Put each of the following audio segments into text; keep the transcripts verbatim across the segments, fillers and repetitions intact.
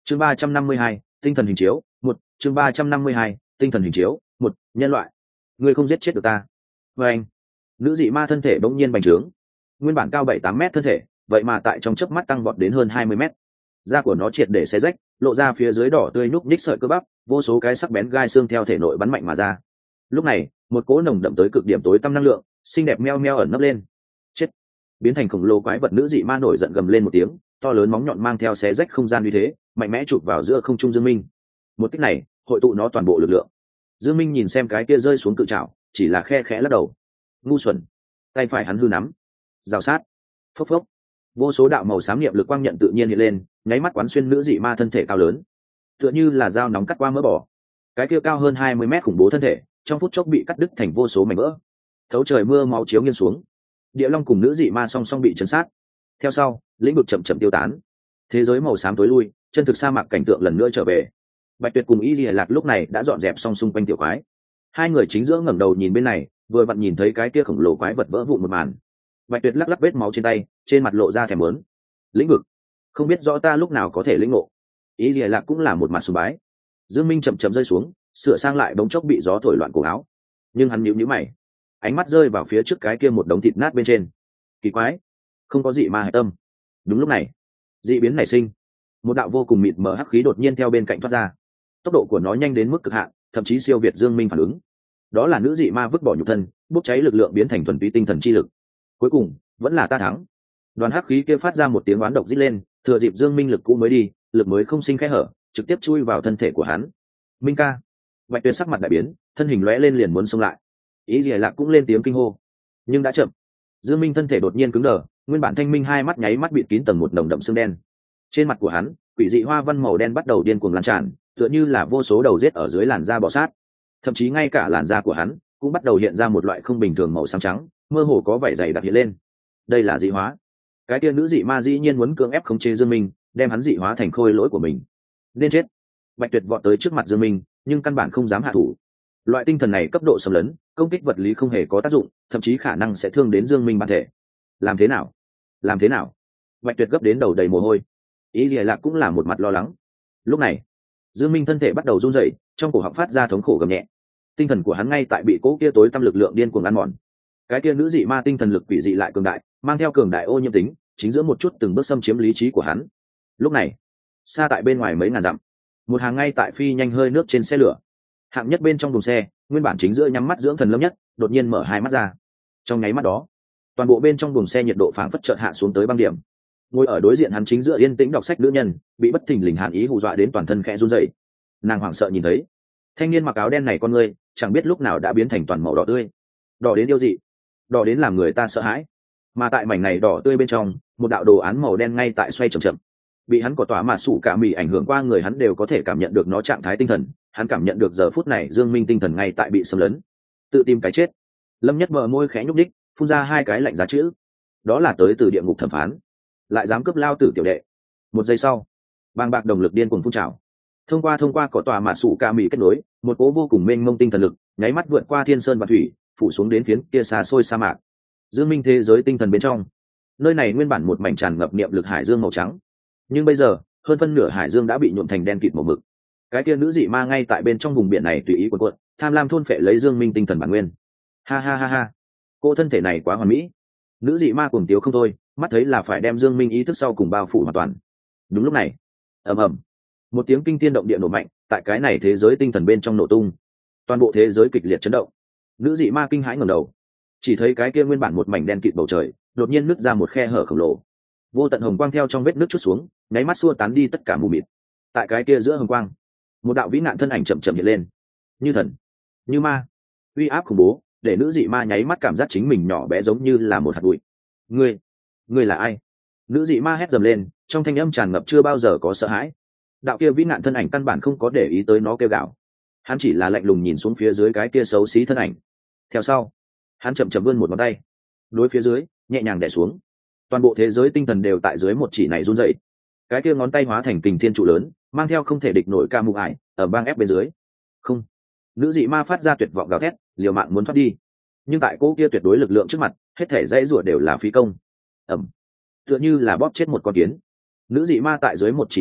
chương ba trăm năm mươi hai tinh thần hình chiếu một chương ba trăm năm mươi hai tinh thần hình chiếu một nhân loại, ngươi không giết chết được ta. Và anh, nữ dị ma thân thể bỗng nhiên bành trướng, nguyên bản cao bảy tám mét thân thể vậy mà tại trong chớp mắt tăng vọt đến hơn hai mươi mét. Da của nó triệt để xé rách, lộ ra phía dưới đỏ tươi núc ních sợi cơ bắp, vô số cái sắc bén gai xương theo thể nội bắn mạnh mà ra. Lúc này một cỗ nồng đậm tới cực điểm tối tăm năng lượng xinh đẹp meo meo ẩn nấp lên. Chết! Biến thành khổng lồ quái vật nữ dị ma nổi giận gầm lên một tiếng, to lớn móng nhọn mang theo xé rách không gian uy thế mạnh mẽ chụp vào giữa không trung Dương Minh. Một kích này hội tụ nó toàn bộ lực lượng. Dương Minh nhìn xem cái kia rơi xuống cự trảo, chỉ là khe khẽ lắc đầu. Ngu xuẩn! Tay phải hắn hư nắm, rào sát, phốc phốc, vô số đạo màu xám niệm lực quang nhận tự nhiên hiện lên, nháy mắt quán xuyên nữ dị ma thân thể cao lớn, tựa như là dao nóng cắt qua mỡ bò. Cái kia cao hơn hai mươi mét khủng bố thân thể trong phút chốc bị cắt đứt thành vô số mảnh vỡ, thấu trời mưa máu chiếu nghiêng xuống. Địa Long cùng nữ dị ma song song bị chấn sát. Theo sau, lĩnh vực chậm chậm tiêu tán, thế giới màu xám tối lui, chân thực sa mạc cảnh tượng lần nữa trở về. Bạch Tuyệt cùng Y Lìa Lạc lúc này đã dọn dẹp xong xung quanh tiểu quái, hai người chính giữa ngẩng đầu nhìn bên này, vừa vặn nhìn thấy cái kia khổng lồ quái vật vỡ vụn một màn. Bạch Tuyệt lắc lắc vết máu trên tay, trên mặt lộ ra thèm muốn. Lĩnh vực, không biết rõ ta lúc nào có thể lĩnh ngộ. Y Lìa Lạc cũng là một mặt sùng bái. Dương Minh chậm chậm rơi xuống, sửa sang lại bóng chốc bị gió thổi loạn cổ áo, nhưng hắn nhíu nhíu mày, ánh mắt rơi vào phía trước cái kia một đống thịt nát bên trên. Kỳ quái, không có dị ma hải tâm. Đúng lúc này, dị biến nảy sinh, một đạo vô cùng mịt mờ hắc khí đột nhiên theo bên cạnh thoát ra, tốc độ của nó nhanh đến mức cực hạn, thậm chí siêu việt Dương Minh phản ứng. Đó là nữ dị ma vứt bỏ nhục thân, bốc cháy lực lượng biến thành thuần túy tinh thần chi lực. Cuối cùng vẫn là ta thắng. Đoàn hắc khí kia phát ra một tiếng oán độc rít lên, thừa dịp Dương Minh lực cũ mới đi, lực mới không sinh kẽ hở, trực tiếp chui vào thân thể của hắn. Minh ca! Bạch Tuyệt sắc mặt đại biến, thân hình lóe lên liền muốn xông lại. Ý Lìa Lạc cũng lên tiếng kinh hô, nhưng đã chậm. Dương Minh thân thể đột nhiên cứng đờ, nguyên bản thanh minh hai mắt nháy mắt bịt kín tầng một nồng đậm xương đen. Trên mặt của hắn, quỷ dị hoa văn màu đen bắt đầu điên cuồng lan tràn, tựa như là vô số đầu rết ở dưới làn da bò sát. Thậm chí ngay cả làn da của hắn cũng bắt đầu hiện ra một loại không bình thường màu xám trắng, mơ hồ có vảy dày đặc hiện lên. Đây là dị hóa. Cái kia nữ dị ma dĩ nhiên muốn cưỡng ép khống chế Dương Minh, đem hắn dị hóa thành khôi lỗi của mình. Nên chết! Bạch Tuyệt vọt tới trước mặt Dương Minh, nhưng căn bản không dám hạ thủ. Loại tinh thần này cấp độ xâm lấn, công kích vật lý không hề có tác dụng, thậm chí khả năng sẽ thương đến Dương Minh bản thể. Làm thế nào? Làm thế nào? Bạch Tuyệt gấp đến đầu đầy mồ hôi. Ý Lìa Lạc cũng là một mặt lo lắng. Lúc này, Dương Minh thân thể bắt đầu run rẩy, trong cổ họng phát ra thống khổ gầm nhẹ. Tinh thần của hắn ngay tại bị cố kia tối tăm lực lượng điên cuồng ăn mòn. Cái kia nữ dị ma tinh thần lực quỷ dị lại cường đại, mang theo cường đại ô nhiễm tính, chính giữa một chút từng bước xâm chiếm lý trí của hắn. Lúc này, xa tại bên ngoài mấy ngàn dặm, một hàng ngay tại phi nhanh hơi nước trên xe lửa, hạng nhất bên trong thùng xe, nguyên bản chính giữa nhắm mắt dưỡng thần Lâm Nhất đột nhiên mở hai mắt ra. Trong nháy mắt đó, toàn bộ bên trong buồng xe nhiệt độ phảng phất chợt hạ xuống tới băng điểm. Ngồi ở đối diện hắn chính giữa yên tĩnh đọc sách nữ nhân bị bất thình lình hàn ý hù dọa đến toàn thân khẽ run rẩy. Nàng hoảng sợ nhìn thấy thanh niên mặc áo đen này, con người chẳng biết lúc nào đã biến thành toàn màu đỏ tươi, đỏ đến yêu dị, đỏ đến làm người ta sợ hãi. Mà tại mảnh này đỏ tươi bên trong, một đạo đồ án màu đen ngay tại xoay chậm chậm. Bị hắn có tỏa mà sủ cả mì ảnh hưởng qua người hắn đều có thể cảm nhận được nó trạng thái tinh thần. Hắn cảm nhận được giờ phút này Dương Minh tinh thần ngay tại bị xâm lấn, tự tìm cái chết. Lâm Nhất bờ môi khẽ nhúc đích, phun ra hai cái lạnh giá chữ, đó là tới từ địa ngục thẩm phán, lại dám cướp lao tử tiểu đệ. Một giây sau, bàng bạc đồng lực điên cuồng phun trào, thông qua thông qua cỏ tòa mạ sủ ca mì kết nối, một cố vô cùng mênh mông tinh thần lực nháy mắt vượt qua thiên sơn và thủy, phủ xuống đến phiến kia xa xôi sa mạc. Dương Minh thế giới tinh thần bên trong, nơi này nguyên bản một mảnh tràn ngập niệm lực hải dương màu trắng, nhưng bây giờ hơn phân nửa hải dương đã bị nhuộm thành đen kịt màu mực. Cái kia nữ dị ma ngay tại bên trong vùng biển này tùy ý cuộn cuộn, tham lam thôn phệ lấy Dương Minh tinh thần bản nguyên. Ha ha ha ha, cô thân thể này quá hoàn mỹ. Nữ dị ma cuồng tiếu không thôi, mắt thấy là phải đem Dương Minh ý thức sau cùng bao phủ hoàn toàn. Đúng lúc này, ầm ầm, một tiếng kinh thiên động địa nổ mạnh tại cái này thế giới tinh thần bên trong nổ tung, toàn bộ thế giới kịch liệt chấn động. Nữ dị ma kinh hãi ngẩng đầu, chỉ thấy cái kia nguyên bản một mảnh đen kịt bầu trời đột nhiên nứt ra một khe hở khổng lồ, vô tận hồng quang theo trong vết nứt chút xuống, nháy mắt xua tán đi tất cả mù mịt. Tại cái kia giữa hồng quang, một đạo vĩ nạn thân ảnh chậm chậm hiện lên, như thần như ma, uy áp khủng bố để nữ dị ma nháy mắt cảm giác chính mình nhỏ bé giống như là một hạt bụi. Ngươi, ngươi là ai? Nữ dị ma hét dầm lên, trong thanh âm tràn ngập chưa bao giờ có sợ hãi. Đạo kia vĩ nạn thân ảnh căn bản không có để ý tới nó kêu gào, hắn chỉ là lạnh lùng nhìn xuống phía dưới cái kia xấu xí thân ảnh. Theo sau, hắn chậm chậm vươn một ngón tay, đối phía dưới nhẹ nhàng đè xuống. Toàn bộ thế giới tinh thần đều tại dưới một chỉ này run rẩy. Cái kia ngón tay hóa thành kình thiên trụ lớn, mang theo không thể địch nổi ca mù ải ở bang ép bên dưới. Không, nữ dị ma phát ra tuyệt vọng gào thét, liều mạng muốn thoát đi, nhưng tại cô kia tuyệt đối lực lượng trước mặt, hết thể dãy rủa đều là phí công. Ẩm, tựa như là bóp chết một con kiến. Nữ dị ma tại dưới một chỉ này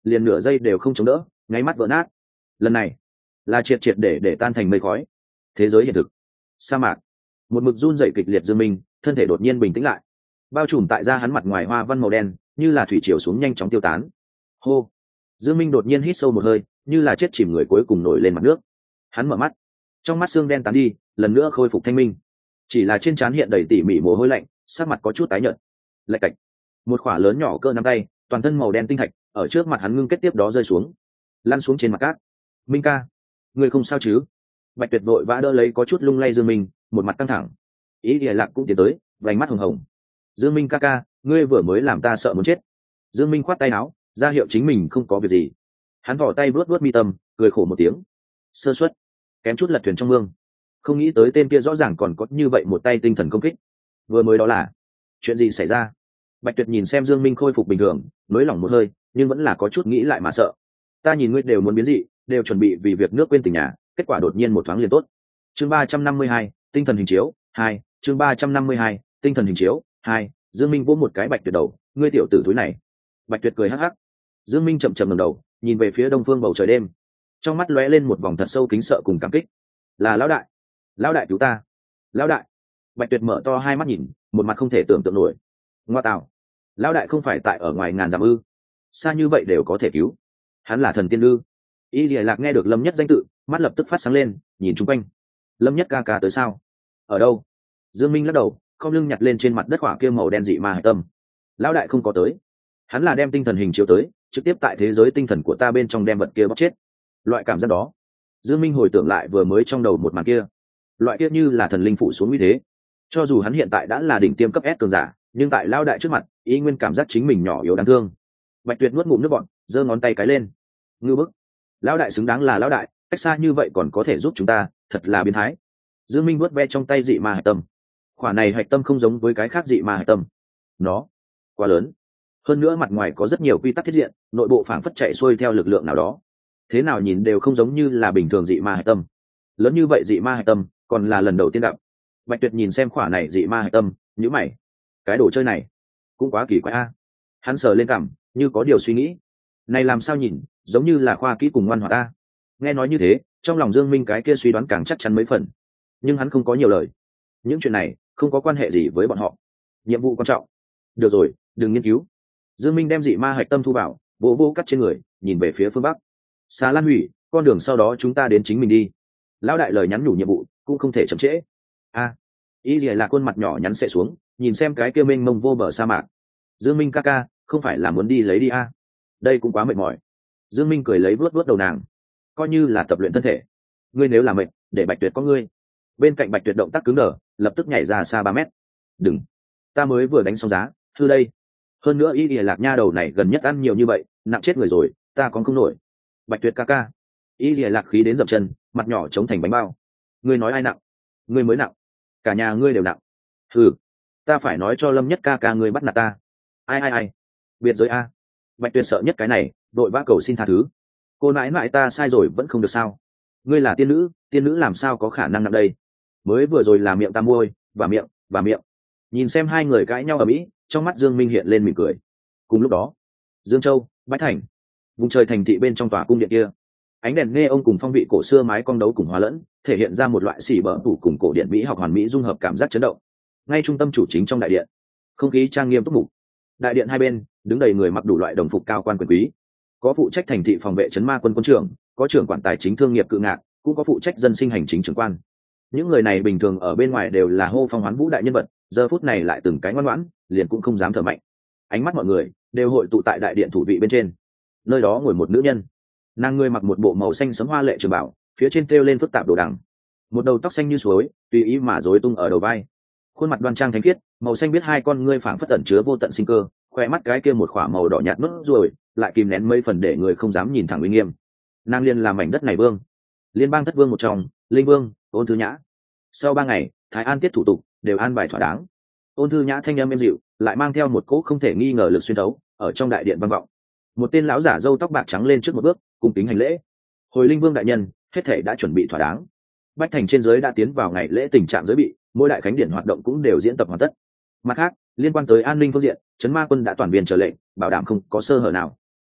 liền nửa giây đều không chống đỡ, nháy mắt vỡ nát. Lần này là triệt triệt để để tan thành mây khói. Thế giới hiện thực, sa mạc, một mực run rẩy kịch liệt Dương Minh, thân thể đột nhiên bình tĩnh lại, bao trùm tại da hắn mặt ngoài hoa văn màu đen như là thủy triều xuống nhanh chóng tiêu tán. Hô. Dương Minh đột nhiên hít sâu một hơi, như là chết chìm người cuối cùng nổi lên mặt nước. Hắn mở mắt, trong mắt xương đen tán đi, lần nữa khôi phục thanh minh. Chỉ là trên trán hiện đầy tỉ mỉ mồ hôi lạnh, sắc mặt có chút tái nhợt. Lạch cạch. Một quả lớn nhỏ cỡ nắm tay, toàn thân màu đen tinh thạch, ở trước mặt hắn ngưng kết tiếp đó rơi xuống, lăn xuống trên mặt cát. Minh ca, ngươi không sao chứ? Bạch Tuyệt vội vã đỡ lấy có chút lung lay Dương Minh, một mặt căng thẳng. Ý Lìa Lạc cũng tiến tới, vành mắt hồng hồng. Dương Minh ca ca, ngươi vừa mới làm ta sợ muốn chết. Dương Minh khoát tay áo, ra hiệu chính mình không có việc gì. Hắn vò tay vuốt vuốt mi tâm, cười khổ một tiếng. Sơ suất, kém chút lật thuyền trong mương. Không nghĩ tới tên kia rõ ràng còn có như vậy một tay tinh thần công kích. Vừa mới đó là chuyện gì xảy ra? Bạch Tuyệt nhìn xem Dương Minh khôi phục bình thường, nới lỏng một hơi, nhưng vẫn là có chút nghĩ lại mà sợ. Ta nhìn ngươi đều muốn biến dị, đều chuẩn bị vì việc nước quên tình nhà, kết quả đột nhiên một thoáng liền tốt. Chương ba trăm năm mươi hai, tinh thần hình chiếu hai. Chương ba trăm năm mươi hai, tinh thần hình chiếu hai. Dương Minh vỗ một cái Bạch Tuyệt đầu, ngươi tiểu tử thúi này. Bạch Tuyệt cười hắc hắc. Dương Minh chậm chậm ngẩng đầu, nhìn về phía đông phương bầu trời đêm, trong mắt lóe lên một vòng thật sâu kính sợ cùng cảm kích. Là lão đại, lão đại cứu ta, lão đại. Bạch Tuyệt mở to hai mắt nhìn, một mặt không thể tưởng tượng nổi. Ngoa tạo, lão đại không phải tại ở ngoài ngàn dặm ư? Xa như vậy đều có thể cứu? Hắn là thần tiên ư? Y Lìa Lạc nghe được Lâm Nhất danh tự, mắt lập tức phát sáng lên, nhìn chung quanh. Lâm Nhất ca ca tới sao? Ở đâu? Dương Minh lắc đầu, không lưng nhặt lên trên mặt đất quả kia màu đen dị ma hải tâm. Lão đại không có tới, hắn là đem tinh thần hình chiếu tới, trực tiếp tại thế giới tinh thần của ta bên trong đem vật kia bóc chết. Loại cảm giác đó, Dương Minh hồi tưởng lại vừa mới trong đầu một màn kia, loại kia như là thần linh phụ xuống như thế. Cho dù hắn hiện tại đã là đỉnh tiêm cấp S cường giả, nhưng tại lão đại trước mặt, ý nguyên cảm giác chính mình nhỏ yếu đáng thương. Bạch Tuyệt nuốt ngụm nước bọt, giơ ngón tay cái lên. Ngưu bức, lão đại xứng đáng là lão đại, cách xa như vậy còn có thể giúp chúng ta, thật là biến thái. Dương Minh vuốt ve trong tay dị ma hạch tâm. Quả này hạch tâm không giống với cái khác dị ma hạch tâm, nó quá lớn, hơn nữa mặt ngoài có rất nhiều quy tắc thiết diện, nội bộ phảng phất chạy xuôi theo lực lượng nào đó, thế nào nhìn đều không giống như là bình thường dị ma hạch tâm. Lớn như vậy dị ma hạch tâm, còn là lần đầu tiên gặp. Bạch Tuyệt nhìn xem quả này dị ma hạch tâm, nhíu mày, cái đồ chơi này cũng quá kỳ quái a. Hắn sờ lên cằm, như có điều suy nghĩ. Này làm sao nhìn, giống như là khoa kỹ cùng ngoan hoạt ta. Nghe nói như thế, trong lòng Dương Minh cái kia suy đoán càng chắc chắn mấy phần. Nhưng hắn không có nhiều lời. Những chuyện này không có quan hệ gì với bọn họ. Nhiệm vụ quan trọng. Được rồi, đừng nghiên cứu. Dương Minh đem dị ma hạch tâm thu vào, vỗ vỗ cắt trên người, nhìn về phía phương bắc. Xà Lan Hủy, con đường sau đó chúng ta đến chính mình đi. Lão đại lời nhắn nhủ nhiệm vụ, cũng không thể chậm trễ. A, à, ý gì là khuôn mặt nhỏ nhắn sẽ xuống, nhìn xem cái kia mênh mông vô bờ sa mạc. Dương Minh ca ca, không phải là muốn đi lấy đi a? À? Đây cũng quá mệt mỏi. Dương Minh cười lấy vuốt vuốt đầu nàng, coi như là tập luyện thân thể. Ngươi nếu là mệt, để Bạch Tuyệt có ngươi. Bên cạnh Bạch Tuyệt động tác cứng đờ, lập tức nhảy ra xa ba mét. Đừng, ta mới vừa đánh xong giá, thư đây. Hơn nữa ý Lìa Lạc nha đầu này gần nhất ăn nhiều như vậy, nặng chết người rồi, ta còn không nổi. Bạch Tuyệt ca ca. Ý Lìa Lạc khí đến dậm chân, mặt nhỏ chống thành bánh bao. Ngươi nói ai nặng? Ngươi mới nặng. Cả nhà ngươi đều nặng. Ừ, ta phải nói cho Lâm Nhất ca ca ngươi bắt nạt ta. Ai ai ai, biệt giới a. Bạch Tuyệt sợ nhất cái này, đội vã cầu xin tha thứ. Cô nãi nãi ta sai rồi vẫn không được sao? Ngươi là tiên nữ, tiên nữ làm sao có khả năng nặng đây? Mới vừa rồi là miệng ta môi, và miệng, và miệng. Nhìn xem hai người cãi nhau ở mỹ, trong mắt Dương Minh hiện lên mỉm cười. Cùng lúc đó, Dương Châu, Bách Thành, vùng trời thành thị bên trong tòa cung điện kia, ánh đèn nghe ông cùng phong vị cổ xưa mái cong đấu cùng hòa lẫn, thể hiện ra một loại xỉ bở tủ cùng cổ điện mỹ học hoàn mỹ dung hợp cảm giác chấn động. Ngay trung tâm chủ chính trong đại điện, không khí trang nghiêm túc mục. Đại điện hai bên đứng đầy người mặc đủ loại đồng phục cao quan quyền quý, có phụ trách thành thị phòng vệ trấn ma quân quân trưởng, có trưởng quản tài chính thương nghiệp cự ngạc, cũng có phụ trách dân sinh hành chính trưởng quan. Những người này bình thường ở bên ngoài đều là hô phong hoán vũ đại nhân vật, giờ phút này lại từng cái ngoan ngoãn, liền cũng không dám thở mạnh. Ánh mắt mọi người đều hội tụ tại đại điện thủ vị bên trên. Nơi đó ngồi một nữ nhân, nàng người mặc một bộ màu xanh sẫm hoa lệ trường bảo, phía trên treo lên phức tạp đồ đằng, một đầu tóc xanh như suối tùy ý mà rối tung ở đầu vai, khuôn mặt đoan trang thánh khiết, màu xanh biết hai con ngươi phảng phất ẩn chứa vô tận sinh cơ, khoe mắt cái kia một khỏa màu đỏ nhạt nốt ruồi lại kìm nén mấy phần để người không dám nhìn thẳng uy nghiêm. Nàng liên làm mảnh đất này vương, liên bang thất vương một trong, linh vương Ôn Thư Nhã. Sau ba ngày Thái An tiết thủ tục đều an bài thỏa đáng, Ôn Thư Nhã thanh âm êm dịu lại mang theo một cỗ không thể nghi ngờ lực xuyên thấu ở trong đại điện vang vọng. Một tên lão giả râu tóc bạc trắng lên trước một bước cung kính hành lễ. Hồi linh vương đại nhân, hết thể đã chuẩn bị thỏa đáng. Bách Thành trên dưới đã tiến vào ngày lễ tình trạng giới bị, mỗi đại khánh điển hoạt động cũng đều diễn tập hoàn tất. Mặt khác, liên quan tới an ninh phương diện, trấn ma quân đã toàn viên trở lệnh, bảo đảm không có sơ hở nào.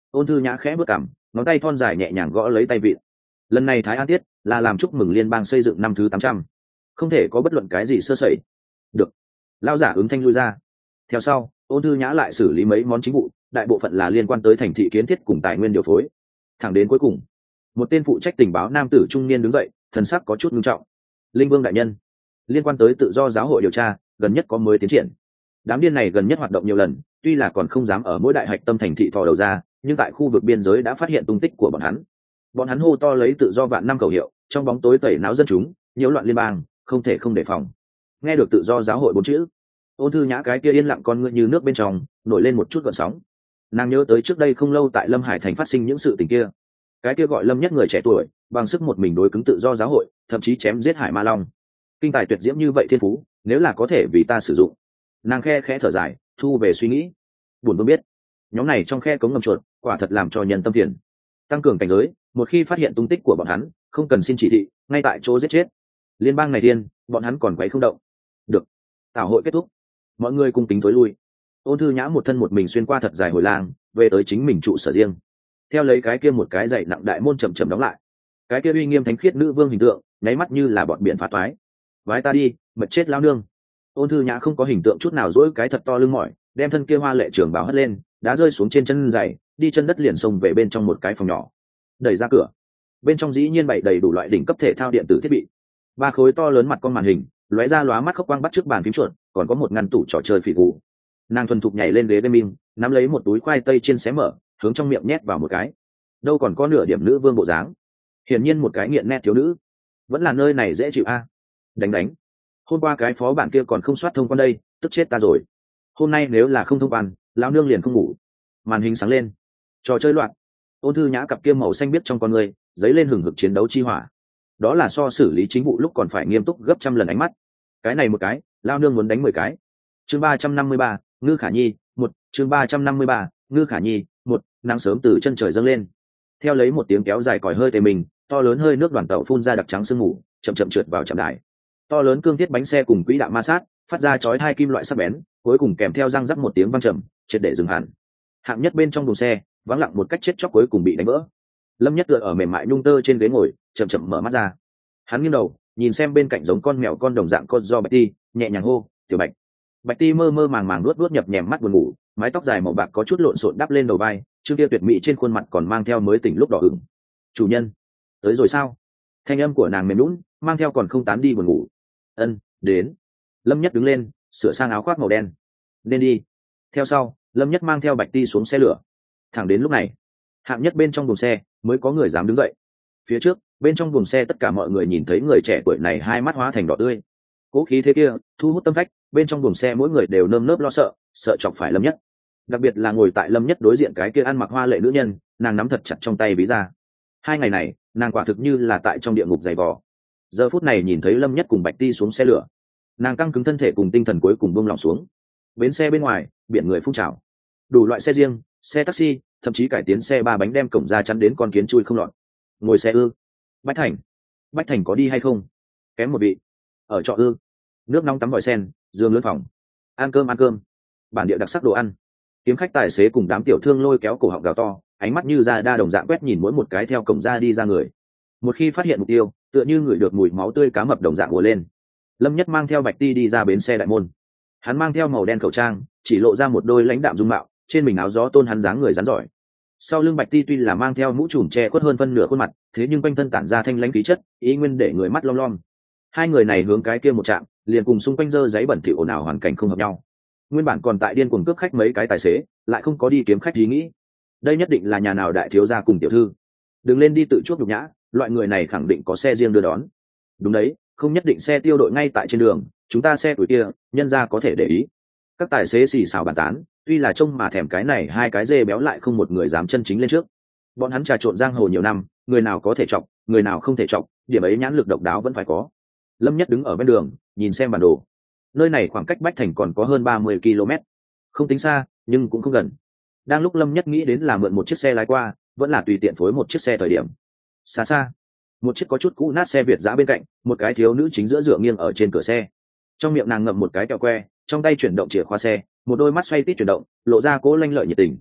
Ôn Thư Nhã khẽ bước cằm, ngón tay thon dài nhẹ nhàng gõ lấy tay vịn. Lần này Thái An Tiết là làm chúc mừng liên bang xây dựng năm thứ tám trăm, không thể có bất luận cái gì sơ sẩy. Được. Lão giả ứng thanh lui ra. Theo sau, Ôn Thư Nhã lại xử lý mấy món chính vụ, đại bộ phận là liên quan tới thành thị kiến thiết cùng tài nguyên điều phối. Thẳng đến cuối cùng, một tên phụ trách tình báo nam tử trung niên đứng dậy, thần sắc có chút nghiêm trọng. Linh Vương đại nhân, liên quan tới tự do giáo hội điều tra, gần nhất có mới tiến triển. Đám điên này gần nhất hoạt động nhiều lần, tuy là còn không dám ở mỗi đại hạch tâm thành thị thò đầu ra, nhưng tại khu vực biên giới đã phát hiện tung tích của bọn hắn. Bọn hắn hô to lấy tự do vạn năm khẩu hiệu, trong bóng tối tẩy não dân chúng, nhiễu loạn liên bang, không thể không đề phòng. Nghe được tự do giáo hội bốn chữ, Ôn Thư Nhã cái kia yên lặng con ngươi như nước bên trong nổi lên một chút gợn sóng. Nàng nhớ tới trước đây không lâu tại Lâm Hải thành phát sinh những sự tình kia. Cái kia gọi Lâm Nhất người trẻ tuổi, bằng sức một mình đối cứng tự do giáo hội, thậm chí chém giết Hải Ma Long. Kinh tài tuyệt diễm như vậy thiên phú, nếu là có thể vì ta sử dụng. Nàng khe khẽ thở dài, thu về suy nghĩ. Buồn bã biết, nhóm này trong khe cống ngầm chuột, quả thật làm cho nhân tâm phiền. Tăng cường cảnh giới, một khi phát hiện tung tích của bọn hắn, không cần xin chỉ thị, ngay tại chỗ giết chết. Liên bang này điên, bọn hắn còn quấy không động. Được. Tảo hội kết thúc, mọi người cùng tính tối lui. Ôn Thư Nhã một thân một mình xuyên qua thật dài hồi lang, về tới chính mình trụ sở riêng. Theo lấy cái kia một cái dậy nặng đại môn chậm chậm đóng lại. Cái kia uy nghiêm thánh khiết nữ vương hình tượng, nháy mắt như là bọn biển phá toái. Vái ta đi, mệt chết lao nương. Ôn Thư Nhã không có hình tượng chút nào dỗi cái thật to lưng mỏi, đem thân kia hoa lệ trường bào hất lên, đá rơi xuống trên chân giày, đi chân đất liền xông về bên trong một cái phòng nhỏ. Đẩy ra cửa, bên trong dĩ nhiên bày đầy đủ loại đỉnh cấp thể thao điện tử thiết bị. Ba khối to lớn mặt con màn hình, lóe ra lóa mắt khốc quang bắt trước bàn phím chuột, còn có một ngăn tủ trò chơi phỉ gù. Nàng thuần thục nhảy lên ghế gaming, nắm lấy một túi khoai tây chiên xé mở, hướng trong miệng nhét vào một cái. Đâu còn có nửa điểm nữ vương bộ dáng. Hiển nhiên một cái nghiện nét thiếu nữ. Vẫn là nơi này dễ chịu a. Đánh đánh. Hôm qua cái phó bản kia còn không soát thông quan đây, tức chết ta rồi. Hôm nay nếu là không thông quan, lão nương liền không ngủ. Màn hình sáng lên, trò chơi loạn. Ôn Thư Nhã cặp kia màu xanh biết trong con người, dấy lên hừng hực chiến đấu chi hỏa. Đó là so xử lý chính vụ lúc còn phải nghiêm túc gấp trăm lần ánh mắt. Cái này một cái, lão nương muốn đánh mười cái. Chương ba trăm năm mươi ba, Ngư Khả Nhi, một, chương ba trăm năm mươi ba, Ngư Khả Nhi, một, nắng sớm từ chân trời dâng lên. Theo lấy một tiếng kéo dài còi hơi tê mình, to lớn hơi nước đoàn tàu phun ra đặc trắng sương mù, chậm chậm trượt vào trạm đài. To lớn cương thiết bánh xe cùng quỹ đạo ma sát, phát ra chói hai kim loại sắc bén, cuối cùng kèm theo răng rắc một tiếng vang trầm, triệt để dừng hẳn. Hạng Nhất bên trong thùng xe, vắng lặng một cách chết chóc cuối cùng bị đánh vỡ. Lâm Nhất tựa ở mềm mại nhung tơ trên ghế ngồi, chậm chậm mở mắt ra. Hắn nghiêng đầu, nhìn xem bên cạnh giống con mèo con đồng dạng con do Bạch Ti, nhẹ nhàng hô, "Tiểu Bạch." Bạch Ti mơ mơ màng màng nuốt nuốt nhập nhèm mắt buồn ngủ, mái tóc dài màu bạc có chút lộn xộn đắp lên đầu vai, trương kia tuyệt mỹ trên khuôn mặt còn mang theo mới tỉnh lúc đỏ ửng. "Chủ nhân, tới rồi sao?" Thanh âm của nàng mềm nhũn, mang theo còn không tán đi buồn ngủ. "Ân, đến." Lâm Nhất đứng lên, sửa sang áo khoác màu đen. "Nên đi." Theo sau, Lâm Nhất mang theo Bạch Ti xuống xe lửa. Thẳng đến lúc này, Hạng Nhất bên trong buồng xe mới có người dám đứng dậy. Phía trước, bên trong buồng xe tất cả mọi người nhìn thấy người trẻ tuổi này hai mắt hóa thành đỏ tươi. Cố khí thế kia, thu hút tâm phách, bên trong buồng xe mỗi người đều nơm nớp lo sợ, sợ chọc phải Lâm Nhất. Đặc biệt là ngồi tại Lâm Nhất đối diện cái kia ăn mặc hoa lệ nữ nhân, nàng nắm thật chặt trong tay ví ra. Hai ngày này, nàng quả thực như là tại trong địa ngục dày vò. Giờ phút này nhìn thấy Lâm Nhất cùng Bạch Ti xuống xe lửa, nàng căng cứng thân thể cùng tinh thần cuối cùng buông lỏng xuống. Bến xe bên ngoài, biển người phun trào, đủ loại xe riêng, xe taxi, thậm chí cải tiến xe ba bánh đem cổng ra chắn đến con kiến chui không lọt. Ngồi xe ư? Bách Thành, Bách Thành có đi hay không? Kém một vị. Ở trọ ư? Nước nóng tắm vòi sen, giường lớn phòng. Ăn cơm ăn cơm. Bản địa đặc sắc đồ ăn. Kiếm khách tài xế cùng đám tiểu thương lôi kéo cổ họng gào to, ánh mắt như ra đa đồng dạng quét nhìn mỗi một cái theo cổng ra đi ra người. Một khi phát hiện mục tiêu, tựa như ngửi được mùi máu tươi cá mập đồng dạng ùa lên. Lâm Nhất mang theo Bạch Ti đi ra bến xe đại môn. Hắn mang theo màu đen khẩu trang, chỉ lộ ra một đôi lãnh đạm dung mạo, trên mình áo gió tôn hắn dáng người rắn giỏi. Sau lưng Bạch Ti tuy là mang theo mũ trùm che khuất hơn phân nửa khuôn mặt, thế nhưng quanh thân tản ra thanh lãnh khí chất, ý nguyên để người mắt long lom. Hai người này hướng cái kia một chạm, liền cùng xung quanh dơ giấy bẩn thỉu ồn ào hoàn cảnh không hợp nhau. Nguyên bản còn tại điên cuồng cướp khách mấy cái tài xế, lại không có đi kiếm khách ý nghĩ. Đây nhất định là nhà nào đại thiếu gia cùng tiểu thư. Đừng lên đi tự chuốc nhục nhã, loại người này khẳng định có xe riêng đưa đón. Đúng đấy, không nhất định xe tiêu đội ngay tại trên đường, chúng ta xe tuổi kia, nhân ra có thể để ý. Các tài xế xì xào bàn tán, tuy là trông mà thèm cái này hai cái dê béo lại không một người dám chân chính lên trước. Bọn hắn trà trộn giang hồ nhiều năm, người nào có thể chọc, người nào không thể chọc, điểm ấy nhãn lực độc đáo vẫn phải có. Lâm Nhất đứng ở bên đường, nhìn xem bản đồ. Nơi này khoảng cách Bách Thành còn có hơn ba mươi ki lô mét. Không tính xa, nhưng cũng không gần. Đang lúc Lâm Nhất nghĩ đến là mượn một chiếc xe lái qua, vẫn là tùy tiện phối một chiếc xe thời điểm. Xa xa, một chiếc có chút cũ nát xe Việt giã bên cạnh, một cái thiếu nữ chính giữa dựa nghiêng ở trên cửa xe. Trong miệng nàng ngậm một cái kẹo que, trong tay chuyển động chìa khóa xe, một đôi mắt xoay tít chuyển động, lộ ra cố lanh lợi nhiệt tình.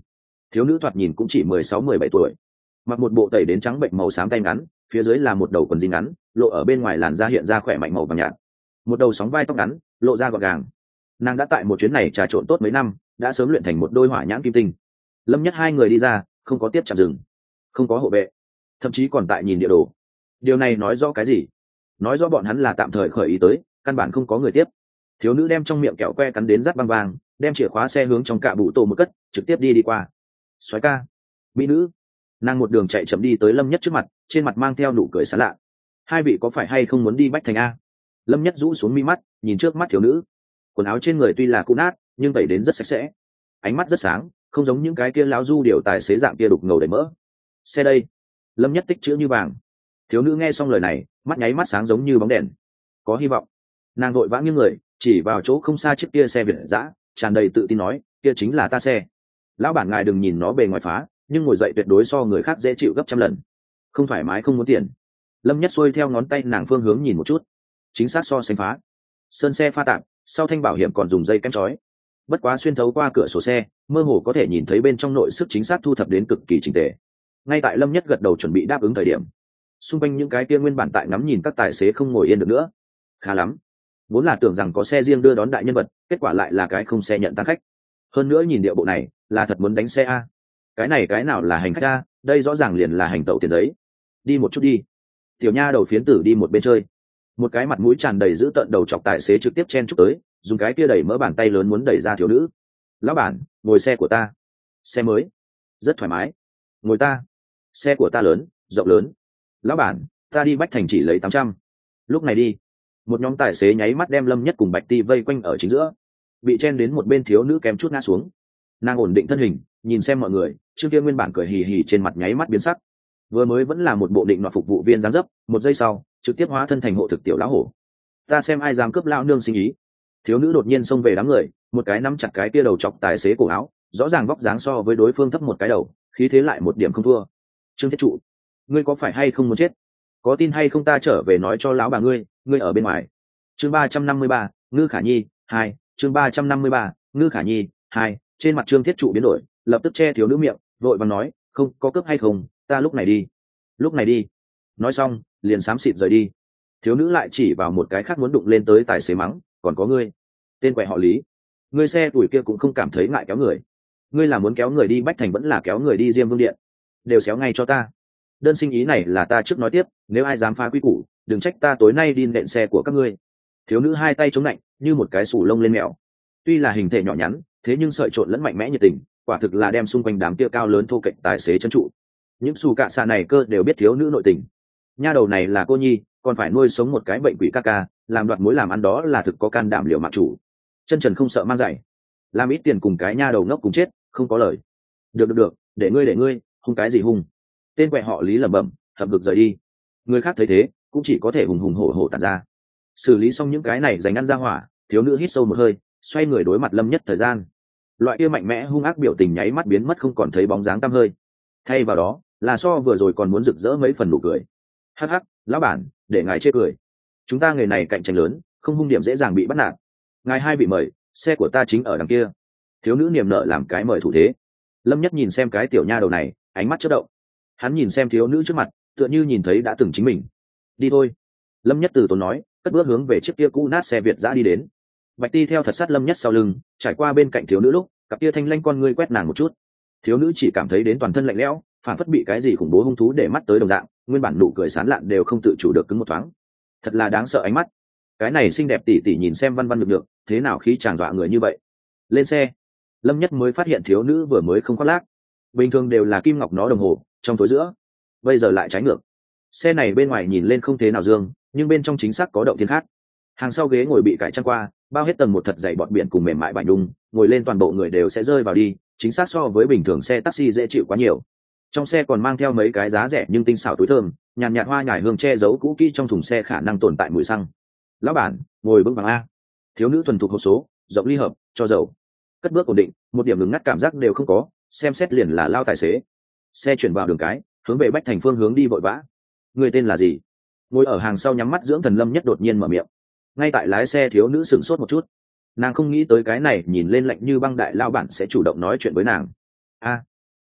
thiếu nữ thoạt nhìn cũng chỉ mười sáu mười bảy tuổi, mặc một bộ tẩy đến trắng bệnh màu xám tay ngắn, phía dưới là một đầu quần jean ngắn, lộ ở bên ngoài làn da hiện ra khỏe mạnh màu vàng nhạt, một đầu sóng vai tóc ngắn lộ ra gọn gàng. Nàng đã tại một chuyến này trà trộn tốt mấy năm, đã sớm luyện thành một đôi hỏa nhãn kim tinh. Lâm Nhất hai người đi ra, không có tiếp chạm dừng, không có hộ vệ, thậm chí còn tại nhìn địa đồ. Điều này nói rõ cái gì? Nói rõ bọn hắn là tạm thời khởi ý tới, căn bản không có người tiếp. Thiếu nữ đem trong miệng kẹo que cắn đến rát băng vàng, đem chìa khóa xe hướng trong cạ bụ tổ một cất, trực tiếp đi đi qua. Soái ca, mỹ nữ. Nàng một đường chạy chậm đi tới Lâm Nhất trước mặt, trên mặt mang theo nụ cười sảng lạ. Hai vị có phải hay không muốn đi Bách Thành a? Lâm Nhất rũ xuống mi mắt, nhìn trước mắt thiếu nữ. Quần áo trên người tuy là cũ nát, nhưng tẩy đến rất sạch sẽ, ánh mắt rất sáng, không giống những cái kia lão du điều tài xế dạng kia đục ngầu đầy mỡ. Xe đây. Lâm Nhất tích chữ như vàng. Thiếu nữ nghe xong lời này, mắt nháy mắt sáng giống như bóng đèn. Có hy vọng. Nàng vội vã nghiêng người, chỉ vào chỗ không xa chiếc kia xe Việt dã, tràn đầy tự tin nói, kia chính là ta xe. Lão bản ngài đừng nhìn nó bề ngoài phá, nhưng ngồi dậy tuyệt đối so người khác dễ chịu gấp trăm lần. Không thoải mái không muốn tiền. Lâm Nhất xuôi theo ngón tay nàng phương hướng nhìn một chút, chính xác so sánh phá. Sơn xe pha tạp, sau thanh bảo hiểm còn dùng dây kém trói. Bất quá xuyên thấu qua cửa sổ xe, mơ hồ có thể nhìn thấy bên trong nội sức chính xác thu thập đến cực kỳ chỉnh tề. Ngay tại Lâm Nhất gật đầu chuẩn bị đáp ứng thời điểm, xung quanh những cái kia nguyên bản tại ngắm nhìn các tài xế không ngồi yên được nữa. Khá lắm, vốn là tưởng rằng có xe riêng đưa đón đại nhân vật, kết quả lại là cái không xe nhận tan khách. Hơn nữa nhìn điệu bộ này, là thật muốn đánh xe a. Cái này cái nào là hành khách a, đây rõ ràng liền là hành tẩu tiền giấy. Đi một chút đi. Tiểu nha đầu phiến tử đi một bên chơi. Một cái mặt mũi tràn đầy dữ tợn đầu chọc tài xế trực tiếp chen chúc tới, dùng cái kia đẩy mỡ bàn tay lớn muốn đẩy ra thiếu nữ. Lão bản, ngồi xe của ta. Xe mới, rất thoải mái. Ngồi ta. Xe của ta lớn, rộng lớn. Lão bản, ta đi Bách Thành chỉ lấy tám trăm. Lúc này đi. Một nhóm tài xế nháy mắt đem Lâm Nhất cùng Bạch Ti vây quanh ở chính giữa. Bị chen đến một bên thiếu nữ kém chút ngã xuống. Nàng ổn định thân hình, nhìn xem mọi người, trước kia nguyên bản cười hì hì trên mặt nháy mắt biến sắc. Vừa mới vẫn là một bộ định nọ phục vụ viên dáng dấp, một giây sau, trực tiếp hóa thân thành hộ thực tiểu lão hổ. Ta xem ai dám cướp lão nương sinh ý. Thiếu nữ đột nhiên xông về đám người, một cái nắm chặt cái kia đầu chọc tài xế cổ áo, rõ ràng vóc dáng so với đối phương thấp một cái đầu, khí thế lại một điểm không thua. Trương Thiết Trụ, ngươi có phải hay không muốn chết? Có tin hay không ta trở về nói cho lão bà ngươi, ngươi ở bên ngoài. Chương ba trăm năm mươi ba, Ngư Khả Nhi hai. Chương ba trăm năm mươi ba, Ngư Khả Nhi hai. Trên mặt Trương Thiết Trụ biến đổi, lập tức che thiếu nữ miệng, vội vàng nói, không có cướp hay không, ta lúc này đi. Lúc này đi. Nói xong, liền xám xịt rời đi. Thiếu nữ lại chỉ vào một cái khác muốn đụng lên tới tài xế mắng, còn có ngươi, tên quẹ họ Lý, ngươi xe tuổi kia cũng không cảm thấy ngại kéo người. Ngươi là muốn kéo người đi Bách Thành vẫn là kéo người đi Diêm Vương Điện, đều xéo ngay cho ta. Đơn sinh ý này là ta trước nói tiếp, nếu ai dám phá quy củ, đừng trách ta tối nay đi nện xe của các ngươi. Thiếu nữ hai tay chống lạnh, như một cái sủ lông lên mèo. Tuy là hình thể nhỏ nhắn, thế nhưng sợi trộn lẫn mạnh mẽ nhiệt tình, quả thực là đem xung quanh đám kia cao lớn thô kệch tài xế trấn trụ. Những xù cạ xạ này cơ đều biết thiếu nữ nội tình. Nha đầu này là cô nhi, còn phải nuôi sống một cái bệnh quỷ ca ca, làm đoạt mối làm ăn đó là thực có can đảm liều mạng chủ. Chân trần không sợ mang giày, làm ít tiền cùng cái nha đầu ngốc cùng chết, không có lời. Được được được, để ngươi để ngươi, hung cái gì hung? Tên quẹ họ Lý lẩm bẩm, hậm hực rời đi. Người khác thấy thế, cũng chỉ có thể hùng hùng hổ hổ tản ra. Xử lý xong những cái này dành ăn ra hỏa, thiếu nữ hít sâu một hơi, xoay người đối mặt Lâm Nhất thời gian. Loại kia mạnh mẽ hung ác biểu tình nháy mắt biến mất không còn thấy bóng dáng tăm hơi. Thay vào đó, là so vừa rồi còn muốn rực rỡ mấy phần nụ cười. Hắc hắc, lão bản, để ngài chê cười. Chúng ta nghề này cạnh tranh lớn, không hung điểm dễ dàng bị bắt nạt. Ngài hai vị mời, xe của ta chính ở đằng kia. Thiếu nữ niềm nợ làm cái mời thủ thế. Lâm Nhất nhìn xem cái tiểu nha đầu này, ánh mắt chớp động. Hắn nhìn xem thiếu nữ trước mặt, tựa như nhìn thấy đã từng chính mình. Đi thôi. Lâm Nhất từ tốn nói, cất bước hướng về chiếc kia cũ nát xe Việt dã đi đến. Bạch Ti theo thật sát Lâm Nhất sau lưng, trải qua bên cạnh thiếu nữ lúc, cặp kia thanh lanh con ngươi quét nàng một chút. Thiếu nữ chỉ cảm thấy đến toàn thân lạnh lẽo, phản phất bị cái gì khủng bố hung thú để mắt tới đồng dạng, nguyên bản nụ cười sán lạn đều không tự chủ được cứng một thoáng. Thật là đáng sợ ánh mắt. Cái này xinh đẹp tỉ tỉ nhìn xem văn văn lực lượng, thế nào khí chàng dọa người như vậy. Lên xe. Lâm Nhất mới phát hiện thiếu nữ vừa mới không khoác lác. Bình thường đều là kim ngọc nó đồng hồ, trong tối giữa. Bây giờ lại trái ngược. Xe này bên ngoài nhìn lên không thế nào dương, nhưng bên trong chính xác có động thiên khác. Hàng sau ghế ngồi bị cải trang qua, bao hết tầng một thật dày bọt biển cùng mềm mại bạch đung, ngồi lên toàn bộ người đều sẽ rơi vào đi, chính xác so với bình thường xe taxi dễ chịu quá nhiều. Trong xe còn mang theo mấy cái giá rẻ nhưng tinh xảo túi thơm, nhàn nhạt hoa nhài hương che giấu cũ kỹ trong thùng xe khả năng tồn tại mùi xăng. Lão bản, ngồi vững vàng a. Thiếu nữ thuần thục hộp số, rộng ly hợp, cho dầu. Cất bước ổn định, một điểm ngừng ngắt cảm giác đều không có, xem xét liền là lao tài xế. Xe chuyển vào đường cái, hướng về Bách Thành phương hướng đi vội vã. Người tên là gì? Ngồi ở hàng sau nhắm mắt dưỡng thần Lâm Nhất đột nhiên mở miệng. Ngay tại lái xe thiếu nữ sửng sốt một chút. Nàng không nghĩ tới cái này nhìn lên lạnh như băng đại lao bản sẽ chủ động nói chuyện với nàng. A,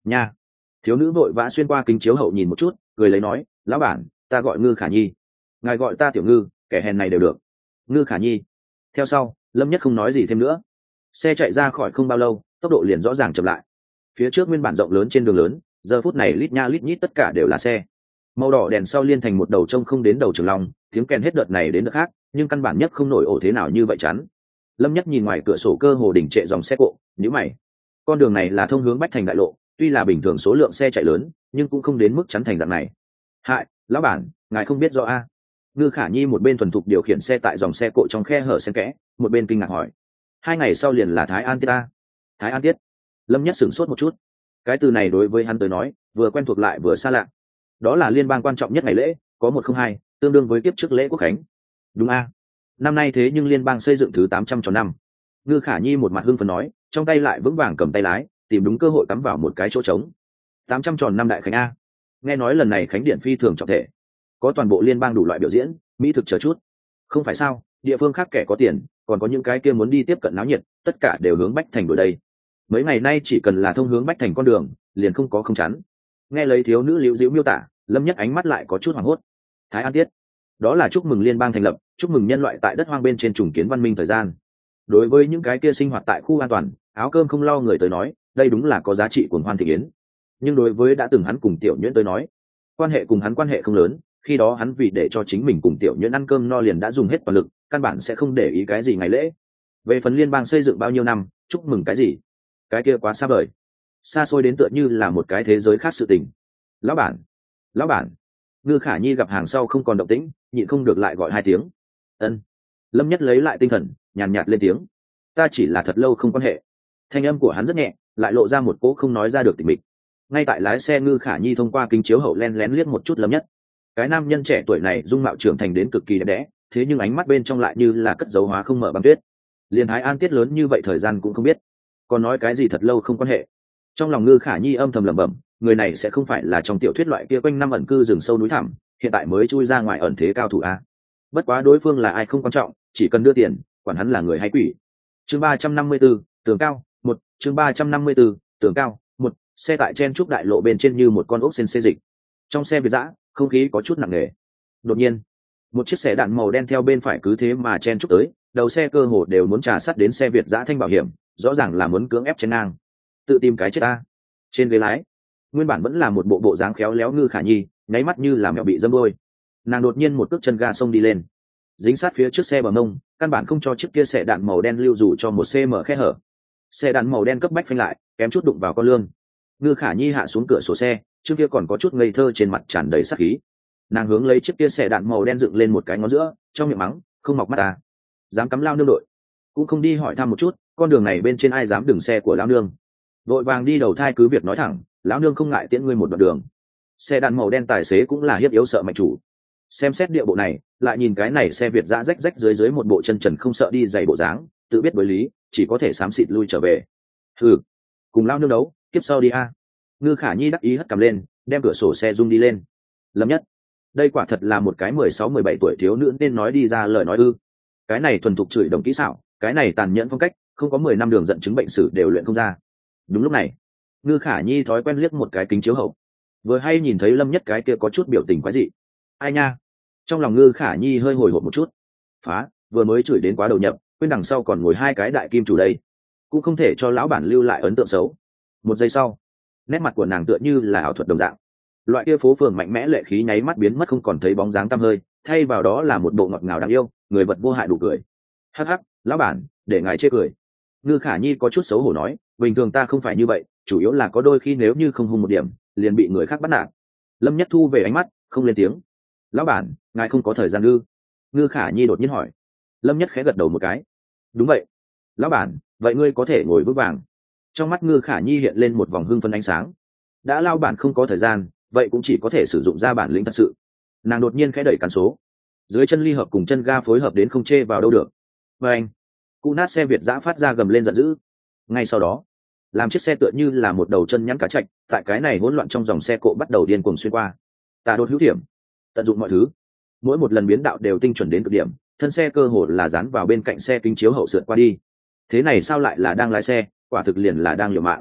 nha. Thiếu nữ vội vã xuyên qua kính chiếu hậu nhìn một chút, cười lấy nói, lão bản, ta gọi Ngư Khả Nhi. Ngài gọi ta tiểu Ngư, kẻ hèn này đều được. Ngư Khả Nhi. Theo sau, Lâm Nhất không nói gì thêm nữa. Xe chạy ra khỏi không bao lâu, tốc độ liền rõ ràng chậm lại. Phía trước nguyên bản rộng lớn trên đường lớn, giờ phút này lít nha lít nhít tất cả đều là xe. Màu đỏ đèn sau liên thành một đầu trông không đến đầu Trường Long, tiếng kèn hết đợt này đến đợt khác, nhưng căn bản nhất không nổi ổ thế nào như vậy chắn. Lâm Nhất nhìn ngoài cửa sổ cơ hồ đỉnh trệ dòng xe cộ, nhíu mày. Con đường này là thông hướng Bách Thành đại lộ, tuy là bình thường số lượng xe chạy lớn, nhưng cũng không đến mức chắn thành dạng này. Hại, lão bản, ngài không biết rõ a? Ngư Khả Nhi một bên thuần thục điều khiển xe tại dòng xe cộ trong khe hở xen kẽ, một bên kinh ngạc hỏi. Hai ngày sau liền là Thái An tiết a? Thái An tiết? Lâm Nhất sửng sốt một chút. Cái từ này đối với hắn tới nói, vừa quen thuộc lại vừa xa lạ. Đó là liên bang quan trọng nhất ngày lễ, có một không hai, tương đương với kiếp trước lễ quốc khánh. Đúng a? Năm nay thế nhưng liên bang xây dựng thứ tám trăm tròn năm. Ngư Khả Nhi một mặt hưng phấn nói, trong tay lại vững vàng cầm tay lái, tìm đúng cơ hội cắm vào một cái chỗ trống. Tám trăm tròn năm đại khánh a. Nghe nói lần này khánh điện phi thường trọng thể, có toàn bộ liên bang đủ loại biểu diễn, mỹ thực chờ chút. Không phải sao, địa phương khác kẻ có tiền, còn có những cái kia muốn đi tiếp cận náo nhiệt, tất cả đều hướng Bách Thành đuổi đây. Mấy ngày nay chỉ cần là thông hướng Bách Thành con đường, liền không có không chắn. Nghe lấy thiếu nữ liễu diễu miêu tả, Lâm Nhất ánh mắt lại có chút hoảng hốt. Thái An tiết, đó là chúc mừng liên bang thành lập, chúc mừng nhân loại tại đất hoang bên trên trùng kiến văn minh thời gian. Đối với những cái kia sinh hoạt tại khu an toàn, áo cơm không lo người tới nói, đây đúng là có giá trị cuồng hoan thị yến. Nhưng đối với đã từng hắn cùng tiểu nhuyễn tới nói, quan hệ cùng hắn quan hệ không lớn, khi đó hắn vì để cho chính mình cùng tiểu nhuyễn ăn cơm no liền đã dùng hết toàn lực, căn bản sẽ không để ý cái gì ngày lễ. Về phần liên bang xây dựng bao nhiêu năm, chúc mừng cái gì, cái kia quá xa vời, xa xôi đến tựa như là một cái thế giới khác sự tình. Lão bản, lão bản. Ngư Khả Nhi gặp hàng sau không còn động tĩnh, nhịn không được lại gọi hai tiếng. Ân. Lâm Nhất lấy lại tinh thần, nhàn nhạt lên tiếng. Ta chỉ là thật lâu không quan hệ. Thanh âm của hắn rất nhẹ, lại lộ ra một cỗ không nói ra được tịch mịch. Ngay tại lái xe Ngư Khả Nhi thông qua kính chiếu hậu len lén liếc một chút Lâm Nhất. Cái nam nhân trẻ tuổi này dung mạo trưởng thành đến cực kỳ đẹp đẽ, thế nhưng ánh mắt bên trong lại như là cất dấu hóa không mở băng tuyết. Liên Thái An tiết lớn như vậy thời gian cũng không biết, còn nói cái gì thật lâu không quan hệ. Trong lòng Ngư Khả Nhi âm thầm lẩm bẩm, người này sẽ không phải là trong tiểu thuyết loại kia quanh năm ẩn cư rừng sâu núi thẳm, hiện tại mới chui ra ngoài ẩn thế cao thủ a. Bất quá đối phương là ai không quan trọng, chỉ cần đưa tiền, quản hắn là người hay quỷ. Chương ba trăm năm mươi 4, tường cao, một, chương ba trăm năm mươi 4, tường cao, một, xe tại chen trúc đại lộ bên trên như một con ốc sên xê dịch. Trong xe Việt dã, không khí có chút nặng nề. Đột nhiên, một chiếc xe đạn màu đen theo bên phải cứ thế mà chen trúc tới, đầu xe cơ hồ đều muốn trà sát đến xe Việt dã thanh bảo hiểm, rõ ràng là muốn cưỡng ép chen ngang. Tự tìm cái chết ta. Trên ghế lái, nguyên bản vẫn là một bộ bộ dáng khéo léo Ngư Khả Nhi, nháy mắt như là mèo bị dâm đôi. Nàng đột nhiên một cước chân ga xông đi lên, dính sát phía trước xe bờ mông, căn bản không cho chiếc kia xe đạn màu đen lưu dù cho một cm khe hở. Xe đạn màu đen cấp bách phanh lại, kém chút đụng vào con lương. Ngư Khả Nhi hạ xuống cửa sổ xe, trước kia còn có chút ngây thơ trên mặt tràn đầy sát khí. Nàng hướng lấy chiếc kia xe đạn màu đen dựng lên một cái ngón giữa, trong miệng mắng, không mọc mắt à, dám cắm lao nương đội, cũng không đi hỏi thăm một chút, con đường này bên trên ai dám dừng xe của lão nương. Vội vàng đi đầu thai cứ việc nói thẳng, lão nương không ngại tiễn ngươi một đoạn đường. Xe đạn màu đen tài xế cũng là hiếp yếu sợ mạnh chủ. Xem xét địa bộ này, lại nhìn cái này xe Việt dã rách rách dưới dưới một bộ chân trần không sợ đi giày bộ dáng, tự biết đối lý, chỉ có thể xám xịt lui trở về. Hừ, cùng lao nương đấu, tiếp sau đi a. Ngư Khả Nhi đắc ý hất cầm lên, đem cửa sổ xe rung đi lên. Lâm Nhất, đây quả thật là một cái mười sáu mười bảy tuổi thiếu nữ nên nói đi ra lời nói ư? Cái này thuần thục chửi đồng kỹ xảo, cái này tàn nhẫn phong cách, không có mười năm đường giận chứng bệnh sử đều luyện không ra. Đúng lúc này, Ngư Khả Nhi thói quen liếc một cái kính chiếu hậu, vừa hay nhìn thấy Lâm Nhất cái kia có chút biểu tình quái dị. Ai nha? Trong lòng Ngư Khả Nhi hơi hồi hộp một chút. Phá, vừa mới chửi đến quá đầu nhập, quên đằng sau còn ngồi hai cái đại kim chủ đây, cũng không thể cho lão bản lưu lại ấn tượng xấu. Một giây sau, nét mặt của nàng tựa như là ảo thuật đồng dạng, loại kia phố phường mạnh mẽ lệ khí nháy mắt biến mất không còn thấy bóng dáng tăm hơi, thay vào đó là một bộ ngọt ngào đáng yêu, người vật vô hại đủ cười. Hắc hắc, lão bản, để ngài chê cười. Ngư Khả Nhi có chút xấu hổ nói, bình thường ta không phải như vậy, chủ yếu là có đôi khi nếu như không hung một điểm, liền bị người khác bắt nạt. Lâm Nhất thu về ánh mắt, không lên tiếng. Lão bản, ngài không có thời gian ư? Ngư Khả Nhi đột nhiên hỏi. Lâm Nhất khẽ gật đầu một cái. Đúng vậy. Lão bản, vậy ngươi có thể ngồi vững vàng. Trong mắt Ngư Khả Nhi hiện lên một vòng hưng phấn ánh sáng. Đã lao bản không có thời gian, vậy cũng chỉ có thể sử dụng ra bản lĩnh thật sự. Nàng đột nhiên khẽ đẩy cán số, dưới chân ly hợp cùng chân ga phối hợp đến không chê vào đâu được. Và anh, cụ nát xe Việt dã phát ra gầm lên giận dữ. Ngay sau đó, làm chiếc xe tựa như là một đầu chân nhắn cá chạch, tại cái này hỗn loạn trong dòng xe cộ bắt đầu điên cuồng xuyên qua. Tà đột hữu điểm, tận dụng mọi thứ, mỗi một lần biến đạo đều tinh chuẩn đến cực điểm, thân xe cơ hồ là dán vào bên cạnh xe kính chiếu hậu sượt qua đi. Thế này sao lại là đang lái xe, quả thực liền là đang liều mạng.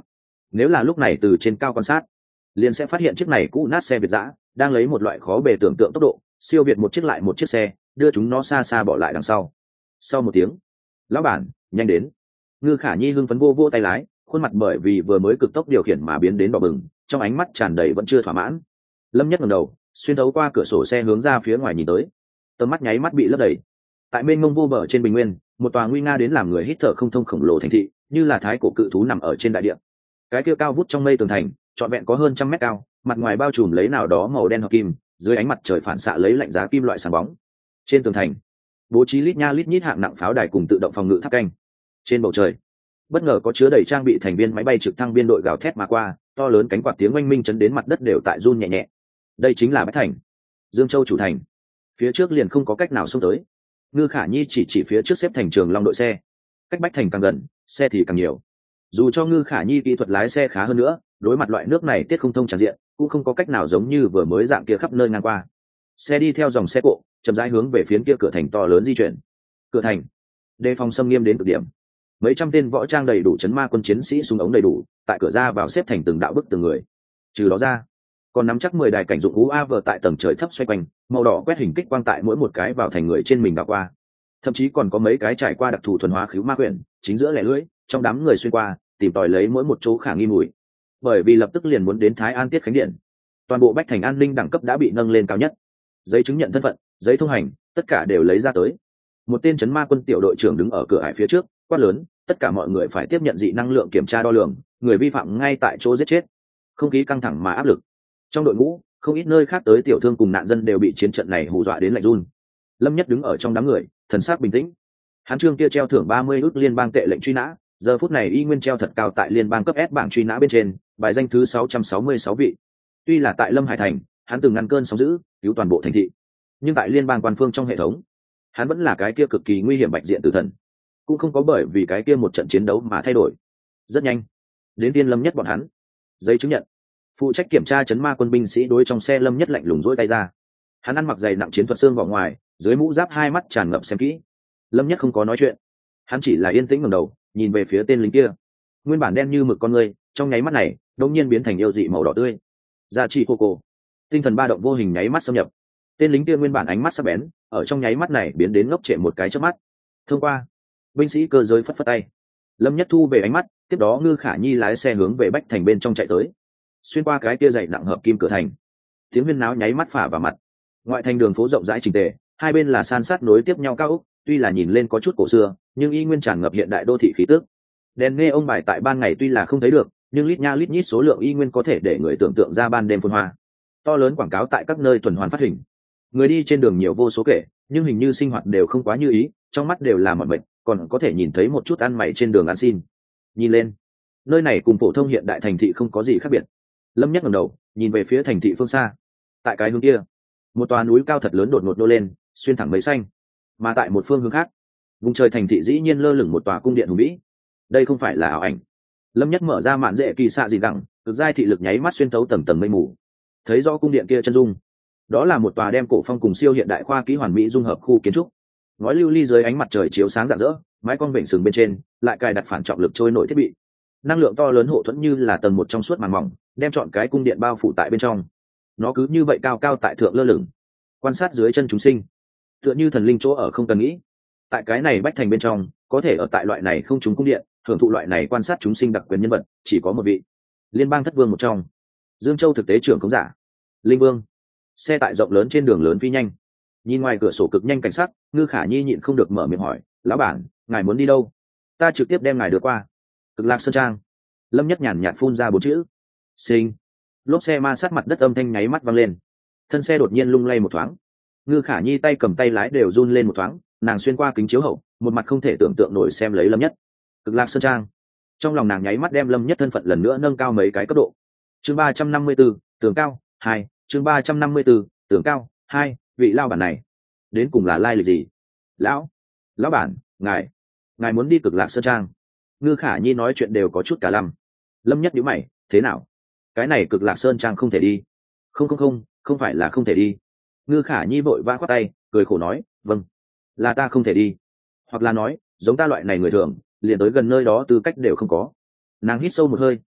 nếu là lúc này từ trên cao quan sát liền sẽ phát hiện chiếc này cũ nát xe Việt dã đang lấy một loại khó bề tưởng tượng tốc độ siêu việt một chiếc lại một chiếc xe, đưa chúng nó xa xa bỏ lại đằng sau. Sau một tiếng, lão bản nhanh đến. Ngư Khả Nhi hưng phấn vô vô tay lái, khuôn mặt bởi vì vừa mới cực tốc điều khiển mà biến đến đỏ bừng, trong ánh mắt tràn đầy vẫn chưa thỏa mãn. Lâm Nhất ngẩng đầu, xuyên thấu qua cửa sổ xe hướng ra phía ngoài nhìn tới, tầm mắt nháy mắt bị lấp đầy. Tại mênh mông vô bờ trên bình nguyên, một tòa nguy nga đến làm người hít thở không thông khổng lồ thành thị, như là thái cổ cự thú nằm ở trên đại địa. Cái kia cao vút trong mây tường thành, trọn vẹn có hơn trăm mét cao, mặt ngoài bao trùm lấy nào đó màu đen hợp kim, dưới ánh mặt trời phản xạ lấy lạnh giá kim loại sáng bóng. Trên tường thành bố trí lít nha lít nhít hạng nặng pháo đài cùng tự động phòng ngự tháp canh. Trên bầu trời bất ngờ có chứa đầy trang bị thành viên máy bay trực thăng biên đội gào thét mà qua, to lớn cánh quạt tiếng oanh minh chấn đến mặt đất đều tại run nhẹ nhẹ. Đây chính là Bách Thành, Dương Châu chủ thành. Phía trước liền không có cách nào xông tới. Ngư Khả Nhi chỉ chỉ phía trước xếp thành trường long đội xe. Cách Bách Thành càng gần, xe thì càng nhiều. Dù cho Ngư Khả Nhi kỹ thuật lái xe khá hơn nữa, đối mặt loại nước này tiết không thông tràn diện, cũng không có cách nào giống như vừa mới dạng kia khắp nơi ngang qua. Xe đi theo dòng xe cộ, chậm rãi hướng về phía kia cửa thành to lớn di chuyển. Cửa thành đề phòng xâm nghiêm đến cực điểm, mấy trăm tên võ trang đầy đủ chấn ma quân chiến sĩ súng ống đầy đủ, tại cửa ra vào xếp thành từng đạo bức từng người. Trừ đó ra, còn nắm chắc mười đài cảnh dụng u a vờ tại tầng trời thấp xoay quanh, màu đỏ quét hình kích quang tại mỗi một cái vào thành người trên mình đảo qua. Thậm chí còn có mấy cái trải qua đặc thù thuần hóa khứu ma quyển, chính giữa lẻ lưỡi, trong đám người xuyên qua, tìm tòi lấy mỗi một chỗ khả nghi mùi. Bởi vì lập tức liền muốn đến Thái An Tiết Khánh Điện, toàn bộ Bách Thành an ninh đẳng cấp đã bị nâng lên cao nhất. Giấy chứng nhận thân phận, giấy thông hành, tất cả đều lấy ra tới. Một tên chấn ma quân tiểu đội trưởng đứng ở cửa ải phía trước, quát lớn, tất cả mọi người phải tiếp nhận dị năng lượng kiểm tra đo lường, người vi phạm ngay tại chỗ giết chết. Không khí căng thẳng mà áp lực. Trong đội ngũ, không ít nơi khác tới tiểu thương cùng nạn dân đều bị chiến trận này hù dọa đến lạnh run. Lâm Nhất đứng ở trong đám người, thần sắc bình tĩnh. Hắn trương kia treo thưởng ba mươi ức liên bang tệ lệnh truy nã, giờ phút này y nguyên treo thật cao tại liên bang cấp S bảng truy nã bên trên, bài danh thứ sáu trăm sáu mươi sáu vị. Tuy là tại Lâm Hải thành, hắn từng ngăn cơn sóng dữ, cứu toàn bộ thành thị, nhưng tại liên bang quan phương trong hệ thống, hắn vẫn là cái kia cực kỳ nguy hiểm bạch diện tử thần, cũng không có bởi vì cái kia một trận chiến đấu mà thay đổi. Rất nhanh, đến tiên Lâm Nhất bọn hắn, giấy chứng nhận. Phụ trách kiểm tra chấn ma quân binh sĩ đối trong xe Lâm Nhất lạnh lùng rỗi tay ra. Hắn ăn mặc dày nặng chiến thuật xương vào ngoài, dưới mũ giáp hai mắt tràn ngập xem kỹ. Lâm Nhất không có nói chuyện, hắn chỉ là yên tĩnh ngẩng đầu, nhìn về phía tên lính kia. Nguyên bản đen như mực con người, trong nháy mắt này, đột nhiên biến thành yêu dị màu đỏ tươi. Giá trị cô cô, tinh thần ba động vô hình nháy mắt xâm nhập. Tên lính kia nguyên bản ánh mắt sắc bén, ở trong nháy mắt này biến đến ngốc trệ một cái chớp mắt. Thông qua, binh sĩ cơ giới phất phất tay. Lâm Nhất thu về ánh mắt, tiếp đó Ngư Khả Nhi lái xe hướng về Bách Thành bên trong chạy tới. Xuyên qua cái kia dày nặng hợp kim cửa thành, tiếng huyên náo nháy mắt phả vào mặt. Ngoại thành đường phố rộng rãi chỉnh tề, hai bên là san sát nối tiếp nhau cao ốc, tuy là nhìn lên có chút cổ xưa, nhưng y nguyên tràn ngập hiện đại đô thị khí tức. Đèn nghe ông bài tại ban ngày tuy là không thấy được, nhưng lít nha lít nhít số lượng y nguyên có thể để người tưởng tượng ra ban đêm phồn hoa. To lớn quảng cáo tại các nơi tuần hoàn phát hình. Người đi trên đường nhiều vô số kể, nhưng hình như sinh hoạt đều không quá như ý, trong mắt đều là mỏi mệt, còn có thể nhìn thấy một chút ăn mày trên đường ăn xin. Nhìn lên, nơi này cùng phổ thông hiện đại thành thị không có gì khác biệt. Lâm Nhất ngẩng đầu, nhìn về phía thành thị phương xa. Tại cái hướng kia, một tòa núi cao thật lớn đột ngột nô lên, xuyên thẳng mấy xanh. Mà tại một phương hướng khác, vùng trời thành thị dĩ nhiên lơ lửng một tòa cung điện hùng vĩ. Đây không phải là ảo ảnh. Lâm Nhất mở ra mạn dễ kỳ xạ gì gẳng, cực giai thị lực nháy mắt xuyên thấu tầng tầng mây mù, thấy rõ cung điện kia chân dung. Đó là một tòa đem cổ phong cùng siêu hiện đại khoa kỹ hoàn mỹ dung hợp khu kiến trúc. Ngói lưu ly dưới ánh mặt trời chiếu sáng rạng rỡ, mái con vịnh sừng bên trên lại cài đặt phản trọng lực trôi nổi thiết bị. Năng lượng to lớn hộ thuẫn như là tầng một trong suốt màn mỏng, đem trọn cái cung điện bao phủ tại bên trong. Nó cứ như vậy cao cao tại thượng lơ lửng, quan sát dưới chân chúng sinh, tựa như thần linh chỗ ở không cần nghĩ. Tại cái này Bách Thành bên trong, có thể ở tại loại này không trúng cung điện, hưởng thụ loại này quan sát chúng sinh đặc quyền nhân vật, chỉ có một vị, liên bang thất vương một trong, Dương Châu thực tế trưởng khống giả, Linh Vương. Xe tại rộng lớn trên đường lớn phi nhanh, nhìn ngoài cửa sổ cực nhanh cảnh sát, Ngư Khả Nhi nhịn không được mở miệng hỏi, lão bản, ngài muốn đi đâu? Ta trực tiếp đem ngài đưa qua Cực Lạc Sơn Trang. Lâm Nhất nhàn nhạt phun ra bốn chữ. Sinh. Lốp xe ma sát mặt đất âm thanh nháy mắt văng lên, thân xe đột nhiên lung lay một thoáng. Ngư Khả Nhi tay cầm tay lái đều run lên một thoáng, nàng xuyên qua kính chiếu hậu, một mặt không thể tưởng tượng nổi xem lấy Lâm Nhất. Cực Lạc Sơn Trang. Trong lòng nàng nháy mắt đem Lâm Nhất thân phận lần nữa nâng cao mấy cái cấp độ. Chương ba trăm năm mươi tư, tường cao hai. Chương ba trăm năm mươi tư, tường cao hai. Vị lao bản này đến cùng là lai lịch gì? Lão, lão bản, ngài, ngài muốn đi Cực Lạc Sơn Trang? Ngư Khả Nhi nói chuyện đều có chút cả lăm. Lâm Nhất nhíu mày, thế nào? Cái này Cực Lạc Sơn Trang không thể đi? Không không không, không phải là không thể đi. Ngư Khả Nhi vội vã khoát tay, cười khổ nói, vâng, là ta không thể đi. Hoặc là nói, giống ta loại này người thường, liền tới gần nơi đó tư cách đều không có. Nàng hít sâu một hơi,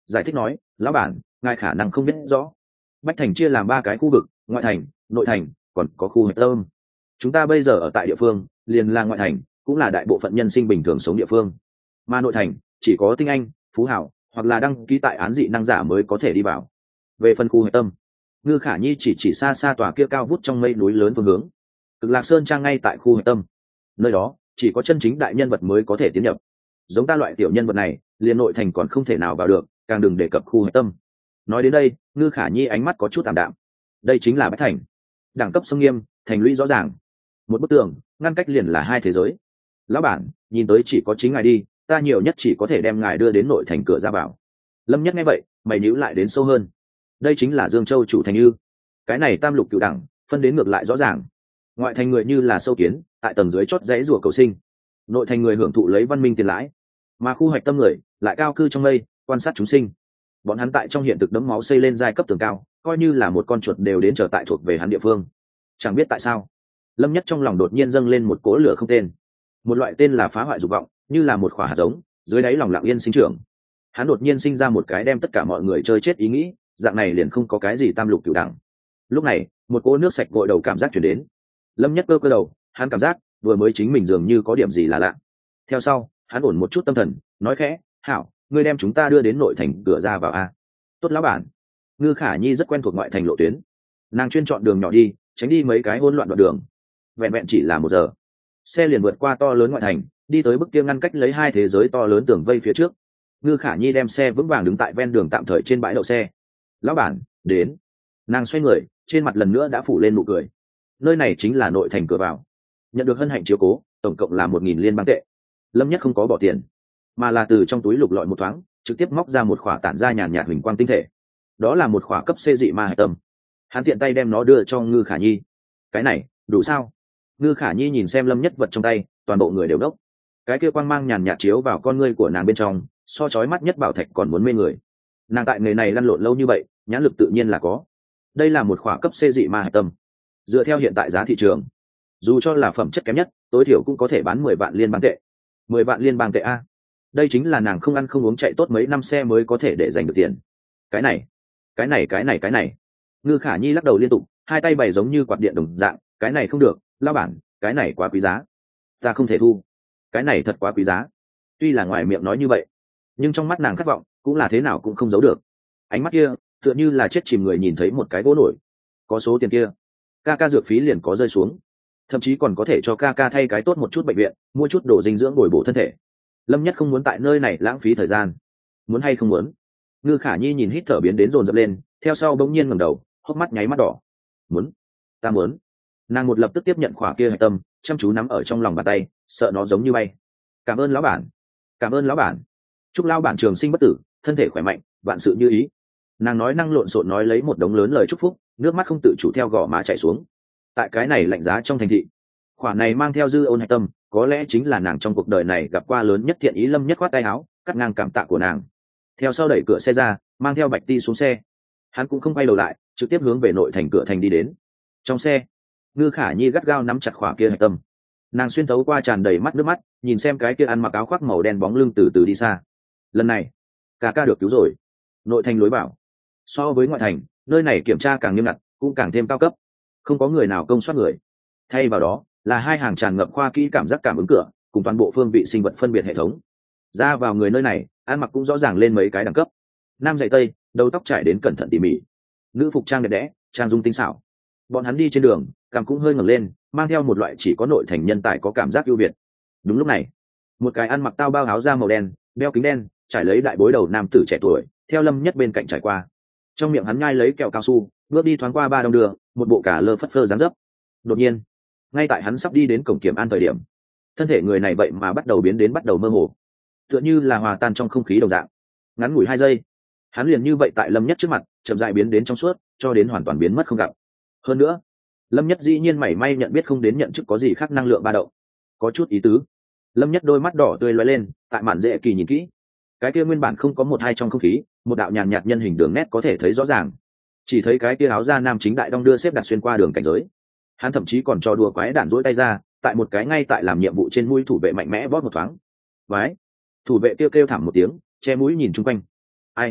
giải thích nói, lão bản, ngài khả năng không biết rõ, bách thành chia làm ba cái khu vực: ngoại thành, nội thành, còn có khu hạch tâm. Chúng ta bây giờ ở tại địa phương liền là ngoại thành, cũng là đại bộ phận nhân sinh bình thường sống địa phương, mà nội thành chỉ có tinh anh, phú hảo hoặc là đăng ký tại án dị năng giả mới có thể đi vào. Về phần khu hạch tâm, Ngư Khả Nhi chỉ chỉ xa xa tòa kia cao vút trong mây núi lớn phương hướng. Cực Lạc Sơn trang ngay tại khu hạch tâm, nơi đó chỉ có chân chính đại nhân vật mới có thể tiến nhập. Giống ta loại tiểu nhân vật này, liền nội thành còn không thể nào vào được, càng đừng đề cập khu hạch tâm. Nói đến đây, Ngư Khả Nhi ánh mắt có chút tạm đạm. Đây chính là Bách Thành, đẳng cấp sông nghiêm, thành lũy rõ ràng, một bức tường ngăn cách liền là hai thế giới. Lão bản, nhìn tới chỉ có chính ngài đi, ta nhiều nhất chỉ có thể đem ngài đưa đến nội thành cửa ra vào. Lâm Nhất nghe vậy, mày nhíu lại đến sâu hơn. Đây chính là Dương Châu chủ thành ư? Cái này tam lục cựu đẳng phân đến ngược lại rõ ràng. Ngoại thành người như là sâu kiến, tại tầng dưới chót dãy rùa cầu sinh; nội thành người hưởng thụ lấy văn minh tiền lãi, mà khu hoạch tâm người lại cao cư trong mây, quan sát chúng sinh. Bọn hắn tại trong hiện thực đấm máu xây lên giai cấp tường cao, coi như là một con chuột đều đến trở tại thuộc về hắn địa phương. Chẳng biết tại sao, Lâm Nhất trong lòng đột nhiên dâng lên một cỗ lửa không tên, một loại tên là phá hoại dục vọng, như là một quả hạt giống dưới đáy lòng lặng yên sinh trưởng. Hắn đột nhiên sinh ra một cái đem tất cả mọi người chơi chết ý nghĩ, dạng này liền không có cái gì tam lục cửu đẳng. Lúc này, một cỗ nước sạch gội đầu cảm giác chuyển đến. Lâm Nhất cơ cơ đầu, hắn cảm giác vừa mới chính mình dường như có điểm gì là lạ. Theo sau, hắn ổn một chút tâm thần, nói khẽ, hảo, ngươi đem chúng ta đưa đến nội thành cửa ra vào a. Tốt lão bản. Ngư Khả Nhi rất quen thuộc ngoại thành lộ tuyến, nàng chuyên chọn đường nhỏ đi, tránh đi mấy cái hỗn loạn đoạn đường. Vẹn vẹn chỉ là một giờ, xe liền vượt qua to lớn ngoại thành, đi tới bức kia ngăn cách lấy hai thế giới to lớn tường vây phía trước. Ngư Khả Nhi đem xe vững vàng đứng tại ven đường tạm thời trên bãi đậu xe. Lão bản, đến. Nàng xoay người, trên mặt lần nữa đã phủ lên nụ cười. Nơi này chính là nội thành cửa vào. Nhận được hân hạnh chiếu cố, tổng cộng là một nghìn liên bang tệ. Lâm Nhất không có bỏ tiền, mà là từ trong túi lục lọi một thoáng, trực tiếp móc ra một khỏa tản ra nhàn nhạt huỳnh quang tinh thể. Đó là một khỏa cấp C dị ma hạch tâm. Hắn tiện tay đem nó đưa cho Ngư Khả Nhi. Cái này đủ sao? Ngư Khả Nhi nhìn xem Lâm Nhất vật trong tay, toàn bộ người đều đốc. Cái kia quang mang nhàn nhạt chiếu vào con ngươi của nàng bên trong, so chói mắt nhất bảo thạch còn muốn mê người. Nàng tại nghề này lăn lộn lâu như vậy, nhãn lực tự nhiên là có. Đây là một khỏa cấp C dị ma hạch tâm. Dựa theo hiện tại giá thị trường, dù cho là phẩm chất kém nhất, tối thiểu cũng có thể bán mười vạn liên bang tệ. Mười vạn liên bang tệ a. Đây chính là nàng không ăn không uống chạy tốt mấy năm xe mới có thể để giành được tiền. Cái này, cái này cái này cái này. Ngư Khả Nhi lắc đầu liên tục, hai tay bày giống như quạt điện đồng dạng, cái này không được, lão bản, cái này quá quý giá, ta không thể thu. Cái này thật quá quý giá. Tuy là ngoài miệng nói như vậy, nhưng trong mắt nàng khát vọng cũng là thế nào cũng không giấu được. Ánh mắt kia tựa như là chết chìm người nhìn thấy một cái gỗ nổi. Có số tiền kia, ca ca dược phí liền có rơi xuống, thậm chí còn có thể cho ca ca thay cái tốt một chút bệnh viện, mua chút đồ dinh dưỡng bồi bổ thân thể. Lâm Nhất không muốn tại nơi này lãng phí thời gian. Muốn hay không muốn? Ngư Khả Nhi nhìn hít thở biến đến dồn dập lên, theo sau bỗng nhiên ngẩng đầu, hốc mắt nháy mắt đỏ. Muốn, ta muốn. Nàng một lập tức tiếp nhận khỏa kia hạch tâm, chăm chú nắm ở trong lòng bàn tay, sợ nó giống như bay. Cảm ơn lão bản, cảm ơn lão bản. Chúc lão bản trường sinh bất tử, thân thể khỏe mạnh, vạn sự như ý. Nàng nói năng lộn xộn nói lấy một đống lớn lời chúc phúc, nước mắt không tự chủ theo gò má chảy xuống. Tại cái này lạnh giá trong thành thị, khoản này mang theo dư ôn hạch tâm, có lẽ chính là nàng trong cuộc đời này gặp qua lớn nhất thiện ý. Lâm Nhất khoát tay áo, cắt ngang cảm tạ của nàng. Theo sau đẩy cửa xe ra, mang theo Bạch Ti xuống xe. Hắn cũng không quay đầu lại, trực tiếp hướng về nội thành cửa thành đi đến. Trong xe, Ngư Khả Nhi gắt gao nắm chặt khỏa kia hạch tâm. Nàng xuyên thấu qua tràn đầy mắt nước mắt, nhìn xem cái kia ăn mặc áo khoác màu đen bóng lưng từ từ đi xa. Lần này, ca ca được cứu rồi. Nội thành lối vào, so với ngoại thành, nơi này kiểm tra càng nghiêm ngặt, cũng càng thêm cao cấp. Không có người nào công soát người. Thay vào đó là hai hàng tràn ngập khoa kỹ cảm giác cảm ứng cửa, cùng toàn bộ phương vị sinh vật phân biệt hệ thống. Ra vào người nơi này, ăn mặc cũng rõ ràng lên mấy cái đẳng cấp. Nam dạy tây, đầu tóc trải đến cẩn thận tỉ mỉ, nữ phục trang đẹp đẽ, trang dung tinh xảo. Bọn hắn đi trên đường, cảm cũng hơi ngẩng lên, mang theo một loại chỉ có nội thành nhân tài có cảm giác ưu việt. Đúng lúc này, một cái ăn mặc tao bao áo da màu đen, đeo kính đen, trải lấy đại bối đầu nam tử trẻ tuổi, theo Lâm Nhất bên cạnh trải qua. Trong miệng hắn nhai lấy kẹo cao su, bước đi thoáng qua ba đông đường, một bộ cả lơ phất phơ dáng dấp. Đột nhiên, ngay tại hắn sắp đi đến cổng kiểm an thời điểm, thân thể người này vậy mà bắt đầu biến đến bắt đầu mơ hồ, tựa như là hòa tan trong không khí đồng dạng. Ngắn ngủi hai giây, hắn liền như vậy tại Lâm Nhất trước mặt chậm rãi biến đến trong suốt, cho đến hoàn toàn biến mất không gặp. Hơn nữa, Lâm Nhất dĩ nhiên mảy may nhận biết không đến nhận chức có gì khác năng lượng ba động. Có chút ý tứ. Lâm Nhất đôi mắt đỏ tươi lóe lên, tại mạn dễ kỳ nhìn kỹ, cái kia nguyên bản không có một hai trong không khí, một đạo nhàn nhạt nhân hình đường nét có thể thấy rõ ràng. Chỉ thấy cái kia áo da nam chính đại đong đưa xếp đặt xuyên qua đường cảnh giới. Hắn thậm chí còn cho đùa quái đản duỗi tay ra, tại một cái ngay tại làm nhiệm vụ trên mũi thủ vệ mạnh mẽ bóp một thoáng. Vái, thủ vệ kêu kêu thảm một tiếng, che mũi nhìn chung quanh. Ai?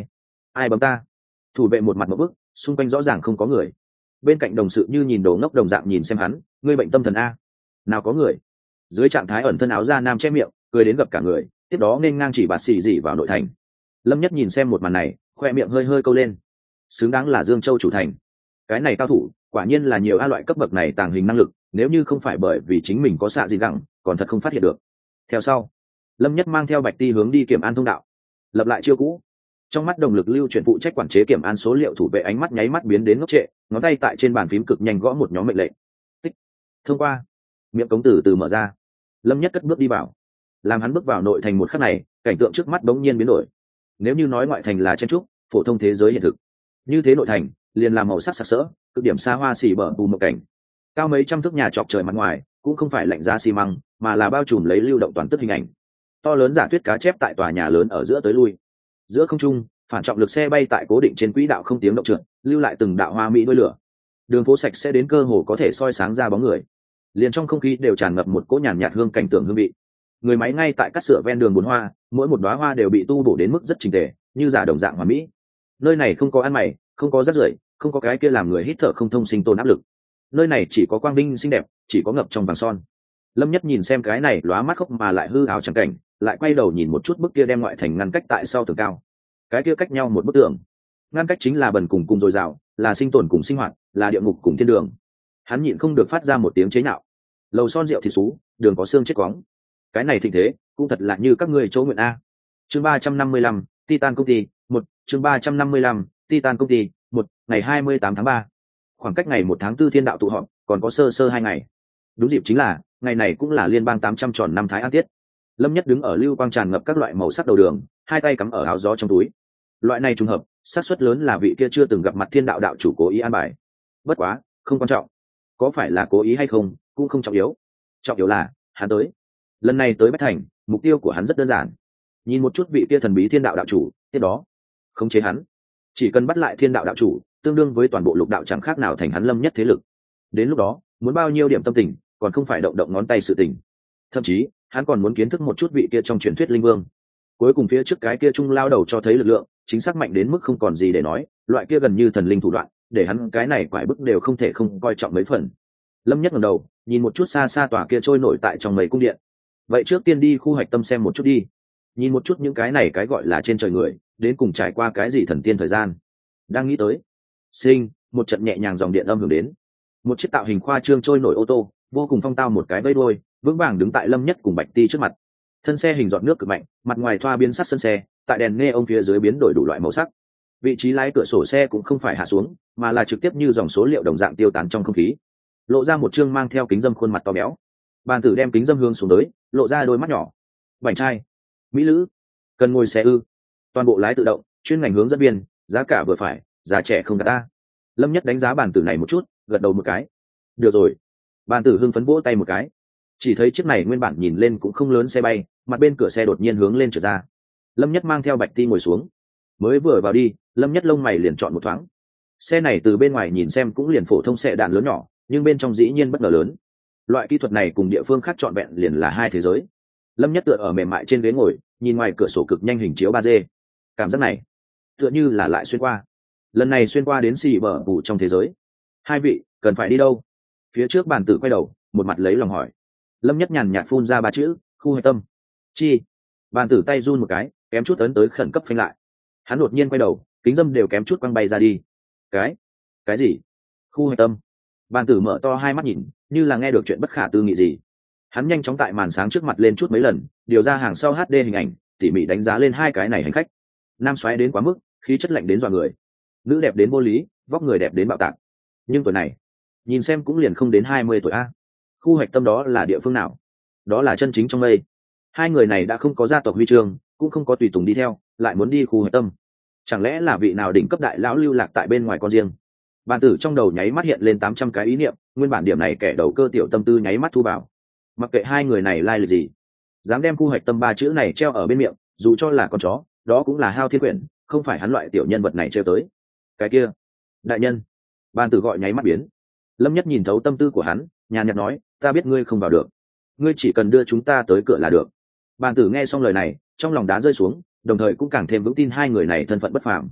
ai bấm ta? Thủ vệ một mặt một bức, xung quanh rõ ràng không có người. Bên cạnh đồng sự như nhìn đồ ngốc đồng dạng nhìn xem hắn, ngươi bệnh tâm thần a? Nào có người. Dưới trạng thái ẩn thân áo da nam che miệng, cười đến gặp cả người, tiếp đó nên ngang chỉ bạt xì dị vào nội thành. Lâm Nhất nhìn xem một màn này, khoe miệng hơi hơi câu lên. Xứng đáng là Dương Châu chủ thành. Cái này cao thủ, quả nhiên là nhiều a loại cấp bậc này tàng hình năng lực, nếu như không phải bởi vì chính mình có xạ gì gẳng, còn thật không phát hiện được. Theo sau, Lâm Nhất mang theo Bạch Ti hướng đi kiểm an thông đạo, lập lại chiêu cũ. Trong mắt đồng lực lưu chuyển phụ trách quản chế kiểm an số liệu thủ vệ ánh mắt nháy mắt biến đến ngốc trệ, ngón tay tại trên bàn phím cực nhanh gõ một nhóm mệnh lệnh. Tích. Thông qua. Miệng cống từ từ mở ra. Lâm Nhất cất bước đi vào. Làm hắn bước vào nội thành một khắc này, cảnh tượng trước mắt bỗng nhiên biến đổi. Nếu như nói ngoại thành là chen trúc, phổ thông thế giới hiện thực, như thế nội thành liền làm màu sắc sặc sỡ, cực điểm xa hoa xỉ bờ bù một cảnh. Cao mấy trăm thước nhà chọc trời mặt ngoài, cũng không phải lạnh giá xi măng, mà là bao trùm lấy lưu động toàn tức hình ảnh. To lớn giả tuyết cá chép tại tòa nhà lớn ở giữa tới lui. Giữa không trung, phản trọng lực xe bay tại cố định trên quỹ đạo không tiếng động trượt, lưu lại từng đạo hoa mỹ đuôi lửa. Đường phố sạch sẽ đến cơ hồ có thể soi sáng ra bóng người. Liền trong không khí đều tràn ngập một cỗ nhàn nhạt hương cảnh tượng hương vị. Người máy ngay tại cắt sửa ven đường bốn hoa, mỗi một đóa hoa đều bị tu bổ đến mức rất chỉnh tề, như giả đồng dạng hoàn mỹ. Nơi này không có ăn mày, không có rác rưởi, không có cái kia làm người hít thở không thông sinh tồn áp lực. Nơi này chỉ có quang minh xinh đẹp, chỉ có ngập trong vàng son. Lâm Nhất nhìn xem cái này lóa mắt khốc mà lại hư ảo chẳng cảnh, lại quay đầu nhìn một chút bức kia đem ngoại thành ngăn cách tại sau tường cao. Cái kia cách nhau một bức tường, ngăn cách chính là bần cùng cùng dồi dào, là sinh tồn cùng sinh hoạt, là địa ngục cùng thiên đường. Hắn nhịn không được phát ra một tiếng chế nhạo. Lầu son rượu thịt xú, đường có xương chết quóng. Cái này thịnh thế, cũng thật là như các ngươi chỗ nguyện a. Chương ba trăm năm mươi lăm, Titan công ty, một, chương ba trăm năm mươi lăm, Titan công ty, một, ngày hai mươi tám tháng ba. Khoảng cách ngày một tháng tư thiên đạo tụ họp, còn có sơ sơ hai ngày. Đúng dịp chính là, ngày này cũng là liên bang tám trăm tròn năm thái an tiết. Lâm Nhất đứng ở lưu quang tràn ngập các loại màu sắc đầu đường, hai tay cắm ở áo gió trong túi. Loại này trùng hợp, xác suất lớn là vị kia chưa từng gặp mặt thiên đạo đạo chủ cố ý an bài. Bất quá, không quan trọng. Có phải là cố ý hay không, cũng không trọng yếu. Trọng yếu là, hắn tới. Lần này tới Bách Thành, mục tiêu của hắn rất đơn giản. Nhìn một chút vị kia thần bí thiên đạo đạo chủ, tiếp đó, khống chế hắn. Chỉ cần bắt lại thiên đạo đạo chủ, tương đương với toàn bộ lục đạo chẳng khác nào thành hắn Lâm Nhất thế lực. Đến lúc đó, muốn bao nhiêu điểm tâm tình, còn không phải động động ngón tay sự tình. Thậm chí, hắn còn muốn kiến thức một chút vị kia trong truyền thuyết linh vương. Cuối cùng phía trước cái kia trung lao đầu cho thấy lực lượng, chính xác mạnh đến mức không còn gì để nói, loại kia gần như thần linh thủ đoạn, để hắn cái này quải bức đều không thể không coi trọng mấy phần. Lâm Nhất ngẩng đầu, nhìn một chút xa xa tòa kia trôi nổi tại trong mấy cung điện. Vậy trước tiên đi khu hạch tâm xem một chút đi, nhìn một chút những cái này cái gọi là trên trời người, đến cùng trải qua cái gì thần tiên thời gian. Đang nghĩ tới, sinh một trận nhẹ nhàng dòng điện âm hưởng đến, một chiếc tạo hình khoa trương trôi nổi ô tô, vô cùng phong tao một cái vây đuôi, vững vàng đứng tại Lâm Nhất cùng Bạch Ti trước mặt. Thân xe hình giọt nước cực mạnh, mặt ngoài thoa biến sắt sân xe, tại đèn nghe ông phía dưới biến đổi đủ loại màu sắc. Vị trí lái cửa sổ xe cũng không phải hạ xuống, mà là trực tiếp như dòng số liệu đồng dạng tiêu tán trong không khí, lộ ra một chương mang theo kính dâm khuôn mặt to béo. Bàn tử đem kính dâm hướng xuống tới, lộ ra đôi mắt nhỏ. Bảnh trai, mỹ lữ, cần ngồi xe ư? Toàn bộ lái tự động, chuyên ngành hướng dẫn viên, giá cả vừa phải, giá trẻ không gạt ta. Lâm Nhất đánh giá bàn tử này một chút, gật đầu một cái. Được rồi. Bàn tử hưng phấn vỗ tay một cái. Chỉ thấy chiếc này nguyên bản nhìn lên cũng không lớn xe bay, mặt bên cửa xe đột nhiên hướng lên trở ra. Lâm Nhất mang theo Bạch Ti ngồi xuống. Mới vừa vào đi, Lâm Nhất lông mày liền chọn một thoáng. Xe này từ bên ngoài nhìn xem cũng liền phổ thông xe đạn lớn nhỏ, nhưng bên trong dĩ nhiên bất ngờ lớn. Loại kỹ thuật này cùng địa phương khác trọn vẹn liền là hai thế giới. Lâm Nhất tựa ở mềm mại trên ghế ngồi, nhìn ngoài cửa sổ cực nhanh hình chiếu ba D. Cảm giác này, tựa như là lại xuyên qua. Lần này xuyên qua đến xì bờ bù trong thế giới. Hai vị, cần phải đi đâu? Phía trước bàn tử quay đầu, một mặt lấy lòng hỏi. Lâm Nhất nhàn nhạt phun ra ba chữ, khu hạch tâm. Chi? Bàn tử tay run một cái, kém chút ấn tới khẩn cấp phanh lại. Hắn đột nhiên quay đầu, kính dâm đều kém chút quăng bay ra đi. Cái? Cái gì? Khu hạch tâm? Bàn tử mở to hai mắt nhìn, như là nghe được chuyện bất khả tư nghị gì. Hắn nhanh chóng tại màn sáng trước mặt lên chút mấy lần, điều ra hàng sau hát đê hình ảnh, tỉ mỉ đánh giá lên hai cái này hành khách. Nam xoáy đến quá mức, khí chất lạnh đến dọa người. Nữ đẹp đến vô lý, vóc người đẹp đến bạo tạc. Nhưng tuổi này, nhìn xem cũng liền không đến hai mươi tuổi a. Khu hạch tâm đó là địa phương nào? Đó là chân chính trong mây. Hai người này đã không có gia tộc huy chương, cũng không có tùy tùng đi theo, lại muốn đi khu hạch tâm. Chẳng lẽ là vị nào đỉnh cấp đại lão lưu lạc tại bên ngoài con riêng? Bàn tử trong đầu nháy mắt hiện lên tám trăm cái ý niệm, nguyên bản điểm này kẻ đầu cơ tiểu tâm tư nháy mắt thu vào. Mặc kệ hai người này lai lịch gì, dám đem khu hạch tâm ba chữ này treo ở bên miệng, dù cho là con chó, đó cũng là hao thiên quyển, không phải hắn loại tiểu nhân vật này treo tới. Cái kia, đại nhân. Bàn tử gọi nháy mắt biến. Lâm Nhất nhìn thấu tâm tư của hắn, nhàn nhạt nói, ta biết ngươi không vào được, ngươi chỉ cần đưa chúng ta tới cửa là được. Bàn tử nghe xong lời này, trong lòng đá rơi xuống, đồng thời cũng càng thêm vững tin hai người này thân phận bất phàm.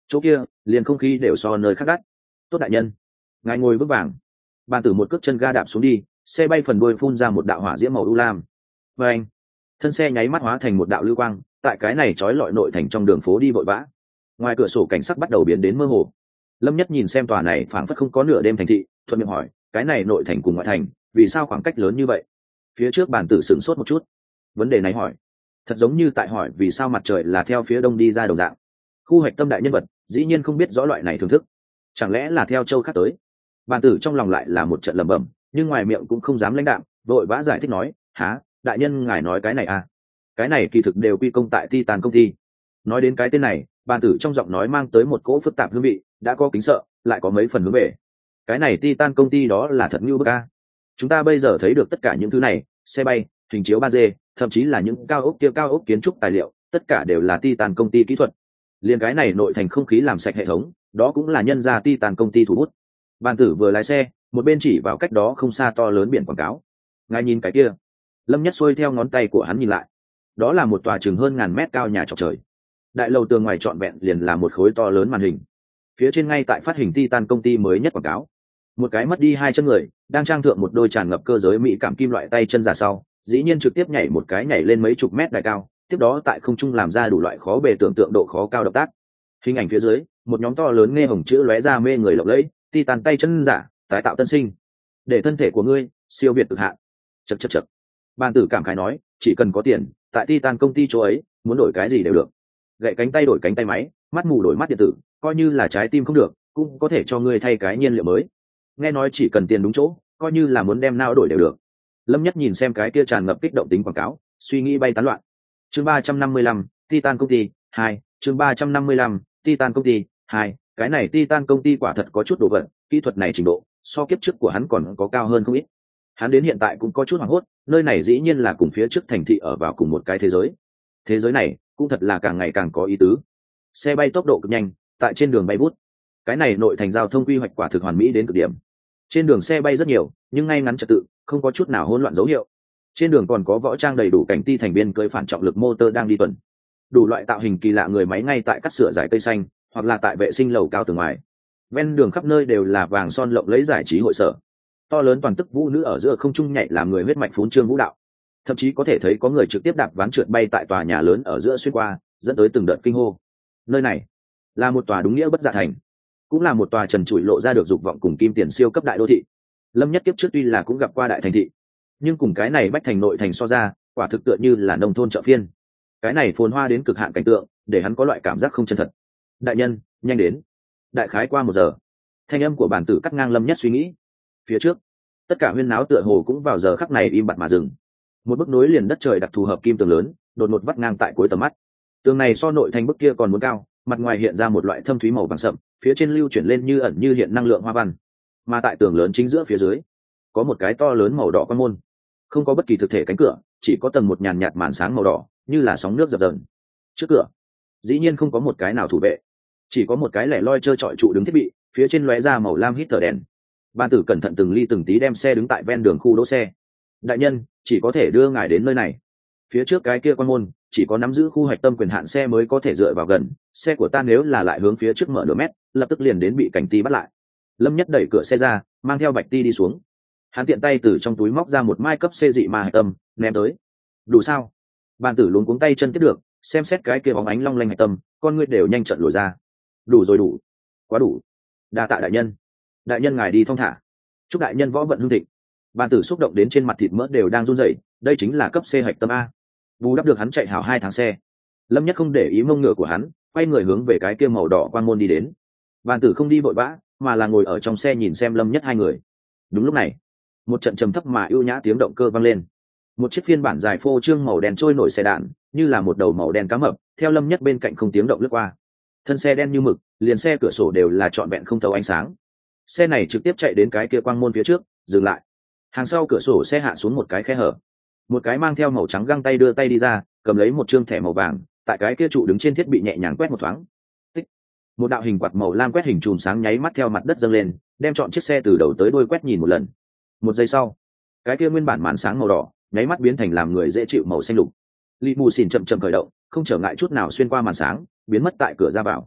chỗ kia liền không khí đều so nơi khác đắt. Tốt đại nhân, ngài ngồi vững vàng. Bàn tử một cước chân ga đạp xuống đi, xe bay phần đuôi phun ra một đạo hỏa diễm màu u lam. Và anh, thân xe nháy mắt hóa thành một đạo lưu quang, tại cái này trói lọi nội thành trong đường phố đi vội vã. Ngoài cửa sổ cảnh sắc bắt đầu biến đến mơ hồ. Lâm Nhất nhìn xem tòa này phảng phất không có nửa đêm thành thị, thuận miệng hỏi, cái này nội thành cùng ngoại thành, vì sao khoảng cách lớn như vậy? Phía trước bàn tử sửng sốt một chút. Vấn đề này hỏi, thật giống như tại hỏi vì sao mặt trời là theo phía đông đi ra đồng dạng. Khu hoạch tâm đại nhân vật, dĩ nhiên không biết rõ loại này thưởng thức. Chẳng lẽ là theo châu khác tới? Bàn tử trong lòng lại là một trận lẩm bẩm, nhưng ngoài miệng cũng không dám lãnh đạm, vội vã giải thích nói, há, đại nhân ngài nói cái này à? Cái này kỳ thực đều quy công tại Titan công ty. Nói đến cái tên này, bàn tử trong giọng nói mang tới một cỗ phức tạp hương vị, đã có kính sợ, lại có mấy phần hướng về. Cái này Titan công ty đó là thật như bức a. Chúng ta bây giờ thấy được tất cả những thứ này, xe bay, hình chiếu ba D, thậm chí là những cao ốc kia cao ốc kiến trúc tài liệu, tất cả đều là Titan công ty kỹ thuật. Liên cái này nội thành không khí làm sạch hệ thống, đó cũng là nhân ra Titan công ty thủ bút. Bàn tử vừa lái xe, một bên chỉ vào cách đó không xa to lớn biển quảng cáo. Ngài nhìn cái kia. Lâm Nhất xuôi theo ngón tay của hắn nhìn lại. Đó là một tòa chừng hơn ngàn mét cao nhà chọc trời. Đại lầu tường ngoài trọn vẹn liền là một khối to lớn màn hình. Phía trên ngay tại phát hình Titan công ty mới nhất quảng cáo. Một cái mất đi hai chân người, đang trang thượng một đôi tràn ngập cơ giới mỹ cảm kim loại tay chân ra sau, dĩ nhiên trực tiếp nhảy một cái nhảy lên mấy chục mét đại cao, tiếp đó tại không trung làm ra đủ loại khó bề tưởng tượng độ khó cao động tác. Hình ảnh phía dưới, một nhóm to lớn nghe hồng chữ lóe ra mê người lộng lẫy, Titan tay chân giả, tái tạo tân sinh. Để thân thể của ngươi siêu việt cực hạn. Chậc chậc chậc. Bàn tử cảm khái nói, chỉ cần có tiền, tại Titan công ty chỗ ấy, muốn đổi cái gì đều được. Gậy cánh tay đổi cánh tay máy, mắt mù đổi mắt điện tử, coi như là trái tim không được, cũng có thể cho ngươi thay cái nhiên liệu mới. Nghe nói chỉ cần tiền đúng chỗ, coi như là muốn đem nao đổi đều được. Lâm Nhất nhìn xem cái kia tràn ngập kích động tính quảng cáo, suy nghĩ bay tán loạn. Chương ba trăm năm mươi lăm, Titan công ty hai, chương ba trăm năm mươi lăm, Titan công ty hai, cái này Titan công ty quả thật có chút đồ vật, kỹ thuật này trình độ, so kiếp trước của hắn còn có cao hơn không ít. Hắn đến hiện tại cũng có chút hoảng hốt, nơi này dĩ nhiên là cùng phía trước thành thị ở vào cùng một cái thế giới. Thế giới này cũng thật là càng ngày càng có ý tứ. Xe bay tốc độ cực nhanh, tại trên đường bay vút. Cái này nội thành giao thông quy hoạch quả thực hoàn mỹ đến cực điểm. Trên đường xe bay rất nhiều, nhưng ngay ngắn trật tự, không có chút nào hỗn loạn dấu hiệu. Trên đường còn có võ trang đầy đủ cảnh ti thành viên cưỡi phản trọng lực motor đang đi tuần. Đủ loại tạo hình kỳ lạ người máy ngay tại cắt sửa giải cây xanh, hoặc là tại vệ sinh lầu cao tường ngoài. Ven đường khắp nơi đều là vàng son lộng lẫy giải trí hội sở. To lớn toàn tức vũ nữ ở giữa không trung nhảy làm người huyết mạch phún trương vũ đạo. Thậm chí có thể thấy có người trực tiếp đạp ván trượt bay tại tòa nhà lớn ở giữa xuyên qua, dẫn tới từng đợt kinh hô. Nơi này là một tòa đúng nghĩa bất dạ thành, cũng là một tòa trần trụi lộ ra được dục vọng cùng kim tiền siêu cấp đại đô thị. Lâm Nhất kiếp trước tuy là cũng gặp qua đại thành thị, nhưng cùng cái này bách thành nội thành so ra, quả thực tựa như là nông thôn chợ phiên. Cái này phồn hoa đến cực hạn cảnh tượng, để hắn có loại cảm giác không chân thật. Đại nhân, nhanh đến. Đại khái qua một giờ, thanh âm của bản tử cắt ngang Lâm Nhất suy nghĩ. Phía trước, tất cả huyên náo tựa hồ cũng vào giờ khắc này im bặt mà dừng. Một bức nối liền đất trời đặc thù hợp kim tường lớn, đột ngột vắt ngang tại cuối tầm mắt. Tường này so nội thành bức kia còn muốn cao, mặt ngoài hiện ra một loại thâm thúy màu vàng sậm, phía trên lưu chuyển lên như ẩn như hiện năng lượng hoa văn. Mà tại tường lớn chính giữa phía dưới, có một cái to lớn màu đỏ quan môn, không có bất kỳ thực thể cánh cửa, chỉ có tầng một nhàn nhạt màn sáng màu đỏ, như là sóng nước dập dờn. Trước cửa, dĩ nhiên không có một cái nào thủ vệ, chỉ có một cái lẻ loi trơ trọi trụ đứng thiết bị, phía trên lóe ra màu lam hít thở đèn. Ban tử cẩn thận từng ly từng tí đem xe đứng tại ven đường khu đỗ xe. Đại nhân, chỉ có thể đưa ngài đến nơi này. Phía trước cái kia quan môn, chỉ có nắm giữ khu hoạch tâm quyền hạn xe mới có thể dựa vào gần, xe của ta nếu là lại hướng phía trước mở nửa mét, lập tức liền đến bị cảnh ti bắt lại. Lâm Nhất đẩy cửa xe ra, mang theo Bạch Ti đi xuống. Hắn tiện tay từ trong túi móc ra một mai cấp C dị ma hạch tâm, ném tới. Đủ sao? Bàn tử luống cuống tay chân tiếp được, xem xét cái kia bóng ánh long lanh hạch tâm, con ngươi đều nhanh trận lùi ra. Đủ rồi đủ, quá đủ. Đa tạ đại nhân. Đại nhân ngài đi thong thả. Chúc đại nhân võ vận hưng thịnh. Bàn tử xúc động đến trên mặt thịt mỡ đều đang run rẩy, đây chính là cấp C hạch tâm a. Bù đắp được hắn chạy hảo hai tháng xe. Lâm Nhất không để ý mông ngựa của hắn, quay người hướng về cái kia màu đỏ quan môn đi đến. Bàn tử không đi vội vã, mà là ngồi ở trong xe nhìn xem Lâm Nhất hai người. Đúng lúc này, một trận trầm thấp mà ưu nhã tiếng động cơ vang lên. Một chiếc phiên bản dài phô trương màu đen trôi nổi xe đạn, như là một đầu màu đen cá mập, theo Lâm Nhất bên cạnh không tiếng động lướt qua. Thân xe đen như mực, liền xe cửa sổ đều là trọn vẹn không thấu ánh sáng. Xe này trực tiếp chạy đến cái kia quang môn phía trước, dừng lại. Hàng sau cửa sổ xe hạ xuống một cái khe hở. Một cái mang theo màu trắng găng tay đưa tay đi ra, cầm lấy một trương thẻ màu vàng, tại cái kia trụ đứng trên thiết bị nhẹ nhàng quét một thoáng. Tích. Một đạo hình quạt màu lam quét hình chùm sáng nháy mắt theo mặt đất dâng lên, đem chọn chiếc xe từ đầu tới đuôi quét nhìn một lần. Một giây sau, cái kia nguyên bản màn sáng màu đỏ nháy mắt biến thành làm người dễ chịu màu xanh lục. Lì mù xỉn chậm chậm khởi động, không trở ngại chút nào xuyên qua màn sáng, biến mất tại cửa ra vào.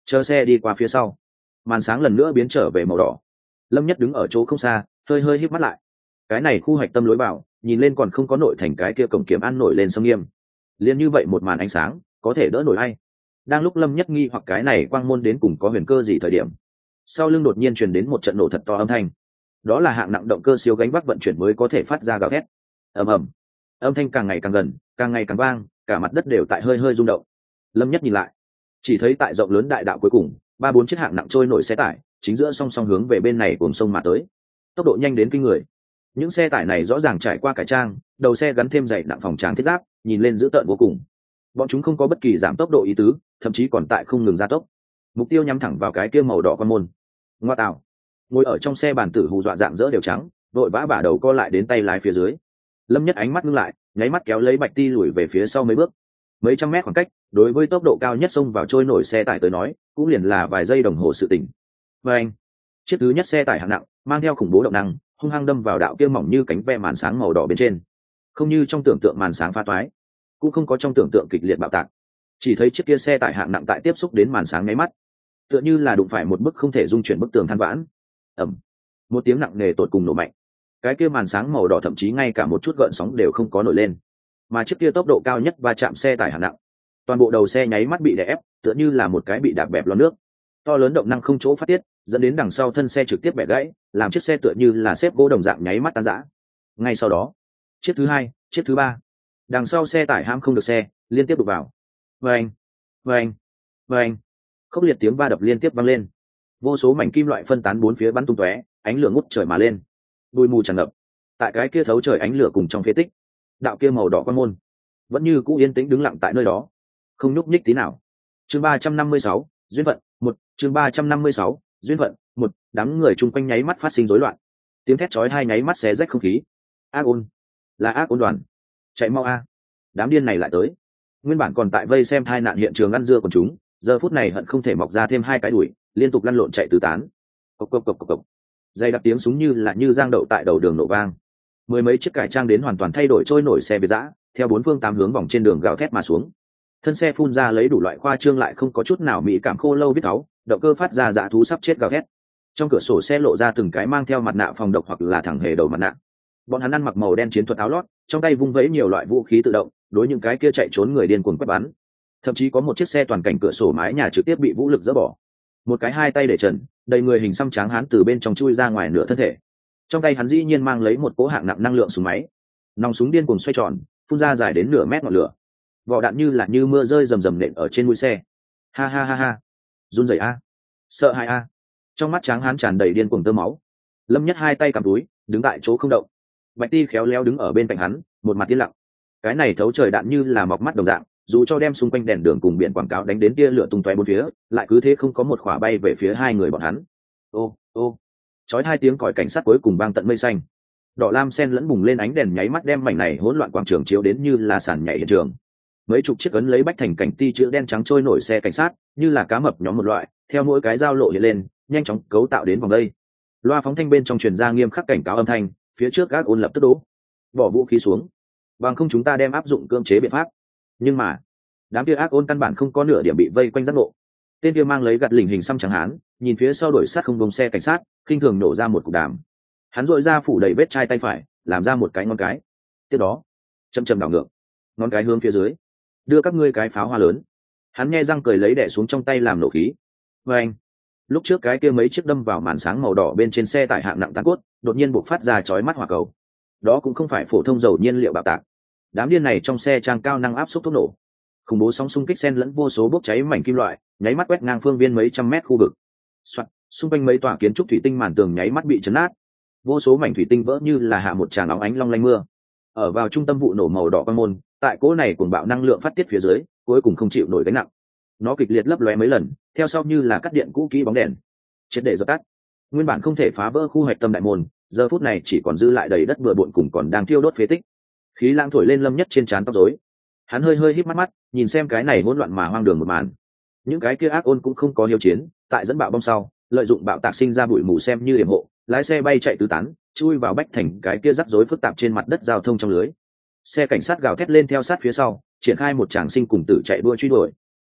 chờ xe đi qua phía sau, màn sáng lần nữa biến trở về màu đỏ. Lâm Nhất đứng ở chỗ không xa, hơi hơi híp mắt lại. Cái này khu hạch tâm lối vào, nhìn lên còn không có nội thành cái kia cổng kiểm an nổi lên sông nghiêm. Liên như vậy một màn ánh sáng, có thể đỡ nổi hay? Đang lúc Lâm Nhất nghi hoặc cái này quang môn đến cùng có huyền cơ gì thời điểm, sau lưng đột nhiên truyền đến một trận nổ thật to âm thanh. Đó là hạng nặng động cơ siêu gánh vác vận chuyển mới có thể phát ra gào thét. Ầm ầm. Âm thanh càng ngày càng gần, càng ngày càng vang, cả mặt đất đều tại hơi hơi rung động. Lâm Nhất nhìn lại, chỉ thấy tại rộng lớn đại đạo cuối cùng, ba bốn chiếc hạng nặng trôi nổi xe tải, chính giữa song song hướng về bên này cùng sông mà tới. Tốc độ nhanh đến kinh người. Những xe tải này rõ ràng trải qua cải trang, đầu xe gắn thêm dày nặng phòng tráng thiết giáp, nhìn lên dữ tợn vô cùng. Bọn chúng không có bất kỳ giảm tốc độ ý tứ, thậm chí còn tại không ngừng gia tốc. Mục tiêu nhắm thẳng vào cái kia màu đỏ quan môn. Ngoa tạo. Ngồi ở trong xe bàn tử hù dọa dạng dỡ đều trắng, vội vã bả đầu co lại đến tay lái phía dưới. Lâm Nhất ánh mắt ngưng lại, nháy mắt kéo lấy Bạch Ti lùi về phía sau mấy bước. Mấy trăm mét khoảng cách, đối với tốc độ cao nhất xông vào trôi nổi xe tải tới nói, cũng liền là vài giây đồng hồ sự tỉnh. Và anh, chiếc thứ nhất xe tải hạng nặng, mang theo khủng bố động năng, hung hăng đâm vào đạo kia mỏng như cánh ve màn sáng màu đỏ bên trên. Không như trong tưởng tượng màn sáng phá toái, cũng không có trong tưởng tượng kịch liệt bạo tạc. Chỉ thấy chiếc kia xe tải hạng nặng tại tiếp xúc đến màn sáng nháy mắt, tựa như là đụng phải một bức không thể dung chuyển bức tường than vãn. Ầm, một tiếng nặng nề tột cùng nổ mạnh. Cái kia màn sáng màu đỏ thậm chí ngay cả một chút gợn sóng đều không có nổi lên. Mà chiếc kia tốc độ cao nhất va chạm xe tải hạng nặng, toàn bộ đầu xe nháy mắt bị đè ép, tựa như là một cái bị đạp bẹp lon nước. To lớn động năng không chỗ phát tiết, dẫn đến đằng sau thân xe trực tiếp bẻ gãy, làm chiếc xe tựa như là xếp gỗ đồng dạng nháy mắt tan rã. Ngay sau đó, chiếc thứ hai, chiếc thứ ba, đằng sau xe tải hãm không được xe, liên tiếp đụng vào. Vâng, vâng, vâng, khốc liệt tiếng va đập liên tiếp vang lên. Vô số mảnh kim loại phân tán bốn phía bắn tung tóe, ánh lửa ngút trời mà lên. Bụi mù tràn ngập. Tại cái kia thấu trời ánh lửa cùng trong phế tích, đạo kia màu đỏ quan môn vẫn như cũ yên tĩnh đứng lặng tại nơi đó, không nhúc nhích tí nào. Chương ba trăm năm mươi sáu, duyên phận một. Chương ba trăm năm mươi sáu, duyên phận một. Đám người chung quanh nháy mắt phát sinh rối loạn, tiếng thét chói hai nháy mắt xé rách không khí. Ác ôn, là ác ôn đoàn, chạy mau a! Đám điên này lại tới. Nguyên bản còn tại vây xem tai nạn hiện trường ăn dưa của chúng, giờ phút này hận không thể mọc ra thêm hai cái đuổi, liên tục lăn lộn chạy tứ tán. Cộc cộc cộc cộc cộc. Dây đặc tiếng súng như là như giang đậu tại đầu đường nổ vang. Mười mấy chiếc cải trang đến hoàn toàn thay đổi trôi nổi xe biệt dã, theo bốn phương tám hướng vòng trên đường gào thét mà xuống. Thân xe phun ra lấy đủ loại khoa trương lại không có chút nào mỹ cảm khô lâu biết cáu, động cơ phát ra dã thú sắp chết gào thét. Trong cửa sổ xe lộ ra từng cái mang theo mặt nạ phòng độc hoặc là thẳng hề đầu mặt nạ. Bọn hắn ăn mặc màu đen chiến thuật áo lót, trong tay vung vẫy nhiều loại vũ khí tự động, đối những cái kia chạy trốn người điên cuồng quét bắn. Thậm chí có một chiếc xe toàn cảnh cửa sổ mái nhà trực tiếp bị vũ lực dỡ bỏ. Một cái hai tay để trần, đầy người hình xăm tráng hán từ bên trong chui ra ngoài nửa thân thể. Trong tay hắn dĩ nhiên mang lấy một cỗ hạng nặng năng lượng súng máy. Nòng súng điên cuồng xoay tròn, phun ra dài đến nửa mét ngọn lửa. Vỏ đạn như là như mưa rơi rầm rầm nện ở trên mũi xe. Ha ha ha ha, run rẩy a, sợ hãi a. Trong mắt tráng hán tràn đầy điên cuồng tơ máu. Lâm Nhất hai tay cầm túi, đứng tại chỗ không động. Bạch Ti khéo léo đứng ở bên cạnh hắn, một mặt yên lặng. Cái này thấu trời đạn như là mọc mắt đồng dạng, dù cho đem xung quanh đèn đường cùng biển quảng cáo đánh đến tia lửa tung tóe bốn phía, lại cứ thế không có một khỏa bay về phía hai người bọn hắn. Ô ô, chói hai tiếng còi cảnh sát cuối cùng vang tận mây xanh. Đỏ lam sen lẫn bùng lên ánh đèn nháy mắt đem mảnh này hỗn loạn quảng trường chiếu đến như là sàn nhảy hiện trường. Mấy chục chiếc ấn lấy bách thành cảnh ti chữ đen trắng trôi nổi xe cảnh sát, như là cá mập nhóm một loại, theo mỗi cái giao lộ hiện lên, nhanh chóng cấu tạo đến vòng đây. Loa phóng thanh bên trong truyền ra nghiêm khắc cảnh cáo âm thanh, phía trước gác ôn lập tức đố, bỏ vũ khí xuống, bằng không chúng ta đem áp dụng cưỡng chế biện pháp. Nhưng mà đám kia ác ôn căn bản không có nửa điểm bị vây quanh giác ngộ. Tên kia mang lấy gạt lình hình xăm trắng hán, nhìn phía sau đuổi sát không bông xe cảnh sát, khinh thường nổ ra một cục đàm. Hắn dội ra phủ đầy vết chai tay phải, làm ra một cái ngón cái. Tiếp đó chậm chậm đảo ngược, ngón cái hướng phía dưới, đưa các ngươi cái pháo hoa lớn. Hắn nghe răng cười lấy đẻ xuống trong tay làm nổ khí. Và anh, lúc trước cái kia mấy chiếc đâm vào màn sáng màu đỏ bên trên xe tải hạng nặng tán cốt, đột nhiên bộc phát ra chói mắt hỏa cầu. Đó cũng không phải phổ thông dầu nhiên liệu bạo tạc. Đám điên này trong xe trang cao năng áp suất thuốc nổ, khủng bố sóng xung kích xen lẫn vô số bốc cháy mảnh kim loại, nháy mắt quét ngang phương viên mấy trăm mét khu vực. Soạn, xung quanh mấy tòa kiến trúc thủy tinh màn tường nháy mắt bị chấn nát, vô số mảnh thủy tinh vỡ như là hạ một tràng óng ánh long lanh mưa. Ở vào trung tâm vụ nổ màu đỏ quan môn, tại cỗ này cuồng bạo năng lượng phát tiết phía dưới, cuối cùng không chịu nổi gánh nặng. Nó kịch liệt lấp lóe mấy lần, theo sau như là cắt điện cũ kỹ bóng đèn, triệt để dập tắt. Nguyên bản không thể phá vỡ khu hoạch tâm đại môn, giờ phút này chỉ còn dư lại đầy đất bừa bộn cùng còn đang thiêu đốt phế tích. Khí lãng thổi lên Lâm Nhất trên trán tóc rối. Hắn hơi hơi híp mắt mắt, nhìn xem cái này hỗn loạn mà hoang đường một màn. Những cái kia ác ôn cũng không có hiếu chiến, tại dẫn bạo bom sau, lợi dụng bạo tạc sinh ra bụi mù xem như yểm hộ, lái xe bay chạy tứ tán, chui vào bách thành cái kia rắc rối phức tạp trên mặt đất giao thông trong lưới. Xe cảnh sát gào thét lên theo sát phía sau, triển khai một tràng sinh cùng tử chạy đua truy đuổi.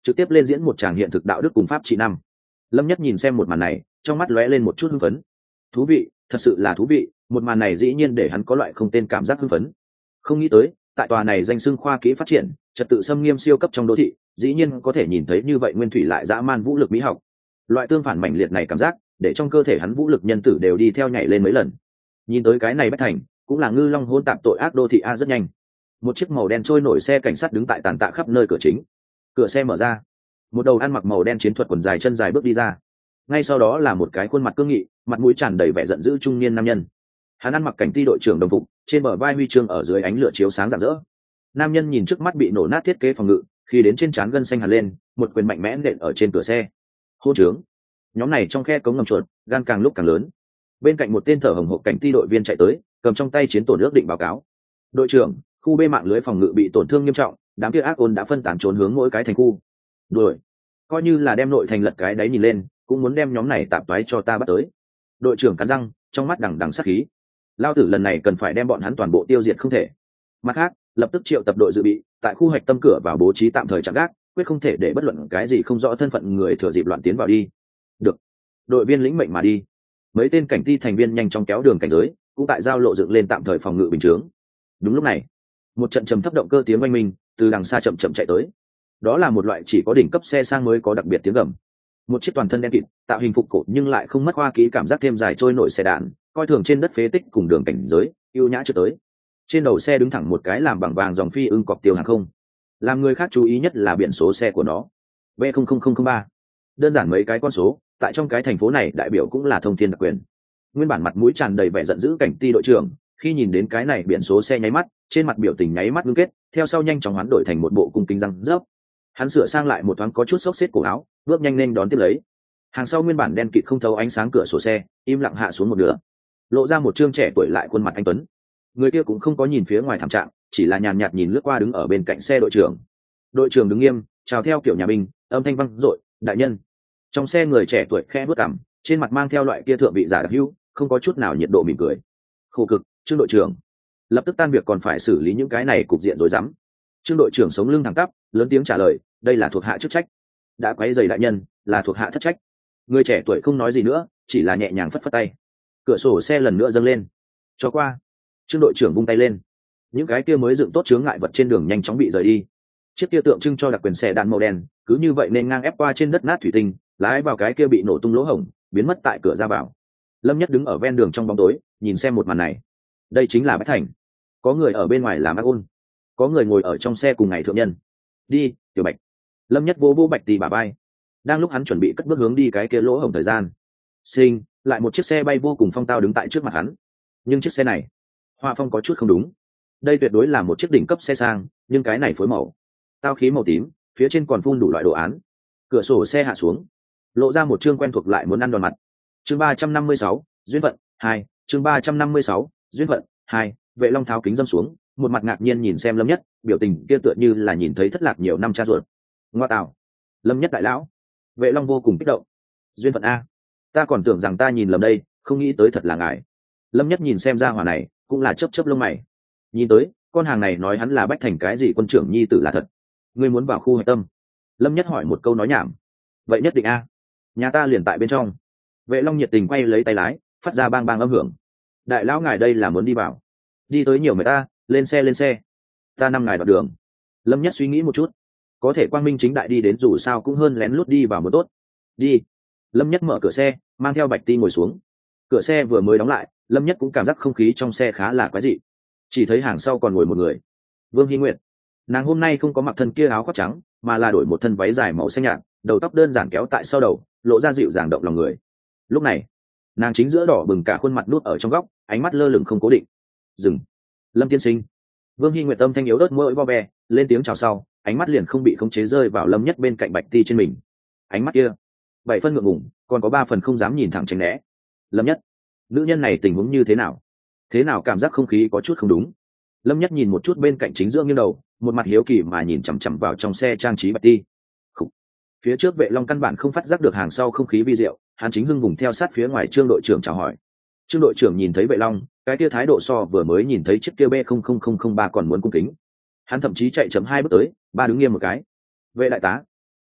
trực tiếp lên diễn một tràng hiện thực đạo đức cùng pháp trị năm. Lâm Nhất nhìn xem một màn này, trong mắt lóe lên một chút hưng phấn. Thú vị, thật sự là thú vị, một màn này dĩ nhiên để hắn có loại không tên cảm giác hưng phấn. Không nghĩ tới, tại tòa này danh xưng khoa kỹ phát triển, trật tự xâm nghiêm siêu cấp trong đô thị, dĩ nhiên có thể nhìn thấy như vậy nguyên thủy lại dã man vũ lực mỹ học. Loại tương phản mãnh liệt này cảm giác, để trong cơ thể hắn vũ lực nhân tử đều đi theo nhảy lên mấy lần. Nhìn tới cái này Bách Thành, cũng là ngư long hôn tạp tội ác đô thị a. Rất nhanh, một chiếc màu đen trôi nổi xe cảnh sát đứng tại tàn tạ khắp nơi cửa chính. Cửa xe mở ra, một đầu ăn mặc màu đen chiến thuật quần dài chân dài bước đi ra. Ngay sau đó là một cái khuôn mặt cương nghị, mặt mũi tràn đầy vẻ giận dữ trung niên nam nhân. Hắn ăn mặc cảnh ti đội trưởng đồng phục, trên bờ vai huy chương ở dưới ánh lửa chiếu sáng rạng rỡ. Nam nhân nhìn trước mắt bị nổ nát thiết kế phòng ngự, khi đến trên trán gân xanh hẳn lên, một quyền mạnh mẽ nện ở trên cửa xe. Hô trướng! Nhóm này trong khe cống ngầm chuột, gan càng lúc càng lớn. Bên cạnh một tên thở hổn hộc cảnh ti đội viên chạy tới, cầm trong tay chiến tổn ước định báo cáo. Đội trưởng, khu B mạng lưới phòng ngự bị tổn thương nghiêm trọng, đám kia ác ôn đã phân tán trốn hướng mỗi cái thành khu. Đuổi! Coi như là đem nội thành lật cái đáy nhìn lên, cũng muốn đem nhóm này tạp toái cho ta bắt tới. Đội trưởng cắn răng, trong mắt đằng đằng sát khí. Lao tử lần này cần phải đem bọn hắn toàn bộ tiêu diệt không thể. Mặt khác, lập tức triệu tập đội dự bị, tại khu hoạch tâm cửa vào bố trí tạm thời chặn gác, quyết không thể để bất luận cái gì không rõ thân phận người thừa dịp loạn tiến vào đi. Được. Đội viên lĩnh mệnh mà đi. Mấy tên cảnh ti thành viên nhanh chóng kéo đường cảnh giới, cũng tại giao lộ dựng lên tạm thời phòng ngự bình chướng. Đúng lúc này, một trận trầm thấp động cơ tiếng oanh minh từ đằng xa chậm chậm chạy tới. Đó là một loại chỉ có đỉnh cấp xe sang mới có đặc biệt tiếng gầm. Một chiếc toàn thân đen kịt, tạo hình phục cổ nhưng lại không mất hoa kỹ cảm giác thêm dài trôi nổi xe đạn, coi thường trên đất phế tích cùng đường cảnh giới, ưu nhã chưa tới. Trên đầu xe đứng thẳng một cái làm bằng vàng dòng phi ưng cọp tiêu hàng không. Làm người khác chú ý nhất là biển số xe của nó, B không không không không ba. Đơn giản mấy cái con số, tại trong cái thành phố này đại biểu cũng là thông thiên đặc quyền. Nguyên bản mặt mũi tràn đầy vẻ giận dữ cảnh ti đội trưởng, khi nhìn đến cái này biển số xe nháy mắt, trên mặt biểu tình nháy mắt ngưng kết, theo sau nhanh chóng hoán đổi thành một bộ cung kính răng rớp. Hắn sửa sang lại một thoáng có chút xốc xếp cổ áo, bước nhanh lên đón tiếp lấy. Hàng sau nguyên bản đen kịt không thấu ánh sáng cửa sổ xe, im lặng hạ xuống một nửa, lộ ra một trương trẻ tuổi lại khuôn mặt anh tuấn. Người kia cũng không có nhìn phía ngoài thảm trạng, chỉ là nhàn nhạt nhìn lướt qua đứng ở bên cạnh xe đội trưởng. Đội trưởng đứng nghiêm, chào theo kiểu nhà binh, âm thanh vang dội, đại nhân. Trong xe người trẻ tuổi khẽ bước cằm, trên mặt mang theo loại kia thượng vị giả đặc hữu, không có chút nào nhiệt độ mỉm cười. Khổ cực, trương đội trưởng. Lập tức tan việc còn phải xử lý những cái này cục diện rối rắm. Trương đội trưởng sống lưng thẳng tắp, lớn tiếng trả lời, đây là thuộc hạ chức trách. Đã quấy rầy đại nhân, là thuộc hạ thất trách. Người trẻ tuổi không nói gì nữa, chỉ là nhẹ nhàng phất phất tay. Cửa sổ xe lần nữa dâng lên. Cho qua. Trương đội trưởng vung tay lên, những cái kia mới dựng tốt chướng ngại vật trên đường nhanh chóng bị rời đi. Chiếc kia tượng trưng cho đặc quyền xe đạn màu đen cứ như vậy nên ngang ép qua trên đất nát thủy tinh, lái vào cái kia bị nổ tung lỗ hổng, biến mất tại cửa ra vào. Lâm Nhất đứng ở ven đường trong bóng tối, nhìn xem một màn này. Đây chính là Bách Thành. Có người ở bên ngoài làm ác ôn, có người ngồi ở trong xe cùng ngày thượng nhân. Đi, Tiểu Bạch. Lâm Nhất vô vô Bạch Tì bả vai. Đang lúc hắn chuẩn bị cất bước hướng đi cái kia lỗ hổng thời gian, sinh lại một chiếc xe bay vô cùng phong tao đứng tại trước mặt hắn. Nhưng chiếc xe này, hoa phong có chút không đúng. Đây tuyệt đối là một chiếc đỉnh cấp xe sang, nhưng cái này phối màu tao khí màu tím, phía trên còn phun đủ loại đồ án. Cửa sổ xe hạ xuống, lộ ra một chương quen thuộc lại muốn ăn đòn mặt. Chương ba trăm năm mươi sáu, duyên phận hai. Chương ba trăm năm mươi sáu, duyên phận hai. Vệ Long tháo kính dâm xuống, một mặt ngạc nhiên nhìn xem Lâm Nhất, biểu tình kia tựa như là nhìn thấy thất lạc nhiều năm cha ruột. Ngoa tạo, Lâm Nhất đại lão. Vệ Long vô cùng kích động. Duyên phận a, ta còn tưởng rằng ta nhìn lầm đây, không nghĩ tới thật là ngài. Lâm Nhất nhìn xem ra hỏa này, cũng là chớp chớp lông mày. Nhìn tới, con hàng này nói hắn là Bách Thành cái gì quân trưởng nhi tử là thật. Ngươi muốn vào khu hạch tâm? Lâm Nhất hỏi một câu nói nhảm. Vậy nhất định a, nhà ta liền tại bên trong. Vệ Long nhiệt tình quay lấy tay lái, phát ra bang bang âm hưởng. Đại lão ngài đây là muốn đi vào? Đi tới nhiều người ta, lên xe lên xe. Ta năm ngài đoạn đường. Lâm Nhất suy nghĩ một chút, có thể quang minh chính đại đi đến dù sao cũng hơn lén lút đi vào một tốt. Đi. Lâm Nhất mở cửa xe, mang theo Bạch Ti ngồi xuống. Cửa xe vừa mới đóng lại, Lâm Nhất cũng cảm giác không khí trong xe khá là quái dị. Chỉ thấy hàng sau còn ngồi một người, Vương Hy Nguyệt. Nàng hôm nay không có mặc thân kia áo khoác trắng, mà là đổi một thân váy dài màu xanh nhạt, đầu tóc đơn giản kéo tại sau đầu, lộ ra dịu dàng động lòng người. Lúc này, nàng chính giữa đỏ bừng cả khuôn mặt nút ở trong góc, ánh mắt lơ lửng không cố định. Dừng. Lâm tiên sinh. Vương Hy Nguyệt tâm thanh yếu ớt mỗi vo ve, lên tiếng chào sau, ánh mắt liền không bị khống chế rơi vào Lâm Nhất bên cạnh Bạch Ti trên mình. Ánh mắt kia, bảy phân ngượng ngùng, còn có ba phần không dám nhìn thẳng tránh né. Lâm Nhất, nữ nhân này tình huống như thế nào? Thế nào cảm giác không khí có chút không đúng? Lâm Nhất nhìn một chút bên cạnh chính giữa nghiêng đầu, một mặt hiếu kỳ mà nhìn chằm chằm vào trong xe trang trí Bạch Ti. Khủ. Phía trước Vệ Long căn bản không phát giác được hàng sau không khí vi diệu, hắn chính hưng vùng theo sát phía ngoài Trương đội trưởng chào hỏi. Trương đội trưởng nhìn thấy Vệ Long, cái kia thái độ so vừa mới nhìn thấy chiếc kia B không không không không ba còn muốn cung kính. Hắn thậm chí chạy chậm hai bước tới, ba đứng nghiêm một cái. Vệ đại tá.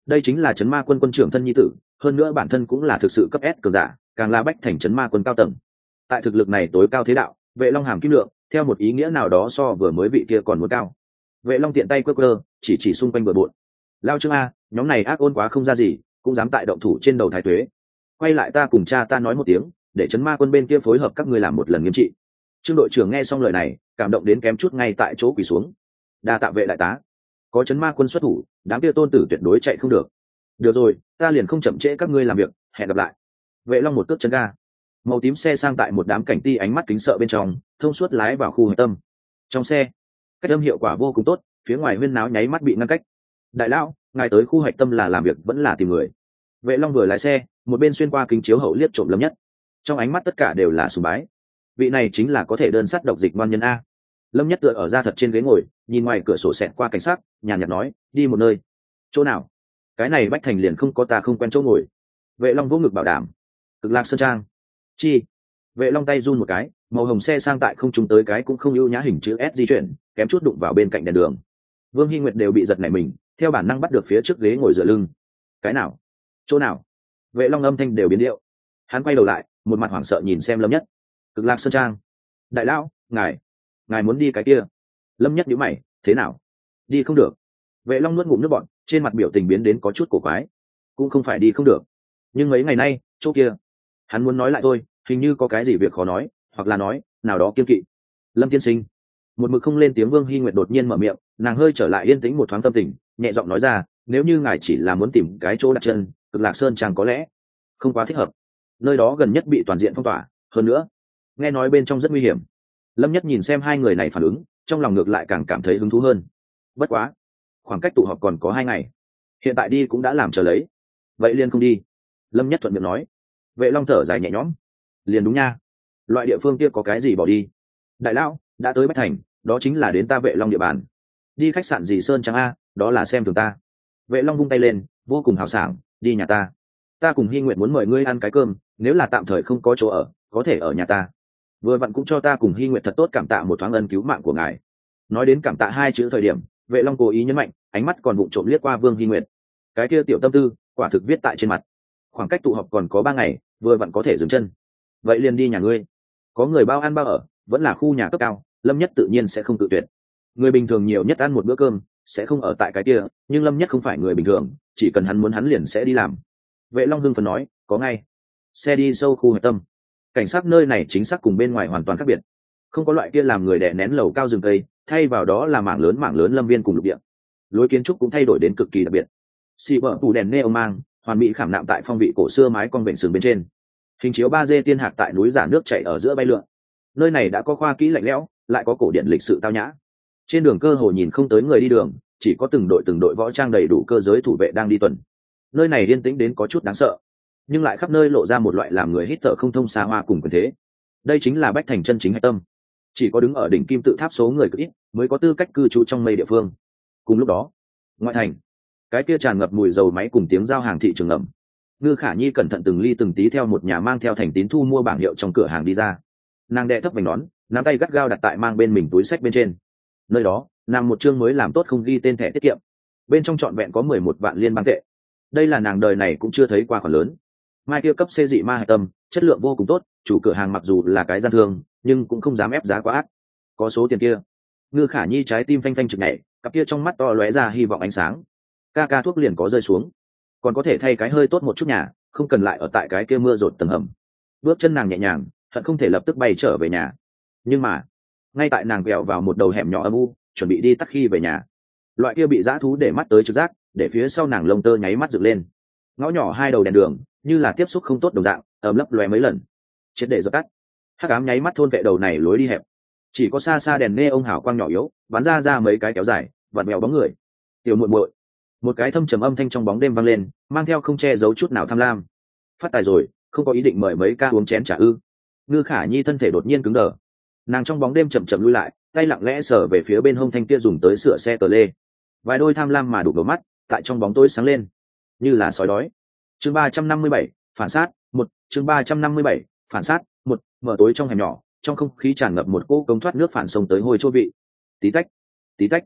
đây chính là chấn ma quân quân trưởng thân nhi tử, hơn nữa bản thân cũng là thực sự cấp S cường giả, càng là bách thành chấn ma quân cao tầng. Tại thực lực này tối cao thế đạo, Vệ Long hàm kim lượng theo một ý nghĩa nào đó so vừa mới vị kia còn muốn cao. Vệ Long tiện tay quơ quơ, chỉ chỉ xung quanh bừa bộn. Lao Trương a, nhóm này ác ôn quá không ra gì, cũng dám tại động thủ trên đầu thái tuế. Quay lại ta cùng cha ta nói một tiếng, để chấn ma quân bên kia phối hợp các ngươi làm một lần nghiêm trị. Trương đội trưởng nghe xong lời này, cảm động đến kém chút ngay tại chỗ quỳ xuống. Đa tạ Vệ đại tá, có chấn ma quân xuất thủ, đám kia tôn tử tuyệt đối chạy không được. Được rồi, ta liền không chậm trễ các ngươi làm việc, hẹn gặp lại. Vệ Long một cước chân ga, màu tím xe sang tại một đám cảnh ti ánh mắt kính sợ bên trong, thông suốt lái vào khu hạch tâm. Trong xe, cách âm hiệu quả vô cùng tốt, phía ngoài huyên náo nháy mắt bị ngăn cách. Đại lão, ngài tới khu hạch tâm là làm việc vẫn là tìm người? Vệ Long vừa lái xe, một bên xuyên qua kính chiếu hậu liếc trộm Lâm Nhất, trong ánh mắt tất cả đều là sùng bái. Vị này chính là có thể đơn sát độc dịch ngoan nhân a. Lâm Nhất tựa ở ra thật trên ghế ngồi, nhìn ngoài cửa sổ xẹt qua cảnh sát, nhàn nhạt nói, đi một nơi. Chỗ nào? Cái này Bách Thành liền không có ta không quen chỗ ngồi. Vệ Long vỗ ngực bảo đảm. Cực Lạc Sơn Trang. Chi? Vệ Long tay run một cái, màu hồng xe sang tại không trúng tới cái cũng không ưu nhã hình chữ S di chuyển, kém chút đụng vào bên cạnh đèn đường. Vương Hi Nguyệt đều bị giật nảy mình, theo bản năng bắt được phía trước ghế ngồi dựa lưng. Cái nào? Chỗ nào? Vệ Long âm thanh đều biến điệu. Hắn quay đầu lại, một mặt hoảng sợ nhìn xem Lâm Nhất. Cực Lạc Sơn Trang. Đại lão, ngài, ngài muốn đi cái kia? Lâm Nhất nhíu mày, thế nào? Đi không được. Vệ Long nuốt ngụm nước bọt, trên mặt biểu tình biến đến có chút cổ quái. Cũng không phải đi không được, nhưng mấy ngày nay chỗ kia, hắn muốn nói lại thôi, hình như có cái gì việc khó nói, hoặc là nói nào đó kiên kỵ. Lâm tiên sinh. Một mực không lên tiếng Vương Hi Nguyệt đột nhiên mở miệng, nàng hơi trở lại yên tĩnh một thoáng tâm tình, nhẹ giọng nói ra, nếu như ngài chỉ là muốn tìm cái chỗ đặt chân, Cực Lạc Sơn Trang có lẽ không quá thích hợp. Nơi đó gần nhất bị toàn diện phong tỏa, hơn nữa nghe nói bên trong rất nguy hiểm. Lâm Nhất nhìn xem hai người này phản ứng, trong lòng ngược lại càng cảm thấy hứng thú hơn. Bất quá, khoảng cách tụ họp còn có hai ngày, hiện tại đi cũng đã làm chờ lấy, vậy liền không đi. Lâm Nhất thuận miệng nói. Vệ Long thở dài nhẹ nhõm, liền đúng nha, loại địa phương kia có cái gì bỏ đi. Đại lão đã tới Bách Thành, đó chính là đến ta Vệ Long địa bàn. Đi khách sạn gì Sơn Trang a, đó là xem thường ta. Vệ Long vung tay lên, vô cùng hào sảng, đi nhà ta. Ta cùng Hi Nguyệt muốn mời ngươi ăn cái cơm, nếu là tạm thời không có chỗ ở, có thể ở nhà ta. Vừa vặn cũng cho ta cùng Hi Nguyệt thật tốt cảm tạ một thoáng ân cứu mạng của ngài. Nói đến cảm tạ hai chữ thời điểm, Vệ Long cố ý nhấn mạnh, ánh mắt còn vụng trộm liếc qua Vương Hi Nguyệt. Cái kia tiểu tâm tư, quả thực viết tại trên mặt. Khoảng cách tụ họp còn có ba ngày, vừa vặn có thể dừng chân. Vậy liền đi nhà ngươi. Có người bao ăn bao ở, vẫn là khu nhà cấp cao, Lâm Nhất tự nhiên sẽ không tự tuyệt. Người bình thường nhiều nhất ăn một bữa cơm, sẽ không ở tại cái kia, nhưng Lâm Nhất không phải người bình thường, chỉ cần hắn muốn hắn liền sẽ đi làm. Vệ Long hưng phấn nói, có ngay. Xe đi sâu khu hạch tâm. Cảnh sát nơi này chính xác cùng bên ngoài hoàn toàn khác biệt. Không có loại kia làm người đè nén lầu cao rừng cây, thay vào đó là mảng lớn mảng lớn lâm viên cùng lục địa. Lối kiến trúc cũng thay đổi đến cực kỳ đặc biệt. Xì bờ tủ đèn neon mang, hoàn mỹ khảm nạm tại phong vị cổ xưa mái con vịnh sừng bên trên. Hình chiếu ba D tiên hạc tại núi giả nước chảy ở giữa bay lượn. Nơi này đã có khoa kỹ lạnh lẽo, lại có cổ điển lịch sự tao nhã. Trên đường cơ hồ nhìn không tới người đi đường, chỉ có từng đội từng đội võ trang đầy đủ cơ giới thủ vệ đang đi tuần. Nơi này yên tĩnh đến có chút đáng sợ, nhưng lại khắp nơi lộ ra một loại làm người hít thở không thông xa hoa cùng quyền thế. Đây chính là Bách Thành chân chính hạch tâm. Chỉ có đứng ở đỉnh kim tự tháp số người cực ít mới có tư cách cư trú trong mây địa phương. Cùng lúc đó, ngoại thành, cái kia tràn ngập mùi dầu máy cùng tiếng giao hàng thị trường ngầm. Ngư Khả Nhi cẩn thận từng ly từng tí theo một nhà mang theo thành tín thu mua bảng hiệu trong cửa hàng đi ra. Nàng đệ thấp vành nón, nắm tay gắt gao đặt tại mang bên mình túi sách bên trên. Nơi đó nàng một chương mới làm tốt không ghi tên thẻ tiết kiệm, bên trong trọn vẹn có mười một vạn liên bang tệ. Đây là nàng đời này cũng chưa thấy qua khoản lớn. Mai kia cấp xê dị ma hạch tâm, chất lượng vô cùng tốt, chủ cửa hàng mặc dù là cái gian thương, nhưng cũng không dám ép giá quá ác. Có số tiền kia, Ngư Khả Nhi trái tim phanh phanh chực nhảy, cặp kia trong mắt to lóe ra hy vọng ánh sáng. Ca ca thuốc liền có rơi xuống, còn có thể thay cái hơi tốt một chút nhà, không cần lại ở tại cái kia mưa rột tầng hầm. Bước chân nàng nhẹ nhàng, hận không thể lập tức bay trở về nhà. Nhưng mà, ngay tại nàng quẹo vào một đầu hẻm nhỏ âm u, chuẩn bị đi tắt khi về nhà, loại kia bị dã thú để mắt tới trực giác, để phía sau nàng lông tơ nháy mắt dựng lên. Ngõ nhỏ hai đầu đèn đường, như là tiếp xúc không tốt đồng dạng, ấm lấp lóe mấy lần, triệt để dập tắt. Hắc ám nháy mắt thôn vệ đầu này lối đi hẹp, chỉ có xa xa đèn neon hào quang nhỏ yếu, bắn ra ra mấy cái kéo dài, vặn vẹo bóng người. Tiểu muội muội, một cái thâm trầm âm thanh trong bóng đêm vang lên, mang theo không che giấu chút nào tham lam. Phát tài rồi, không có ý định mời mấy ca uống chén trà ư? Ngư Khả Nhi thân thể đột nhiên cứng đờ, nàng trong bóng đêm chậm chậm lui lại, tay lặng lẽ sờ về phía bên hông thanh kia dùng tới sửa xe tờ lê. Vài đôi tham lam mà đục đôi mắt tại trong bóng tối sáng lên, như là sói đói. Chương ba trăm năm mươi bảy, phản sát một. Chương ba trăm năm mươi bảy, phản sát một. Mở tối trong hẻm nhỏ, trong không khí tràn ngập một cỗ công thoát nước phản sông tới hôi chua vị. Tí tách, tí tách.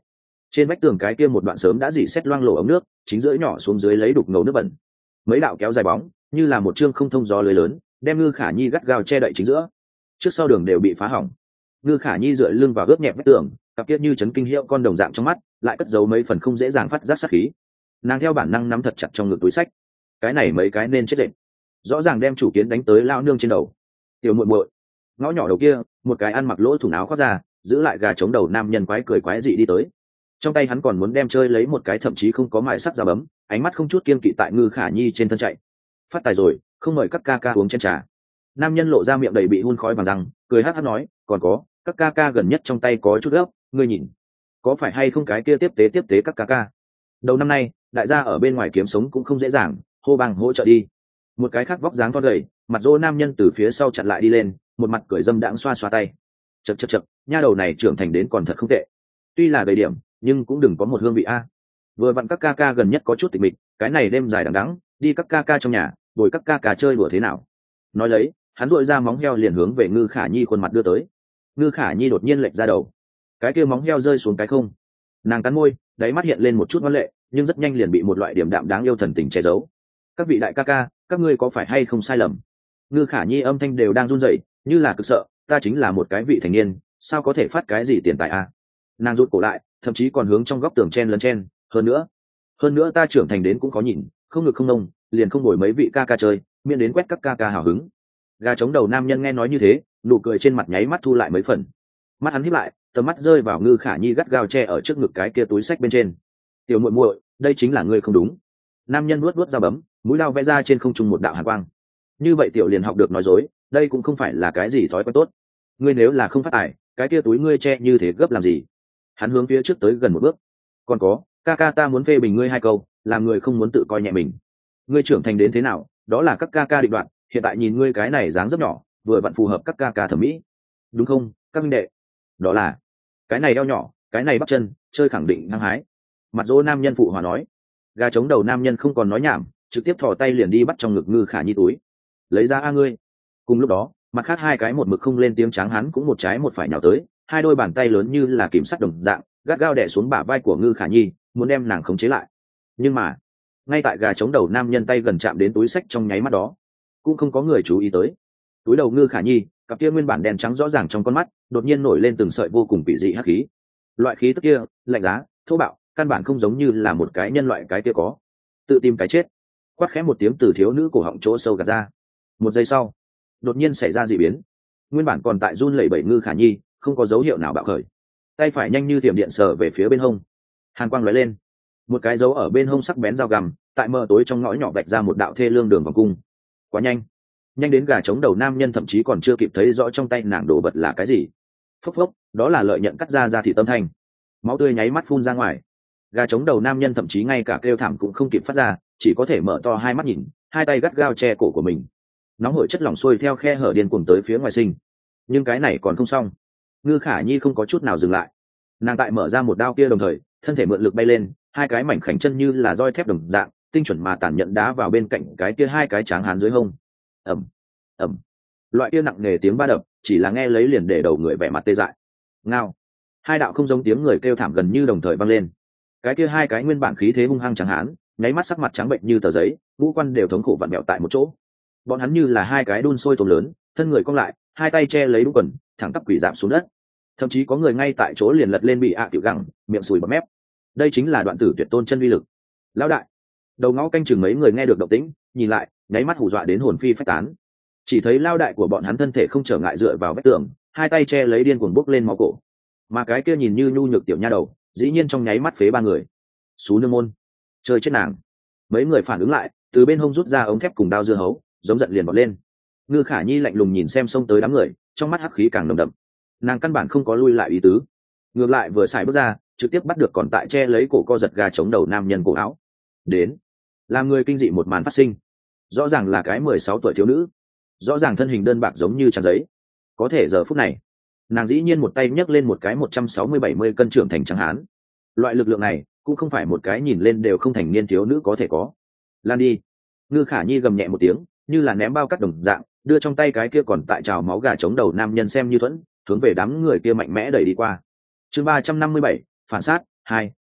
Trên vách tường cái kia một đoạn sớm đã dỉ xét loang lổ ống nước, chính giữa nhỏ xuống dưới lấy đục ngầu nước bẩn. Mấy đạo kéo dài bóng, như là một chương không thông gió lưới lớn, đem Ngư Khả Nhi gắt gao che đậy chính giữa. Trước sau đường đều bị phá hỏng. Ngư Khả Nhi dựa lưng vào gớp nhẹ vách tường, cặp kia như chấn kinh hiệu con đồng dạng trong mắt, lại cất giấu mấy phần không dễ dàng phát giác sát khí. Nàng theo bản năng nắm thật chặt trong ngực túi sách. Cái này mấy cái nên chết đệm. Rõ ràng đem chủ kiến đánh tới lao nương trên đầu. Tiểu muội muội, ngõ nhỏ đầu kia, một cái ăn mặc lỗ thủng áo khoác ra, giữ lại gà chống đầu nam nhân quái cười quái dị đi tới. Trong tay hắn còn muốn đem chơi lấy một cái thậm chí không có mài sắc ra bấm, ánh mắt không chút kiên kỵ tại Ngư Khả Nhi trên thân chạy. Phát tài rồi, không mời các ca ca uống chén trà. Nam nhân lộ ra miệng đầy bị hun khói vàng răng, cười hắc hắc nói, còn có, các ca ca gần nhất trong tay có chút gấp, ngươi nhìn, có phải hay không cái kia tiếp tế tiếp tế các ca ca. Đầu năm nay, đại gia ở bên ngoài kiếm sống cũng không dễ dàng, hô bằng hỗ trợ đi. Một cái khác vóc dáng thon gầy, mặt rô nam nhân từ phía sau chặn lại đi lên, một mặt cười dâm đãng xoa xoa tay. Chậc chậc chậc, nha đầu này trưởng thành đến còn thật không tệ. Tuy là gầy điểm, nhưng cũng đừng có một hương vị a. Vừa vặn các ca ca gần nhất có chút tịch mịch, cái này đêm dài đằng đẵng, đi các ca ca trong nhà, bồi các ca ca chơi đùa thế nào. Nói lấy, hắn dội ra móng heo liền hướng về Ngư Khả Nhi khuôn mặt đưa tới. Ngư Khả Nhi đột nhiên lệch ra đầu, cái kia móng heo rơi xuống cái không. Nàng cắn môi, đáy mắt hiện lên một chút ngoan lệ, nhưng rất nhanh liền bị một loại điểm đạm đáng yêu thần tình che giấu. Các vị đại ca ca, các ngươi có phải hay không sai lầm? Ngư Khả Nhi âm thanh đều đang run rẩy, như là cực sợ, ta chính là một cái vị thành niên, sao có thể phát cái gì tiền tài a? Nàng rụt cổ lại, thậm chí còn hướng trong góc tường chen lấn chen, hơn nữa, hơn nữa ta trưởng thành đến cũng có nhìn, không ngực không nông, liền không đổi mấy vị ca ca chơi, miễn đến quét các ca ca hào hứng. Gà chống đầu nam nhân nghe nói như thế, nụ cười trên mặt nháy mắt thu lại mấy phần. Mắt hắn híp lại, tầm mắt rơi vào Ngư Khả Nhi gắt gao che ở trước ngực cái kia túi sách bên trên. Tiểu muội muội, đây chính là ngươi không đúng. Nam nhân nuốt nuốt dao bấm, mũi lao vẽ ra trên không trung một đạo hàn quang. Như vậy tiểu liền học được nói dối, đây cũng không phải là cái gì thói quen tốt. Ngươi nếu là không phát tài, cái kia túi ngươi che như thế gấp làm gì? Hắn hướng phía trước tới gần một bước. Còn có, ca ca ta muốn phê bình ngươi hai câu, làm người không muốn tự coi nhẹ mình. Ngươi trưởng thành đến thế nào, đó là các ca ca định đoạt, hiện tại nhìn ngươi cái này dáng rất nhỏ, vừa vặn phù hợp các ca ca thẩm mỹ, đúng không các minh đệ? Đó là cái này eo nhỏ, cái này bắp chân, chơi khẳng định hăng hái. Mặt dỗ nam nhân phụ hòa nói. Gà chống đầu nam nhân không còn nói nhảm, trực tiếp thò tay liền đi bắt trong ngực Ngư Khả Nhi túi, lấy ra a ngươi. Cùng lúc đó, mặt khác hai cái một mực không lên tiếng tráng hắn cũng một trái một phải nhào tới, hai đôi bàn tay lớn như là kìm sắt đồng dạng, gắt gao đè xuống bả vai của Ngư Khả Nhi, muốn đem nàng khống chế lại. Nhưng mà, ngay tại gà chống đầu nam nhân tay gần chạm đến túi sách trong nháy mắt đó, cũng không có người chú ý tới. Túi đầu Ngư Khả Nhi, cặp kia nguyên bản đen trắng rõ ràng trong con mắt, đột nhiên nổi lên từng sợi vô cùng kỳ dị hắc khí. Loại khí tức kia, lạnh giá, thô bạo, căn bản không giống như là một cái nhân loại cái kia có. Tự tìm cái chết. Quát khẽ một tiếng từ thiếu nữ cổ họng chỗ sâu gạt ra. Một giây sau, đột nhiên xảy ra dị biến. Nguyên bản còn tại run lẩy bẩy Ngư Khả Nhi, không có dấu hiệu nào bạo khởi. Tay phải nhanh như thiểm điện sờ về phía bên hông. Hàn quang lóe lên, một cái dấu ở bên hông sắc bén dao găm, tại mờ tối trong ngõ nhỏ vạch ra một đạo thê lương đường vòng cung. Quá nhanh, nhanh đến gà chống đầu nam nhân thậm chí còn chưa kịp thấy rõ trong tay nàng đồ vật là cái gì. Phốc phốc, đó là lợi nhận cắt ra ra thị tâm thanh, máu tươi nháy mắt phun ra ngoài. Gà chống đầu nam nhân thậm chí ngay cả kêu thảm cũng không kịp phát ra, chỉ có thể mở to hai mắt nhìn, hai tay gắt gao che cổ của mình. Nóng hổi chất lỏng xuôi theo khe hở điên cuồng tới phía ngoài sinh. Nhưng cái này còn không xong. Ngư Khả Nhi không có chút nào dừng lại, nàng tại mở ra một đao kia đồng thời, thân thể mượn lực bay lên, hai cái mảnh khảnh chân như là roi thép đồng dạng, tinh chuẩn mà tàn nhẫn đá vào bên cạnh cái kia hai cái tráng hán dưới hông. Ầm, ầm, loại kia nặng nề tiếng va đập, chỉ là nghe lấy liền để đầu người vẻ mặt tê dại. Ngao, hai đạo không giống tiếng người kêu thảm gần như đồng thời vang lên. Cái kia hai cái nguyên bản khí thế hung hăng tráng hán, nháy mắt sắc mặt trắng bệnh như tờ giấy, ngũ quan đều thống khổ vặn vẹo tại một chỗ. Bọn hắn như là hai cái đun sôi tôm lớn, thân người cong lại, hai tay che lấy đũng quần, thẳng tắp quỳ rạp xuống đất. Thậm chí có người ngay tại chỗ liền lật lên bị ạ tiểu gẳng, miệng sùi bọt mép. Đây chính là đoạn tử tuyệt tôn chân uy lực. Lão đại, đầu ngõ canh chừng mấy người nghe được động tĩnh, nhìn lại, nháy mắt hù dọa đến hồn phi phách tán. Chỉ thấy lao đại của bọn hắn thân thể không trở ngại dựa vào vách tường, hai tay che lấy điên cuồng bốc lên máu cổ. Mà cái kia nhìn như nhu nhược tiểu nha đầu, dĩ nhiên trong nháy mắt phế ba người. Xú nương môn, chơi chết nàng. Mấy người phản ứng lại, từ bên hông rút ra ống thép cùng đao dưa hấu, giống giận liền vọt lên. Ngư Khả Nhi lạnh lùng nhìn xem xông tới đám người, trong mắt hắc khí càng nồng đậm. Nàng căn bản không có lui lại ý tứ, ngược lại vừa xài bước ra, trực tiếp bắt được còn tại che lấy cổ co giật gà chống đầu nam nhân cổ áo. Đến, làm người kinh dị một màn phát sinh. Rõ ràng là cái mười sáu tuổi thiếu nữ, rõ ràng thân hình đơn bạc giống như trang giấy. Có thể giờ phút này, nàng dĩ nhiên một tay nhấc lên một cái một trăm sáu mươi bảy mươi cân trưởng thành trắng hán. Loại lực lượng này cũng không phải một cái nhìn lên đều không thành niên thiếu nữ có thể có. Lan đi. Ngư Khả Nhi gầm nhẹ một tiếng, như là ném bao cắt đồng dạng, đưa trong tay cái kia còn tại trào máu gà chống đầu nam nhân xem như thuẫn, hướng về đám người kia mạnh mẽ đẩy đi qua. Chương ba trăm năm mươi bảy, phản sát hai,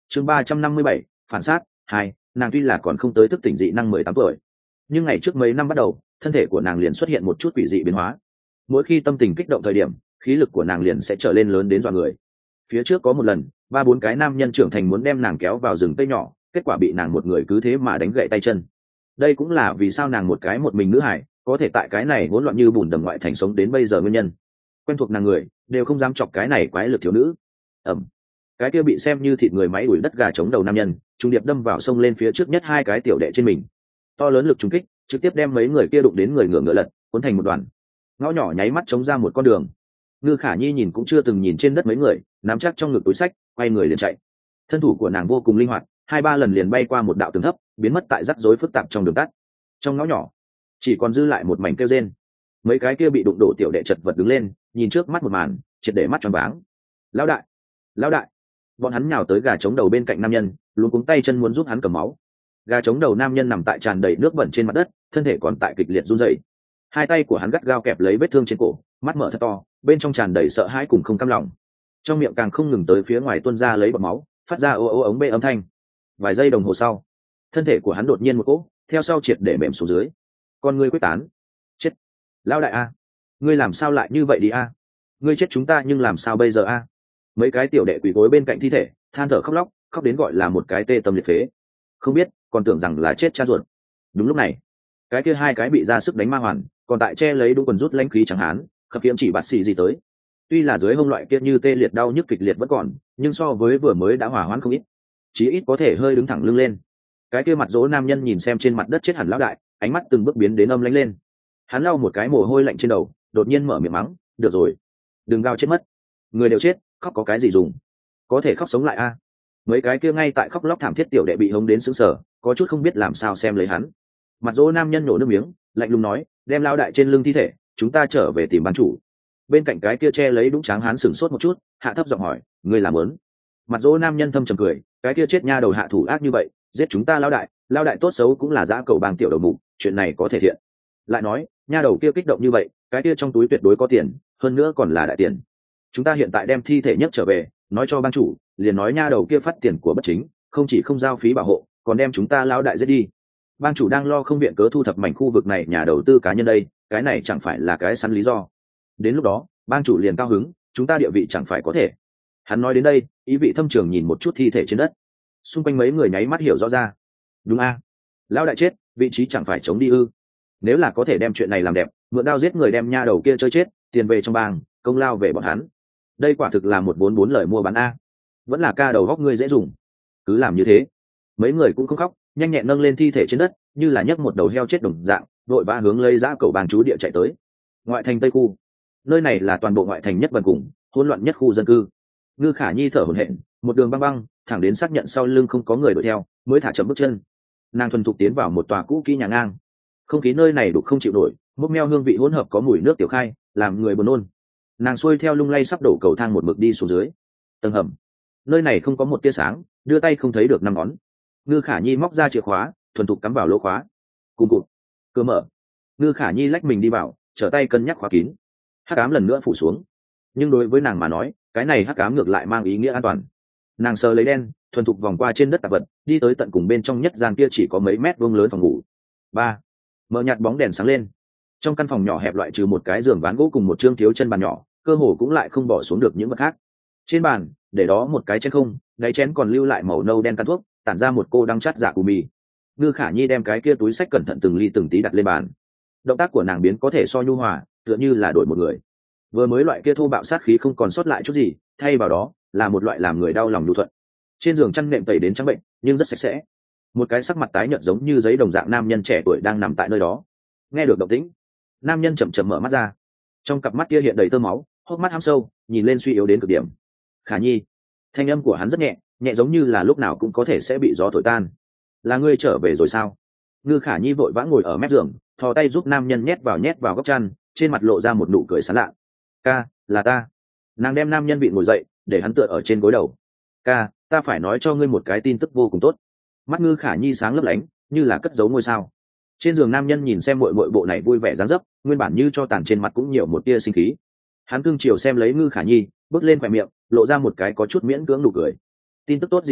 chương ba trăm năm mươi bảy, phản sát hai. Nàng tuy là còn không tới thức tỉnh dị năng mười tám tuổi, nhưng ngày trước mấy năm bắt đầu thân thể của nàng liền xuất hiện một chút quỷ dị biến hóa. Mỗi khi tâm tình kích động thời điểm, khí lực của nàng liền sẽ trở lên lớn đến dọa người. Phía trước có một lần, ba bốn cái nam nhân trưởng thành muốn đem nàng kéo vào rừng tây nhỏ, kết quả bị nàng một người cứ thế mà đánh gãy tay chân. Đây cũng là vì sao nàng một cái một mình nữ hải có thể tại cái này hỗn loạn như bùn đầm ngoại thành sống đến bây giờ nguyên nhân. Quen thuộc nàng người đều không dám chọc cái này quái lực thiếu nữ. Ẩm. Cái kia bị xem như thịt người máy đuổi đất gà chống đầu nam nhân trung điệp đâm vào sông lên phía trước nhất hai cái tiểu đệ trên mình. To lớn lực trúng kích trực tiếp đem mấy người kia đụng đến người ngửa ngựa lật, cuốn thành một đoàn. Ngõ nhỏ nháy mắt chống ra một con đường. Ngư Khả Nhi nhìn cũng chưa từng nhìn trên đất mấy người, nắm chắc trong ngực túi sách, quay người liền chạy. Thân thủ của nàng vô cùng linh hoạt, hai ba lần liền bay qua một đạo tường thấp, biến mất tại rắc rối phức tạp trong đường tắt. Trong ngõ nhỏ chỉ còn dư lại một mảnh kêu rên. Mấy cái kia bị đụng đổ tiểu đệ chật vật đứng lên, nhìn trước mắt một màn, triệt để mắt tròn váng. Lão đại, lão đại! Bọn hắn nhào tới gà trống đầu bên cạnh nam nhân, luống cuống tay chân muốn giúp hắn cầm máu. Gà trống đầu nam nhân nằm tại tràn đầy nước bẩn trên mặt đất, thân thể còn tại kịch liệt run rẩy. Hai tay của hắn gắt gao kẹp lấy vết thương trên cổ, mắt mở thật to, bên trong tràn đầy sợ hãi cùng không cam lòng. Trong miệng càng không ngừng tới phía ngoài tuôn ra lấy bọt máu, phát ra ô ô ống bê âm thanh. Vài giây đồng hồ sau, thân thể của hắn đột nhiên một cỗ, theo sau triệt để mềm xuống dưới. Con ngươi quyết tán. Chết! Lão đại a, ngươi làm sao lại như vậy đi a? Ngươi chết chúng ta nhưng làm sao bây giờ a? Mấy cái tiểu đệ quỳ gối bên cạnh thi thể, than thở khóc lóc, khóc đến gọi là một cái tê tâm liệt phế. Không biết, còn tưởng rằng là chết cha ruột. Đúng lúc này, cái kia hai cái bị ra sức đánh ma hoàn, còn tại che lấy đũ quần rút lãnh khí chẳng hán, khập khiễng chỉ bạt xì gì tới. Tuy là dưới hông loại kia như tê liệt đau nhức kịch liệt vẫn còn, nhưng so với vừa mới đã hỏa hoãn không ít, chí ít có thể hơi đứng thẳng lưng lên. Cái kia mặt dỗ nam nhân nhìn xem trên mặt đất chết hẳn lão đại, ánh mắt từng bước biến đến âm lãnh lên. Hắn lau một cái mồ hôi lạnh trên đầu, đột nhiên mở miệng mắng, được rồi, đừng gào chết mất, người đều chết, khóc có cái gì dùng, có thể khóc sống lại a. Mấy cái kia ngay tại khóc lóc thảm thiết tiểu đệ bị hống đến sững sờ, có chút không biết làm sao xem lấy hắn. Mặt dỗ nam nhân nổ nước miếng, lạnh lùng nói, đem lao đại trên lưng thi thể, chúng ta trở về tìm ban chủ. Bên cạnh cái kia che lấy đũng tráng hán sửng sốt một chút, hạ thấp giọng hỏi, ngươi làm lớn? Mặt dỗ nam nhân thâm trầm cười, cái kia chết nha đầu hạ thủ ác như vậy, giết chúng ta lao đại, lao đại tốt xấu cũng là dã cầu bang tiểu đầu mục, chuyện này có thể thiện. Lại nói, nha đầu kia kích động như vậy, cái kia trong túi tuyệt đối có tiền, hơn nữa còn là đại tiền. Chúng ta hiện tại đem thi thể nhấc trở về, nói cho ban chủ, liền nói nha đầu kia phát tiền của bất chính, không chỉ không giao phí bảo hộ, còn đem chúng ta lao đại giết đi. Ban chủ đang lo không viện cớ thu thập mảnh khu vực này nhà đầu tư cá nhân đây, cái này chẳng phải là cái sẵn lý do. Đến lúc đó, ban chủ liền cao hứng, chúng ta địa vị chẳng phải có thể. Hắn nói đến đây, ý vị thâm trường nhìn một chút thi thể trên đất. Xung quanh mấy người nháy mắt hiểu rõ ra. Đúng a, lão đại chết, vị trí chẳng phải chống đi ư? Nếu là có thể đem chuyện này làm đẹp, mượn đao giết người đem nha đầu kia chơi chết, tiền về trong bang, công lao về bọn hắn. Đây quả thực là một bốn bốn lời mua bán a. Vẫn là ca đầu góc ngươi dễ dùng. Cứ làm như thế. Mấy người cũng không khóc, nhanh nhẹn nâng lên thi thể trên đất, như là nhấc một đầu heo chết đồng dạng, vội vã hướng lấy dã cầu bang chú địa chạy tới. Ngoại thành Tây khu, nơi này là toàn bộ ngoại thành nhất bần cùng, hỗn loạn nhất khu dân cư. Ngư Khả Nhi thở hổn hển, một đường băng băng, thẳng đến xác nhận sau lưng không có người đuổi theo, mới thả chậm bước chân. Nàng thuần thục tiến vào một tòa cũ kỹ nhà ngang. Không khí nơi này đục không chịu nổi, mốc meo hương vị hỗn hợp có mùi nước tiểu khai, làm người buồn nôn. Nàng xuôi theo lung lay sắp đổ cầu thang một mực đi xuống dưới. Tầng hầm, nơi này không có một tia sáng, đưa tay không thấy được năm ngón. Ngư Khả Nhi móc ra chìa khóa, thuần thục cắm vào lỗ khóa. Cùng cụt, cửa mở. Ngư Khả Nhi lách mình đi vào, trở tay cân nhắc khóa kín. Hắc ám lần nữa phủ xuống, nhưng đối với nàng mà nói, cái này hắc ám ngược lại mang ý nghĩa an toàn. Nàng sờ lấy đen, thuần thục vòng qua trên đất tạp vật, đi tới tận cùng bên trong nhất gian kia chỉ có mấy mét vuông lớn phòng ngủ. Ba, mở nhạt bóng đèn sáng lên. Trong căn phòng nhỏ hẹp loại trừ một cái giường ván gỗ cùng một trương thiếu chân bàn nhỏ, cơ hồ cũng lại không bỏ xuống được những vật khác. Trên bàn, để đó một cái chén không, đáy chén còn lưu lại màu nâu đen căn thuốc, tản ra một cô đang chát dạ cù mì. Ngư Khả Nhi đem cái kia túi sách cẩn thận từng ly từng tí đặt lên bàn. Động tác của nàng biến có thể so nhu hòa, tựa như là đổi một người. Vừa mới loại kia thô bạo sát khí không còn sót lại chút gì, thay vào đó là một loại làm người đau lòng nhu thuận. Trên giường chăn nệm tẩy đến trắng bệnh, nhưng rất sạch sẽ. Một cái sắc mặt tái nhợt giống như giấy đồng dạng nam nhân trẻ tuổi đang nằm tại nơi đó. Nghe được động tĩnh, nam nhân chậm chậm mở mắt ra. Trong cặp mắt kia hiện đầy tơ máu, hốc mắt hăm sâu, nhìn lên suy yếu đến cực điểm. Khả Nhi, thanh âm của hắn rất nhẹ, nhẹ giống như là lúc nào cũng có thể sẽ bị gió thổi tan. Là ngươi trở về rồi sao? Ngư Khả Nhi vội vã ngồi ở mép giường, thò tay giúp nam nhân nhét vào nhét vào góc chăn, trên mặt lộ ra một nụ cười sán lạ. Ca, là ta. Nàng đem nam nhân vị ngồi dậy, để hắn tựa ở trên gối đầu. Ca, ta phải nói cho ngươi một cái tin tức vô cùng tốt. Mắt Ngư Khả Nhi sáng lấp lánh, như là cất giấu ngôi sao. Trên giường nam nhân nhìn xem muội muội bộ này vui vẻ dáng dấp, nguyên bản như cho tàn trên mặt cũng nhiều một tia sinh khí. Hắn cương chiều xem lấy Ngư Khả Nhi, bước lên khỏe miệng, lộ ra một cái có chút miễn cưỡng nụ cười. Tin tức tốt gì a?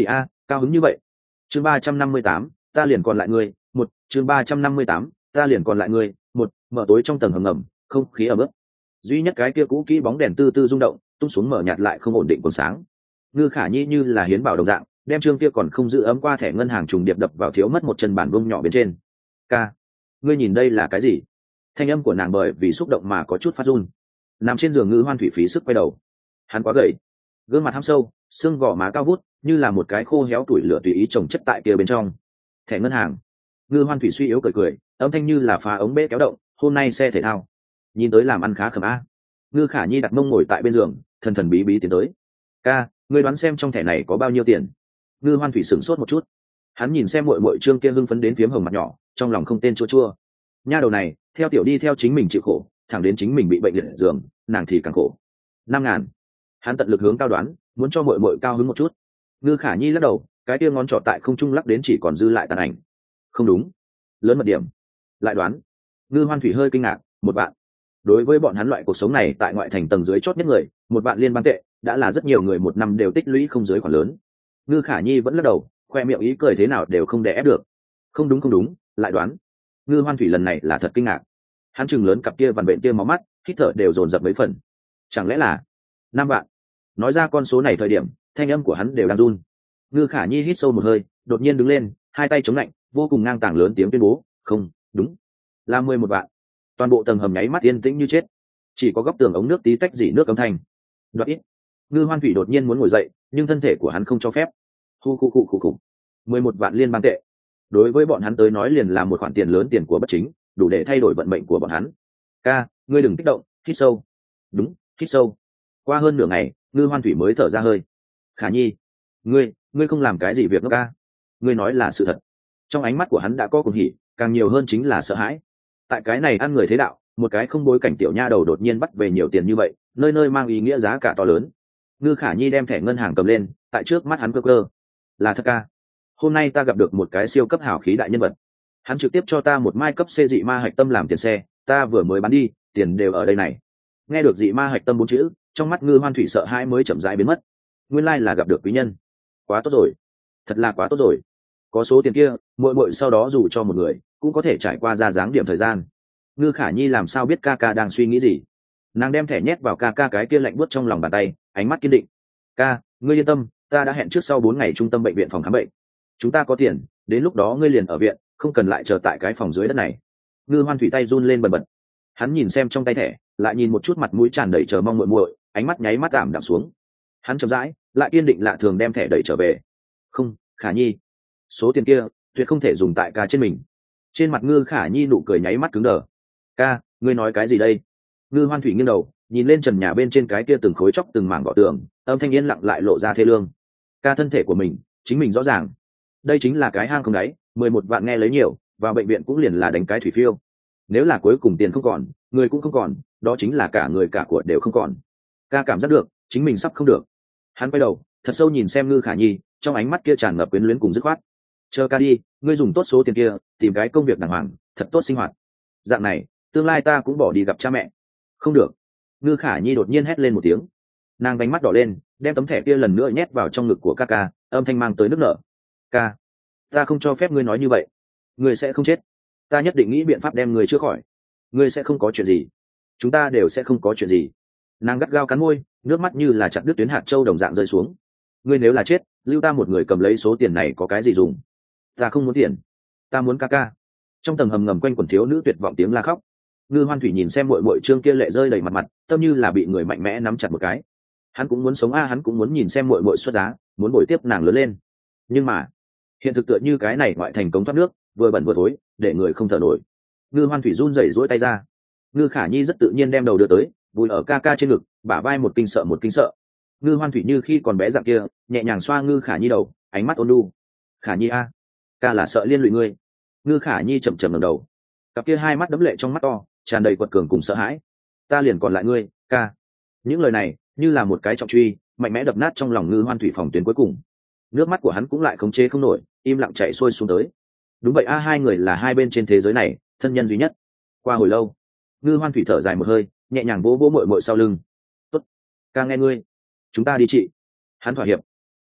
cao hứng như vậy. Chương ba trăm năm mươi tám, ta liền còn lại ngươi, một, chương ba trăm năm mươi tám, ta liền còn lại ngươi, một, mở tối trong tầng hầm ngầm, không khí ẩm ướt. Duy nhất cái kia cũ kỹ bóng đèn tư tư rung động, tung xuống mở nhạt lại không ổn định còn sáng. Ngư Khả Nhi như là hiến bảo đồng dạng, đem trương kia còn không giữ ấm qua thẻ ngân hàng trùng điệp đập vào thiếu mất một chân bàn bông nhỏ bên trên. Ca, ngươi nhìn đây là cái gì? Thanh âm của nàng bởi vì xúc động mà có chút phát run. Nằm trên giường Ngư Hoan Thủy phí sức quay đầu. Hắn quá gầy, gương mặt hăm sâu, xương gò má cao vút, như là một cái khô héo tuổi lửa tùy ý trồng chất tại kia bên trong. Thẻ ngân hàng. Ngư Hoan Thủy suy yếu cười cười, âm thanh như là phá ống bể kéo động. Hôm nay xe thể thao, nhìn tới làm ăn khá khẩm a. Ngư Khả Nhi đặt mông ngồi tại bên giường, thần thần bí bí tiến tới. Ca, ngươi đoán xem trong thẻ này có bao nhiêu tiền? Ngư Hoan Thủy sửng sốt một chút. Hắn nhìn xem muội muội trương kia hưng phấn đến phiếm hồng mặt nhỏ, trong lòng không tên chua chua. Nha đầu này, theo tiểu đi theo chính mình chịu khổ, thẳng đến chính mình bị bệnh liệt giường, nàng thì càng khổ. Năm ngàn. Hắn tận lực hướng cao đoán, muốn cho muội muội cao hứng một chút. Ngư Khả Nhi lắc đầu, cái kia ngón trỏ tại không trung lắc đến chỉ còn dư lại tàn ảnh. Không đúng, lớn mật điểm. Lại đoán. Ngư Hoan Thủy hơi kinh ngạc, một vạn. Đối với bọn hắn loại cuộc sống này tại ngoại thành tầng dưới chót nhất người, một vạn liên bang tệ đã là rất nhiều người một năm đều tích lũy không dưới khoản lớn. Ngư Khả Nhi vẫn lắc đầu, khoe miệng ý cười thế nào đều không đè ép được. Không đúng không đúng, lại đoán. Ngư Hoan Thủy lần này là thật kinh ngạc. Hắn chừng lớn cặp kia vằn vện kia máu mắt, hít thở đều dồn dập mấy phần. Chẳng lẽ là năm vạn? Nói ra con số này thời điểm, thanh âm của hắn đều đang run. Ngư Khả Nhi hít sâu một hơi, đột nhiên đứng lên, hai tay chống lạnh, vô cùng ngang tàng lớn tiếng tuyên bố, không đúng, là mười một vạn. Toàn bộ tầng hầm nháy mắt yên tĩnh như chết, chỉ có góc tường ống nước tí tách dỉ nước âm thanh. Đoạt ít. Ngư Hoan Thủy đột nhiên muốn ngồi dậy, nhưng thân thể của hắn không cho phép. Hu khu khu khu khu. mười một vạn liên bang tệ. Đối với bọn hắn tới nói liền là một khoản tiền lớn, tiền của bất chính, đủ để thay đổi vận mệnh của bọn hắn. Ca, ngươi đừng kích động, hít sâu. Đúng, hít sâu. Qua hơn nửa ngày, Ngư Hoan Thủy mới thở ra hơi. Khả Nhi, ngươi, ngươi không làm cái gì việc nữa ca? Ngươi nói là sự thật. Trong ánh mắt của hắn đã có cuồng hỉ, càng nhiều hơn chính là sợ hãi. Tại cái này ăn người thế đạo, một cái không bối cảnh tiểu nha đầu đột nhiên bắt về nhiều tiền như vậy, nơi nơi mang ý nghĩa giá cả to lớn. Ngư Khả Nhi đem thẻ ngân hàng cầm lên, tại trước mắt hắn cơ cơ. Là thật ca. Hôm nay ta gặp được một cái siêu cấp hào khí đại nhân vật. Hắn trực tiếp cho ta một mai cấp C dị ma hạch tâm làm tiền xe, ta vừa mới bán đi, tiền đều ở đây này. Nghe được dị ma hạch tâm bốn chữ, trong mắt Ngư Hoan Thủy sợ hãi mới chậm rãi biến mất. Nguyên lai là gặp được quý nhân. Quá tốt rồi, thật là quá tốt rồi. Có số tiền kia, muội muội sau đó dù cho một người, cũng có thể trải qua ra dáng điểm thời gian. Ngư Khả Nhi làm sao biết ca ca đang suy nghĩ gì? Nàng đem thẻ nhét vào ca ca cái kia lạnh buốt trong lòng bàn tay, ánh mắt kiên định. Ca, ngươi yên tâm, ta đã hẹn trước sau bốn ngày trung tâm bệnh viện phòng khám bệnh. Chúng ta có tiền, đến lúc đó ngươi liền ở viện, không cần lại chờ tại cái phòng dưới đất này. Ngư Hoan Thủy tay run lên bần bật. Hắn nhìn xem trong tay thẻ, lại nhìn một chút mặt mũi tràn đầy chờ mong muội muội, ánh mắt nháy mắt ảm đạm xuống. Hắn chậm rãi, lại kiên định lạ thường đem thẻ đẩy trở về. Không, Khả Nhi, số tiền kia tuyệt không thể dùng tại ca trên mình. Trên mặt Ngư Khả Nhi nụ cười nháy mắt cứng đờ. Ca, ngươi nói cái gì đây? Ngư Hoan Thủy nghiêng đầu, nhìn lên trần nhà bên trên cái kia từng khối chóc từng mảng gõ tường, âm thanh yên lặng lại lộ ra thê lương. Ca, thân thể của mình, chính mình rõ ràng. Đây chính là cái hang không đáy, mười một vạn nghe lấy nhiều, vào bệnh viện cũng liền là đánh cái thủy phiêu. Nếu là cuối cùng tiền không còn, người cũng không còn, đó chính là cả người cả của đều không còn. Ca cảm giác được, chính mình sắp không được. Hắn quay đầu, thật sâu nhìn xem Ngư Khả Nhi, trong ánh mắt kia tràn ngập quyến luyến cùng dứt khoát. Chờ ca đi, ngươi dùng tốt số tiền kia, tìm cái công việc đàng hoàng, thật tốt sinh hoạt. Dạng này, tương lai ta cũng bỏ đi gặp cha mẹ. Không được. Ngư Khả Nhi đột nhiên hét lên một tiếng. Nàng đánh mắt đỏ lên, đem tấm thẻ kia lần nữa nhét vào trong ngực của ca ca, âm thanh mang tới nước nở. Ca, ta không cho phép ngươi nói như vậy. Ngươi sẽ không chết. Ta nhất định nghĩ biện pháp đem ngươi chữa khỏi. Ngươi sẽ không có chuyện gì. Chúng ta đều sẽ không có chuyện gì. Nàng gắt gao cắn môi, nước mắt như là chặt đứt tuyến hạt châu đồng dạng rơi xuống. Ngươi nếu là chết, lưu ta một người cầm lấy số tiền này có cái gì dùng? Ta không muốn tiền, ta muốn ca ca. Trong tầng hầm ngầm quanh quần thiếu nữ tuyệt vọng tiếng la khóc. Ngư Hoan Thủy nhìn xem muội muội trương kia lệ rơi đầy mặt mặt, tâm như là bị người mạnh mẽ nắm chặt một cái. Hắn cũng muốn sống a, hắn cũng muốn nhìn xem muội muội xuất giá, muốn bồi tiếp nàng lớn lên. Nhưng mà, hiện thực tựa như cái này ngoại thành cống thoát nước, vừa bẩn vừa thối, để người không thở nổi. Ngư Hoan Thủy run rẩy duỗi tay ra. Ngư Khả Nhi rất tự nhiên đem đầu đưa tới, vùi ở ca ca trên ngực, bả vai một kinh sợ một kinh sợ. Ngư Hoan Thủy như khi còn bé dạng kia, nhẹ nhàng xoa Ngư Khả Nhi đầu, ánh mắt ôn nhu. Khả Nhi a, ca là sợ liên lụy ngươi. Ngư Khả Nhi chậm chậm ngẩng đầu, cặp kia hai mắt đẫm lệ trong mắt to, tràn đầy quật cường cùng sợ hãi. Ta liền còn lại ngươi, ca. Những lời này như là một cái trọng truy, mạnh mẽ đập nát trong lòng Ngư Hoan Thủy phòng tuyến cuối cùng. Nước mắt của hắn cũng lại khống chế không nổi, im lặng chảy xuôi xuống tới. Đúng vậy a, hai người là hai bên trên thế giới này, thân nhân duy nhất. Qua hồi lâu, Ngư Hoan Thủy thở dài một hơi, nhẹ nhàng vỗ vỗ muội muội sau lưng. Tốt, ca nghe ngươi, chúng ta đi chị. Hắn thỏa hiệp.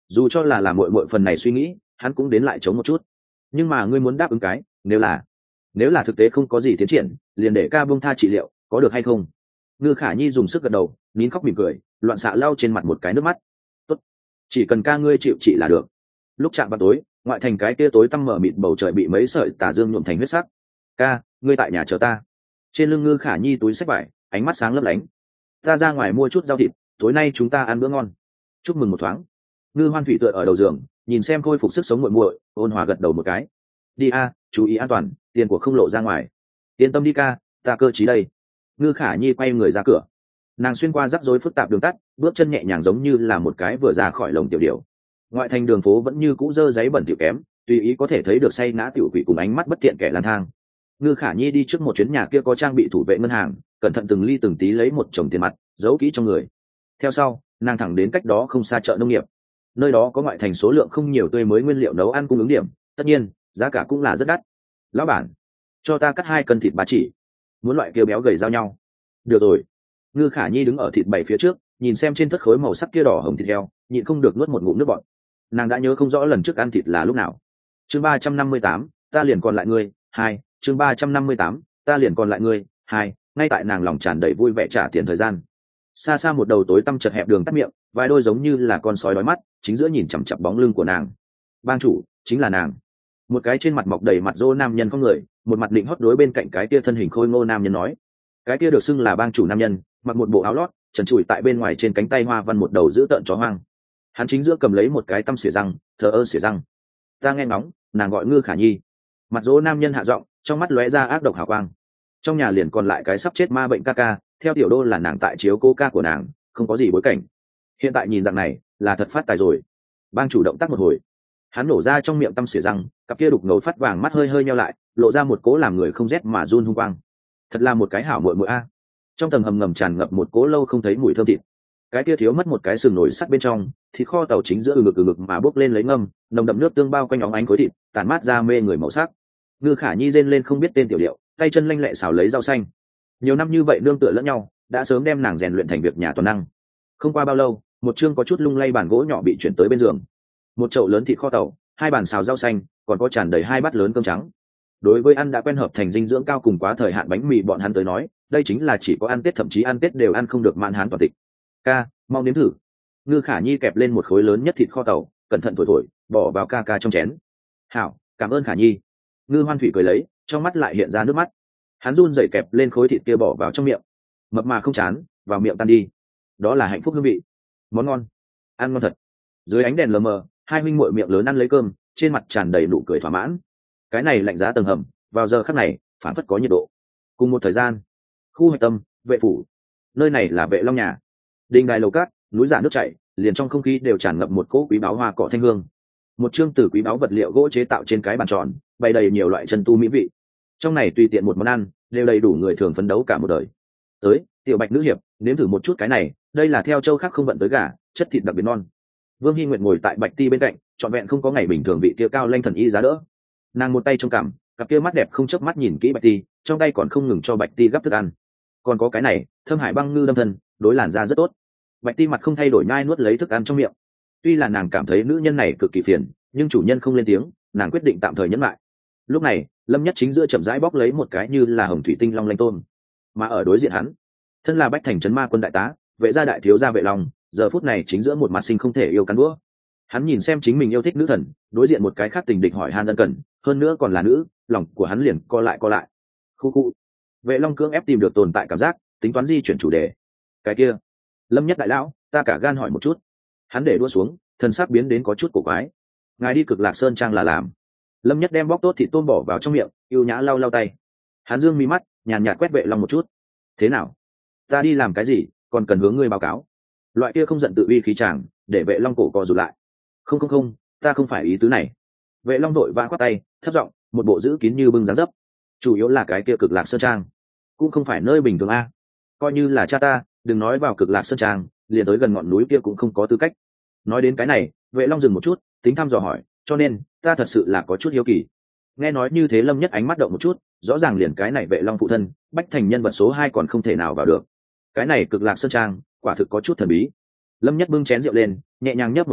dù cho là làm mội mội phần này suy nghĩ hắn cũng đến lại chống một chút. Nhưng mà ngươi muốn đáp ứng cái nếu là nếu là thực tế không có gì tiến triển liền để ca bông tha trị liệu có được hay không? Ngư Khả Nhi dùng sức gật đầu, nín khóc mỉm cười, loạn xạ lau trên mặt một cái nước mắt. Tốt, chỉ cần ca ngươi chịu trị là được. Lúc chạm vào tối, ngoại thành cái kia tối tăm mở mịt bầu trời bị mấy sợi tà dương nhuộm thành huyết sắc. Ca, ngươi tại nhà chờ ta. Trên lưng Ngư Khả Nhi túi xách vải, ánh mắt sáng lấp lánh. Ta ra ngoài mua chút rau thịt, tối nay chúng ta ăn bữa ngon. Chúc mừng một thoáng. Ngư Hoan Thủy tựa ở đầu giường, nhìn xem khôi phục sức sống muội muội, ôn hòa gật đầu một cái. Đi a, chú ý an toàn, tiền của không lộ ra ngoài. Yên tâm đi ca, ta cơ trí đây. Ngư Khả Nhi quay người ra cửa, nàng xuyên qua rắc rối phức tạp đường tắt, bước chân nhẹ nhàng giống như là một cái vừa ra khỏi lồng tiểu điểu. Ngoại thành đường phố vẫn như cũ dơ giấy bẩn thỉu kém, tùy ý có thể thấy được say ngã tiểu quỷ cùng ánh mắt bất thiện kẻ lang thang. Ngư Khả Nhi đi trước một chuyến nhà kia có trang bị thủ vệ ngân hàng, cẩn thận từng ly từng tí lấy một chồng tiền mặt giấu kỹ trong người. Theo sau, nàng thẳng đến cách đó không xa chợ nông nghiệp. Nơi đó có ngoại thành số lượng không nhiều tươi mới nguyên liệu nấu ăn cung ứng điểm, tất nhiên giá cả cũng là rất đắt. Lão bản, cho ta cắt hai cân thịt ba chỉ, muốn loại kia béo gầy giao nhau. Được rồi. Ngư Khả Nhi đứng ở thịt bày phía trước, nhìn xem trên thất khối màu sắc kia đỏ hồng thịt heo, nhịn không được nuốt một ngụm nước bọt. Nàng đã nhớ không rõ lần trước ăn thịt là lúc nào. Chương ba trăm năm mươi tám, ta liền còn lại ngươi, hai. Chương ba trăm năm mươi tám, ta liền còn lại ngươi, hai. Ngay tại nàng lòng tràn đầy vui vẻ trả tiền thời gian. Xa xa một đầu tối tăm chật hẹp đường tắt miệng, vài đôi giống như là con sói đói mắt, chính giữa nhìn chằm chằm bóng lưng của nàng. Bang chủ, chính là nàng. Một cái trên mặt mọc đầy mặt rô nam nhân có người, một mặt định hót đối bên cạnh cái kia thân hình khôi ngô nam nhân nói. Cái kia được xưng là bang chủ nam nhân, mặc một bộ áo lót, trần trụi tại bên ngoài trên cánh tay hoa văn một đầu giữ tợn chó hoang. Hắn chính giữa cầm lấy một cái tăm xỉa răng, thờ ơ xỉa răng. Ta nghe ngóng, nàng gọi Ngư Khả Nhi. Mặt rô nam nhân hạ giọng, trong mắt lóe ra ác độc hào quang. Trong nhà liền còn lại cái sắp chết ma bệnh ca ca, theo tiểu đô là nàng tại chiếu cô ca của nàng, không có gì bối cảnh. Hiện tại nhìn dạng này, là thật phát tài rồi. Bang chủ động tác một hồi, hắn nổ ra trong miệng tăm xỉa răng, cặp kia đục ngầu phát vàng mắt hơi hơi nheo lại, lộ ra một cố làm người không rét mà run hung quang. Thật là một cái hảo muội muội a. Trong tầng hầm ngầm tràn ngập một cố lâu không thấy mùi thơm thịt. Cái kia thiếu mất một cái sừng nổi sắt bên trong, thịt kho tàu chính giữa ừ ngực ừ ngực mà bốc lên lấy ngâm, nồng đậm nước tương bao quanh óng ánh khối thịt, tản mát ra mê người màu sắc. Ngư Khả Nhi rên lên không biết tên tiểu điệu, tay chân lanh lẹ xào lấy rau xanh. Nhiều năm như vậy nương tựa lẫn nhau, đã sớm đem nàng rèn luyện thành việc nhà toàn năng. Không qua bao lâu, một chương có chút lung lay bàn gỗ nhỏ bị chuyển tới bên giường. Một chậu lớn thịt kho tàu, hai bàn xào rau xanh, còn có tràn đầy hai bát lớn cơm trắng. Đối với ăn đã quen hợp thành dinh dưỡng cao cùng quá thời hạn bánh mì bọn hắn tới nói, đây chính là chỉ có ăn Tết thậm chí ăn Tết đều ăn không được mãn hán toàn thịt. Ca, mau nếm thử. Ngư Khả Nhi kẹp lên một khối lớn nhất thịt kho tàu, cẩn thận thổi thổi, bỏ vào ca ca trong chén. Hảo, cảm ơn Khả Nhi. Ngư Hoan Thủy cười lấy, trong mắt lại hiện ra nước mắt. Hắn run rẩy kẹp lên khối thịt kia bỏ vào trong miệng, mập mà không chán, vào miệng tan đi. Đó là hạnh phúc hương vị, món ngon, ăn ngon thật. Dưới ánh đèn lờ mờ, hai huynh muội miệng lớn ăn lấy cơm, trên mặt tràn đầy nụ cười thỏa mãn. Cái này lạnh giá tầng hầm, vào giờ khắc này phản phất có nhiệt độ. Cùng một thời gian, khu hoạch tâm, vệ phủ, nơi này là Vệ Long nhà. Đình đài lầu cát, núi giả nước chảy, liền trong không khí đều tràn ngập một cỗ quý báu hoa cỏ thanh hương. Một chương từ quý báu vật liệu gỗ chế tạo trên cái bàn tròn, bày đầy nhiều loại chân tu mỹ vị. Trong này tùy tiện một món ăn đều đầy đủ người thường phấn đấu cả một đời. Tới, tiểu Bạch nữ hiệp, nếm thử một chút cái này, đây là theo châu khác không vận tới gà, chất thịt đặc biệt non. Vương Hi Nguyệt ngồi tại Bạch Ti bên cạnh, trọn vẹn không có ngày bình thường vị kia cao lanh thần y giá đỡ. Nàng một tay trong cằm, cặp kia mắt đẹp không chớp mắt nhìn kỹ Bạch Ti, trong tay còn không ngừng cho Bạch Ti gắp thức ăn. Còn có cái này, thơm hải băng ngư đâm thân, đối làn da rất tốt. Bạch Ti mặt không thay đổi nhai nuốt lấy thức ăn trong miệng. Tuy là nàng cảm thấy nữ nhân này cực kỳ phiền, nhưng chủ nhân không lên tiếng, nàng quyết định tạm thời nhẫn lại. Lúc này, Lâm Nhất chính giữa chậm rãi bóc lấy một cái như là hồng thủy tinh long lanh tôm, mà ở đối diện hắn, thân là Bách Thành trấn ma quân đại tá, Vệ gia đại thiếu gia Vệ Long, giờ phút này chính giữa một mặt sinh không thể yêu cắn đũa. Hắn nhìn xem chính mình yêu thích nữ thần, đối diện một cái khác tình địch hỏi han ân cần, hơn nữa còn là nữ, lòng của hắn liền co lại co lại. Khu khu. Vệ Long cưỡng ép tìm được tồn tại cảm giác, tính toán di chuyển chủ đề. Cái kia, Lâm Nhất đại lão, ta cả gan hỏi một chút. Hắn để đua xuống, thần sắc biến đến có chút cổ quái. Ngài đi Cực Lạc Sơn trang là làm? Lâm Nhất đem bóc tốt thịt tôm bỏ vào trong miệng, yêu nhã lau lau tay. Hắn dương mi mắt, nhàn nhạt quét Vệ Long một chút. Thế nào? Ta đi làm cái gì, còn cần hướng ngươi báo cáo? Loại kia không giận tự uy khí chàng, để Vệ Long cổ co rụt lại. Không không không, ta không phải ý tứ này. Vệ Long đội vã quát tay, thấp giọng, một bộ giữ kín như bưng dáng dấp. Chủ yếu là cái kia Cực Lạc Sơn trang, cũng không phải nơi bình thường a. Coi như là cha ta, đừng nói vào Cực Lạc Sơn trang, liền tới gần ngọn núi kia cũng không có tư cách. Nói đến cái này, Vệ Long dừng một chút, tính thăm dò hỏi, cho nên ta thật sự là có chút hiếu kỳ. Nghe nói như thế, Lâm Nhất ánh mắt động một chút, rõ ràng liền cái này Vệ Long phụ thân, Bách Thành nhân vật số hai còn không thể nào vào được. Cái này Cực Lạc Sơn trang, quả thực có chút thần bí. Lâm Nhất bưng chén rượu lên, nhẹ nhàng nhấp một miếng,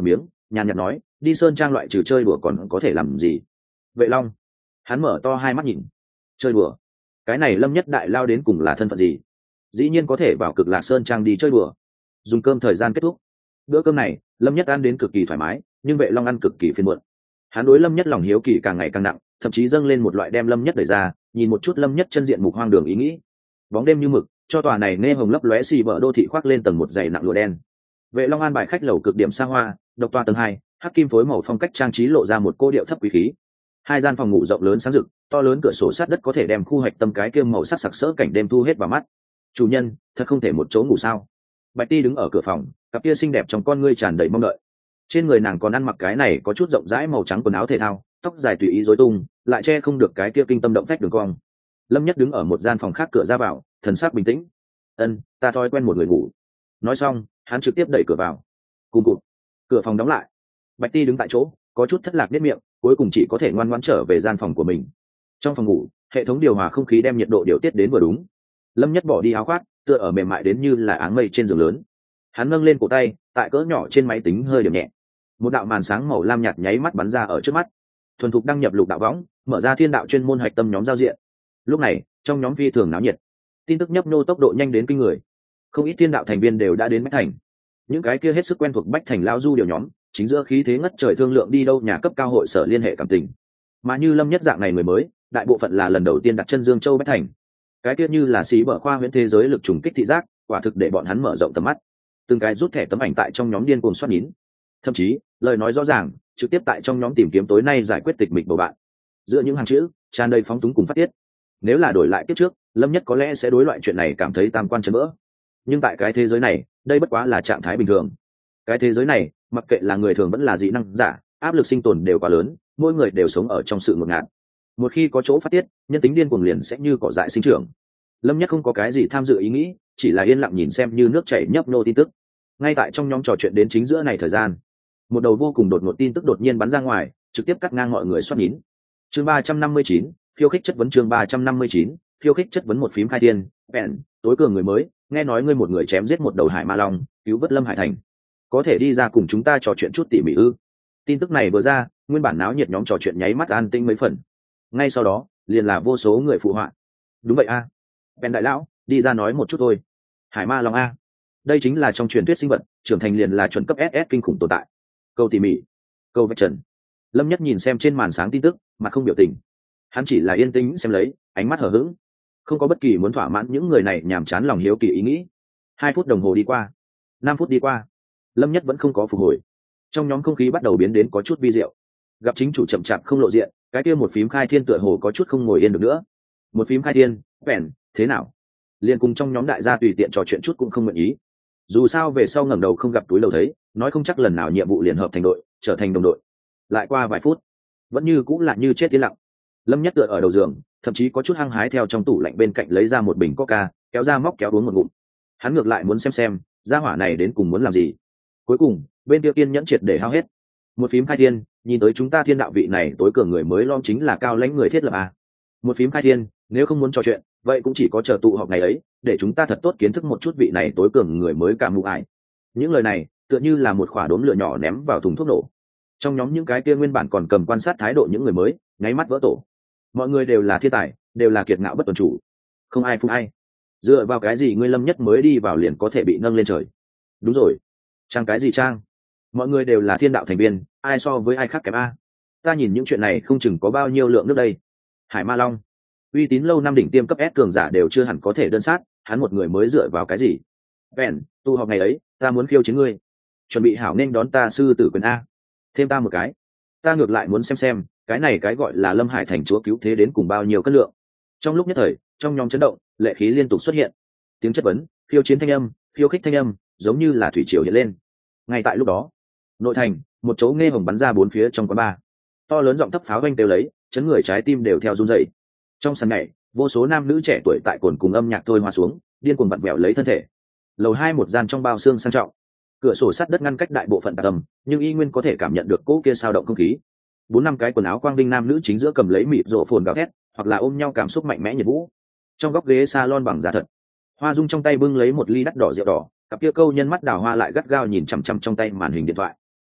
nhàn nhạt nói, đi sơn trang loại trừ chơi đùa còn có thể làm gì? Vệ Long, hắn mở to hai mắt nhìn. Chơi đùa? Cái này Lâm Nhất đại lao đến cùng là thân phận gì? Dĩ nhiên có thể vào Cực Lạc Sơn trang đi chơi đùa. Dùng cơm thời gian kết thúc. Bữa cơm này, Lâm Nhất ăn đến cực kỳ thoải mái, nhưng Vệ Long ăn cực kỳ phiền muộn. Hắn đối Lâm Nhất lòng hiếu kỳ càng ngày càng nặng, thậm chí dâng lên một loại đem Lâm Nhất đẩy ra, nhìn một chút Lâm Nhất chân diện mục hoang đường ý nghĩ. Bóng đêm như mực, cho tòa này nghe hồng lấp lóe xì bờ đô thị khoác lên tầng một dày nặng lụa đen. Vệ Long an bài khách lầu cực điểm xa hoa, độc toa tầng hai, hắc kim phối màu phong cách trang trí lộ ra một cô điệu thấp quý khí. Hai gian phòng ngủ rộng lớn sáng rực, to lớn cửa sổ sát đất có thể đem khu hoạch tâm cái kiêm màu sắc sặc sỡ cảnh đêm thu hết vào mắt. Chủ nhân, thật không thể một chỗ ngủ sao? Bạch Ti đứng ở cửa phòng, cặp kia xinh đẹp trong con ngươi tràn đầy mong đợi. Trên người nàng còn ăn mặc cái này có chút rộng rãi màu trắng quần áo thể thao, tóc dài tùy ý rối tung, lại che không được cái kia kinh tâm động phách đường cong. Lâm Nhất đứng ở một gian phòng khác cửa ra vào, thần sắc bình tĩnh. Ân, ta thói quen một người ngủ. Nói xong, hắn trực tiếp đẩy cửa vào. Cùng cụt, cửa phòng đóng lại. Bạch Ti đứng tại chỗ, có chút thất lạc biết miệng, cuối cùng chỉ có thể ngoan ngoãn trở về gian phòng của mình. Trong phòng ngủ, hệ thống điều hòa không khí đem nhiệt độ điều tiết đến vừa đúng. Lâm Nhất bỏ đi áo khoác, tựa ở mềm mại đến như là áng mây trên giường lớn. Hắn nâng lên cổ tay, tại cỡ nhỏ trên máy tính hơi điểm nhẹ. Một đạo màn sáng màu lam nhạt nháy mắt bắn ra ở trước mắt. Thuần thục đăng nhập lục đạo võng, mở ra thiên đạo chuyên môn hạch tâm nhóm giao diện. Lúc này, trong nhóm phi thường náo nhiệt, tin tức nhấp nô tốc độ nhanh đến kinh người. Không ít thiên đạo thành viên đều đã đến Bách Thành. Những cái kia hết sức quen thuộc Bách Thành lao du điều nhóm, chính giữa khí thế ngất trời thương lượng đi đâu nhà cấp cao hội sở liên hệ cảm tình. Mà như Lâm Nhất dạng này người mới, đại bộ phận là lần đầu tiên đặt chân Dương Châu Bách Thành. Cái kia như là xí bở khoa huyễn thế giới lực trùng kích thị giác, quả thực để bọn hắn mở rộng tầm mắt. Từng cái rút thẻ tấm ảnh tại trong nhóm điên cuồng xoát nín. Thậm chí, lời nói rõ ràng, trực tiếp tại trong nhóm tìm kiếm tối nay giải quyết tịch mịch bầu bạn. Giữa những hàng chữ, tràn đầy phóng túng cùng phát tiết. Nếu là đổi lại tiếp trước, Lâm Nhất có lẽ sẽ đối loại chuyện này cảm thấy tam quan chấn vỡ. Nhưng tại cái thế giới này, đây bất quá là trạng thái bình thường. Cái thế giới này, mặc kệ là người thường vẫn là dị năng giả, áp lực sinh tồn đều quá lớn, mỗi người đều sống ở trong sự ngột ngạt. Một khi có chỗ phát tiết, nhân tính điên cuồng liền sẽ như cỏ dại sinh trưởng. Lâm Nhất không có cái gì tham dự ý nghĩ, chỉ là yên lặng nhìn xem như nước chảy nhấp nô tin tức. Ngay tại trong nhóm trò chuyện đến chính giữa này thời gian, một đầu vô cùng đột ngột tin tức đột nhiên bắn ra ngoài, trực tiếp cắt ngang mọi người xoát nín. Chương ba trăm năm mươi chín, khiêu khích chất vấn chương ba trăm năm mươi chín, khiêu khích chất vấn một phím khai thiên, bèn, tối cường người mới, nghe nói ngươi một người chém giết một đầu hải ma long, cứu vớt Lâm Hải thành. Có thể đi ra cùng chúng ta trò chuyện chút tỉ mỉ ư? Tin tức này vừa ra, nguyên bản náo nhiệt nhóm trò chuyện nháy mắt an tĩnh mấy phần. Ngay sau đó, liền là vô số người phụ họa. Đúng vậy a. À. Bèn đại lão, đi ra nói một chút thôi. Hải ma long a. Đây chính là trong truyền thuyết sinh vật, trưởng thành liền là chuẩn cấp ét ét kinh khủng tồn tại. Câu tỉ mỉ, câu vạch trần. Lâm Nhất nhìn xem trên màn sáng tin tức, mà không biểu tình. Hắn chỉ là yên tĩnh xem lấy, ánh mắt hờ hững, không có bất kỳ muốn thỏa mãn những người này nhàm chán lòng hiếu kỳ ý nghĩ. Hai phút đồng hồ đi qua, năm phút đi qua, Lâm Nhất vẫn không có phục hồi. Trong nhóm không khí bắt đầu biến đến có chút vi diệu. Gặp chính chủ chậm chạp không lộ diện, cái kia một phím khai thiên tựa hồ có chút không ngồi yên được nữa. Một phím khai thiên, bèn, thế nào? Liên cùng trong nhóm đại gia tùy tiện trò chuyện chút cũng không nguyện ý. Dù sao về sau ngẩng đầu không gặp túi lầu thấy, nói không chắc lần nào nhiệm vụ liền hợp thành đội, trở thành đồng đội. Lại qua vài phút, vẫn như cũng là như chết yên lặng. Lâm Nhất tựa ở đầu giường, thậm chí có chút hăng hái theo trong tủ lạnh bên cạnh lấy ra một bình coca, kéo ra móc kéo uống một ngụm. Hắn ngược lại muốn xem xem, gia hỏa này đến cùng muốn làm gì. Cuối cùng, bên kia kiên nhẫn triệt để hao hết. Một phím khai thiên, nhìn tới chúng ta thiên đạo vị này tối cường người mới lom chính là cao lãnh người thiết lập à. Một phím khai thiên, nếu không muốn trò chuyện, vậy cũng chỉ có chờ tụ họp ngày ấy, để chúng ta thật tốt kiến thức một chút vị này tối cường người mới cảm mụ ải. Những lời này, tựa như là một quả đốm lửa nhỏ ném vào thùng thuốc nổ. Trong nhóm những cái kia nguyên bản còn cầm quan sát thái độ những người mới, nháy mắt vỡ tổ. Mọi người đều là thiên tài, đều là kiệt ngạo bất tuần chủ, không ai phụng ai. Dựa vào cái gì ngươi Lâm Nhất mới đi vào liền có thể bị nâng lên trời? Đúng rồi, trang cái gì trang? Mọi người đều là thiên đạo thành viên, ai so với ai khác kém a? Ta nhìn những chuyện này không chừng có bao nhiêu lượng nước đây. Hải Ma Long, uy tín lâu năm đỉnh tiêm cấp S cường giả đều chưa hẳn có thể đơn sát, hắn một người mới dựa vào cái gì? Bèn, tu họp ngày ấy, ta muốn khiêu chiến ngươi, chuẩn bị hảo nên đón ta sư tử quyền a. Thêm ta một cái, ta ngược lại muốn xem xem, cái này cái gọi là Lâm Hải thành chúa cứu thế đến cùng bao nhiêu cân lượng. Trong lúc nhất thời, trong nhóm chấn động, lệ khí liên tục xuất hiện, tiếng chất vấn, khiêu chiến thanh âm, khiêu khích thanh âm, giống như là thủy triều hiện lên. Ngay tại lúc đó, nội thành, một chỗ nghe hồng bắn ra bốn phía trong quán bar, to lớn giọng thấp pháo vang đều lấy, chấn người trái tim đều theo run rẩy. Trong sân này, vô số nam nữ trẻ tuổi tại cồn cùng âm nhạc thôi hoa xuống, điên cuồng vặn vẹo lấy thân thể. Lầu hai một gian trong bao xương sang trọng, cửa sổ sắt đất ngăn cách đại bộ phận tạc âm, nhưng y nguyên có thể cảm nhận được cỗ kia sao động không khí. Bốn năm cái quần áo quang đinh nam nữ chính giữa cầm lấy mịt rổ phồn gào thét, hoặc là ôm nhau cảm xúc mạnh mẽ nhiệt vũ. Trong góc ghế salon bằng giả thật, Hoa Dung trong tay bưng lấy một ly đắt đỏ rượu đỏ, cặp kia câu nhân mắt đào hoa lại gắt gao nhìn chằm chằm trong tay màn hình điện thoại.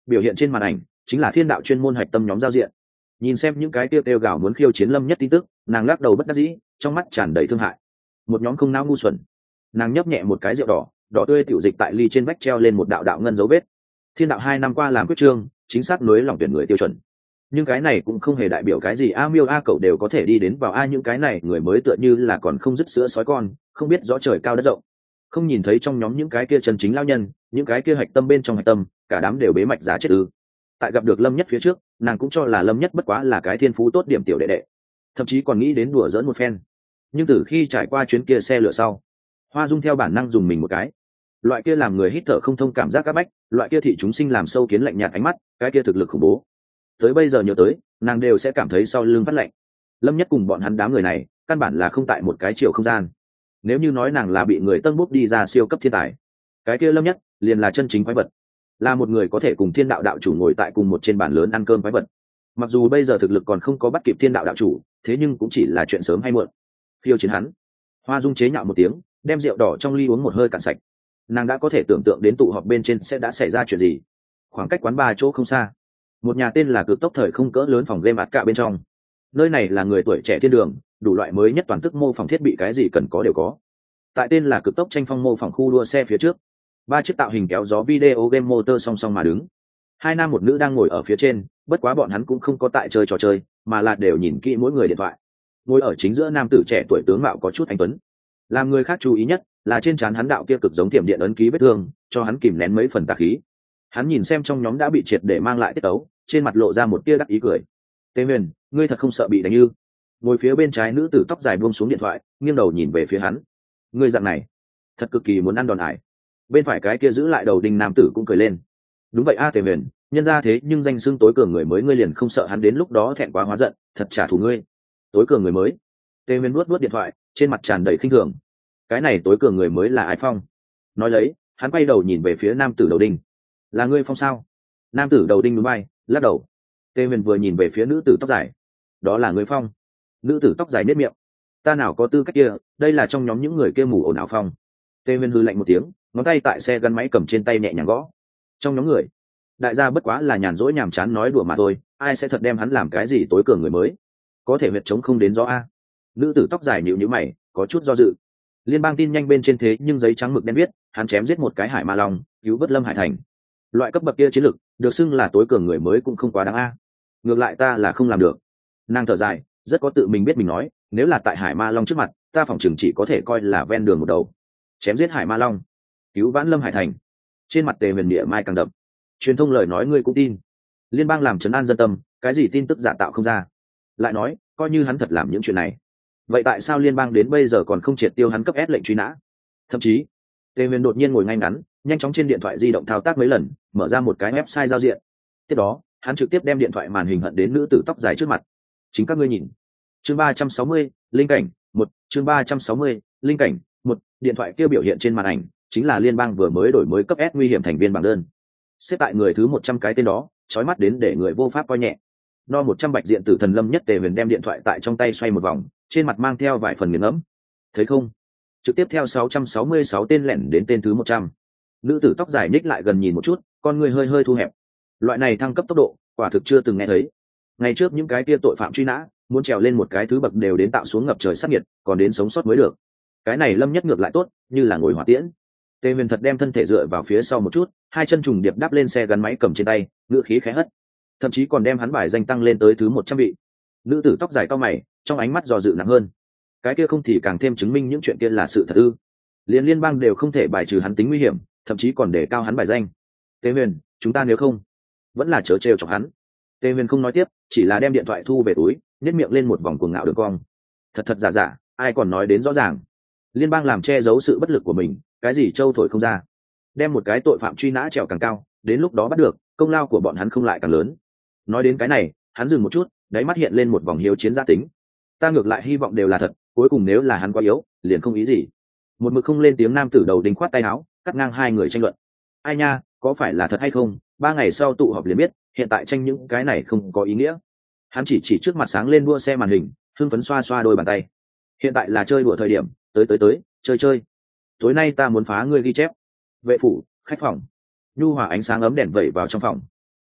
biểu hiện trên màn ảnh chính là thiên đạo chuyên môn hạch tâm nhóm giao diện. Nhìn xem những cái tiêu kêu gào muốn khiêu chiến Lâm Nhất tin tức, nàng lắc đầu bất đắc dĩ, trong mắt tràn đầy thương hại. Một nhóm không não ngu xuẩn. Nàng nhấp nhẹ một cái rượu đỏ, đỏ tươi tiểu dịch tại ly trên vách treo lên một đạo đạo ngân dấu vết. Thiên đạo hai năm qua làm quyết trương, chính xác nối lòng tuyển người tiêu chuẩn. Nhưng cái này cũng không hề đại biểu cái gì a miêu a cậu đều có thể đi đến vào a những cái này người mới tựa như là còn không dứt sữa sói con, không biết rõ trời cao đất rộng. Không nhìn thấy trong nhóm những cái kia chân chính lao nhân, những cái kia hạch tâm bên trong hạch tâm, cả đám đều bế mạch giá chết ư. Tại gặp được Lâm Nhất phía trước, nàng cũng cho là Lâm Nhất bất quá là cái thiên phú tốt điểm tiểu đệ đệ, thậm chí còn nghĩ đến đùa giỡn một phen. Nhưng từ khi trải qua chuyến kia xe lửa sau, Hoa Dung theo bản năng dùng mình một cái. Loại kia làm người hít thở không thông cảm giác các bách, loại kia thị chúng sinh làm sâu kiến lạnh nhạt ánh mắt, cái kia thực lực khủng bố. Tới bây giờ nhớ tới, nàng đều sẽ cảm thấy sau lưng phát lạnh. Lâm Nhất cùng bọn hắn đám người này, căn bản là không tại một cái chiều không gian. Nếu như nói nàng là bị người tân bút đi ra siêu cấp thiên tài, cái kia Lâm Nhất liền là chân chính quái vật, là một người có thể cùng thiên đạo đạo chủ ngồi tại cùng một trên bàn lớn ăn cơm quái vật. Mặc dù bây giờ thực lực còn không có bắt kịp thiên đạo đạo chủ, thế nhưng cũng chỉ là chuyện sớm hay muộn. Khiêu chiến hắn. Hoa Dung chế nhạo một tiếng, đem rượu đỏ trong ly uống một hơi cạn sạch. Nàng đã có thể tưởng tượng đến tụ họp bên trên sẽ đã xảy ra chuyện gì. Khoảng cách quán bar chỗ không xa, một nhà tên là Cực Tốc thời không cỡ lớn phòng game ạt cạ bên trong. Nơi này là người tuổi trẻ thiên đường, đủ loại mới nhất toàn tức mô phỏng thiết bị cái gì cần có đều có. Tại tên là Cực Tốc tranh phong mô phỏng khu đua xe phía trước, ba chiếc tạo hình kéo gió video game motor song song mà đứng. Hai nam một nữ đang ngồi ở phía trên, bất quá bọn hắn cũng không có tại chơi trò chơi, mà là đều nhìn kỹ mỗi người điện thoại. Ngồi ở chính giữa nam tử trẻ tuổi tướng mạo có chút anh tuấn. Làm người khác chú ý nhất là trên trán hắn đạo kia cực giống tiềm điện ấn ký vết thương, cho hắn kìm nén mấy phần tà khí. Hắn nhìn xem trong nhóm đã bị triệt để mang lại tiết tấu, trên mặt lộ ra một tia đắc ý cười. Tế Huyền, ngươi thật không sợ bị đánh ư? Ngồi phía bên trái nữ tử tóc dài buông xuống điện thoại, nghiêng đầu nhìn về phía hắn. Ngươi dạng này, thật cực kỳ muốn ăn đòn ải. Bên phải cái kia giữ lại đầu đinh nam tử cũng cười lên. Đúng vậy a Tế Huyền, nhân ra thế nhưng danh xưng tối cường người mới ngươi liền không sợ hắn đến lúc đó thẹn quá hóa giận, thật trả thù ngươi. Tối cường người mới. Tế Huyền nuốt nuốt điện thoại, trên mặt tràn đầy khinh thường. Cái này tối cường người mới là ai Phong? Nói lấy, hắn quay đầu nhìn về phía nam tử đầu đinh. Là ngươi Phong sao? Nam tử đầu đinh núi bay, lắc đầu. Tề Huyền vừa nhìn về phía nữ tử tóc dài. Đó là ngươi Phong. Nữ tử tóc dài nết miệng. Ta nào có tư cách kia, đây là trong nhóm những người kia mù ồn ào Phong. Tề Huyền hư lạnh một tiếng, ngón tay tại xe gắn máy cầm trên tay nhẹ nhàng gõ. Trong nhóm người, đại gia bất quá là nhàn rỗi nhàm chán nói đùa mà thôi, ai sẽ thật đem hắn làm cái gì tối cường người mới? Có thể huyệt chống không đến gió a. Nữ tử tóc dài nhíu nhíu mày, có chút do dự. Liên bang tin nhanh bên trên thế nhưng giấy trắng mực đen viết, hắn chém giết một cái hải ma long, cứu vớt Lâm Hải Thành. Loại cấp bậc kia chiến lực, được xưng là tối cường người mới cũng không quá đáng a. Ngược lại ta là không làm được. Nàng thở dài, rất có tự mình biết mình nói, nếu là tại hải ma long trước mặt, ta phỏng chừng chỉ có thể coi là ven đường một đầu. Chém giết hải ma long, cứu vãn Lâm Hải Thành. Trên mặt Tề Huyền địa mai càng đậm. Truyền thông lời nói ngươi cũng tin. Liên bang làm trấn an dân tâm, cái gì tin tức giả tạo không ra. Lại nói, coi như hắn thật làm những chuyện này, vậy tại sao liên bang đến bây giờ còn không triệt tiêu hắn cấp ép lệnh truy nã? Thậm chí, Tề Huyền đột nhiên ngồi ngay ngắn, nhanh chóng trên điện thoại di động thao tác mấy lần, mở ra một cái website giao diện. Tiếp đó, hắn trực tiếp đem điện thoại màn hình hận đến nữ tử tóc dài trước mặt. Chính các ngươi nhìn. Chương ba trăm sáu mươi, linh cảnh, một, chương ba trăm sáu mươi, linh cảnh, một, điện thoại kia biểu hiện trên màn ảnh, chính là liên bang vừa mới đổi mới cấp S nguy hiểm thành viên bảng đơn. Xếp tại người thứ một trăm cái tên đó, chói mắt đến để người vô pháp coi nhẹ. No một trăm bạch diện tử thần Lâm Nhất. Tề Huyền đem điện thoại tại trong tay xoay một vòng, trên mặt mang theo vài phần nghiền ngẫm. Thấy không? Trực tiếp theo sáu trăm sáu mươi sáu tên lẻn đến tên thứ một trăm. Nữ tử tóc dài nhích lại gần nhìn một chút, con người hơi hơi thu hẹp. Loại này thăng cấp tốc độ, quả thực chưa từng nghe thấy. Ngày trước những cái kia tội phạm truy nã, muốn trèo lên một cái thứ bậc đều đến tạo xuống ngập trời sát nhiệt, còn đến sống sót mới được. Cái này Lâm Nhất ngược lại tốt, như là ngồi hỏa tiễn. Tề Huyền thật đem thân thể dựa vào phía sau một chút, hai chân trùng điệp đáp lên xe gắn máy cầm trên tay, ngựa khí khẽ hất. Thậm chí còn đem hắn bài danh tăng lên tới thứ một trăm vị. Nữ tử tóc dài cao mày, trong ánh mắt dò dự nặng hơn. Cái kia không thì càng thêm chứng minh những chuyện kia là sự thật ư? Liên liên bang đều không thể bài trừ hắn tính nguy hiểm, thậm chí còn để cao hắn bài danh. Tề Huyền, chúng ta nếu không, vẫn là chớ trêu chọc hắn. Tề Huyền không nói tiếp, chỉ là đem điện thoại thu về túi, nhếch miệng lên một vòng cuồng ngạo đường cong. Thật thật giả giả, ai còn nói đến rõ ràng. Liên bang làm che giấu sự bất lực của mình, cái gì trâu thổi không ra. Đem một cái tội phạm truy nã trèo càng cao, đến lúc đó bắt được, công lao của bọn hắn không lại càng lớn. Nói đến cái này, hắn dừng một chút, đáy mắt hiện lên một vòng hiếu chiến gia tính. Ta ngược lại hy vọng đều là thật, cuối cùng nếu là hắn quá yếu, liền không ý gì. Một mực không lên tiếng nam tử đầu đinh khoát tay áo, cắt ngang hai người tranh luận. Ai nha, có phải là thật hay không, ba ngày sau tụ họp liền biết, hiện tại tranh những cái này không có ý nghĩa. Hắn chỉ chỉ trước mặt sáng lên đua xe màn hình, hưng phấn xoa xoa đôi bàn tay. Hiện tại là chơi đùa thời điểm, tới tới tới, chơi chơi. Tối nay ta muốn phá ngươi ghi chép. Vệ phủ, khách phòng. Nhu hòa ánh sáng ấm đèn vẩy vào trong phòng.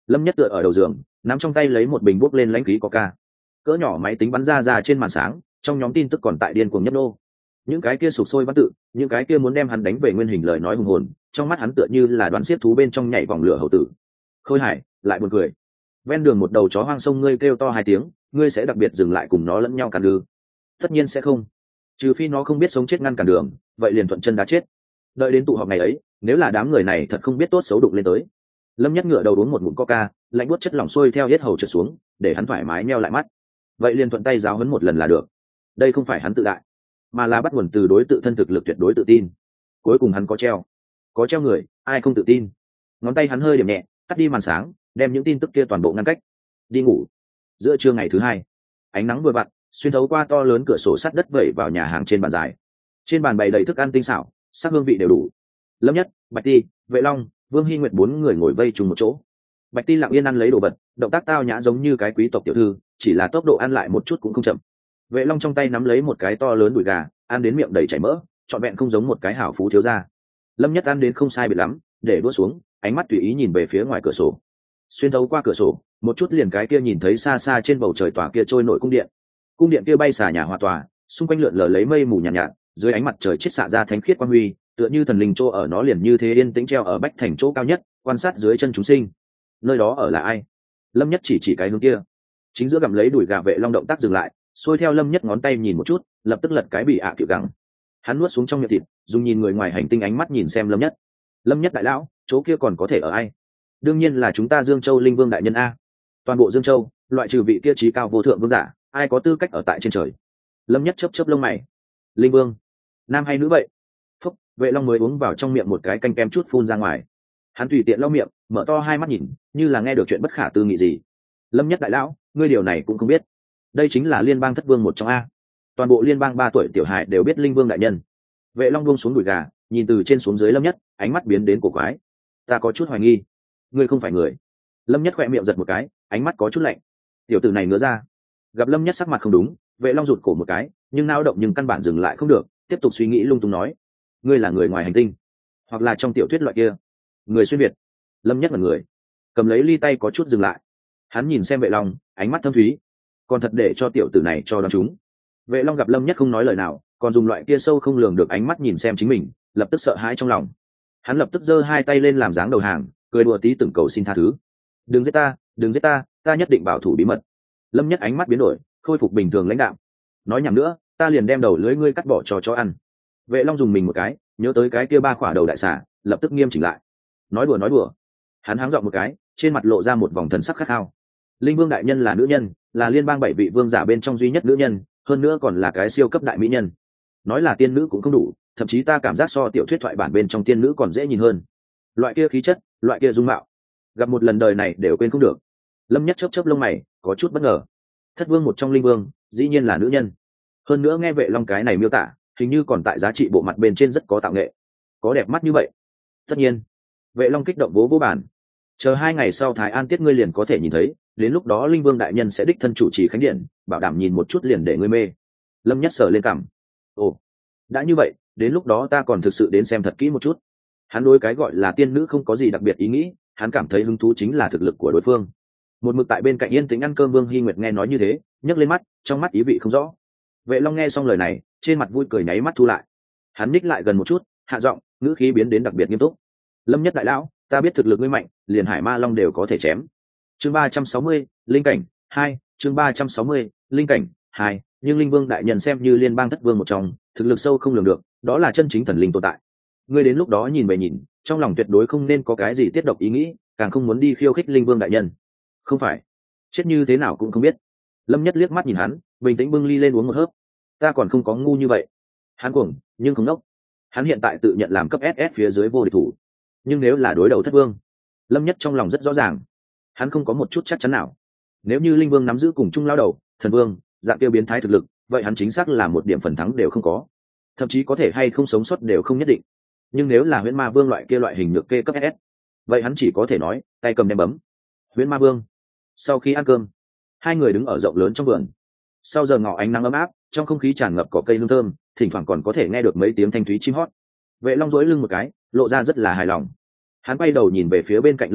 Lâm Nhất tựa ở đầu giường, nắm trong tay lấy một bình bốc lên lãnh khí coca. Cỡ nhỏ máy tính bắn ra ra trên màn sáng, trong nhóm tin tức còn tại điên cuồng nhấp nô. Những cái kia sụp sôi văn tự, những cái kia muốn đem hắn đánh về nguyên hình lời nói hùng hồn, trong mắt hắn tựa như là đoàn xiết thú bên trong nhảy vòng lửa hậu tử. Khôi hài, lại buồn cười. Ven đường một đầu chó hoang sông ngươi kêu to hai tiếng, ngươi sẽ đặc biệt dừng lại cùng nó lẫn nhau cản đường. Tất nhiên sẽ không. Trừ phi nó không biết sống chết ngăn cản đường, vậy liền thuận chân đá chết. Đợi đến tụ họp ngày ấy, nếu là đám người này thật không biết tốt xấu đụng lên tới. Lâm Nhất ngửa đầu uống một ngụm coca, lạnh buốt chất lỏng sôi theo hết hầu trượt xuống, để hắn thoải mái nheo lại mắt. Vậy liền thuận tay giáo huấn một lần là được. Đây không phải hắn tự đại, mà là bắt nguồn từ đối tự thân thực lực tuyệt đối tự tin. Cuối cùng hắn có treo, có treo người, ai không tự tin. Ngón tay hắn hơi điểm nhẹ, tắt đi màn sáng, đem những tin tức kia toàn bộ ngăn cách. Đi ngủ. Giữa trưa ngày thứ hai, ánh nắng vừa vặn xuyên thấu qua to lớn cửa sổ sắt đất vẩy vào nhà hàng trên bàn dài. Trên bàn bày đầy thức ăn tinh xảo, sắc hương vị đều đủ. Lâm Nhất, Bạch Ti, Vệ Long, Vương Hi Nguyệt bốn người ngồi vây chung một chỗ. Bạch Ti lặng yên ăn lấy đồ vật, động tác tao nhã giống như cái quý tộc tiểu thư, chỉ là tốc độ ăn lại một chút cũng không chậm. Vệ Long trong tay nắm lấy một cái to lớn đùi gà, ăn đến miệng đầy chảy mỡ, trọn vẹn không giống một cái hảo phú thiếu gia. Lâm Nhất ăn đến không sai biệt lắm, để đũa xuống, ánh mắt tùy ý nhìn về phía ngoài cửa sổ. Xuyên thấu qua cửa sổ, một chút liền cái kia nhìn thấy xa xa trên bầu trời tòa kia trôi nổi cung điện. Cung điện kia bay xà nhà hòa tòa, xung quanh lượn lờ lấy mây mù nhàn nhạt, nhạt, dưới ánh mặt trời chiết xạ ra thánh khiết quang huy, tựa như thần linh chỗ ở nó liền như thế yên tĩnh treo ở bách thành chỗ cao nhất, quan sát dưới chân chúng sinh. Nơi đó ở là ai? Lâm Nhất chỉ chỉ cái hướng kia. Chính giữa gặm lấy đùi gà Vệ Long động tác dừng lại, xuôi theo Lâm Nhất ngón tay nhìn một chút, lập tức lật cái bị ạ à kiểu gắng. Hắn nuốt xuống trong miệng thịt, dùng nhìn người ngoài hành tinh ánh mắt nhìn xem Lâm Nhất. Lâm Nhất đại lão, chỗ kia còn có thể ở ai? Đương nhiên là chúng ta Dương Châu Linh Vương đại nhân a. Toàn bộ Dương Châu, loại trừ vị kia trí cao vô thượng vương giả, ai có tư cách ở tại trên trời? Lâm Nhất chớp chớp lông mày. Linh Vương, nam hay nữ vậy? Phúc, Vệ Long mới uống vào trong miệng một cái canh kem chút phun ra ngoài. Hắn tùy tiện lau miệng, mở to hai mắt nhìn, như là nghe được chuyện bất khả tư nghị gì. Lâm Nhất đại lão, ngươi điều này cũng không biết. Đây chính là liên bang thất vương một trong a. Toàn bộ liên bang ba tuổi tiểu hài đều biết Linh Vương đại nhân. Vệ Long buông xuống đùi gà, nhìn từ trên xuống dưới Lâm Nhất, ánh mắt biến đến cổ quái. Ta có chút hoài nghi, ngươi không phải người. Lâm Nhất khẽ miệng giật một cái, ánh mắt có chút lạnh. Tiểu tử này ngứa ra. Gặp Lâm Nhất sắc mặt không đúng, Vệ Long rụt cổ một cái, nhưng nao động nhưng căn bản dừng lại không được, tiếp tục suy nghĩ lung tung nói: ngươi là người ngoài hành tinh, hoặc là trong tiểu thuyết loại kia người xuyên việt? Lâm Nhất là người, cầm lấy ly tay có chút dừng lại. Hắn nhìn xem Vệ Long, ánh mắt thâm thúy. Còn thật để cho tiểu tử này cho đoán chúng. Vệ Long gặp Lâm Nhất không nói lời nào, còn dùng loại kia sâu không lường được ánh mắt nhìn xem chính mình, lập tức sợ hãi trong lòng. Hắn lập tức giơ hai tay lên làm dáng đầu hàng, cười đùa tí từng cầu xin tha thứ. Đừng giết ta, đừng giết ta, ta nhất định bảo thủ bí mật. Lâm Nhất ánh mắt biến đổi, khôi phục bình thường lãnh đạm. Nói nhảm nữa, ta liền đem đầu lưới ngươi cắt bỏ cho chó ăn. Vệ Long dùng mình một cái, nhớ tới cái kia ba khỏa đầu đại xà, lập tức nghiêm chỉnh lại. Nói đùa nói đùa. Hắn háng giọng một cái, trên mặt lộ ra một vòng thần sắc khát khao. Linh Vương đại nhân là nữ nhân, là liên bang bảy vị vương giả bên trong duy nhất nữ nhân, hơn nữa còn là cái siêu cấp đại mỹ nhân. Nói là tiên nữ cũng không đủ, thậm chí ta cảm giác so tiểu thuyết thoại bản bên trong tiên nữ còn dễ nhìn hơn. Loại kia khí chất, loại kia dung mạo, gặp một lần đời này đều quên không được. Lâm Nhất chớp chớp lông mày, có chút bất ngờ. Thất vương một trong linh vương, dĩ nhiên là nữ nhân. Hơn nữa nghe Vệ Long cái này miêu tả, hình như còn tại giá trị bộ mặt bên trên rất có tạo nghệ, có đẹp mắt như vậy. Tất nhiên. Vệ Long kích động vỗ vỗ bàn. Chờ hai ngày sau Thái An tiết ngươi liền có thể nhìn thấy, đến lúc đó Linh Vương đại nhân sẽ đích thân chủ trì khánh điện, bảo đảm nhìn một chút liền để ngươi mê. Lâm Nhất sờ lên cằm. Ồ, đã như vậy, đến lúc đó ta còn thực sự đến xem thật kỹ một chút. Hắn đối cái gọi là tiên nữ không có gì đặc biệt ý nghĩ, hắn cảm thấy hứng thú chính là thực lực của đối phương. Một mực tại bên cạnh yên tĩnh ăn cơm Vương Hi Nguyệt nghe nói như thế, nhấc lên mắt, trong mắt ý vị không rõ. Vệ Long nghe xong lời này, trên mặt vui cười nháy mắt thu lại. Hắn ních lại gần một chút, hạ giọng, ngữ khí biến đến đặc biệt nghiêm túc. Lâm Nhất đại lão, ta biết thực lực ngươi mạnh, liền Hải Ma Long đều có thể chém. Chương ba trăm sáu mươi, linh cảnh hai, chương ba trăm sáu mươi, linh cảnh hai, nhưng Linh Vương đại nhân xem như liên bang thất vương một trong, thực lực sâu không lường được, đó là chân chính thần linh tồn tại. Ngươi đến lúc đó nhìn về nhìn, trong lòng tuyệt đối không nên có cái gì tiết độc ý nghĩ, càng không muốn đi khiêu khích Linh Vương đại nhân. Không phải, chết như thế nào cũng không biết. Lâm Nhất liếc mắt nhìn hắn, bình tĩnh bưng ly lên uống một hớp. Ta còn không có ngu như vậy. Hắn cuồng, nhưng không đốc. Hắn hiện tại tự nhận làm cấp ét ét phía dưới vô địch thủ, nhưng nếu là đối đầu thất vương, Lâm Nhất trong lòng rất rõ ràng, hắn không có một chút chắc chắn nào. Nếu như Linh Vương nắm giữ cùng chung lao đầu, thần vương, dạng tiêu biến thái thực lực, vậy hắn chính xác là một điểm phần thắng đều không có, thậm chí có thể hay không sống sót đều không nhất định. Nhưng nếu là Huyễn Ma Vương loại kia loại hình nhược kê cấp ét ét, vậy hắn chỉ có thể nói tay cầm đem bấm. Huyễn Ma Vương. Sau khi ăn cơm, hai người đứng ở rộng lớn trong vườn. Sau giờ ngọ ánh nắng ấm áp, trong không khí tràn ngập cỏ cây hương thơm, thỉnh thoảng còn có thể nghe được mấy tiếng thanh thúy chim hót. Vệ Long duỗi lưng một cái, lộ ra rất là hài lòng. Hắn quay đầu nhìn về phía bên cạnh Lâm Nhất,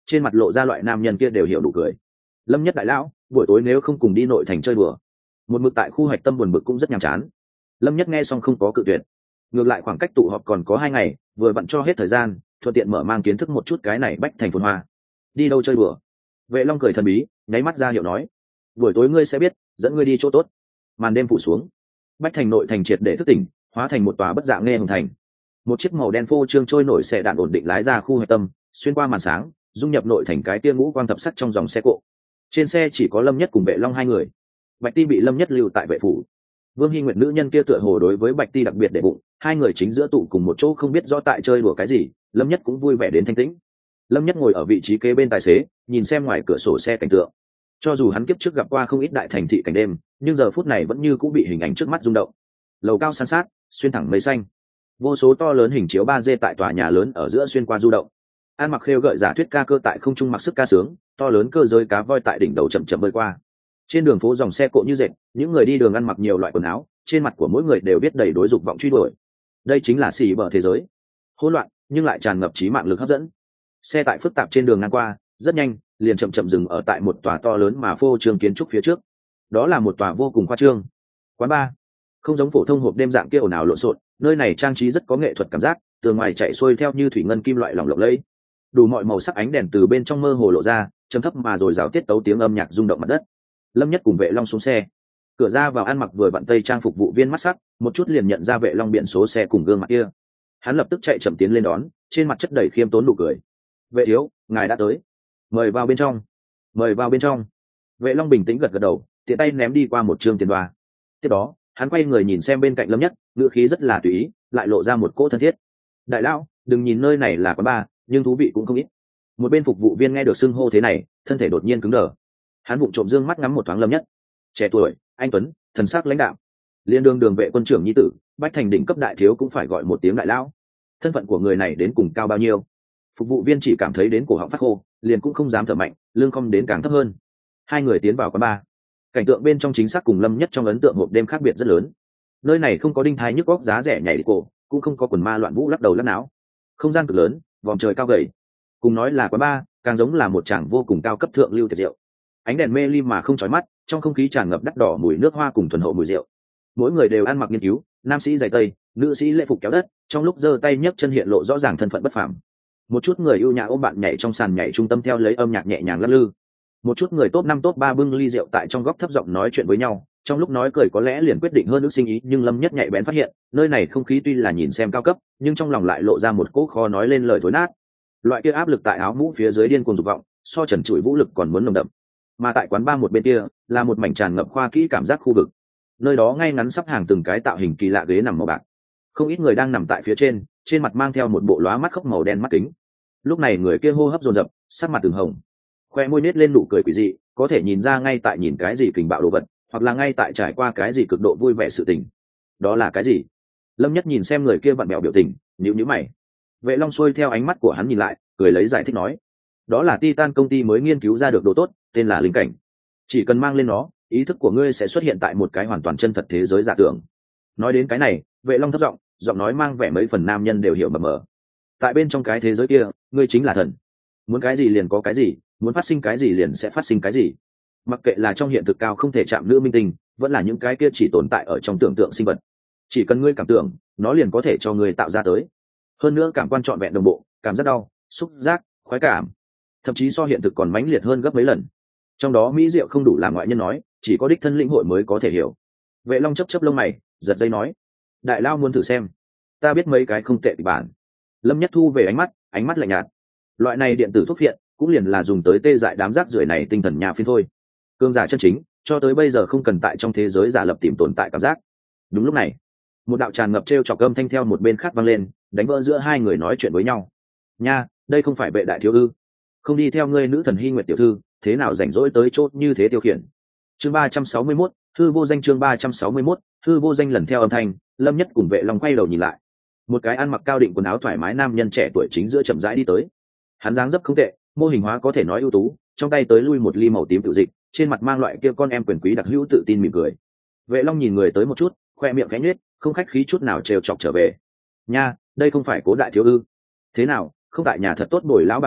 trên mặt lộ ra loại nam nhân kia đều hiểu đủ cười. Lâm Nhất đại lão, buổi tối nếu không cùng đi nội thành chơi đùa. Một mực tại khu hoạch tâm buồn bực cũng rất nhàm chán. Lâm Nhất nghe xong không có cự tuyệt. Ngược lại khoảng cách tụ họp còn có hai ngày, vừa vặn cho hết thời gian, thuận tiện mở mang kiến thức một chút cái này bách thành phồn hoa. Đi đâu chơi đùa? Vệ Long cười thần bí, nháy mắt ra hiệu nói, buổi tối ngươi sẽ biết, dẫn ngươi đi chỗ tốt. Màn đêm phủ xuống, bách thành nội thành triệt để thức tỉnh, hóa thành một tòa bất dạng nghe hồng thành. Một chiếc màu đen phô trương trôi nổi xe đạn ổn định lái ra khu hoạch tâm, xuyên qua màn sáng, dung nhập nội thành cái tia ngũ quang thập sắc trong dòng xe cộ. Trên xe chỉ có Lâm Nhất cùng Vệ Long hai người. Bạch Ti bị Lâm Nhất lưu tại vệ phủ. Vương Hy Nguyệt nữ nhân kia tựa hồ đối với Bạch Ti đặc biệt để bụng, hai người chính giữa tụ cùng một chỗ không biết rõ tại chơi đùa cái gì, Lâm Nhất cũng vui vẻ đến thanh tĩnh. Lâm Nhất ngồi ở vị trí kế bên tài xế, nhìn xem ngoài cửa sổ xe cảnh tượng. Cho dù hắn kiếp trước gặp qua không ít đại thành thị cảnh đêm, nhưng giờ phút này vẫn như cũng bị hình ảnh trước mắt rung động. Lầu cao san sát, xuyên thẳng mây xanh, vô số to lớn hình chiếu ba D tại tòa nhà lớn ở giữa xuyên qua du động. An Mặc Khêu gợi giả thuyết ca cơ tại không trung mặc sức ca sướng, to lớn cơ giới cá voi tại đỉnh đầu chậm chậm bơi qua. Trên đường phố dòng xe cộ như dệt, những người đi đường ăn mặc nhiều loại quần áo, trên mặt của mỗi người đều biết đầy đối dục vọng truy đuổi. Đây chính là xì bờ thế giới, hỗn loạn nhưng lại tràn ngập trí mạng lực hấp dẫn. Xe tại phức tạp trên đường ngang qua, rất nhanh, liền chậm chậm dừng ở tại một tòa to lớn mà phô trương kiến trúc phía trước. Đó là một tòa vô cùng khoa trương quán bar, không giống phổ thông hộp đêm dạng kia ồn ào lộn xộn, nơi này trang trí rất có nghệ thuật cảm giác, tường ngoài chạy xuôi theo như thủy ngân kim loại lỏng lộng lẫy, đủ mọi màu sắc ánh đèn từ bên trong mơ hồ lộ ra, trầm thấp mà rồi rào tiết tấu tiếng âm nhạc rung động mặt đất. Lâm Nhất cùng Vệ Long xuống xe, cửa ra vào ăn mặc vừa vặn tây trang phục vụ viên mắt sắc, một chút liền nhận ra Vệ Long biển số xe cùng gương mặt kia. Hắn lập tức chạy chậm tiến lên đón, trên mặt chất đầy khiêm tốn nụ cười. Vệ thiếu, ngài đã tới, mời vào bên trong, mời vào bên trong. Vệ Long bình tĩnh gật gật đầu, tiện tay ném đi qua một trương tiền đoa. Tiếp đó hắn quay người nhìn xem bên cạnh Lâm Nhất, ngữ khí rất là tùy ý, lại lộ ra một cỗ thân thiết. Đại lão, đừng nhìn nơi này là quán bar, nhưng thú vị cũng không ít. Một bên phục vụ viên nghe được xưng hô thế này, thân thể đột nhiên cứng đờ. Hắn vụng trộm dương mắt ngắm một thoáng Lâm Nhất, trẻ tuổi, anh tuấn, thần sắc lãnh đạm, liên đương đường vệ quân trưởng nhi tử, bách thành đỉnh cấp đại thiếu cũng phải gọi một tiếng đại lão. Thân phận của người này đến cùng cao bao nhiêu? Phục vụ viên chỉ cảm thấy đến cổ họng phát khô, liền cũng không dám thở mạnh, lương không đến càng thấp hơn. Hai người tiến vào quán bar, cảnh tượng bên trong chính xác cùng Lâm Nhất trong ấn tượng hộp đêm khác biệt rất lớn. Nơi này không có đinh thái nhức góc giá rẻ nhảy đi cổ, cũng không có quần ma loạn vũ lắc đầu lắc não. Không gian cực lớn, vòm trời cao gầy, cùng nói là quán bar, càng giống là một tràng vô cùng cao cấp thượng lưu tiệc rượu. Ánh đèn mê ly mà không chói mắt, trong không khí tràn ngập đắt đỏ mùi nước hoa cùng thuần hậu mùi rượu. Mỗi người đều ăn mặc nghiên cứu, nam sĩ giày tây, nữ sĩ lễ phục kéo đất, trong lúc giơ tay nhấc chân hiện lộ rõ ràng thân phận bất phàm. Một chút người ưu nhã ôm bạn nhảy trong sàn nhảy trung tâm theo lấy âm nhạc nhẹ nhàng lắc lư. Một chút người top năm top ba bưng ly rượu tại trong góc thấp giọng nói chuyện với nhau, trong lúc nói cười có lẽ liền quyết định hơn ước sinh ý, nhưng Lâm Nhất nhạy bén phát hiện, nơi này không khí tuy là nhìn xem cao cấp, nhưng trong lòng lại lộ ra một cỗ khó nói lên lời thối nát. Loại kia áp lực tại áo mũ phía dưới điên cuồng dục vọng, so trần trụi vũ lực còn muốn nồng đậm. Mà tại quán bar một bên kia, là một mảnh tràn ngập khoa kỹ cảm giác khu vực. Nơi đó ngay ngắn sắp hàng từng cái tạo hình kỳ lạ ghế nằm màu bạc. Không ít người đang nằm tại phía trên, trên mặt mang theo một bộ lóa mắt khốc màu đen mắt kính. Lúc này người kia hô hấp dồn dập, sắc mặt từng hồng, khoe môi nết lên nụ cười quỷ dị, có thể nhìn ra ngay tại nhìn cái gì kình bạo đồ vật, hoặc là ngay tại trải qua cái gì cực độ vui vẻ sự tình. Đó là cái gì? Lâm Nhất nhìn xem người kia vặn bẹo biểu tình, nhíu nhíu mày. Vệ Long xuôi theo ánh mắt của hắn nhìn lại, cười lấy giải thích nói, đó là Titan công ty mới nghiên cứu ra được đồ tốt, tên là linh cảnh. Chỉ cần mang lên nó, ý thức của ngươi sẽ xuất hiện tại một cái hoàn toàn chân thật thế giới giả tưởng. Nói đến cái này, Vệ Long thấp giọng, giọng nói mang vẻ mấy phần nam nhân đều hiểu mờ mờ. Tại bên trong cái thế giới kia, ngươi chính là thần. Muốn cái gì liền có cái gì, muốn phát sinh cái gì liền sẽ phát sinh cái gì. Mặc kệ là trong hiện thực cao không thể chạm nữ minh tinh, vẫn là những cái kia chỉ tồn tại ở trong tưởng tượng sinh vật. Chỉ cần ngươi cảm tưởng, nó liền có thể cho ngươi tạo ra tới. Hơn nữa cảm quan trọn vẹn đồng bộ, cảm giác đau, xúc giác, khoái cảm, thậm chí so hiện thực còn mãnh liệt hơn gấp mấy lần. Trong đó mỹ diệu không đủ làm ngoại nhân nói, chỉ có đích thân lĩnh hội mới có thể hiểu. Vệ Long chấp chấp lông mày, giật dây nói, đại lao muốn thử xem, ta biết mấy cái không tệ kịch bản. Lâm Nhất thu về ánh mắt, ánh mắt lạnh nhạt. Loại này điện tử thuốc phiện cũng liền là dùng tới tê dại đám rác rưởi này tinh thần nhà phiên thôi. Cương giả chân chính cho tới bây giờ không cần tại trong thế giới giả lập tìm tồn tại cảm giác. Đúng lúc này, một đạo tràn ngập trêu chọc âm thanh theo một bên khác vang lên, đánh vỡ giữa hai người nói chuyện với nhau. Nha, đây không phải Vệ đại thiếu ư? Không đi theo ngươi nữ thần Hy Nguyệt tiểu thư, thế nào rảnh rỗi tới chốt như thế tiêu khiển? Chương ba trăm sáu mươi mốt, thư vô danh. Chương ba trăm sáu mươi mốt, thư vô danh. Lần theo âm thanh, Lâm Nhất cùng Vệ Long quay đầu nhìn lại. Một cái ăn mặc cao định quần áo thoải mái nam nhân trẻ tuổi chính giữa chậm rãi đi tới. Hắn dáng dấp không tệ, mô hình hóa có thể nói ưu tú, trong tay tới lui một ly màu tím tự dịch, trên mặt mang loại kia con em quyền quý đặc hữu tự tin mỉm cười. Vệ Long nhìn người tới một chút, khoe miệng khẽ nhếch, không khách khí chút nào trêu chọc trở về. Nha, đây không phải Cố đại thiếu ư? Thế nào, không tại nhà thật tốt bồi lão bà ngươi,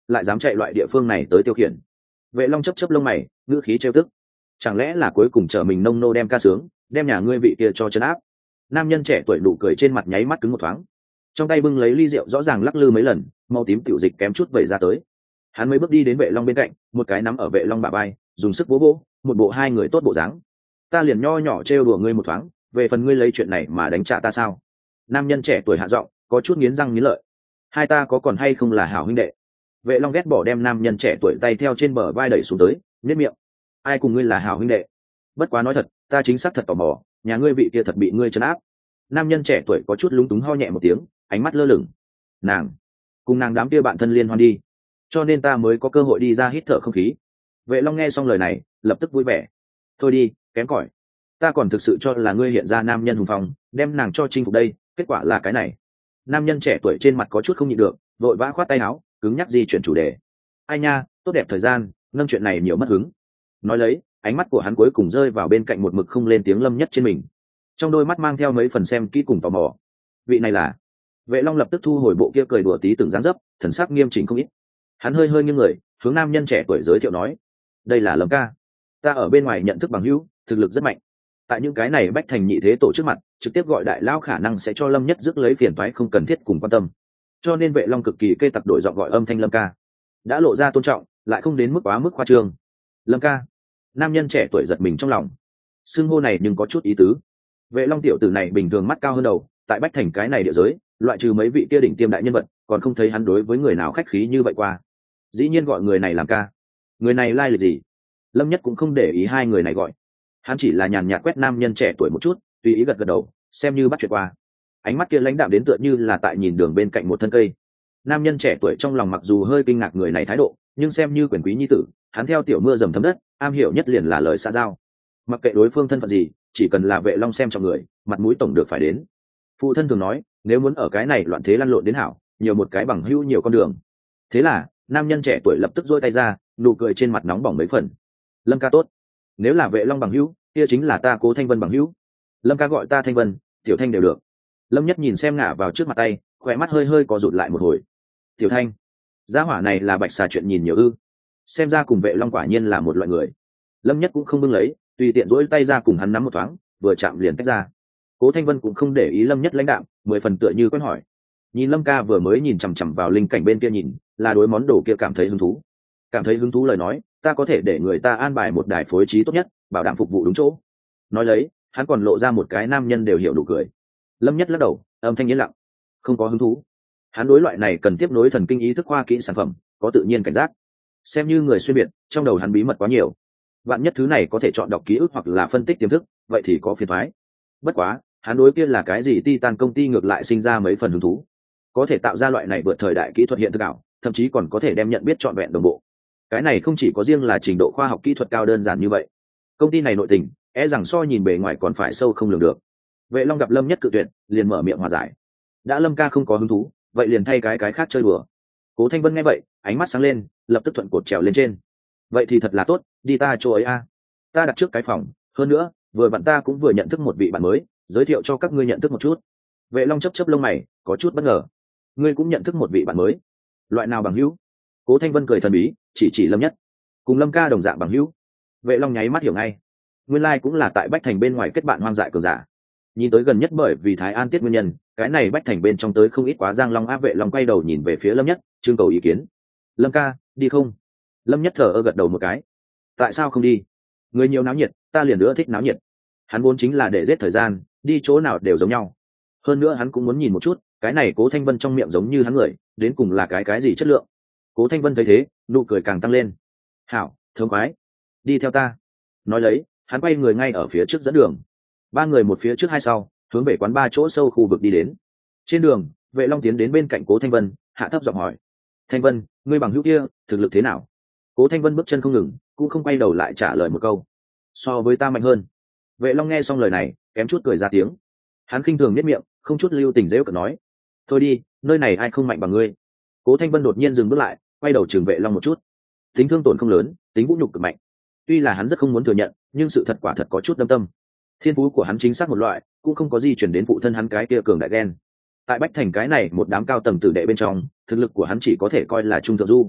lại dám chạy loại địa phương này tới tiêu khiển. Vệ Long chấp chấp lông mày, ngữ khí trêu tức. Chẳng lẽ là cuối cùng chở mình nông nô đem ca sướng, đem nhà ngươi vị kia cho chân áp? Nam nhân trẻ tuổi nụ cười trên mặt nháy mắt cứng một thoáng, trong tay bưng lấy ly rượu rõ ràng lắc lư mấy lần, màu tím tiểu dịch kém chút vẩy ra tới. Hắn mới bước đi đến Vệ Long bên cạnh, một cái nắm ở Vệ Long bả vai, dùng sức vỗ vỗ, một bộ hai người tốt bộ dáng. Ta liền nho nhỏ trêu đùa ngươi một thoáng, về phần ngươi lấy chuyện này mà đánh trả ta sao? Nam nhân trẻ tuổi hạ giọng, có chút nghiến răng nghiến lợi. Hai ta có còn hay không là hảo huynh đệ? Vệ Long ghét bỏ đem nam nhân trẻ tuổi tay theo trên bờ vai đẩy xuống tới, nhếch miệng. Ai cùng ngươi là hảo huynh đệ? Bất quá nói thật, ta chính xác thật tò mò, nhà ngươi vị kia thật bị ngươi trấn áp. Nam nhân trẻ tuổi có chút lúng túng ho nhẹ một tiếng, ánh mắt lơ lửng. Nàng, cùng nàng đám kia bạn thân liên hoan đi, cho nên ta mới có cơ hội đi ra hít thở không khí. Vệ Long nghe xong lời này, lập tức vui vẻ. Thôi đi, kém cỏi. Ta còn thực sự cho là ngươi hiện ra nam nhân hùng phong, đem nàng cho chinh phục đây, kết quả là cái này. Nam nhân trẻ tuổi trên mặt có chút không nhịn được, vội vã khoát tay áo, cứng nhắc di chuyển chủ đề. Ai nha, tốt đẹp thời gian, nâng chuyện này nhiều mất hứng. Nói lấy, ánh mắt của hắn cuối cùng rơi vào bên cạnh một mực không lên tiếng Lâm Nhất trên mình, trong đôi mắt mang theo mấy phần xem kỹ cùng tò mò. Vị này là? Vệ Long lập tức thu hồi bộ kia cười đùa tí từng dáng dấp, thần sắc nghiêm chỉnh không ít. Hắn hơi hơi nghiêng người, hướng nam nhân trẻ tuổi giới thiệu nói: đây là Lâm ca, ta ở bên ngoài nhận thức bằng hữu, thực lực rất mạnh. Tại những cái này bách thành nhị thế tổ trước mặt, trực tiếp gọi đại lao khả năng sẽ cho Lâm Nhất rước lấy phiền toái không cần thiết cùng quan tâm. Cho nên Vệ Long cực kỳ kê tặc đổi giọng gọi âm thanh Lâm ca, đã lộ ra tôn trọng, lại không đến mức quá mức khoa trương. Lâm ca. Nam nhân trẻ tuổi giật mình trong lòng, xưng hô này nhưng có chút ý tứ. Vệ Long tiểu tử này bình thường mắt cao hơn đầu, tại bách thành cái này địa giới, loại trừ mấy vị kia đỉnh tiêm đại nhân vật, còn không thấy hắn đối với người nào khách khí như vậy qua. Dĩ nhiên gọi người này làm ca. Người này lai lịch gì? Lâm Nhất cũng không để ý hai người này gọi, hắn chỉ là nhàn nhạt quét nam nhân trẻ tuổi một chút, tùy ý gật gật đầu, xem như bắt chuyện qua. Ánh mắt kia lãnh đạm đến tựa như là tại nhìn đường bên cạnh một thân cây. Nam nhân trẻ tuổi trong lòng mặc dù hơi kinh ngạc người này thái độ, nhưng xem như quyền quý nhi tử, hắn theo tiểu mưa dầm thấm đất, am hiểu nhất liền là lời xã giao. Mặc kệ đối phương thân phận gì, chỉ cần là Vệ Long xem trọng người, mặt mũi tổng được phải đến. Phụ thân thường nói, nếu muốn ở cái này loạn thế lăn lộn đến hảo, nhiều một cái bằng hữu nhiều con đường. Thế là, nam nhân trẻ tuổi lập tức giơ tay ra, nụ cười trên mặt nóng bỏng mấy phần. Lâm ca tốt. Nếu là Vệ Long bằng hữu, kia chính là ta Cố Thanh Vân bằng hữu. Lâm ca gọi ta Thanh Vân, Tiểu Thanh đều được. Lâm Nhất nhìn xem ngả vào trước mặt tay, khỏe mắt hơi hơi co rụt lại một hồi. Tiểu Thanh, gia hỏa này là bạch xà chuyện nhìn nhiều ư? Xem ra cùng Vệ Long quả nhiên là một loại người. Lâm Nhất cũng không bưng lấy, tùy tiện duỗi tay ra cùng hắn nắm một thoáng, vừa chạm liền tách ra. Cố Thanh Vân cũng không để ý Lâm Nhất lãnh đạm, mười phần tựa như quen hỏi. Nhìn Lâm ca vừa mới nhìn chằm chằm vào linh cảnh bên kia nhìn, là đối món đồ kia cảm thấy hứng thú. Cảm thấy hứng thú lời nói, ta có thể để người ta an bài một đài phối trí tốt nhất, bảo đảm phục vụ đúng chỗ. Nói lấy, hắn còn lộ ra một cái nam nhân đều hiểu đủ cười. Lâm Nhất lắc đầu, âm thanh yên lặng, không có hứng thú. Hắn đối loại này cần tiếp nối thần kinh ý thức khoa kỹ sản phẩm, có tự nhiên cảnh giác. Xem như người xuyên biệt, trong đầu hắn bí mật quá nhiều. Vạn nhất thứ này có thể chọn đọc ký ức hoặc là phân tích tiềm thức, vậy thì có phiền toái. Bất quá, hắn đối kia là cái gì Titan công ty ngược lại sinh ra mấy phần hứng thú. Có thể tạo ra loại này vượt thời đại kỹ thuật hiện thực ảo, thậm chí còn có thể đem nhận biết trọn vẹn đồng bộ. Cái này không chỉ có riêng là trình độ khoa học kỹ thuật cao đơn giản như vậy. Công ty này nội tình, e rằng so nhìn bề ngoài còn phải sâu không lường được. Vệ Long gặp Lâm Nhất cự tuyệt, liền mở miệng hòa giải. Đã Lâm ca không có hứng thú, vậy liền thay cái cái khác chơi đùa. Cố Thanh Vân nghe vậy, ánh mắt sáng lên, lập tức thuận cột trèo lên trên. Vậy thì thật là tốt, đi ta chỗ ấy a. Ta đặt trước cái phòng, hơn nữa, vừa bạn ta cũng vừa nhận thức một vị bạn mới, giới thiệu cho các ngươi nhận thức một chút. Vệ Long chấp chấp lông mày, có chút bất ngờ. Ngươi cũng nhận thức một vị bạn mới? Loại nào bằng hữu? Cố Thanh Vân cười thần bí, chỉ chỉ Lâm Nhất. Cùng Lâm ca đồng dạng bằng hữu. Vệ Long nháy mắt hiểu ngay. Nguyên lai like cũng là tại Bách Thành bên ngoài kết bạn hoang dại cường giả. Nhìn tới gần nhất bởi vì Thái An tiết nguyên nhân, cái này Bách Thành bên trong tới không ít quá Giang Long áp. Vệ Long quay đầu nhìn về phía Lâm Nhất, trưng cầu ý kiến. Lâm ca, đi không? Lâm Nhất thở ơ gật đầu một cái. Tại sao không đi? Người nhiều náo nhiệt, ta liền nữa thích náo nhiệt. Hắn vốn chính là để giết thời gian, đi chỗ nào đều giống nhau. Hơn nữa hắn cũng muốn nhìn một chút, cái này Cố Thanh Vân trong miệng giống như hắn người, đến cùng là cái cái gì chất lượng. Cố Thanh Vân thấy thế, nụ cười càng tăng lên. Hảo, thương khoái, đi theo ta. Nói lấy, hắn quay người ngay ở phía trước dẫn đường. Ba người một phía trước hai sau, hướng về quán ba chỗ sâu khu vực đi đến. Trên đường, Vệ Long tiến đến bên cạnh Cố Thanh Vân, hạ thấp giọng hỏi: Thanh Vân, ngươi bằng hữu kia thực lực thế nào? Cố Thanh Vân bước chân không ngừng, cũng không quay đầu lại trả lời một câu: so với ta mạnh hơn. Vệ Long nghe xong lời này, kém chút cười ra tiếng. Hắn khinh thường nhếch miệng, không chút lưu tình giễu cợt nói: thôi đi, nơi này ai không mạnh bằng ngươi. Cố Thanh Vân đột nhiên dừng bước lại, quay đầu trừng Vệ Long một chút. Tính thương tổn không lớn, tính vũ nhục cực mạnh. Tuy là hắn rất không muốn thừa nhận, nhưng sự thật quả thật có chút đâm tâm. Thiên phú của hắn chính xác một loại, cũng không có gì chuyển đến phụ thân hắn cái kia cường đại ghen. Tại Bách Thành cái này một đám cao tầng tử đệ bên trong, thực lực của hắn chỉ có thể coi là trung thượng du.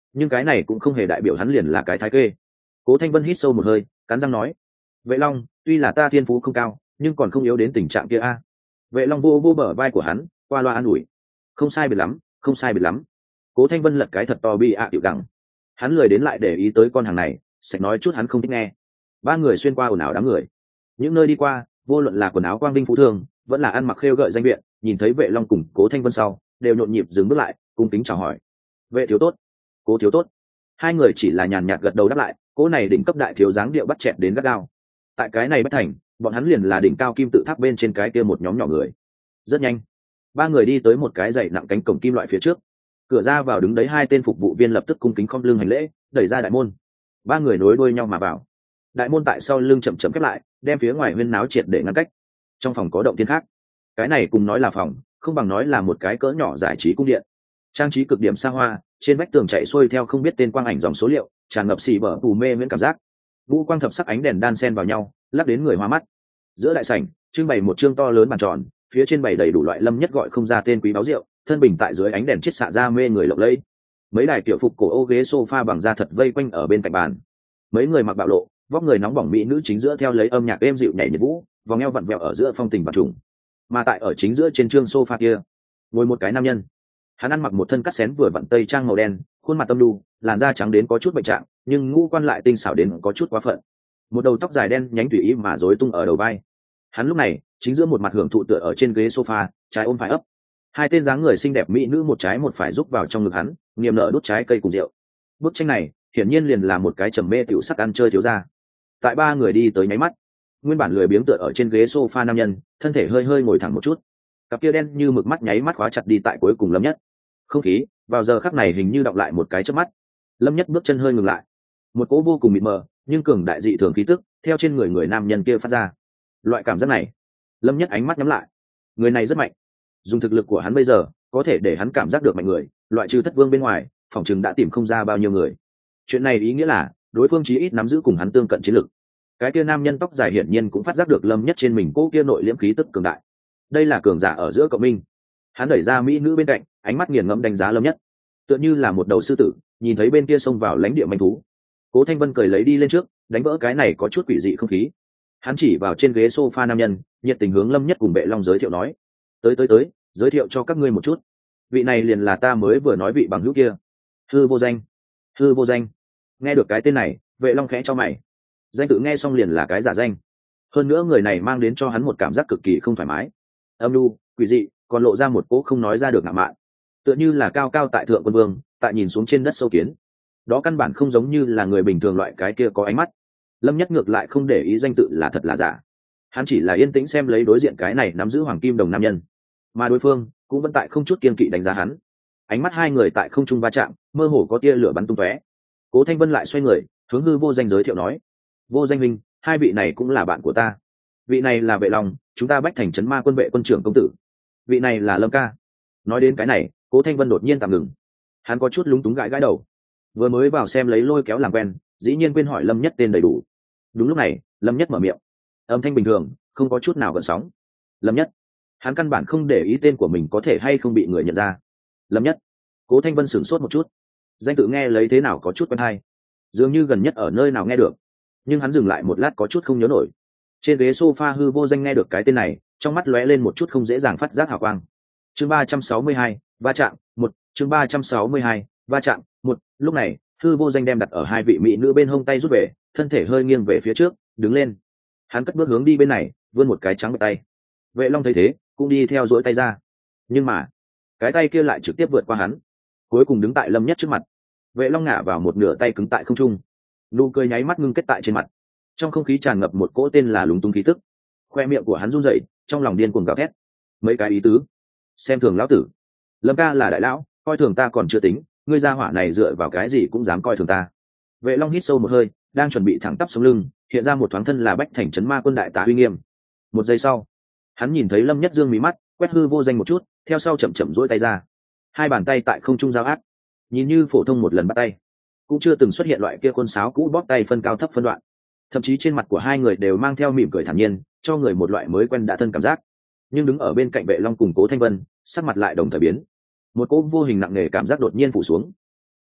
nhưng cái này cũng không hề đại biểu hắn liền là cái thái kê. Cố Thanh Vân hít sâu một hơi, cắn răng nói: Vệ Long, tuy là ta thiên phú không cao, nhưng còn không yếu đến tình trạng kia a. Vệ Long vô vô bờ vai của hắn, qua loa an ủi: không sai biệt lắm, không sai biệt lắm. Cố Thanh Vân lật cái thật to bi ạ à tiểu đẳng. Hắn lười đến lại để ý tới con hàng này, sạch nói chút hắn không thích nghe. Ba người xuyên qua ồn ào đám người, những nơi đi qua, vô luận là quần áo quang vinh phú thương, vẫn là ăn mặc khêu gợi danh viện, nhìn thấy Vệ Long cùng Cố Thanh Vân sau, đều nhộn nhịp dừng bước lại, cung kính chào hỏi: Vệ thiếu tốt, Cố thiếu tốt. Hai người chỉ là nhàn nhạt gật đầu đáp lại. Cố này đỉnh cấp đại thiếu dáng điệu bắt chẹt đến gắt gao. Tại cái này bất thành, bọn hắn liền là đỉnh cao kim tự tháp bên trên cái kia một nhóm nhỏ người. Rất nhanh, ba người đi tới một cái dày nặng cánh cổng kim loại phía trước. Cửa ra vào đứng đấy hai tên phục vụ viên lập tức cung kính khom lưng hành lễ, đẩy ra đại môn. Ba người nối đuôi nhau mà vào. Đại môn tại sau lưng chậm chậm khép lại, đem phía ngoài huyên náo triệt để ngăn cách. Trong phòng có động thiên khác. Cái này cùng nói là phòng, không bằng nói là một cái cỡ nhỏ giải trí cung điện. Trang trí cực điểm xa hoa, trên vách tường chạy xuôi theo không biết tên quang ảnh dòng số liệu, tràn ngập xì bở tù mê miễn cảm giác. Vũ quang thập sắc ánh đèn đan xen vào nhau, lắc đến người hoa mắt. Giữa đại sảnh, trưng bày một chương to lớn bàn tròn, phía trên bày đầy đủ loại Lâm Nhất gọi không ra tên quý báu rượu, thân bình tại dưới ánh đèn chiết xạ ra mê người lộng lẫy. Mấy đài kiểu phục cổ ô ghế sofa bằng da thật vây quanh ở bên cạnh bàn. Mấy người mặc bạo lộ, vóc người nóng bỏng mỹ nữ chính giữa theo lấy âm nhạc êm dịu nhảy nhịp vũ, vòng eo vặn vẹo ở giữa phong tình và trùng. Mà tại ở chính giữa trên chương sofa kia, ngồi một cái nam nhân. Hắn ăn mặc một thân cắt xén vừa vặn tây trang màu đen, khuôn mặt tâm đu, làn da trắng đến có chút bệnh trạng, nhưng ngũ quan lại tinh xảo đến có chút quá phận. Một đầu tóc dài đen nhánh tùy ý mà rối tung ở đầu vai. Hắn lúc này chính giữa một mặt hưởng thụ tựa ở trên ghế sofa, trái ôm phải ấp. Hai tên dáng người xinh đẹp mỹ nữ một trái một phải rúc vào trong ngực hắn, niềm nở đút trái cây cùng rượu. Bức tranh này hiển nhiên liền là một cái trầm mê tiểu sắc ăn chơi thiếu gia. Tại ba người đi tới nháy mắt, nguyên bản lười biếng tựa ở trên ghế sofa nam nhân, thân thể hơi hơi ngồi thẳng một chút, cặp kia đen như mực mắt nháy mắt khóa chặt đi tại cuối cùng Lâm Nhất. Không khí vào giờ khắc này hình như đọng lại một cái chớp mắt. Lâm Nhất bước chân hơi ngừng lại, một cỗ vô cùng mịt mờ nhưng cường đại dị thường khí tức theo trên người người nam nhân kia phát ra. Loại cảm giác này, Lâm Nhất ánh mắt nhắm lại. Người này rất mạnh, dùng thực lực của hắn bây giờ có thể để hắn cảm giác được mạnh người, loại trừ Thất Vương bên ngoài, phỏng chừng đã tìm không ra bao nhiêu người. Chuyện này ý nghĩa là đối phương chí ít nắm giữ cùng hắn tương cận chiến lực. Cái kia nam nhân tóc dài hiển nhiên cũng phát giác được Lâm Nhất trên mình cỗ kia nội liễm khí tức cường đại. Đây là cường giả ở giữa cộng minh. Hắn đẩy ra mỹ nữ bên cạnh, ánh mắt nghiền ngẫm đánh giá Lâm Nhất, tựa như là một đầu sư tử nhìn thấy bên kia xông vào lãnh địa manh thú. Cố Thanh Vân cười lấy đi lên trước, đánh vỡ cái này có chút quỷ dị không khí. Hắn chỉ vào trên ghế sofa nam nhân, nhiệt tình hướng Lâm Nhất cùng Vệ Long giới thiệu nói: tới tới tới, giới thiệu cho các ngươi một chút. Vị này liền là ta mới vừa nói vị bằng hữu kia, Hư Vô Danh. Hư Vô Danh. Nghe được cái tên này, Vệ Long khẽ cho mày. Danh tự nghe xong liền là cái giả danh, hơn nữa người này mang đến cho hắn một cảm giác cực kỳ không thoải mái, âm nhu, quỷ dị, còn lộ ra một cỗ không nói ra được ngạo mạn, tựa như là cao cao tại thượng quân vương tại nhìn xuống trên đất sâu kiến. Đó căn bản không giống như là người bình thường loại cái kia có ánh mắt. Lâm Nhất ngược lại không để ý danh tự là thật là giả, hắn chỉ là yên tĩnh xem lấy đối diện cái này nắm giữ hoàng kim đồng nam nhân, mà đối phương cũng vẫn tại không chút kiên kỵ đánh giá hắn. Ánh mắt hai người tại không trung va chạm, mơ hồ có tia lửa bắn tung tóe. Cố Thanh Vân lại xoay người hướng Hư Vô Danh giới thiệu nói: Vô Danh huynh, hai vị này cũng là bạn của ta. Vị này là Vệ Long, chúng ta Bách Thành trấn ma quân vệ quân trưởng công tử. Vị này là Lâm ca. Nói đến cái này, Cố Thanh Vân đột nhiên tạm ngừng. Hắn có chút lúng túng gãi gãi đầu, vừa mới vào xem lấy lôi kéo làm quen, dĩ nhiên quên hỏi Lâm Nhất tên đầy đủ. Đúng lúc này, Lâm Nhất mở miệng, âm thanh bình thường, không có chút nào gợn sóng. Lâm Nhất. Hắn căn bản không để ý tên của mình có thể hay không bị người nhận ra. Lâm Nhất. Cố Thanh Vân sửng sốt một chút, danh tự nghe lấy thế nào có chút quen hay, dường như gần nhất ở nơi nào nghe được. Nhưng hắn dừng lại một lát có chút không nhớ nổi. Trên ghế sofa Hư Vô Danh nghe được cái tên này, trong mắt lóe lên một chút không dễ dàng phát giác hào quang. Chương ba trăm sáu mươi hai, va chạm, một. Chương ba trăm sáu mươi hai, va chạm, một. Lúc này, Hư Vô Danh đem đặt ở hai vị mỹ nữ bên hông tay rút về, thân thể hơi nghiêng về phía trước, đứng lên. Hắn cất bước hướng đi bên này, vươn một cái trắng bạch tay. Vệ Long thấy thế, cũng đi theo duỗi tay ra. Nhưng mà, cái tay kia lại trực tiếp vượt qua hắn, cuối cùng đứng tại Lâm Nhất trước mặt. Vệ Long ngả vào một nửa tay cứng tại không trung, nụ cười nháy mắt ngưng kết tại trên mặt. Trong không khí tràn ngập một cỗ tên là lúng túng khí tức. Khoe miệng của hắn run rẩy, trong lòng điên cuồng gào thét. Mấy cái ý tứ, xem thường lão tử. Lâm ca là đại lão, coi thường ta còn chưa tính, ngươi gia hỏa này dựa vào cái gì cũng dám coi thường ta. Vệ Long hít sâu một hơi, đang chuẩn bị thẳng tắp sống lưng, hiện ra một thoáng thân là Bách Thành trấn ma quân đại tá uy nghiêm. Một giây sau, hắn nhìn thấy Lâm Nhất dương mí mắt, quét Hư Vô Danh một chút, theo sau chậm chậm duỗi tay ra. Hai bàn tay tại không trung giao ác, nhìn như phổ thông một lần bắt tay, cũng chưa từng xuất hiện loại kia khuôn sáo cũ bóp tay phân cao thấp phân đoạn. Thậm chí trên mặt của hai người đều mang theo mỉm cười thản nhiên, cho người một loại mới quen đã thân cảm giác. Nhưng đứng ở bên cạnh Vệ Long cùng Cố Thanh Vân, sắc mặt lại đồng thời biến. Một cỗ vô hình nặng nề cảm giác đột nhiên phủ xuống.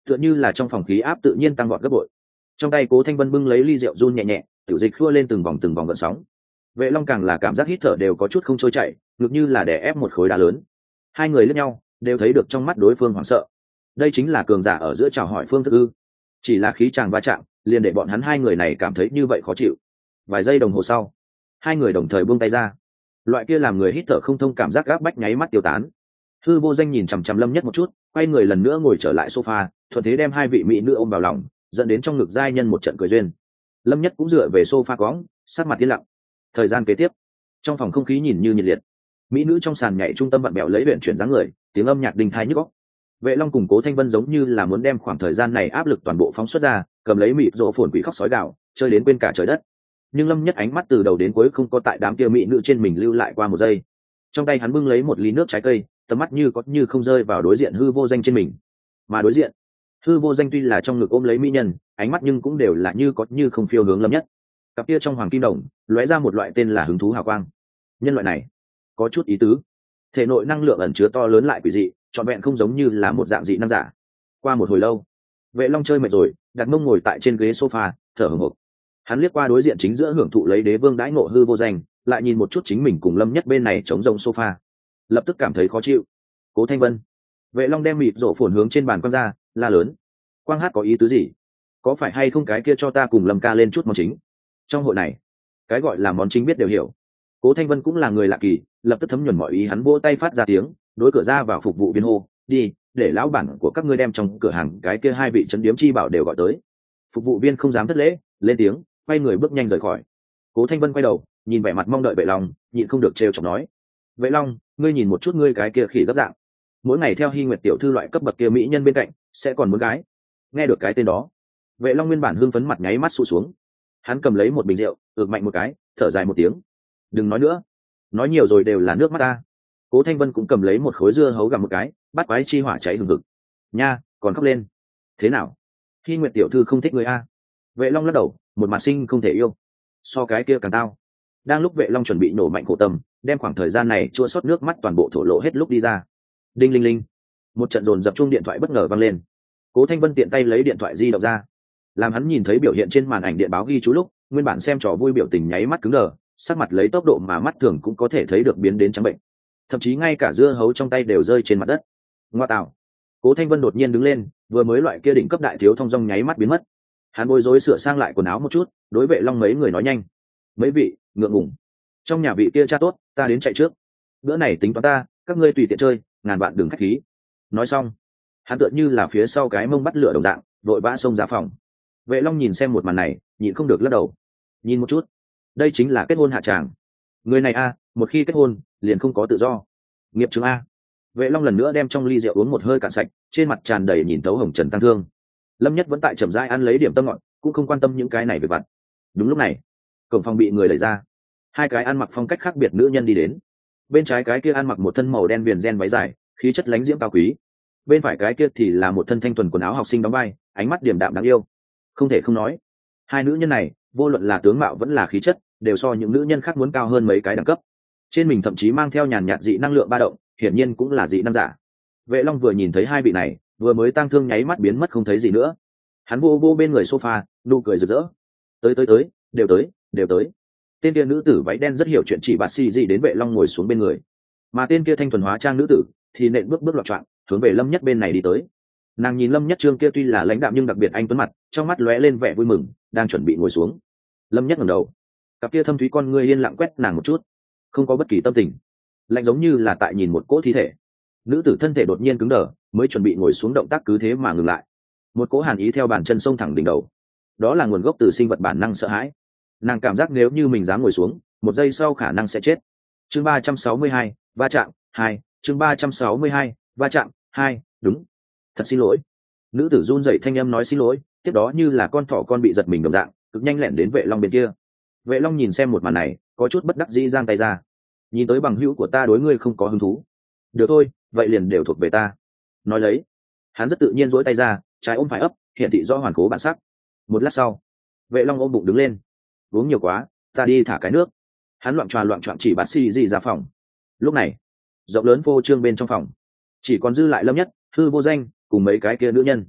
tựa như là trong phòng khí áp tự nhiên tăng vọt gấp bội. Trong tay Cố Thanh Vân bưng lấy ly rượu run nhẹ nhẹ, tiểu dịch khua lên từng vòng từng vòng gợn sóng. Vệ Long càng là cảm giác hít thở đều có chút không trôi chảy, ngược như là đè ép một khối đá lớn. Hai người liếc nhau, đều thấy được trong mắt đối phương hoảng sợ. Đây chính là cường giả ở giữa chào hỏi phương thức ư? Chỉ là khí chàng va chạm, liền để bọn hắn hai người này cảm thấy như vậy khó chịu. Vài giây đồng hồ sau, hai người đồng thời buông tay ra. Loại kia làm người hít thở không thông cảm giác gáp bách nháy mắt tiêu tán. Hư Vô Danh nhìn chằm chằm Lâm Nhất một chút, quay người lần nữa ngồi trở lại sofa, thuận thế đem hai vị mỹ nữ ôm vào lòng, dẫn đến trong ngực giai nhân một trận cười duyên. Lâm Nhất cũng dựa về sofa cõng, sát mặt yên lặng. Thời gian kế tiếp, trong phòng không khí nhìn như nhiệt liệt. Mỹ nữ trong sàn nhảy trung tâm vặn bẹo lấy luyện chuyển dáng người, tiếng âm nhạc đình thai nhức óc. Vệ Long cùng Cố Thanh Vân giống như là muốn đem khoảng thời gian này áp lực toàn bộ phóng xuất ra, cầm lấy mịt rộ phồn quỷ khóc sói gạo, chơi đến quên cả trời đất. Nhưng Lâm Nhất ánh mắt từ đầu đến cuối không có tại đám kia mỹ nữ trên mình lưu lại qua một giây. Trong tay hắn bưng lấy một ly nước trái cây, tầm mắt như có như không rơi vào đối diện Hư Vô Danh trên mình. Mà đối diện, Hư Vô Danh tuy là trong ngực ôm lấy mỹ nhân, ánh mắt nhưng cũng đều là như có như không phiêu hướng Lâm Nhất. Cặp kia trong hoàng kim đồng lóe ra một loại tên là hứng thú hào quang. Nhân loại này có chút ý tứ, thể nội năng lượng ẩn chứa to lớn lại quỷ dị, trọn vẹn không giống như là một dạng dị năng giả. Qua một hồi lâu, Vệ Long chơi mệt rồi, đặt mông ngồi tại trên ghế sofa, thở hổn hển. Hắn liếc qua đối diện chính giữa hưởng thụ lấy đế vương đãi ngộ Hư Vô Danh, lại nhìn một chút chính mình cùng Lâm Nhất bên này chống rông sofa, lập tức cảm thấy khó chịu. Cố Thanh Vân. Vệ Long đem mịt rổ phồn hướng trên bàn quăng ra, la lớn: "Quang hát có ý tứ gì? Có phải hay không cái kia cho ta cùng Lâm ca lên chút món chính?" Trong hội này, cái gọi là món chính biết đều hiểu. Cố Thanh Vân cũng là người lạ kỳ, lập tức thấm nhuần mọi ý, hắn vỗ tay phát ra tiếng, đối cửa ra vào phục vụ viên hô: "Đi, để lão bản của các ngươi đem trong cửa hàng cái kia hai vị trấn điếm chi bảo đều gọi tới." Phục vụ viên không dám thất lễ, lên tiếng, quay người bước nhanh rời khỏi. Cố Thanh Vân quay đầu, nhìn vẻ mặt mong đợi Vệ Long, nhịn không được trêu chọc nói: "Vệ Long, ngươi nhìn một chút ngươi cái kia khỉ gấp dạng, mỗi ngày theo Hi Nguyệt tiểu thư loại cấp bậc kia mỹ nhân bên cạnh, sẽ còn muốn gái." Nghe được cái tên đó, Vệ Long nguyên bản hưng phấn mặt nháy mắt sụ xuống. Hắn cầm lấy một bình rượu, ực mạnh một cái, thở dài một tiếng: "Đừng nói nữa, nói nhiều rồi đều là nước mắt ta." Cố Thanh Vân cũng cầm lấy một khối dưa hấu gặm một cái, bắt quái chi hỏa cháy hừng hực. "Nha, còn khóc lên. Thế nào? Hi Nguyệt tiểu thư không thích người a?" Vệ Long lắc đầu, một mặt sinh không thể yêu. "So cái kia càng tao." Đang lúc Vệ Long chuẩn bị nổ mạnh khổ tâm, đem khoảng thời gian này chua xót nước mắt toàn bộ thổ lộ hết lúc đi ra. Đinh linh linh, một trận dồn dập chuông điện thoại bất ngờ vang lên. Cố Thanh Vân tiện tay lấy điện thoại di động ra, làm hắn nhìn thấy biểu hiện trên màn ảnh điện báo ghi chú lúc, nguyên bản xem trò vui biểu tình nháy mắt cứng đờ, sắc mặt lấy tốc độ mà mắt thường cũng có thể thấy được biến đến trắng bệnh, thậm chí ngay cả dưa hấu trong tay đều rơi trên mặt đất. Ngoa tạo! Cố Thanh Vân đột nhiên đứng lên, vừa mới loại kia đỉnh cấp đại thiếu thông dong nháy mắt biến mất. Hắn bối rối sửa sang lại quần áo một chút, đối Vệ Long mấy người nói nhanh: "Mấy vị, ngượng ngùng, trong nhà vị kia cha tốt, ta đến chạy trước. Bữa này tính toán ta, các ngươi tùy tiện chơi, ngàn vạn đừng khách khí." Nói xong, hắn tựa như là phía sau cái mông bắt lửa đồng dạng, vội vã xông ra phòng. Vệ Long nhìn xem một màn này, nhịn không được lắc đầu. Nhìn một chút, đây chính là kết hôn hạ tràng. Người này a, một khi kết hôn, liền không có tự do. Nghiệp chứng a. Vệ Long lần nữa đem trong ly rượu uống một hơi cạn sạch, trên mặt tràn đầy nhìn thấu hồng trần tăng thương. Lâm Nhất vẫn tại chậm rãi ăn lấy điểm tâm ngọt, cũng không quan tâm những cái này về vặt. Đúng lúc này, cổng phòng bị người đẩy ra, hai cái ăn mặc phong cách khác biệt nữ nhân đi đến. Bên trái cái kia ăn mặc một thân màu đen viền ren váy dài, khí chất lánh diễm cao quý. Bên phải cái kia thì là một thân thanh thuần quần áo học sinh đóng vai, ánh mắt điềm đạm đáng yêu. Không thể không nói, hai nữ nhân này, vô luận là tướng mạo vẫn là khí chất, đều so những nữ nhân khác muốn cao hơn mấy cái đẳng cấp. Trên mình thậm chí mang theo nhàn nhạt dị năng lượng ba động, hiển nhiên cũng là dị năng giả. Vệ Long vừa nhìn thấy hai vị này, vừa mới tang thương nháy mắt biến mất không thấy gì nữa. Hắn vô vô bên người sofa, nụ cười rực rỡ. "Tới tới tới, đều tới, đều tới." Tên kia nữ tử váy đen rất hiểu chuyện, chỉ bạt xì gì đến Vệ Long ngồi xuống bên người. Mà tên kia thanh thuần hóa trang nữ tử thì nện bước bước loạn choạng, hướng về Lâm Nhất bên này đi tới. Nàng nhìn Lâm Nhất trương kia tuy là lãnh đạm nhưng đặc biệt anh tuấn mặt, trong mắt lóe lên vẻ vui mừng, đang chuẩn bị ngồi xuống. Lâm Nhất ngẩng đầu, cặp kia thâm thúy con ngươi yên lặng quét nàng một chút, không có bất kỳ tâm tình, lạnh giống như là tại nhìn một cỗ thi thể. Nữ tử thân thể đột nhiên cứng đờ, mới chuẩn bị ngồi xuống động tác cứ thế mà ngừng lại. Một cỗ hàn ý theo bàn chân xông thẳng đỉnh đầu, đó là nguồn gốc từ sinh vật bản năng sợ hãi. Nàng cảm giác nếu như mình dám ngồi xuống, một giây sau khả năng sẽ chết. Chương ba trăm sáu mươi hai, va chạm hai. Chương ba trăm sáu mươi hai, va chạm hai. Đúng, thật xin lỗi. Nữ tử run rẩy thanh âm nói xin lỗi, tiếp đó như là con thỏ con bị giật mình đồng dạng, cực nhanh lẹn đến Vệ Long bên kia. Vệ Long nhìn xem một màn này, có chút bất đắc dĩ giang tay ra. Nhìn tới bằng hữu của ta đối ngươi không có hứng thú. Được thôi, vậy liền đều thuộc về ta. Nói lấy, hắn rất tự nhiên duỗi tay ra, trái ôm phải ấp, hiện thị rõ hoàn cố bản sắc. Một lát sau, Vệ Long ôm bụng đứng lên. Uống nhiều quá, ta đi thả cái nước. Hắn loạn tròn loạn trọn chỉ bạt xì gì ra phòng. Lúc này, rộng lớn phô trương bên trong phòng, chỉ còn dư lại Lâm Nhất, Hư Vô Danh cùng mấy cái kia nữ nhân.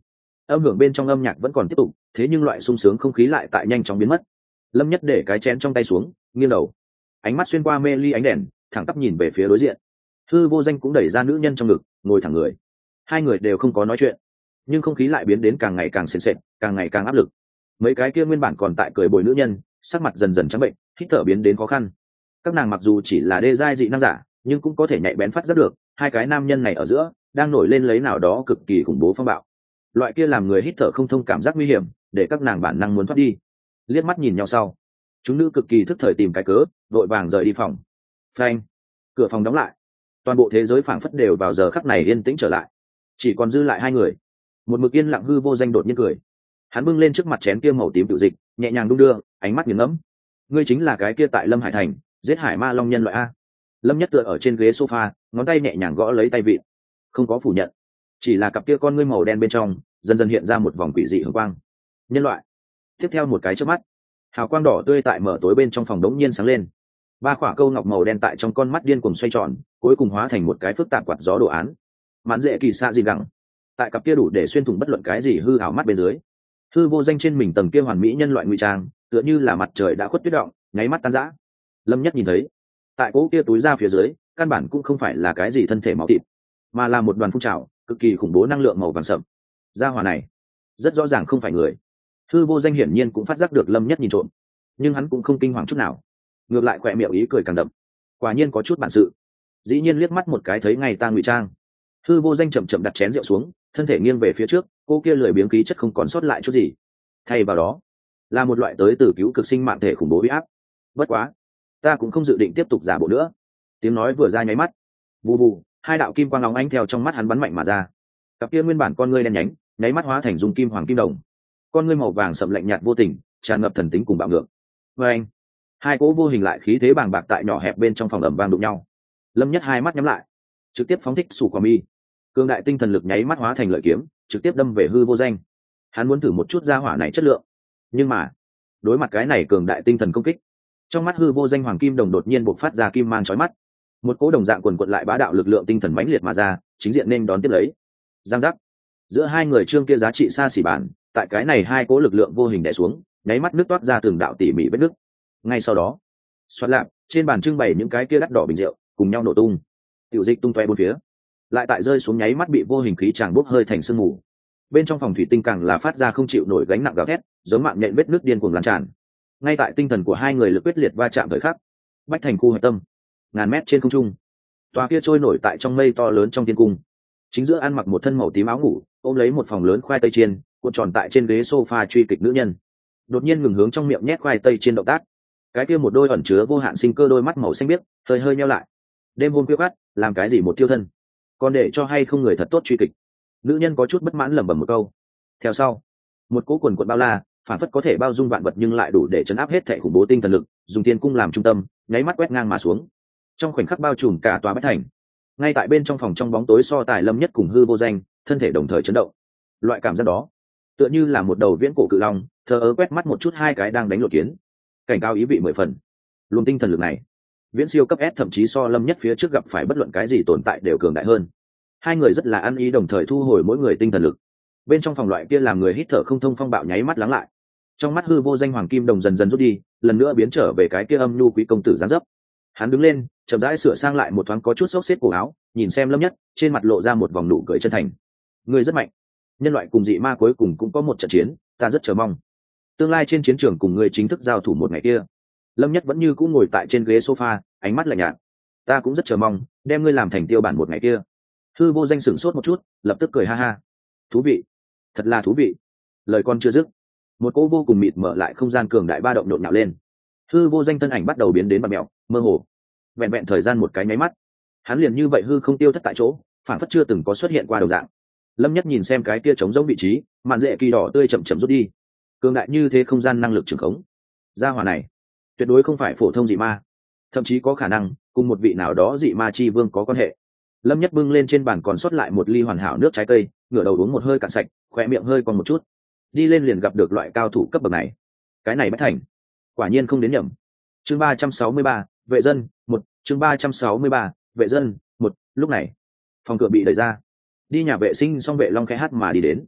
âm hưởng bên trong âm nhạc vẫn còn tiếp tục, thế nhưng loại sung sướng không khí lại tại nhanh chóng biến mất. Lâm Nhất để cái chén trong tay xuống, nghiêng đầu, ánh mắt xuyên qua mê ly ánh đèn, thẳng tắp nhìn về phía đối diện. Hư Vô Danh cũng đẩy ra nữ nhân trong ngực, ngồi thẳng người. Hai người đều không có nói chuyện, nhưng không khí lại biến đến càng ngày càng sền sệt, càng ngày càng áp lực. Mấy cái kia nguyên bản còn tại cười bồi nữ nhân, sắc mặt dần dần trắng bệnh, hít thở biến đến khó khăn. Các nàng mặc dù chỉ là đê giai dị năng giả, nhưng cũng có thể nhạy bén phát giác được hai cái nam nhân này ở giữa đang nổi lên lấy nào đó cực kỳ khủng bố phong bạo. Loại kia làm người hít thở không thông cảm giác nguy hiểm, để các nàng bản năng muốn thoát đi. Liếc mắt nhìn nhau sau, chúng nữ cực kỳ thức thời tìm cái cớ, vội vàng rời đi phòng. Phanh, cửa phòng đóng lại. Toàn bộ thế giới phảng phất đều vào giờ khắc này yên tĩnh trở lại, chỉ còn dư lại hai người. Một mực yên lặng Hư Vô Danh đột nhiên cười, hắn bưng lên trước mặt chén kia màu tím tự dịch, nhẹ nhàng đung đưa, ánh mắt nghiền ngẫm. Ngươi chính là cái kia tại Lâm Hải Thành giết Hải Ma Long nhân loại a? Lâm Nhất tựa ở trên ghế sofa, ngón tay nhẹ nhàng gõ lấy tay vịn, không có phủ nhận, chỉ là cặp kia con ngươi màu đen bên trong dần dần hiện ra một vòng quỷ dị hường quang. Nhân loại. Tiếp theo một cái chớp mắt, hào quang đỏ tươi tại mở tối bên trong phòng đống nhiên sáng lên. Ba khỏa câu ngọc màu đen tại trong con mắt điên cuồng xoay tròn, cuối cùng hóa thành một cái phức tạp quạt gió đồ án. Mãn dễ kỳ xạ gì gẳng. Tại cặp kia đủ để xuyên thủng bất luận cái gì hư ảo mắt bên dưới. Hư Vô Danh trên mình tầng kia hoàn mỹ nhân loại ngụy trang, tựa như là mặt trời đã khuất tuyết động, nháy mắt tan rã. Lâm Nhất nhìn thấy, tại cố kia túi ra phía dưới, căn bản cũng không phải là cái gì thân thể máu thịt, mà là một đoàn phun trào cực kỳ khủng bố năng lượng màu vàng sậm. Gia hỏa này rất rõ ràng không phải người. Hư Vô Danh hiển nhiên cũng phát giác được Lâm Nhất nhìn trộm, nhưng hắn cũng không kinh hoàng chút nào, ngược lại khỏe miệng ý cười càng đậm. Quả nhiên có chút bản sự. Dĩ nhiên liếc mắt một cái thấy ngay ta ngụy trang. Hư Vô Danh chậm chậm đặt chén rượu xuống, thân thể nghiêng về phía trước, cô kia lười biếng khí chất không còn sót lại chút gì. Thay vào đó là một loại tới từ cứu cực sinh mạng thể khủng bố uy áp. Bất quá, ta cũng không dự định tiếp tục giả bộ nữa. Tiếng nói vừa ra nháy mắt, vù vù, hai đạo kim quang óng ánh theo trong mắt hắn bắn mạnh mà ra. Cặp kia nguyên bản con ngươi đen nhánh, nháy mắt hóa thành dung kim hoàng kim đồng. Con ngươi màu vàng sậm lạnh nhạt vô tình, tràn ngập thần tính cùng bạo ngược. Và anh, hai cỗ vô hình lại khí thế bàng bạc tại nhỏ hẹp bên trong phòng ẩm vang đụng nhau. Lâm Nhất hai mắt nhắm lại, trực tiếp phóng thích sủ quả mi. Cương đại tinh thần lực nháy mắt hóa thành lợi kiếm, trực tiếp đâm về Hư Vô Danh. Hắn muốn thử một chút gia hỏa này chất lượng, nhưng mà đối mặt cái này cường đại tinh thần công kích, trong mắt Hư Vô Danh hoàng kim đồng đột nhiên bộc phát ra kim mang chói mắt. Một cỗ đồng dạng quần quật lại bá đạo lực lượng tinh thần mãnh liệt mà ra, chính diện nên đón tiếp lấy. Giang giác. Giữa hai người trương kia giá trị xa xỉ bản, tại cái này hai cỗ lực lượng vô hình đè xuống, nháy mắt nước toát ra từng đạo tỉ mỉ vết nứt. Ngay sau đó, xoát lạp, trên bàn trưng bày những cái kia đắt đỏ bình rượu, cùng nhau nổ tung. Tiểu dịch tung tóe bốn phía, lại tại rơi xuống nháy mắt bị vô hình khí tràng bốc hơi thành sương mù. Bên trong phòng thủy tinh càng là phát ra không chịu nổi gánh nặng gào thét, giống mạng nhện vết nứt điên cuồng lan tràn. Ngay tại tinh thần của hai người lực quyết liệt va chạm thời khắc, bách thành khu hạch tâm, ngàn mét trên không trung, tòa kia trôi nổi tại trong mây to lớn trong thiên cung, chính giữa ăn mặc một thân màu tím áo ngủ, ôm lấy một phòng lớn khoai tây chiên, cuộn tròn tại trên ghế sofa truy kịch nữ nhân, đột nhiên ngừng hướng trong miệng nhét khoai tây chiên động tác. Cái kia một đôi ẩn chứa vô hạn sinh cơ đôi mắt màu xanh biếc hơi hơi nheo lại. Đêm hôm khuya khoắt, làm cái gì một tiêu thân, còn để cho hay không người thật tốt truy kịch. Nữ nhân có chút bất mãn lẩm bẩm một câu. Theo sau, một cỗ quần quần bao la, phản phất có thể bao dung vạn vật nhưng lại đủ để chấn áp hết thảy khủng bố tinh thần lực, dùng thiên cung làm trung tâm, nháy mắt quét ngang mà xuống. Trong khoảnh khắc bao trùm cả tòa bách thành. Ngay tại bên trong phòng trong bóng tối so tài Lâm Nhất cùng Hư Vô Danh, thân thể đồng thời chấn động. Loại cảm giác đó, tựa như là một đầu viễn cổ cự long, thờ ơ quét mắt một chút hai cái đang đánh lột kiến. Cảnh cao ý vị mười phần. Luồng tinh thần lực này, viễn siêu cấp S thậm chí so Lâm Nhất phía trước gặp phải bất luận cái gì tồn tại đều cường đại hơn. Hai người rất là ăn ý đồng thời thu hồi mỗi người tinh thần lực. Bên trong phòng loại kia làm người hít thở không thông phong bạo nháy mắt lắng lại. Trong mắt Hư Vô Danh hoàng kim đồng dần dần rút đi, lần nữa biến trở về cái kia âm nhu quý công tử dáng dấp. Hắn đứng lên, chậm rãi sửa sang lại một thoáng có chút xốc xếp cổ áo, nhìn xem Lâm Nhất, trên mặt lộ ra một vòng nụ cười chân thành. Ngươi rất mạnh. Nhân loại cùng dị ma cuối cùng cũng có một trận chiến, ta rất chờ mong. Tương lai trên chiến trường cùng ngươi chính thức giao thủ một ngày kia. Lâm Nhất vẫn như cũ ngồi tại trên ghế sofa, ánh mắt lạnh nhạt. Ta cũng rất chờ mong, đem ngươi làm thành tiêu bản một ngày kia. Hư Vô Danh sửng sốt một chút, lập tức cười ha ha. Thú vị, thật là thú vị. Lời con chưa dứt, một cỗ vô cùng mịt mở lại không gian cường đại ba động nhộn nhạo lên. Hư Vô Danh thân ảnh bắt đầu biến đến bạt mèo, mơ hồ. Vẹn vẹn thời gian một cái nháy mắt, hắn liền như vậy hư không tiêu thất tại chỗ, phản phất chưa từng có xuất hiện qua đồng dạng. Lâm Nhất nhìn xem cái kia trống rỗng vị trí, màn rễ kỳ đỏ tươi chậm chậm rút đi. Cường đại như thế không gian năng lực trường khống, gia hỏa này tuyệt đối không phải phổ thông dị ma, thậm chí có khả năng cùng một vị nào đó dị ma chi vương có quan hệ. Lâm Nhất bưng lên trên bàn còn sót lại một ly hoàn hảo nước trái cây, ngửa đầu uống một hơi cạn sạch, khóe miệng hơi còn một chút. Đi lên liền gặp được loại cao thủ cấp bậc này, cái này bất thành, quả nhiên không đến nhầm. Chương ba trăm sáu mươi ba, vệ dân một. Chương ba trăm sáu mươi ba, vệ dân một. Lúc này, phòng cửa bị đẩy ra. Đi nhà vệ sinh xong Vệ Long khẽ hát mà đi đến.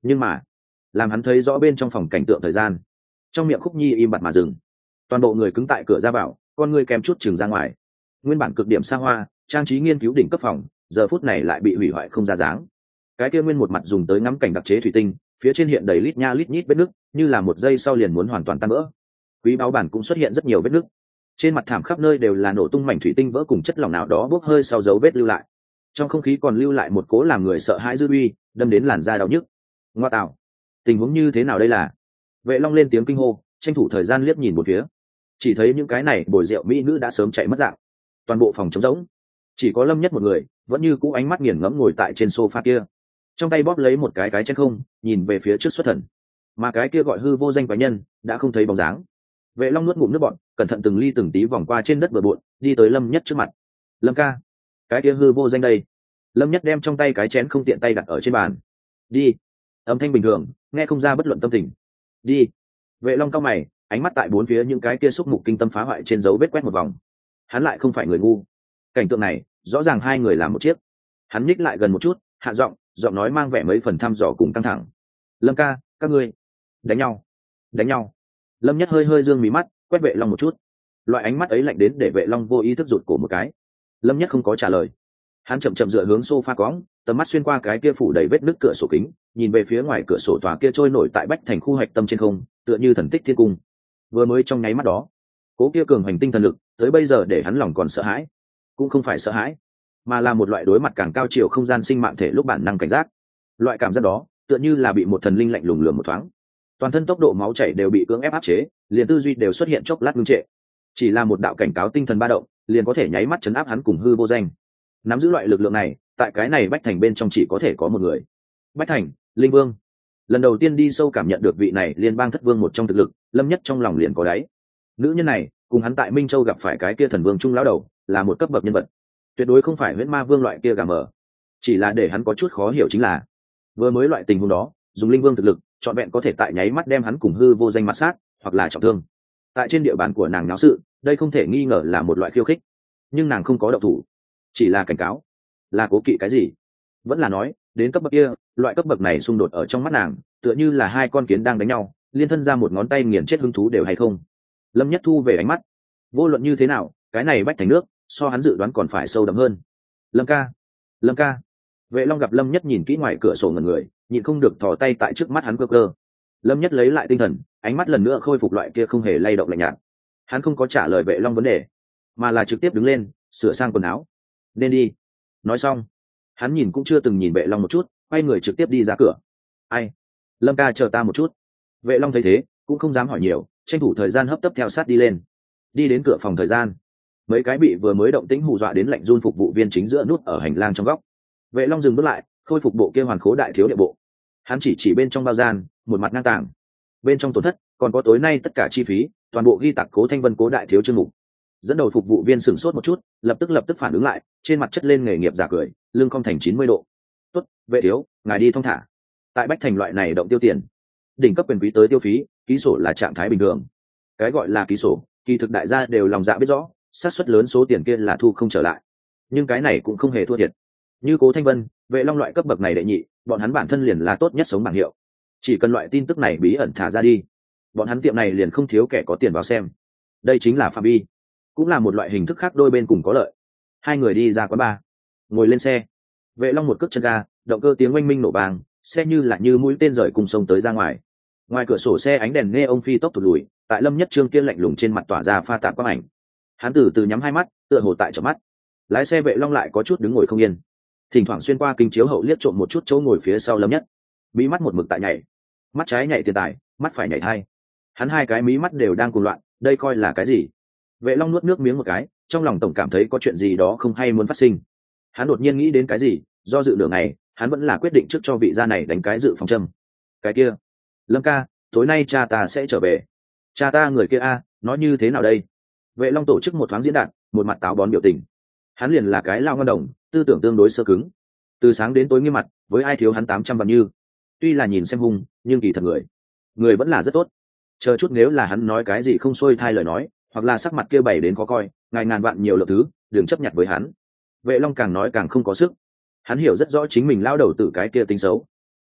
nhưng mà làm hắn thấy rõ bên trong phòng cảnh tượng thời gian, trong miệng Khúc Nhi im bặt mà dừng. Toàn bộ người cứng tại cửa ra vào, con người kèm chút chừng ra ngoài. Nguyên bản cực điểm xa hoa, trang trí nghiên cứu đỉnh cấp phòng, giờ phút này lại bị hủy hoại không ra dáng. Cái kia nguyên một mặt dùng tới ngắm cảnh đặc chế thủy tinh, phía trên hiện đầy lít nha lít nhít vết nứt, như là một giây sau liền muốn hoàn toàn tan vỡ. Quý báo bản cũng xuất hiện rất nhiều vết nứt. Trên mặt thảm khắp nơi đều là nổ tung mảnh thủy tinh vỡ cùng chất lỏng nào đó bốc hơi sau dấu vết lưu lại. Trong không khí còn lưu lại một cố làm người sợ hãi dư uy, đâm đến làn da đau nhức. Ngoa tạo, tình huống như thế nào đây là? Vệ Long lên tiếng kinh hô, tranh thủ thời gian liếc nhìn một phía, chỉ thấy những cái này bồi rượu mỹ nữ đã sớm chạy mất dạng, toàn bộ phòng trống rỗng, chỉ có Lâm Nhất một người vẫn như cũ ánh mắt nghiền ngẫm ngồi tại trên sofa kia, trong tay bóp lấy một cái cái chén không, nhìn về phía trước xuất thần. Mà cái kia gọi hư vô danh quái nhân đã không thấy bóng dáng. Vệ Long nuốt ngụm nước bọt, cẩn thận từng ly từng tí vòng qua trên đất bừa bộn, đi tới Lâm Nhất trước mặt. Lâm ca, cái kia hư vô danh đây. Lâm Nhất đem trong tay cái chén không tiện tay đặt ở trên bàn. Đi. Âm thanh bình thường, nghe không ra bất luận tâm tình. Đi. Vệ Long cau mày, ánh mắt tại bốn phía những cái kia xúc mục kinh tâm phá hoại trên dấu vết quét một vòng. Hắn lại không phải người ngu. Cảnh tượng này, rõ ràng hai người làm một chiếc. Hắn nhích lại gần một chút, hạ giọng, giọng nói mang vẻ mấy phần thăm dò cùng căng thẳng. Lâm ca, các ngươi đánh nhau, đánh nhau. Lâm Nhất hơi hơi dương mí mắt, quét Vệ Long một chút. Loại ánh mắt ấy lạnh đến để Vệ Long vô ý thức rụt cổ một cái. Lâm Nhất không có trả lời. Hắn chậm chậm dựa hướng sofa cõng, tầm mắt xuyên qua cái kia phủ đầy vết nứt cửa sổ kính, nhìn về phía ngoài cửa sổ tòa kia trôi nổi tại bách thành khu hạch tâm trên không, tựa như thần tích thiên cung. Vừa mới trong nháy mắt đó, cố kia cường hành tinh thần lực, tới bây giờ để hắn lòng còn sợ hãi, cũng không phải sợ hãi, mà là một loại đối mặt càng cao chiều không gian sinh mạng thể lúc bản năng cảnh giác. Loại cảm giác đó, tựa như là bị một thần linh lạnh lùng lườm một thoáng. Toàn thân tốc độ máu chảy đều bị cưỡng ép áp chế, liền tư duy đều xuất hiện chốc lát ngưng trệ. Chỉ là một đạo cảnh cáo tinh thần ba động, liền có thể nháy mắt chấn áp hắn cùng hư vô danh. Nắm giữ loại lực lượng này, tại cái này bách thành bên trong chỉ có thể có một người. Bách thành, linh vương. Lần đầu tiên đi sâu cảm nhận được vị này liên bang thất vương một trong thực lực, Lâm Nhất trong lòng liền có đáy. Nữ nhân này cùng hắn tại Minh Châu gặp phải cái kia thần vương trung lão đầu, là một cấp bậc nhân vật, tuyệt đối không phải huyễn ma vương loại kia gà mờ. Chỉ là để hắn có chút khó hiểu chính là, vừa mới loại tình huống đó, dùng linh vương thực lực, trọn vẹn có thể tại nháy mắt đem hắn cùng hư vô danh mặt sát, hoặc là trọng thương. Tại trên địa bàn của nàng náo sự, đây không thể nghi ngờ là một loại khiêu khích, nhưng nàng không có động thủ, chỉ là cảnh cáo. Là cố kỵ cái gì? Vẫn là nói, đến cấp bậc kia, loại cấp bậc này xung đột ở trong mắt nàng, tựa như là hai con kiến đang đánh nhau, liên thân ra một ngón tay nghiền chết hứng thú đều hay không? Lâm Nhất thu về ánh mắt. Vô luận như thế nào, cái này bách thành nước, so hắn dự đoán còn phải sâu đậm hơn. Lâm ca, Lâm ca. Vệ Long gặp Lâm Nhất nhìn kỹ ngoài cửa sổ ngẩn người, nhịn không được thò tay tại trước mắt hắn cơ cơ. Lâm Nhất lấy lại tinh thần, ánh mắt lần nữa khôi phục loại kia không hề lay động lạnh nhạt. Hắn không có trả lời Vệ Long vấn đề, mà là trực tiếp đứng lên, sửa sang quần áo. Nên đi. Nói xong, hắn nhìn cũng chưa từng nhìn Vệ Long một chút, quay người trực tiếp đi ra cửa. Ai? Lâm ca chờ ta một chút. Vệ Long thấy thế, cũng không dám hỏi nhiều, tranh thủ thời gian hấp tấp theo sát đi lên. Đi đến cửa phòng thời gian, mấy cái bị vừa mới động tĩnh hù dọa đến lạnh run phục vụ viên chính giữa nút ở hành lang trong góc. Vệ Long dừng bước lại, khôi phục bộ kia hoàn khố đại thiếu địa bộ. Hắn chỉ chỉ bên trong bao gian, một mặt ngang tàng. Bên trong tổn thất, còn có tối nay tất cả chi phí, toàn bộ ghi tạc Cố Thanh Vân Cố đại thiếu chương mục. Dẫn đầu phục vụ viên sửng sốt một chút, lập tức lập tức phản ứng lại, trên mặt chất lên nghề nghiệp giả cười, lưng cong thành chín mươi độ. "Tốt, vệ thiếu, ngài đi thong thả. Tại Bách Thành loại này động tiêu tiền, đỉnh cấp quyền quý tới tiêu phí, ký sổ là trạng thái bình thường. Cái gọi là ký sổ, kỳ thực đại gia đều lòng dạ biết rõ, xác suất lớn số tiền kia là thu không trở lại. Nhưng cái này cũng không hề thua thiệt. Như Cố Thanh Vân, Vệ Long loại cấp bậc này đệ nhị, bọn hắn bản thân liền là tốt nhất sống bảng hiệu. Chỉ cần loại tin tức này bí ẩn thả ra đi, bọn hắn tiệm này liền không thiếu kẻ có tiền vào xem. Đây chính là phạm vi, cũng là một loại hình thức khác đôi bên cùng có lợi." Hai người đi ra quán bar, ngồi lên xe. Vệ Long một cước chân ga, động cơ tiếng oanh minh nổ vang, xe như là như mũi tên rời cùng sông tới ra ngoài. Ngoài cửa sổ xe ánh đèn nghe ông phi tốc tụt lùi, tại Lâm Nhất Trương kia lạnh lùng trên mặt tỏa ra pha tạp quang ảnh. Hắn từ từ nhắm hai mắt, tựa hồ tại chớp mắt. Lái xe Vệ Long lại có chút đứng ngồi không yên, thỉnh thoảng xuyên qua kính chiếu hậu liếc trộm một chút chỗ ngồi phía sau Lâm Nhất. Mí mắt một mực tại nhảy, mắt trái nhảy tiền tài, mắt phải nhảy hai. Hắn hai cái mí mắt đều đang cuồng loạn, đây coi là cái gì? Vệ Long nuốt nước miếng một cái, trong lòng tổng cảm thấy có chuyện gì đó không hay muốn phát sinh. Hắn đột nhiên nghĩ đến cái gì, do dự nửa ngày, hắn vẫn là quyết định trước cho vị gia này đánh cái dự phòng châm. Cái kia, Lâm ca, tối nay cha ta sẽ trở về. Cha ta người kia a, nói như thế nào đây? Vệ Long tổ chức một thoáng diễn đạt, một mặt táo bón biểu tình. Hắn liền là cái lao ngân đồng, tư tưởng tương đối sơ cứng. Từ sáng đến tối nghiêm mặt, với ai thiếu hắn tám trăm vạn như. Tuy là nhìn xem hung, nhưng kỳ thật người, người vẫn là rất tốt. Chờ chút nếu là hắn nói cái gì không xuôi thai lời nói, hoặc là sắc mặt kia bày đến khó coi, ngài ngàn vạn nhiều lượng thứ, đừng chấp nhận với hắn. Vệ Long càng nói càng không có sức. Hắn hiểu rất rõ chính mình lao đầu tử cái kia tính xấu.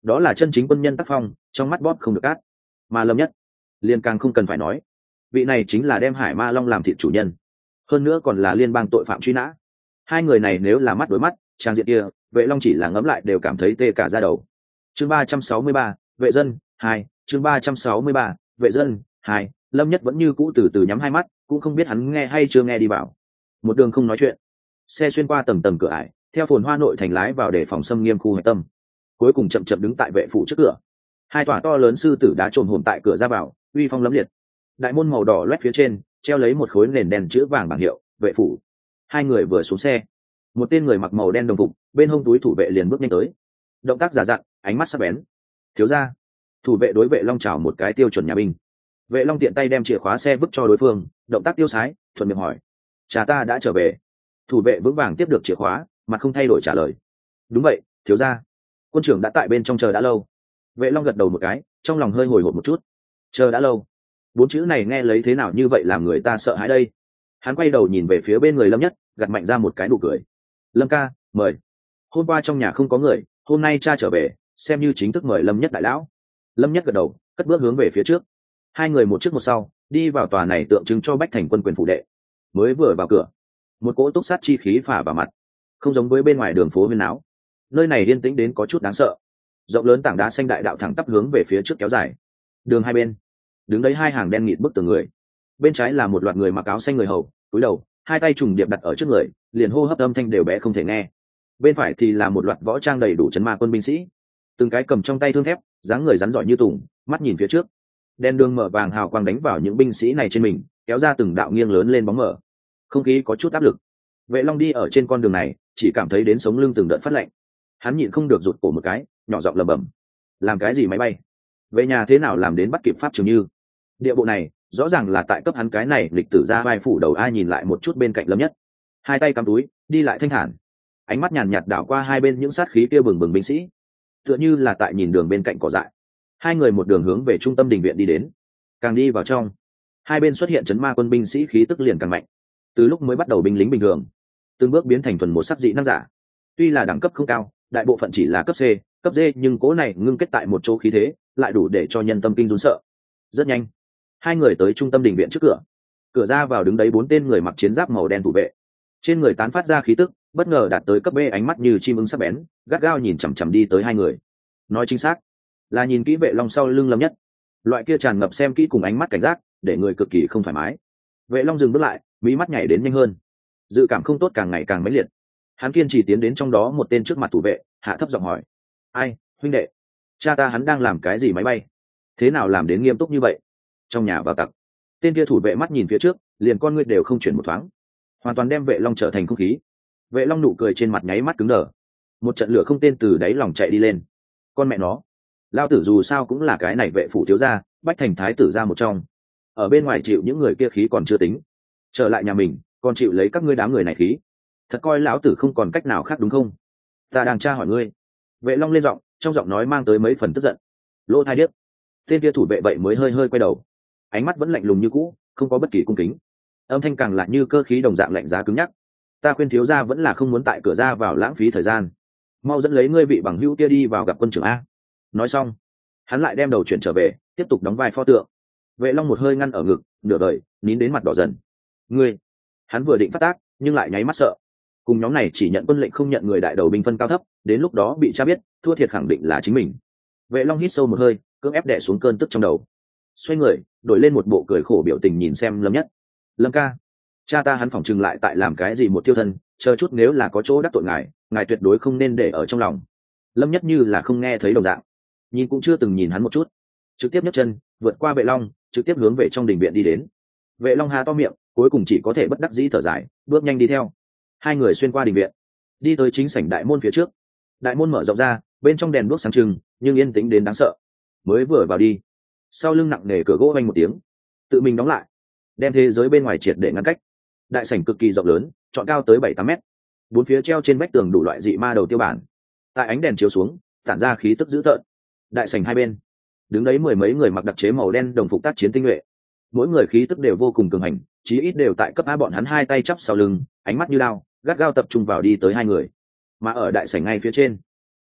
đó là chân chính quân nhân tác phong, trong mắt bóp không được cát. Mà Lâm Nhất liên càng không cần phải nói, vị này chính là đem Hải Ma Long làm thịt chủ nhân, hơn nữa còn là liên bang tội phạm truy nã. Hai người này nếu là mắt đối mắt, trang diện kia Vệ Long chỉ là ngẫm lại đều cảm thấy tê cả da đầu. Chương ba trăm sáu mươi ba, Vệ dân hai. Chương ba trăm sáu mươi ba, Vệ dân hai. Lâm Nhất vẫn như cũ từ từ nhắm hai mắt, cũng không biết hắn nghe hay chưa nghe đi vào. Một đường không nói chuyện, xe xuyên qua tầng tầng cửa ải, theo phồn hoa nội thành lái vào để phòng xâm nghiêm khu hạch tâm, cuối cùng chậm chậm đứng tại vệ phủ trước cửa. Hai tòa to lớn sư tử đá trồn hồn tại cửa ra vào, uy phong lẫm liệt. Đại môn màu đỏ loét phía trên treo lấy một khối nền đèn chữ vàng bảng hiệu vệ phủ. Hai người vừa xuống xe, một tên người mặc màu đen đồng phục, bên hông túi thủ vệ liền bước nhanh tới, động tác giả dặn, ánh mắt sắc bén. Thiếu gia. Thủ vệ đối Vệ Long chào một cái tiêu chuẩn nhà binh. Vệ Long tiện tay đem chìa khóa xe vứt cho đối phương, động tác tiêu sái, thuận miệng hỏi: "Cha ta đã trở về?" Thủ vệ vững vàng tiếp được chìa khóa, mặt không thay đổi trả lời: "Đúng vậy, thiếu gia. Quân trưởng đã tại bên trong chờ đã lâu." Vệ Long gật đầu một cái, trong lòng hơi hồi hộp một chút. Chờ đã lâu, bốn chữ này nghe lấy thế nào như vậy làm người ta sợ hãi đây. Hắn quay đầu nhìn về phía bên người Lâm Nhất, gật mạnh ra một cái nụ cười: "Lâm ca, mời. Hôm qua trong nhà không có người, hôm nay cha trở về, xem như chính thức mời Lâm Nhất đại lão." Lâm Nhất gật đầu, cất bước hướng về phía trước. Hai người một trước một sau đi vào tòa này tượng trưng cho Bách Thành quân quyền phủ đệ. Mới vừa vào cửa, một cỗ túc sát chi khí phả vào mặt, không giống với bên ngoài đường phố huyên náo. Nơi này yên tĩnh đến có chút đáng sợ. Rộng lớn tảng đá xanh đại đạo thẳng tắp hướng về phía trước kéo dài. Đường hai bên đứng đấy hai hàng đen nghịt bức tường người. Bên trái là một loạt người mặc áo xanh người hầu, cúi đầu, hai tay trùng điệp đặt ở trước người, liền hô hấp âm thanh đều bé không thể nghe. Bên phải thì là một loạt võ trang đầy đủ chấn ma quân binh sĩ, từng cái cầm trong tay thương thép, dáng người rắn giỏi như tùng, mắt nhìn phía trước. Đen đường mở vàng hào quang đánh vào những binh sĩ này trên mình, kéo ra từng đạo nghiêng lớn lên bóng mở. Không khí có chút áp lực. Vệ Long đi ở trên con đường này, chỉ cảm thấy đến sống lưng từng đợt phát lạnh. Hắn nhịn không được rụt cổ một cái, nhỏ giọng lẩm bẩm: "Làm cái gì máy bay? Về nhà thế nào làm đến bắt kịp pháp Trường Như?" Địa bộ này, rõ ràng là tại cấp hắn cái này lịch tử ra vai phủ đầu. Ai nhìn lại một chút bên cạnh Lâm Nhất, hai tay cắm túi, đi lại thanh thản, ánh mắt nhàn nhạt đảo qua hai bên những sát khí kia bừng bừng binh sĩ, tựa như là tại nhìn đường bên cạnh cỏ dại. Hai người một đường hướng về trung tâm đình viện đi đến. Càng đi vào trong, hai bên xuất hiện chấn ma quân binh sĩ khí tức liền càng mạnh. Từ lúc mới bắt đầu binh lính bình thường, từng bước biến thành thuần một sắc dị năng giả. Tuy là đẳng cấp không cao, đại bộ phận chỉ là cấp C, cấp D, nhưng cố này ngưng kết tại một chỗ khí thế, lại đủ để cho nhân tâm kinh run sợ. Rất nhanh, hai người tới trung tâm đình viện trước cửa. Cửa ra vào đứng đấy bốn tên người mặc chiến giáp màu đen thủ vệ. Trên người tán phát ra khí tức, bất ngờ đạt tới cấp B, ánh mắt như chim ưng sắc bén, gắt gao nhìn chằm chằm đi tới hai người. Nói chính xác, là nhìn kỹ Vệ Long sau lưng Lâm Nhất. Loại kia tràn ngập xem kỹ cùng ánh mắt cảnh giác, để người cực kỳ không thoải mái. Vệ Long dừng bước lại, mí mắt nhảy đến nhanh hơn. Dự cảm không tốt càng ngày càng mãnh liệt. Hắn kiên trì tiến đến trong đó một tên trước mặt thủ vệ, hạ thấp giọng hỏi: "Ai, huynh đệ, cha ta hắn đang làm cái gì máy bay? Thế nào làm đến nghiêm túc như vậy?" Trong nhà vào tặc. Tên kia thủ vệ mắt nhìn phía trước, liền con ngươi đều không chuyển một thoáng, hoàn toàn đem Vệ Long trở thành không khí. Vệ Long nụ cười trên mặt nháy mắt cứng đờ. Một trận lửa không tên từ đáy lòng chạy đi lên. Con mẹ nó, lao tử dù sao cũng là cái này vệ phủ thiếu gia, Bách Thành thái tử ra một trong. Ở bên ngoài chịu những người kia khí còn chưa tính, trở lại nhà mình còn chịu lấy các ngươi đám người này khí. Thật coi lão tử không còn cách nào khác đúng không? Ta đang tra hỏi ngươi. Vệ Long lên giọng, trong giọng nói mang tới mấy phần tức giận. Lỗ thai điếc. Tên kia thủ vệ vậy mới hơi hơi quay đầu, ánh mắt vẫn lạnh lùng như cũ, không có bất kỳ cung kính. Âm thanh càng lại như cơ khí đồng dạng lạnh giá cứng nhắc. Ta khuyên thiếu gia vẫn là không muốn tại cửa ra vào lãng phí thời gian, mau dẫn lấy ngươi vị bằng hữu kia đi vào gặp quân trưởng a. Nói xong, hắn lại đem đầu chuyển trở về, tiếp tục đóng vai pho tượng. Vệ Long một hơi ngăn ở ngực, nửa đời nín đến mặt đỏ dần. Ngươi, hắn vừa định phát tác, nhưng lại nháy mắt sợ. Cùng nhóm này chỉ nhận quân lệnh không nhận người đại đầu binh phân cao thấp, đến lúc đó bị cha biết, thua thiệt khẳng định là chính mình. Vệ Long hít sâu một hơi, cưỡng ép đè xuống cơn tức trong đầu, xoay người, đổi lên một bộ cười khổ biểu tình nhìn xem Lâm Nhất. Lâm ca, cha ta hắn phỏng chừng lại tại làm cái gì một tiêu thân, chờ chút nếu là có chỗ đắc tội ngài, ngài tuyệt đối không nên để ở trong lòng. Lâm Nhất như là không nghe thấy đồng dạng, nhìn cũng chưa từng nhìn hắn một chút, trực tiếp nhấc chân vượt qua Vệ Long, trực tiếp hướng về trong đình viện đi đến. Vệ Long há to miệng, cuối cùng chỉ có thể bất đắc dĩ thở dài, bước nhanh đi theo. Hai người xuyên qua đình viện, đi tới chính sảnh đại môn phía trước. Đại môn mở rộng ra, bên trong đèn đuốc sáng trưng, nhưng yên tĩnh đến đáng sợ. Mới vừa vào đi, sau lưng nặng nề cửa gỗ vang một tiếng, tự mình đóng lại, đem thế giới bên ngoài triệt để ngăn cách. Đại sảnh cực kỳ rộng lớn, trọn cao tới bảy tám mét, bốn phía treo trên vách tường đủ loại dị ma đầu tiêu bản, tại ánh đèn chiếu xuống tản ra khí tức dữ tợn. Đại sảnh hai bên đứng đấy mười mấy người mặc đặc chế màu đen đồng phục tác chiến tinh nhuệ, mỗi người khí tức đều vô cùng cường hành, chí ít đều tại cấp A. Bọn hắn hai tay chắp sau lưng, ánh mắt như lao, gắt gao tập trung vào đi tới hai người. Mà ở đại sảnh ngay phía trên,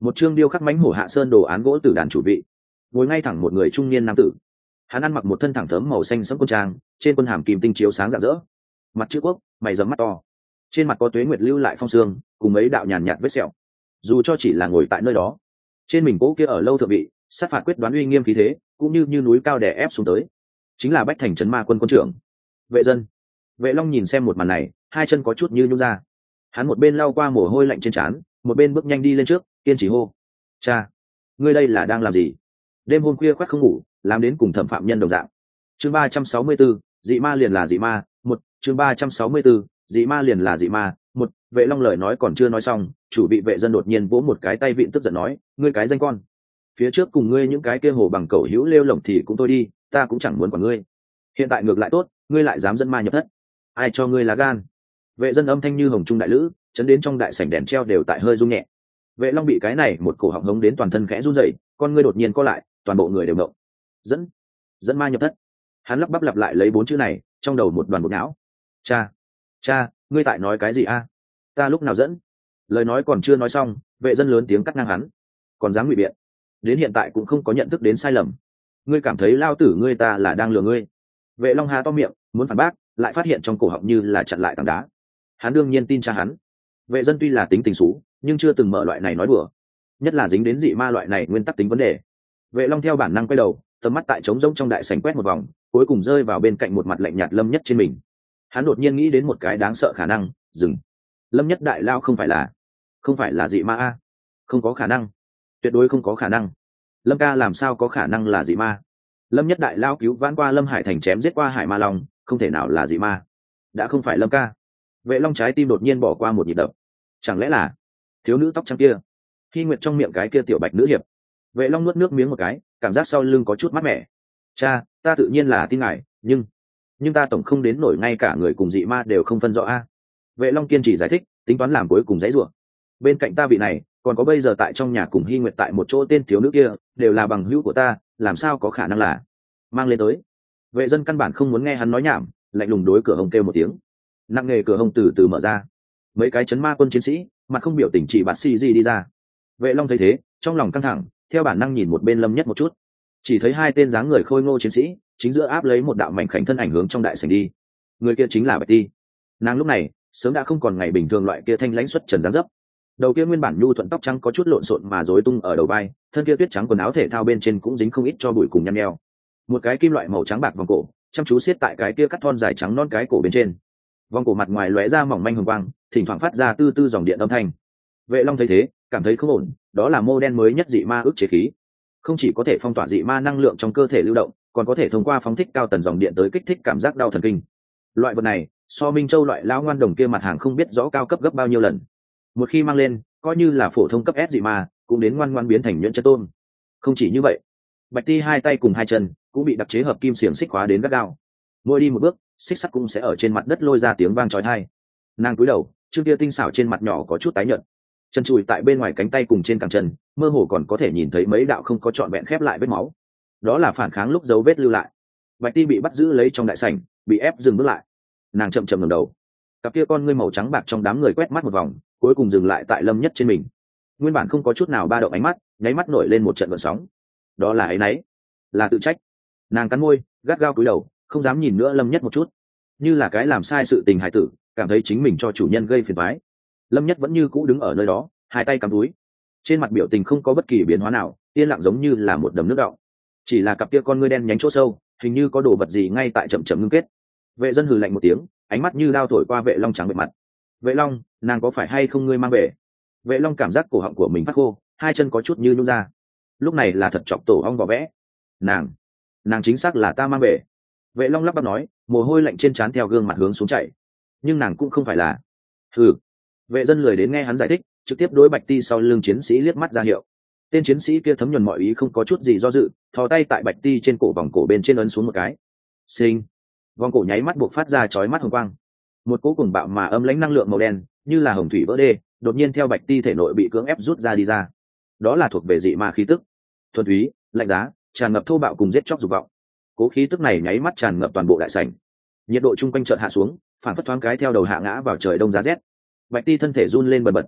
một chương điêu khắc mãnh hổ hạ sơn đồ án gỗ từ đàn chủ vị, ngồi ngay thẳng một người trung niên nam tử. Hắn ăn mặc một thân thẳng thớm màu xanh sẫm quân trang, trên quân hàm kim tinh chiếu sáng rạng rỡ, mặt chữ quốc, mày rậm mắt to, trên mặt có tuế nguyệt lưu lại phong sương cùng mấy đạo nhàn nhạt vết sẹo. Dù cho chỉ là ngồi tại nơi đó, trên mình cỗ kia ở lâu thượng vị sát phạt quyết đoán uy nghiêm khí thế cũng như như núi cao đè ép xuống tới, chính là Bách Thành trấn ma quân quân trưởng Vệ Dân. Vệ Long nhìn xem một màn này, hai chân có chút như nhún ra. Hắn một bên lau qua mồ hôi lạnh trên trán, một bên bước nhanh đi lên trước, kiên trì hô: cha, ngươi đây là đang làm gì? Đêm hôm khuya khoắt không ngủ, làm đến cùng thẩm phạm nhân đồng dạng. Chương ba trăm sáu mươi 34, dị ma liền là dị ma, một. Chương ba trăm sáu mươi 34, dị ma liền là dị ma, một. Vệ Long lời nói còn chưa nói xong, chủ bị Vệ Dân đột nhiên vỗ một cái tay vịn tức giận nói: ngươi cái danh con, phía trước cùng ngươi những cái kia hồ bằng cẩu hữu lêu lổng thì cũng thôi đi, ta cũng chẳng muốn quản ngươi. Hiện tại ngược lại tốt, ngươi lại dám dẫn ma nhập thất, ai cho ngươi lá gan? Vệ Dân âm thanh như hồng trung đại lữ, chấn đến trong đại sảnh đèn treo đều tại hơi rung nhẹ. Vệ Long bị cái này một cổ họng hống đến toàn thân khẽ run rẩy, con ngươi đột nhiên co lại, toàn bộ người đều động. Dẫn, dẫn ma nhập thất. Hắn lắp bắp lặp lại lấy bốn chữ này, trong đầu một đoàn bột não. Cha, cha, ngươi tại nói cái gì a? Ta lúc nào dẫn? Lời nói còn chưa nói xong, Vệ Dân lớn tiếng cắt ngang hắn. Còn dám ngụy biện? Đến hiện tại cũng không có nhận thức đến sai lầm. Ngươi cảm thấy lao tử ngươi ta là đang lừa ngươi? Vệ Long há to miệng, muốn phản bác, lại phát hiện trong cổ họng như là chặn lại tảng đá. Hắn đương nhiên tin cha hắn. Vệ Dân tuy là tính tình xú, nhưng chưa từng mở loại này nói đùa, nhất là dính đến dị ma loại này nguyên tắc tính vấn đề. Vệ Long theo bản năng quay đầu, tầm mắt tại trống rỗng trong đại sảnh quét một vòng, cuối cùng rơi vào bên cạnh một mặt lạnh nhạt Lâm Nhất trên mình. Hắn đột nhiên nghĩ đến một cái đáng sợ khả năng, dừng. Lâm Nhất đại lao không phải là, không phải là dị ma a? Không có khả năng, tuyệt đối không có khả năng. Lâm ca làm sao có khả năng là dị ma? Lâm Nhất đại lao cứu vãn qua Lâm Hải Thành, chém giết qua Hải Ma Long, không thể nào là dị ma. Đã không phải Lâm ca. Vệ Long trái tim đột nhiên bỏ qua một nhịp đập. Chẳng lẽ là thiếu nữ tóc trắng kia, Hy Nguyệt trong miệng cái kia tiểu bạch nữ hiệp? Vệ Long nuốt nước miếng một cái, cảm giác sau lưng có chút mát mẻ. Cha, ta tự nhiên là tin ngài, nhưng nhưng ta tổng không đến nổi ngay cả người cùng dị ma đều không phân rõ a. Vệ Long kiên trì giải thích, tính toán làm cuối cùng giấy rủa. Bên cạnh ta vị này, còn có bây giờ tại trong nhà cùng Hy Nguyệt tại một chỗ tên thiếu nữ kia, đều là bằng hữu của ta, làm sao có khả năng là mang lên tới. Vệ Dân căn bản không muốn nghe hắn nói nhảm, lạnh lùng đối cửa hông kêu một tiếng. Nặng nghề cửa hông từ từ mở ra, mấy cái chấn ma quân chiến sĩ mặt không biểu tình chỉ bạt xì gì đi ra. Vệ Long thấy thế, trong lòng căng thẳng, theo bản năng nhìn một bên Lâm Nhất một chút, chỉ thấy hai tên dáng người khôi ngô chiến sĩ chính giữa áp lấy một đạo mảnh khảnh thân ảnh hướng trong đại sảnh đi. Người kia chính là Bạch Ti. Nàng lúc này sớm đã không còn ngày bình thường loại kia thanh lãnh xuất trần dáng dấp, đầu kia nguyên bản nhu thuận tóc trắng có chút lộn xộn mà rối tung ở đầu vai, thân kia tuyết trắng quần áo thể thao bên trên cũng dính không ít cho bụi cùng nhăn nheo. Một cái kim loại màu trắng bạc vòng cổ chăm chú siết tại cái kia cắt thon dài trắng non cái cổ bên trên, vòng cổ mặt ngoài lóe ra mỏng manh hồng quang, thỉnh thoảng phát ra tư tư dòng điện âm thanh. Vệ Long thấy thế, cảm thấy không ổn, đó là mô đen mới nhất dị ma ức chế khí, không chỉ có thể phong tỏa dị ma năng lượng trong cơ thể lưu động, còn có thể thông qua phóng thích cao tần dòng điện tới kích thích cảm giác đau thần kinh. Loại vật này so Minh Châu loại lão ngoan đồng kia mặt hàng không biết rõ cao cấp gấp bao nhiêu lần. Một khi mang lên, coi như là phổ thông cấp S dị ma cũng đến ngoan ngoan biến thành nhuyễn chân tôn. Không chỉ như vậy, Bạch Ti hai tay cùng hai chân cũng bị đặc chế hợp kim xiềng xích khóa đến gắt gao, mỗi đi một bước xích sắt cũng sẽ ở trên mặt đất lôi ra tiếng vang chói tai. Nàng cúi đầu, trước kia tinh xảo trên mặt nhỏ có chút tái nhợt, chân chùi tại bên ngoài cánh tay cùng trên cẳng chân mơ hồ còn có thể nhìn thấy mấy đạo không có trọn vẹn khép lại vết máu, đó là phản kháng lúc dấu vết lưu lại. Bạch Ti bị bắt giữ lấy trong đại sảnh, bị ép dừng bước lại. Nàng chậm chậm ngẩng đầu, cặp kia con ngươi màu trắng bạc trong đám người quét mắt một vòng, cuối cùng dừng lại tại Lâm Nhất trên mình. Nguyên bản không có chút nào ba động ánh mắt, nháy mắt nổi lên một trận gợn sóng. Đó là áy náy, là tự trách. Nàng cắn môi, gắt gao cúi đầu, không dám nhìn nữa Lâm Nhất một chút, như là cái làm sai sự tình hài tử, cảm thấy chính mình cho chủ nhân gây phiền toái. Lâm Nhất vẫn như cũ đứng ở nơi đó, hai tay cắm túi, trên mặt biểu tình không có bất kỳ biến hóa nào, yên lặng giống như là một đầm nước đọng. Chỉ là cặp kia con ngươi đen nhánh chỗ sâu, hình như có đồ vật gì ngay tại chậm chậm ngưng kết. Vệ Dân hừ lạnh một tiếng, ánh mắt như đao thổi qua Vệ Long trắng bệ mặt. Vệ Long, nàng có phải hay không ngươi mang về? Vệ Long cảm giác cổ họng của mình phát khô, hai chân có chút như nhũn ra. Lúc này là thật chọc tổ ong vỏ vẽ. Nàng, nàng chính xác là ta mang về. Vệ Long lắp bắp nói, mồ hôi lạnh trên trán theo gương mặt hướng xuống chảy. Nhưng nàng cũng không phải là. Hừ. Vệ Dân lười đến nghe hắn giải thích, trực tiếp đối Bạch Ti sau lưng chiến sĩ liếc mắt ra hiệu. Tên chiến sĩ kia thấm nhuần mọi ý, không có chút gì do dự, thò tay tại Bạch Ti trên cổ vòng cổ bên trên ấn xuống một cái. Sinh. Vòng cổ nháy mắt buộc phát ra chói mắt hồng quang. Một cỗ cuồng bạo mà âm lãnh năng lượng màu đen, như là hồng thủy vỡ đê, đột nhiên theo Bạch Ti thể nội bị cưỡng ép rút ra đi ra. Đó là thuộc về dị ma khí tức, thuần túy, lạnh giá, tràn ngập thô bạo cùng giết chóc dục vọng. Cố khí tức này nháy mắt tràn ngập toàn bộ đại sảnh. Nhiệt độ chung quanh chợt hạ xuống, phản phất thoáng cái theo đầu hạ ngã vào trời đông giá rét. Bạch Ti thân thể run lên bần bật,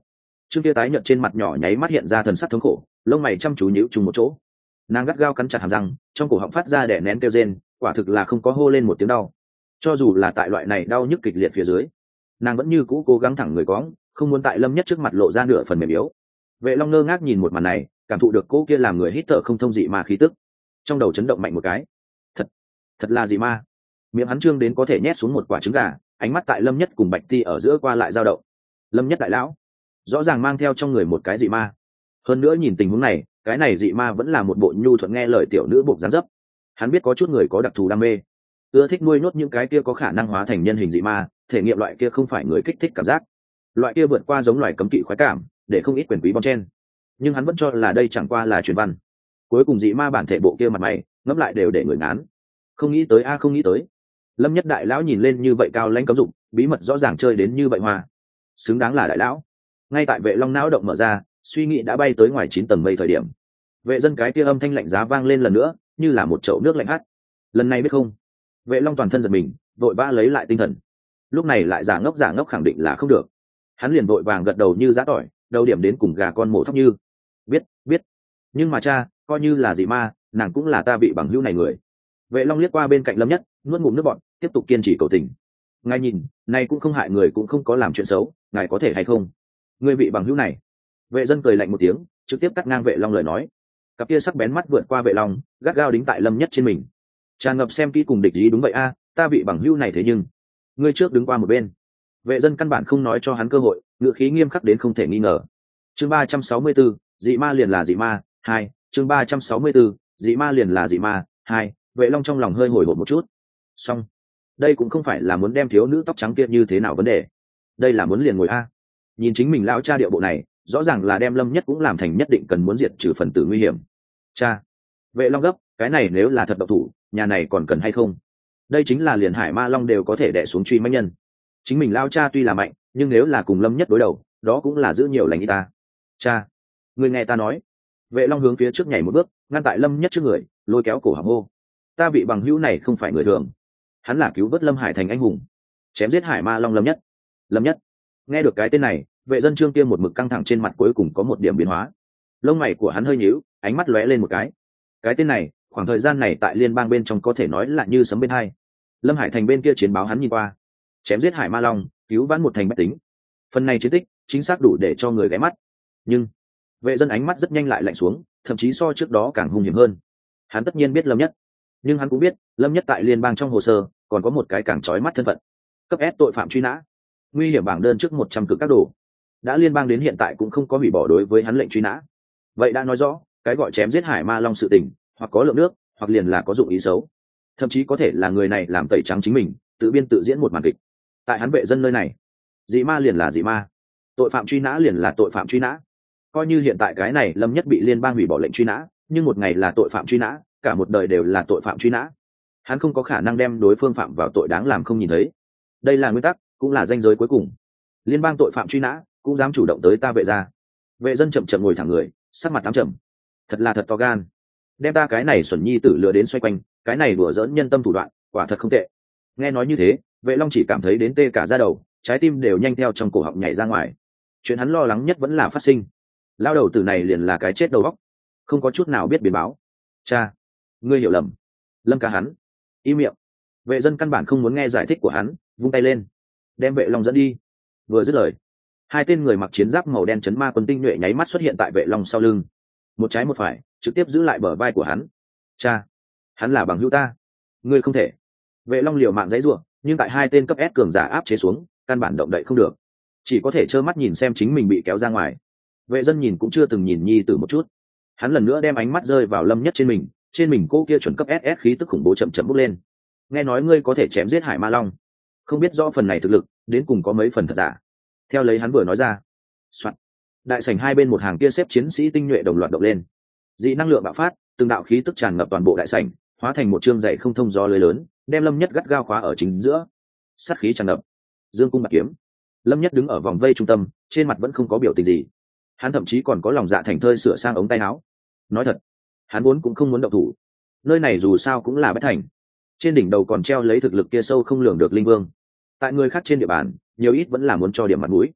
Trương kia tái nhợt trên mặt nhỏ nháy mắt hiện ra thần sắc thống khổ, lông mày chăm chú nhíu chung một chỗ. Nàng gắt gao cắn chặt hàm răng, trong cổ họng phát ra đè nén kêu rên, quả thực là không có hô lên một tiếng đau. Cho dù là tại loại này đau nhức kịch liệt phía dưới, nàng vẫn như cũ cố gắng thẳng người cõng, không muốn tại Lâm Nhất trước mặt lộ ra nửa phần mềm yếu. Vệ Long ngơ ngác nhìn một màn này, cảm thụ được cô kia làm người hít thở không thông dị ma khí tức, trong đầu chấn động mạnh một cái. Thật, thật là dị ma. Miệng hắn trương đến có thể nhét xuống một quả trứng gà, ánh mắt tại Lâm Nhất cùng Bạch Ti ở giữa qua lại dao động. Lâm Nhất đại lão, rõ ràng mang theo trong người một cái dị ma. Hơn nữa nhìn tình huống này, cái này dị ma vẫn là một bộ nhu thuận nghe lời tiểu nữ buộc dáng dấp. Hắn biết có chút người có đặc thù đam mê, ưa thích nuôi nhốt những cái kia có khả năng hóa thành nhân hình dị ma, thể nghiệm loại kia không phải người kích thích cảm giác, loại kia vượt qua giống loài cấm kỵ khoái cảm, để không ít quyền quý bon chen. Nhưng hắn vẫn cho là đây chẳng qua là truyền văn. Cuối cùng dị ma bản thể bộ kia mặt mày, ngẫm lại đều để người ngán. Không nghĩ tới a không nghĩ tới. Lâm Nhất đại lão nhìn lên như vậy cao lãnh cấm dụng, bí mật rõ ràng chơi đến như vậy hoa, xứng đáng là đại lão. Ngay tại Vệ Long não động mở ra, suy nghĩ đã bay tới ngoài chín tầng mây thời điểm, Vệ Dân cái kia âm thanh lạnh giá vang lên lần nữa, như là một chậu nước lạnh hắt. Lần này biết không? Vệ Long toàn thân giật mình, vội vã lấy lại tinh thần. Lúc này lại giả ngốc giả ngốc khẳng định là không được. Hắn liền vội vàng gật đầu như giã tỏi, đầu điểm đến cùng gà con mổ thóc như. Biết, biết. Nhưng mà cha, coi như là dị ma, nàng cũng là ta bị bằng hữu này người. Vệ Long liếc qua bên cạnh Lâm Nhất, nuốt ngụm nước bọt, tiếp tục kiên trì cầu tình. Ngài nhìn, này cũng không hại người cũng không có làm chuyện xấu, ngài có thể hay không? Ngươi bị bằng hữu này. Vệ Dân cười lạnh một tiếng, trực tiếp cắt ngang Vệ Long lời nói. Cặp kia sắc bén mắt vượt qua Vệ Long, gắt gao đính tại Lâm Nhất trên mình. Tràn ngập xem kỹ cùng địch ý đúng vậy a, ta bị bằng hữu này thế nhưng, ngươi trước đứng qua một bên. Vệ Dân căn bản không nói cho hắn cơ hội, ngữ khí nghiêm khắc đến không thể nghi ngờ. Chương ba trăm sáu mươi 34, dị ma liền là dị ma, hai, chương ba trăm sáu mươi 34, dị ma liền là dị ma, hai. Vệ Long trong lòng hơi hồi hộp một chút. Xong, đây cũng không phải là muốn đem thiếu nữ tóc trắng kia như thế nào vấn đề, đây là muốn liền ngồi a. Nhìn chính mình lão cha điệu bộ này, rõ ràng là đem Lâm Nhất cũng làm thành nhất định cần muốn diệt trừ phần tử nguy hiểm. Cha, Vệ Long gấp, cái này nếu là thật độc thủ, nhà này còn cần hay không? Đây chính là liền Hải Ma Long đều có thể đè xuống truy mãnh nhân. Chính mình lão cha tuy là mạnh, nhưng nếu là cùng Lâm Nhất đối đầu, đó cũng là giữ nhiều lành y ta. Cha, người nghe ta nói. Vệ Long hướng phía trước nhảy một bước, ngăn tại Lâm Nhất trước người, lôi kéo cổ họng hô. Ta bị bằng hữu này không phải người thường, hắn là cứu vớt Lâm Hải thành anh hùng, chém giết Hải Ma Long Lâm Nhất. Lâm Nhất. Nghe được cái tên này, Vệ Dân Trương kia một mực căng thẳng trên mặt cuối cùng có một điểm biến hóa. Lông mày của hắn hơi nhíu, ánh mắt lóe lên một cái. Cái tên này, khoảng thời gian này tại liên bang bên trong có thể nói là như sấm bên hai. Lâm Hải thành bên kia chiến báo hắn nhìn qua, chém giết Hải Ma Long, cứu vãn một thành bách tính. Phần này chiến tích chính xác đủ để cho người ghé mắt. Nhưng Vệ Dân ánh mắt rất nhanh lại lạnh xuống, thậm chí so trước đó càng hung hiểm hơn. Hắn tất nhiên biết Lâm Nhất, nhưng hắn cũng biết Lâm Nhất tại liên bang trong hồ sơ còn có một cái càng chói mắt thân phận, cấp S tội phạm truy nã, nguy hiểm bảng đơn trước một trăm cực các đồ, đã liên bang đến hiện tại cũng không có hủy bỏ đối với hắn lệnh truy nã. Vậy đã nói rõ cái gọi chém giết Hải Ma Long sự tình, hoặc có lượng nước, hoặc liền là có dụng ý xấu, thậm chí có thể là người này làm tẩy trắng chính mình, tự biên tự diễn một màn kịch. Tại hắn Vệ Dân nơi này, dị ma liền là dị ma, tội phạm truy nã liền là tội phạm truy nã. Coi như hiện tại cái này Lâm Nhất bị liên bang hủy bỏ lệnh truy nã, nhưng một ngày là tội phạm truy nã, cả một đời đều là tội phạm truy nã. Hắn không có khả năng đem đối phương phạm vào tội đáng làm không nhìn thấy. Đây là nguyên tắc, cũng là ranh giới cuối cùng. Liên bang tội phạm truy nã cũng dám chủ động tới ta Vệ gia. Vệ Dân chậm chậm ngồi thẳng người, sắc mặt tám trầm. Thật là thật to gan, đem ta cái này xuẩn nhi tử lừa đến xoay quanh, cái này đùa giỡn nhân tâm thủ đoạn, quả thật không tệ. Nghe nói như thế, Vệ Long chỉ cảm thấy đến tê cả da đầu, trái tim đều nhanh theo trong cổ họng nhảy ra ngoài. Chuyện hắn lo lắng nhất vẫn là phát sinh. Lao đầu tử này liền là cái chết đầu óc, không có chút nào biết biến báo. Cha, ngươi hiểu lầm. Lâm ca hắn, im miệng. Vệ Dân căn bản không muốn nghe giải thích của hắn, vung tay lên, đem Vệ Long dẫn đi. Vừa dứt lời, hai tên người mặc chiến giáp màu đen chấn ma quân tinh nhuệ nháy mắt xuất hiện tại Vệ Long sau lưng, một trái một phải, trực tiếp giữ lại bờ vai của hắn. Cha, hắn là bằng hữu ta, ngươi không thể. Vệ Long liều mạng giãy giụa, nhưng tại hai tên cấp S cường giả áp chế xuống, căn bản động đậy không được, chỉ có thể trơ mắt nhìn xem chính mình bị kéo ra ngoài. Vệ Dân nhìn cũng chưa từng nhìn nhi tử một chút, hắn lần nữa đem ánh mắt rơi vào Lâm Nhất trên mình, trên mình cô kia chuẩn cấp ét ét khí tức khủng bố chậm chậm bốc lên. Nghe nói ngươi có thể chém giết Hải Ma Long, không biết rõ phần này thực lực đến cùng có mấy phần thật giả. Theo lấy hắn vừa nói ra, soạn, đại sảnh hai bên một hàng kia xếp chiến sĩ tinh nhuệ đồng loạt động lên, dị năng lượng bạo phát, từng đạo khí tức tràn ngập toàn bộ đại sảnh, hóa thành một chương dày không thông gió lưới lớn, đem Lâm Nhất gắt gao khóa ở chính giữa. Sát khí tràn ngập, dương cung bạc kiếm. Lâm Nhất đứng ở vòng vây trung tâm, trên mặt vẫn không có biểu tình gì, hắn thậm chí còn có lòng dạ thành thơi sửa sang ống tay áo. Nói thật, hắn vốn cũng không muốn động thủ, nơi này dù sao cũng là bất thành, trên đỉnh đầu còn treo lấy thực lực kia sâu không lường được linh vương, tại người khác trên địa bàn nhiều ít vẫn là muốn cho điểm mặt mũi.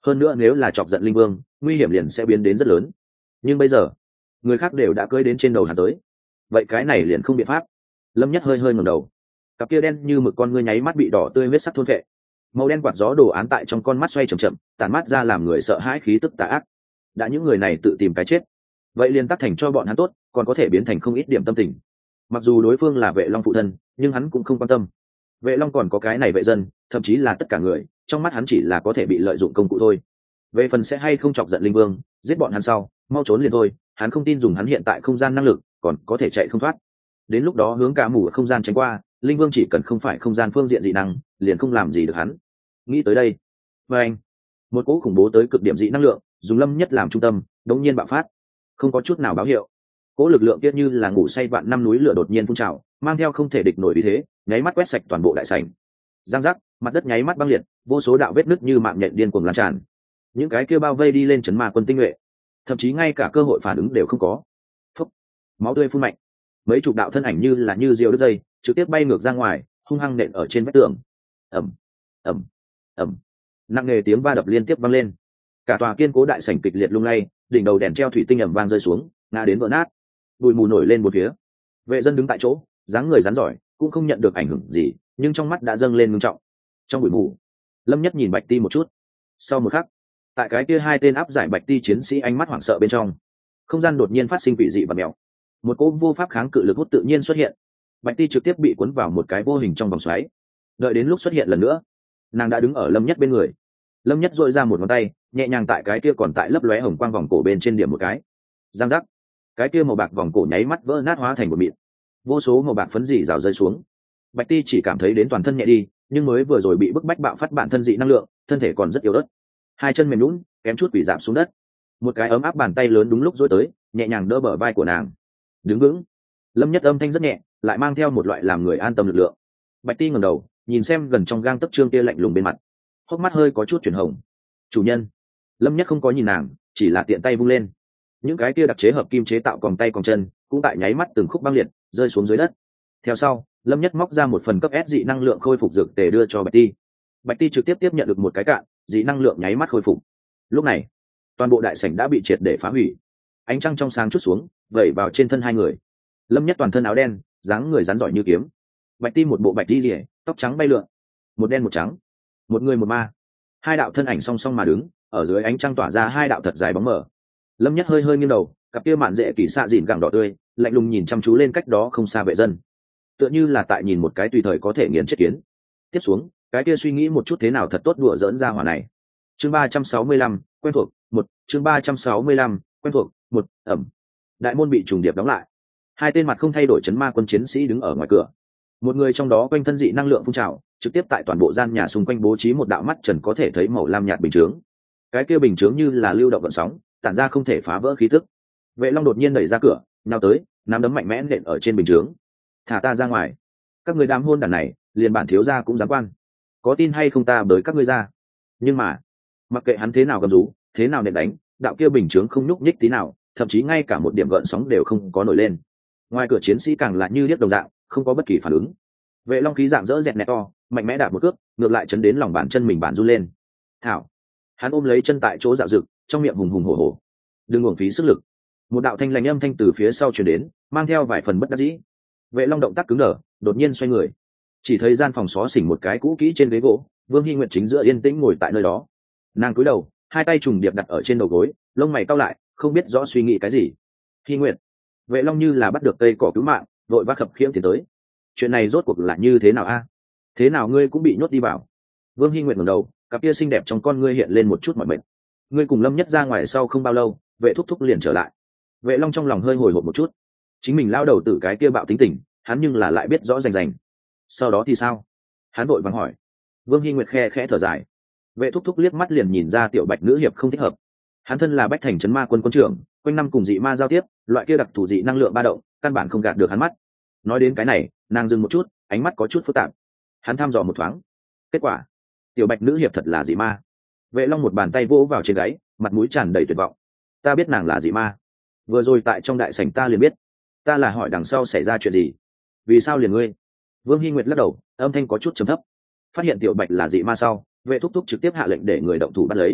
hơn nữa nếu là chọc giận linh vương nguy hiểm liền sẽ biến đến rất lớn. Nhưng bây giờ người khác đều đã cưỡi đến trên đầu hắn tới, vậy cái này liền không biện pháp. Lâm Nhất hơi hơi ngẩng đầu, cặp kia đen như mực con ngươi nháy mắt bị đỏ tươi huyết sắc thôn vệ, màu đen quạt gió đồ án tại trong con mắt xoay chậm chậm, tản mát ra làm người sợ hãi khí tức tà ác. Đã những người này tự tìm cái chết, vậy liền tác thành cho bọn hắn tốt, còn có thể biến thành không ít điểm tâm tình. Mặc dù đối phương là Vệ Long phụ thân, nhưng hắn cũng không quan tâm. Vệ Long còn có cái này vệ dân, thậm chí là tất cả người, trong mắt hắn chỉ là có thể bị lợi dụng công cụ thôi. Về phần sẽ hay không chọc giận linh vương, giết bọn hắn sau, mau trốn liền thôi, hắn không tin dùng hắn hiện tại không gian năng lực, còn có thể chạy không thoát. Đến lúc đó hướng cả mù không gian tránh qua, linh vương chỉ cần không phải không gian phương diện dị năng, liền không làm gì được hắn. Nghĩ tới đây, và anh, một cỗ khủng bố tới cực điểm dị năng lượng, dùng Lâm Nhất làm trung tâm, đột nhiên bạo phát, không có chút nào báo hiệu. Cỗ lực lượng kia như là ngủ say vạn năm núi lửa đột nhiên phun trào, mang theo không thể địch nổi uy thế, nháy mắt quét sạch toàn bộ đại sảnh. Giang giác, mặt đất nháy mắt băng liệt, vô số đạo vết nứt như mạng nhện điên cuồng lan tràn. Những cái kia bao vây đi lên chấn ma quân tinh nhuệ, thậm chí ngay cả cơ hội phản ứng đều không có. Phốc, máu tươi phun mạnh, mấy chục đạo thân ảnh như là như diều đứt dây, trực tiếp bay ngược ra ngoài, hung hăng nện ở trên vách tường. Ầm, ầm, ầm, nặng nề tiếng va đập liên tiếp vang lên. Cả tòa kiên cố đại sảnh kịch liệt lung lay, đỉnh đầu đèn treo thủy tinh ầm vang rơi xuống, ngã đến vỡ nát. Bụi mù nổi lên một phía. Vệ dân đứng tại chỗ, dáng người rắn giỏi, cũng không nhận được ảnh hưởng gì, nhưng trong mắt đã dâng lên ngưng trọng. Trong bụi mù, Lâm Nhất nhìn Bạch Ti một chút. Sau một khắc, tại cái kia hai tên áp giải Bạch Ti chiến sĩ ánh mắt hoảng sợ bên trong, không gian đột nhiên phát sinh quỷ dị và mèo. Một cỗ vô pháp kháng cự lực hút tự nhiên xuất hiện. Bạch Ti trực tiếp bị cuốn vào một cái vô hình trong vòng xoáy. Đợi đến lúc xuất hiện lần nữa, nàng đã đứng ở Lâm Nhất bên người. Lâm Nhất dội ra một ngón tay, nhẹ nhàng tại cái kia còn tại lấp lóe hồng quang vòng cổ bên trên điểm một cái. Giang giác, cái kia màu bạc vòng cổ nháy mắt vỡ nát hóa thành một mịn, vô số màu bạc phấn dị rào rơi xuống. Bạch Ti chỉ cảm thấy đến toàn thân nhẹ đi, nhưng mới vừa rồi bị bức bách bạo phát bản thân dị năng lượng, thân thể còn rất yếu ớt, hai chân mềm lún, kém chút quỷ giảm xuống đất. Một cái ấm áp bàn tay lớn đúng lúc dối tới, nhẹ nhàng đỡ bờ vai của nàng. Đứng vững. Lâm Nhất âm thanh rất nhẹ, lại mang theo một loại làm người an tâm lực lượng. Bạch Ti ngẩng đầu, nhìn xem gần trong gang tấc trương kia lạnh lùng bên mặt, hốc mắt hơi có chút chuyển hồng. Chủ nhân. Lâm Nhất không có nhìn nàng, chỉ là tiện tay vung lên, những cái kia đặc chế hợp kim chế tạo còng tay còng chân cũng tại nháy mắt từng khúc băng liệt rơi xuống dưới đất. Theo sau, Lâm Nhất móc ra một phần cấp S dị năng lượng khôi phục dược tề đưa cho Bạch Ti. Bạch Ti trực tiếp tiếp nhận được một cái cạn, dị năng lượng nháy mắt khôi phục. Lúc này, toàn bộ đại sảnh đã bị triệt để phá hủy. Ánh trăng trong sáng chút xuống, vẩy vào trên thân hai người. Lâm Nhất toàn thân áo đen, dáng người rắn giỏi như kiếm. Bạch Ti một bộ bạch đi rỉa, tóc trắng bay lượn, một đen một trắng, một người một ma. Hai đạo thân ảnh song song mà đứng, ở dưới ánh trăng tỏa ra hai đạo thật dài bóng mờ. Lâm Nhất hơi hơi nghiêng đầu, cặp kia mạn dễ kỳ xạ dịn gẳng đỏ tươi, lạnh lùng nhìn chăm chú lên cách đó không xa vệ dân, tựa như là tại nhìn một cái tùy thời có thể nghiền chết kiến. Tiếp xuống, cái kia suy nghĩ một chút thế nào thật tốt đùa dỡn ra hỏa này. Chương ba trăm sáu mươi lăm, quen thuộc, một, chương ba trăm sáu mươi lăm, quen thuộc, một, ẩm. Đại môn bị trùng điệp đóng lại. Hai tên mặt không thay đổi chấn ma quân chiến sĩ đứng ở ngoài cửa. Một người trong đó quanh thân dị năng lượng phun trào, trực tiếp tại toàn bộ gian nhà xung quanh bố trí một đạo mắt trần có thể thấy màu lam nhạt bình chướng. Cái kia bình chướng như là lưu động gợn sóng, tản ra không thể phá vỡ khí tức. Vệ Long đột nhiên đẩy ra cửa, nào tới, nắm đấm mạnh mẽ nện ở trên bình chướng. Thả ta ra ngoài. Các người đám hôn đàn này, liền bản thiếu gia cũng dám quan. Có tin hay không ta bới các ngươi ra. Nhưng mà, mặc kệ hắn thế nào gầm rú, thế nào nện đánh, đạo kia bình chướng không nhúc nhích tí nào, thậm chí ngay cả một điểm gợn sóng đều không có nổi lên. Ngoài cửa chiến sĩ càng là như điếc đồng dạng, không có bất kỳ phản ứng. Vệ Long khí dạng dỡ dẹt nẹt to, mạnh mẽ đạp một cước, ngược lại chấn đến lòng bàn chân mình bản run lên. Thảo. Hắn ôm lấy chân tại chỗ dạo dực, trong miệng hùng hùng hổ hổ. Đừng uổng phí sức lực. Một đạo thanh lành âm thanh từ phía sau truyền đến, mang theo vài phần bất đắc dĩ. Vệ Long động tác cứng đờ, đột nhiên xoay người, chỉ thấy gian phòng xó xỉnh một cái cũ kỹ trên ghế gỗ, Vương Hi Nguyệt chính giữa yên tĩnh ngồi tại nơi đó. Nàng cúi đầu, hai tay trùng điệp đặt ở trên đầu gối, lông mày cau lại, không biết rõ suy nghĩ cái gì. Hi Nguyệt. Vệ Long như là bắt được cây cỏ cứu mạng, vội vã khập khiễng tiến tới. Chuyện này rốt cuộc là như thế nào a? Thế nào ngươi cũng bị nhốt đi vào? Vương Hi Nguyệt ngẩng đầu, cặp kia xinh đẹp trong con ngươi hiện lên một chút mỏi mệt. Ngươi cùng Lâm Nhất ra ngoài sau không bao lâu, Vệ thúc thúc liền trở lại. Vệ Long trong lòng hơi hồi hộp một chút, chính mình lao đầu tử cái kia bạo tính tình, hắn nhưng là lại biết rõ rành rành. Sau đó thì sao? Hắn vội vàng hỏi. Vương Hi Nguyệt khe khẽ thở dài. Vệ thúc thúc liếc mắt liền nhìn ra tiểu Bạch nữ hiệp không thích hợp. Hắn thân là Bách Thành trấn ma quân quân trưởng, quanh năm cùng dị ma giao tiếp, loại kia đặc thù dị năng lượng ba động, căn bản không gạt được hắn mắt. Nói đến cái này, nàng dừng một chút, ánh mắt có chút phức tạp. Hắn thăm dò một thoáng. Kết quả, tiểu Bạch nữ hiệp thật là dị ma. Vệ Long một bàn tay vỗ vào trên gáy, mặt mũi tràn đầy tuyệt vọng. Ta biết nàng là dị ma. Vừa rồi tại trong đại sảnh ta liền biết. Ta là hỏi đằng sau xảy ra chuyện gì? Vì sao liền ngươi? Vương Hi Nguyệt lắc đầu, âm thanh có chút trầm thấp. Phát hiện tiểu Bạch là dị ma sau, Vệ thúc thúc trực tiếp hạ lệnh để người động thủ bắt lấy.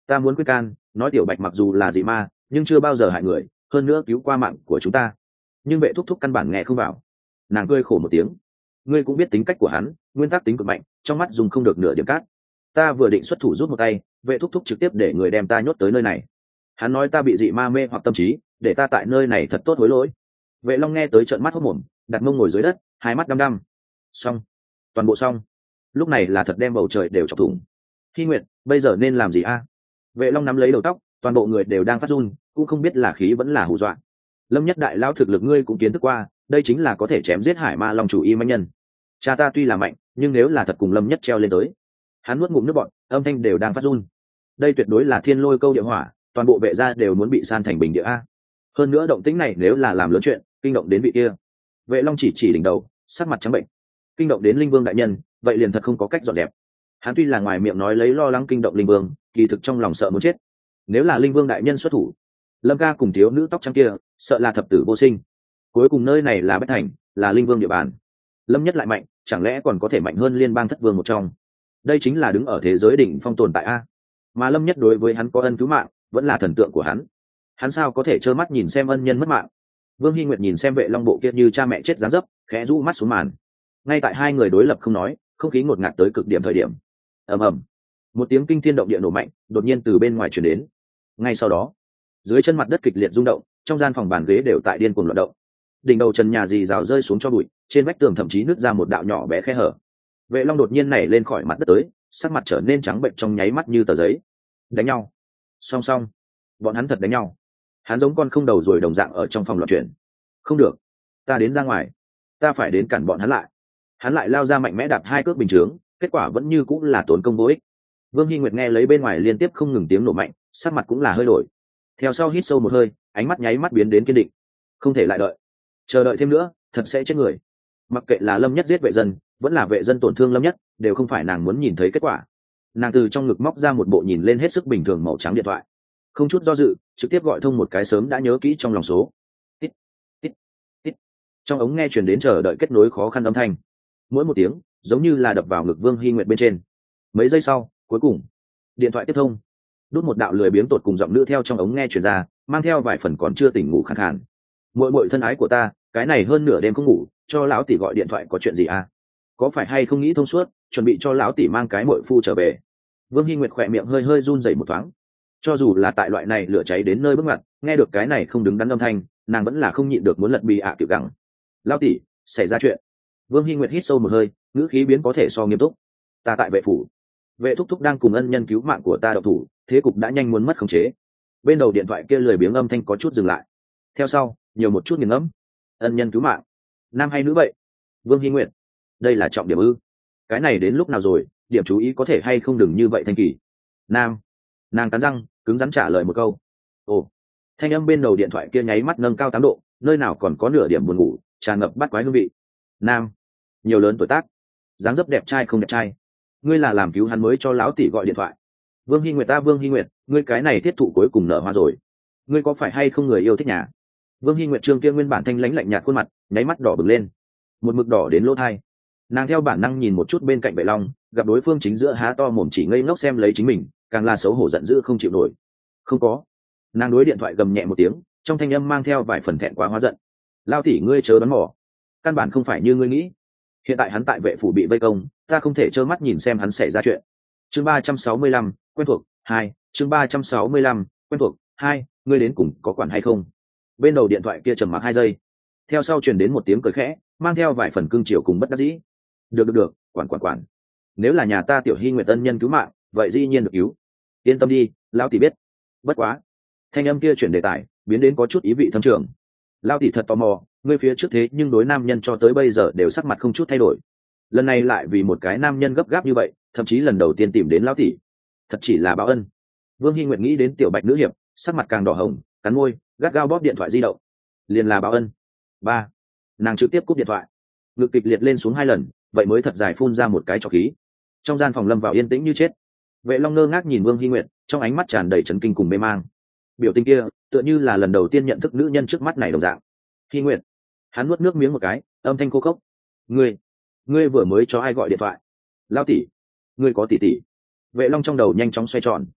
ta muốn quyết can nói tiểu bạch mặc dù là dị ma nhưng chưa bao giờ hại người, hơn nữa cứu qua mạng của chúng ta. Nhưng vệ thúc thúc căn bản nghe không vào. Nàng cười khổ một tiếng. Ngươi cũng biết tính cách của hắn, nguyên tắc tính cực mạnh, trong mắt dùng không được nửa điểm cát. Ta vừa định xuất thủ rút một tay, vệ thúc thúc trực tiếp để người đem ta nhốt tới nơi này. Hắn nói ta bị dị ma mê hoặc tâm trí, để ta tại nơi này thật tốt hối lỗi. Vệ Long nghe tới trợn mắt hốt mồm, đặt mông ngồi dưới đất, hai mắt đăm đăm. Xong, toàn bộ xong. Lúc này là thật đem bầu trời đều chọc thủng. Hy Nguyệt, bây giờ nên làm gì a? Vệ Long nắm lấy đầu tóc, toàn bộ người đều đang phát run, cũng không biết là khí vẫn là hù dọa. Lâm Nhất đại lao thực lực ngươi cũng kiến thức qua, đây chính là có thể chém giết Hải Ma Long chủ y mãnh nhân. Cha ta tuy là mạnh, nhưng nếu là thật cùng Lâm Nhất treo lên tới, hắn nuốt ngụm nước bọt, âm thanh đều đang phát run. Đây tuyệt đối là thiên lôi câu địa hỏa, toàn bộ vệ gia đều muốn bị san thành bình địa a. Hơn nữa động tĩnh này nếu là làm lớn chuyện, kinh động đến vị kia. Vệ Long chỉ chỉ đỉnh đầu, sắc mặt trắng bệnh. Kinh động đến Linh Vương đại nhân, vậy liền thật không có cách dọn đẹp. Hắn tuy là ngoài miệng nói lấy lo lắng kinh động Linh Vương, kỳ thực trong lòng sợ muốn chết. Nếu là Linh Vương đại nhân xuất thủ, Lâm ca cùng thiếu nữ tóc trắng kia sợ là thập tử vô sinh. Cuối cùng nơi này là Bách Thành, là Linh Vương địa bàn. Lâm Nhất lại mạnh, chẳng lẽ còn có thể mạnh hơn liên bang thất vương một trong? Đây chính là đứng ở thế giới đỉnh phong tồn tại a. Mà Lâm Nhất đối với hắn có ân cứu mạng, vẫn là thần tượng của hắn. Hắn sao có thể trơ mắt nhìn xem ân nhân mất mạng? Vương Hy Nguyệt nhìn xem Vệ Long bộ kia như cha mẹ chết dáng dấp, khẽ rũ mắt xuống màn. Ngay tại hai người đối lập không nói, không khí ngột ngạt tới cực điểm thời điểm. Ầm ầm, một tiếng kinh thiên động địa nổ mạnh đột nhiên từ bên ngoài truyền đến. Ngay sau đó, dưới chân mặt đất kịch liệt rung động, trong gian phòng bàn ghế đều tại điên cuồng loạn động. Đỉnh đầu trần nhà dì rào rơi xuống cho bụi, trên vách tường thậm chí nứt ra một đạo nhỏ bé khe hở. Vệ Long đột nhiên nảy lên khỏi mặt đất tới, sắc mặt trở nên trắng bệnh trong nháy mắt như tờ giấy. Đánh nhau? Song song, bọn hắn thật đánh nhau. Hắn giống con không đầu rồi đồng dạng ở trong phòng loạn chuyển. Không được, ta đến ra ngoài, ta phải đến cản bọn hắn lại. Hắn lại lao ra mạnh mẽ đạp hai cước bình chướng, kết quả vẫn như cũng là tốn công vô ích. Vương Hy Nguyệt nghe lấy bên ngoài liên tiếp không ngừng tiếng nổ mạnh, sắc mặt cũng là hơi đổi. Theo sau hít sâu một hơi, ánh mắt nháy mắt biến đến kiên định. Không thể lại đợi, chờ đợi thêm nữa thật sẽ chết người. Mặc kệ là Lâm Nhất giết vệ dân, vẫn là vệ dân tổn thương Lâm Nhất, đều không phải nàng muốn nhìn thấy kết quả. Nàng từ trong ngực móc ra một bộ nhìn lên hết sức bình thường màu trắng điện thoại, không chút do dự trực tiếp gọi thông một cái sớm đã nhớ kỹ trong lòng số. Tít, tít, tít. Trong ống nghe truyền đến chờ đợi kết nối khó khăn âm thanh, mỗi một tiếng giống như là đập vào ngực Vương Hy Nguyệt bên trên. Mấy giây sau, cuối cùng điện thoại tiếp thông. Đút một đạo lười biếng tột cùng giọng nữ theo trong ống nghe truyền ra, mang theo vài phần còn chưa tỉnh ngủ khàn khàn. Muội muội thân ái của ta, cái này hơn nửa đêm không ngủ, cho lão tỷ gọi điện thoại có chuyện gì à? Có phải hay không nghĩ thông suốt, chuẩn bị cho lão tỷ mang cái muội phu trở về? Vương Hy Nguyệt khỏe miệng hơi hơi run rẩy một thoáng. Cho dù là tại loại này lửa cháy đến nơi bước ngoặt, nghe được cái này không đứng đắn âm thanh, nàng vẫn là không nhịn được muốn lật bì ạ à kiểu gẳng. Lão tỷ, xảy ra chuyện. Vương Hy Nguyệt hít sâu một hơi, ngữ khí biến có thể so nghiêm túc. Ta tại vệ phủ, vệ thúc thúc đang cùng ân nhân cứu mạng của ta đậu thủ, thế cục đã nhanh muốn mất khống chế. Bên đầu điện thoại kia lười biếng âm thanh có chút dừng lại. Theo sau, nhiều một chút nghiền ngẫm. Ân nhân cứu mạng, nam hay nữ vậy? Vương Hy Nguyệt, đây là trọng điểm ư? Cái này đến lúc nào rồi, điểm chú ý có thể hay không đừng như vậy thanh kỳ. Nam. Nàng cắn răng, cứng rắn trả lời một câu. Ồ. Thanh âm bên đầu điện thoại kia nháy mắt nâng cao tám độ, nơi nào còn có nửa điểm buồn ngủ, tràn ngập bắt quái hương vị. Nam. Nhiều lớn tuổi tác, dáng dấp đẹp trai không đẹp trai? Ngươi là làm cứu hắn mới cho lão tỷ gọi điện thoại. Vương Hy Nguyệt ta Vương Hy Nguyệt, ngươi cái này thiết thụ cuối cùng nở hoa rồi. Ngươi có phải hay không người yêu thích nhà? Vương Hy Nguyệt trương kia nguyên bản thanh lãnh lạnh nhạt khuôn mặt, nháy mắt đỏ bừng lên, một mực đỏ đến lỗ thai. Nàng theo bản năng nhìn một chút bên cạnh Vệ Long, gặp đối phương chính giữa há to mồm chỉ ngây ngốc xem lấy chính mình, càng là xấu hổ giận dữ không chịu nổi. Không có. Nàng đối điện thoại gầm nhẹ một tiếng, trong thanh âm mang theo vài phần thẹn quá hóa giận. Lao tỷ ngươi chớ đoán mò, căn bản không phải như ngươi nghĩ. Hiện tại hắn tại vệ phủ bị vây công, ta không thể trơ mắt nhìn xem hắn xảy ra chuyện. Chương ba trăm sáu mươi lăm, quen thuộc hai. Chương ba trăm sáu mươi lăm, quen thuộc hai. Ngươi đến cùng có quản hay không? Bên đầu điện thoại kia trầm mặc hai giây, theo sau truyền đến một tiếng cười khẽ, mang theo vài phần cương chiều cùng bất đắc dĩ. Được được được, quản quản quản. Nếu là nhà ta Tiểu Hy Nguyệt ân nhân cứu mạng, vậy dĩ nhiên được cứu. Yên tâm đi, lão tỷ biết. Bất quá, thanh âm kia chuyển đề tài, biến đến có chút ý vị thâm trường. Lão tỷ thật tò mò, ngươi phía trước thế nhưng đối nam nhân cho tới bây giờ đều sắc mặt không chút thay đổi. Lần này lại vì một cái nam nhân gấp gáp như vậy, thậm chí lần đầu tiên tìm đến lão tỷ, thật chỉ là báo ân. Vương Hy Nguyệt nghĩ đến tiểu bạch nữ hiệp, sắc mặt càng đỏ hồng, cắn môi, gắt gao bóp điện thoại di động. Liền là báo ân. Ba. Nàng trực tiếp cúp điện thoại, ngực kịch liệt lên xuống hai lần, vậy mới thật dài phun ra một cái trọc khí. Trong gian phòng lâm vào yên tĩnh như chết. Vệ Long ngơ ngác nhìn Vương Hy Nguyệt, trong ánh mắt tràn đầy chấn kinh cùng mê mang. Biểu tình kia tựa như là lần đầu tiên nhận thức nữ nhân trước mắt này đồng dạng. Hy Nguyệt. Hắn nuốt nước miếng một cái, âm thanh khô khốc. Ngươi, ngươi vừa mới cho ai gọi điện thoại? Lao tỷ, ngươi có tỷ tỷ? Vệ Long trong đầu nhanh chóng xoay tròn.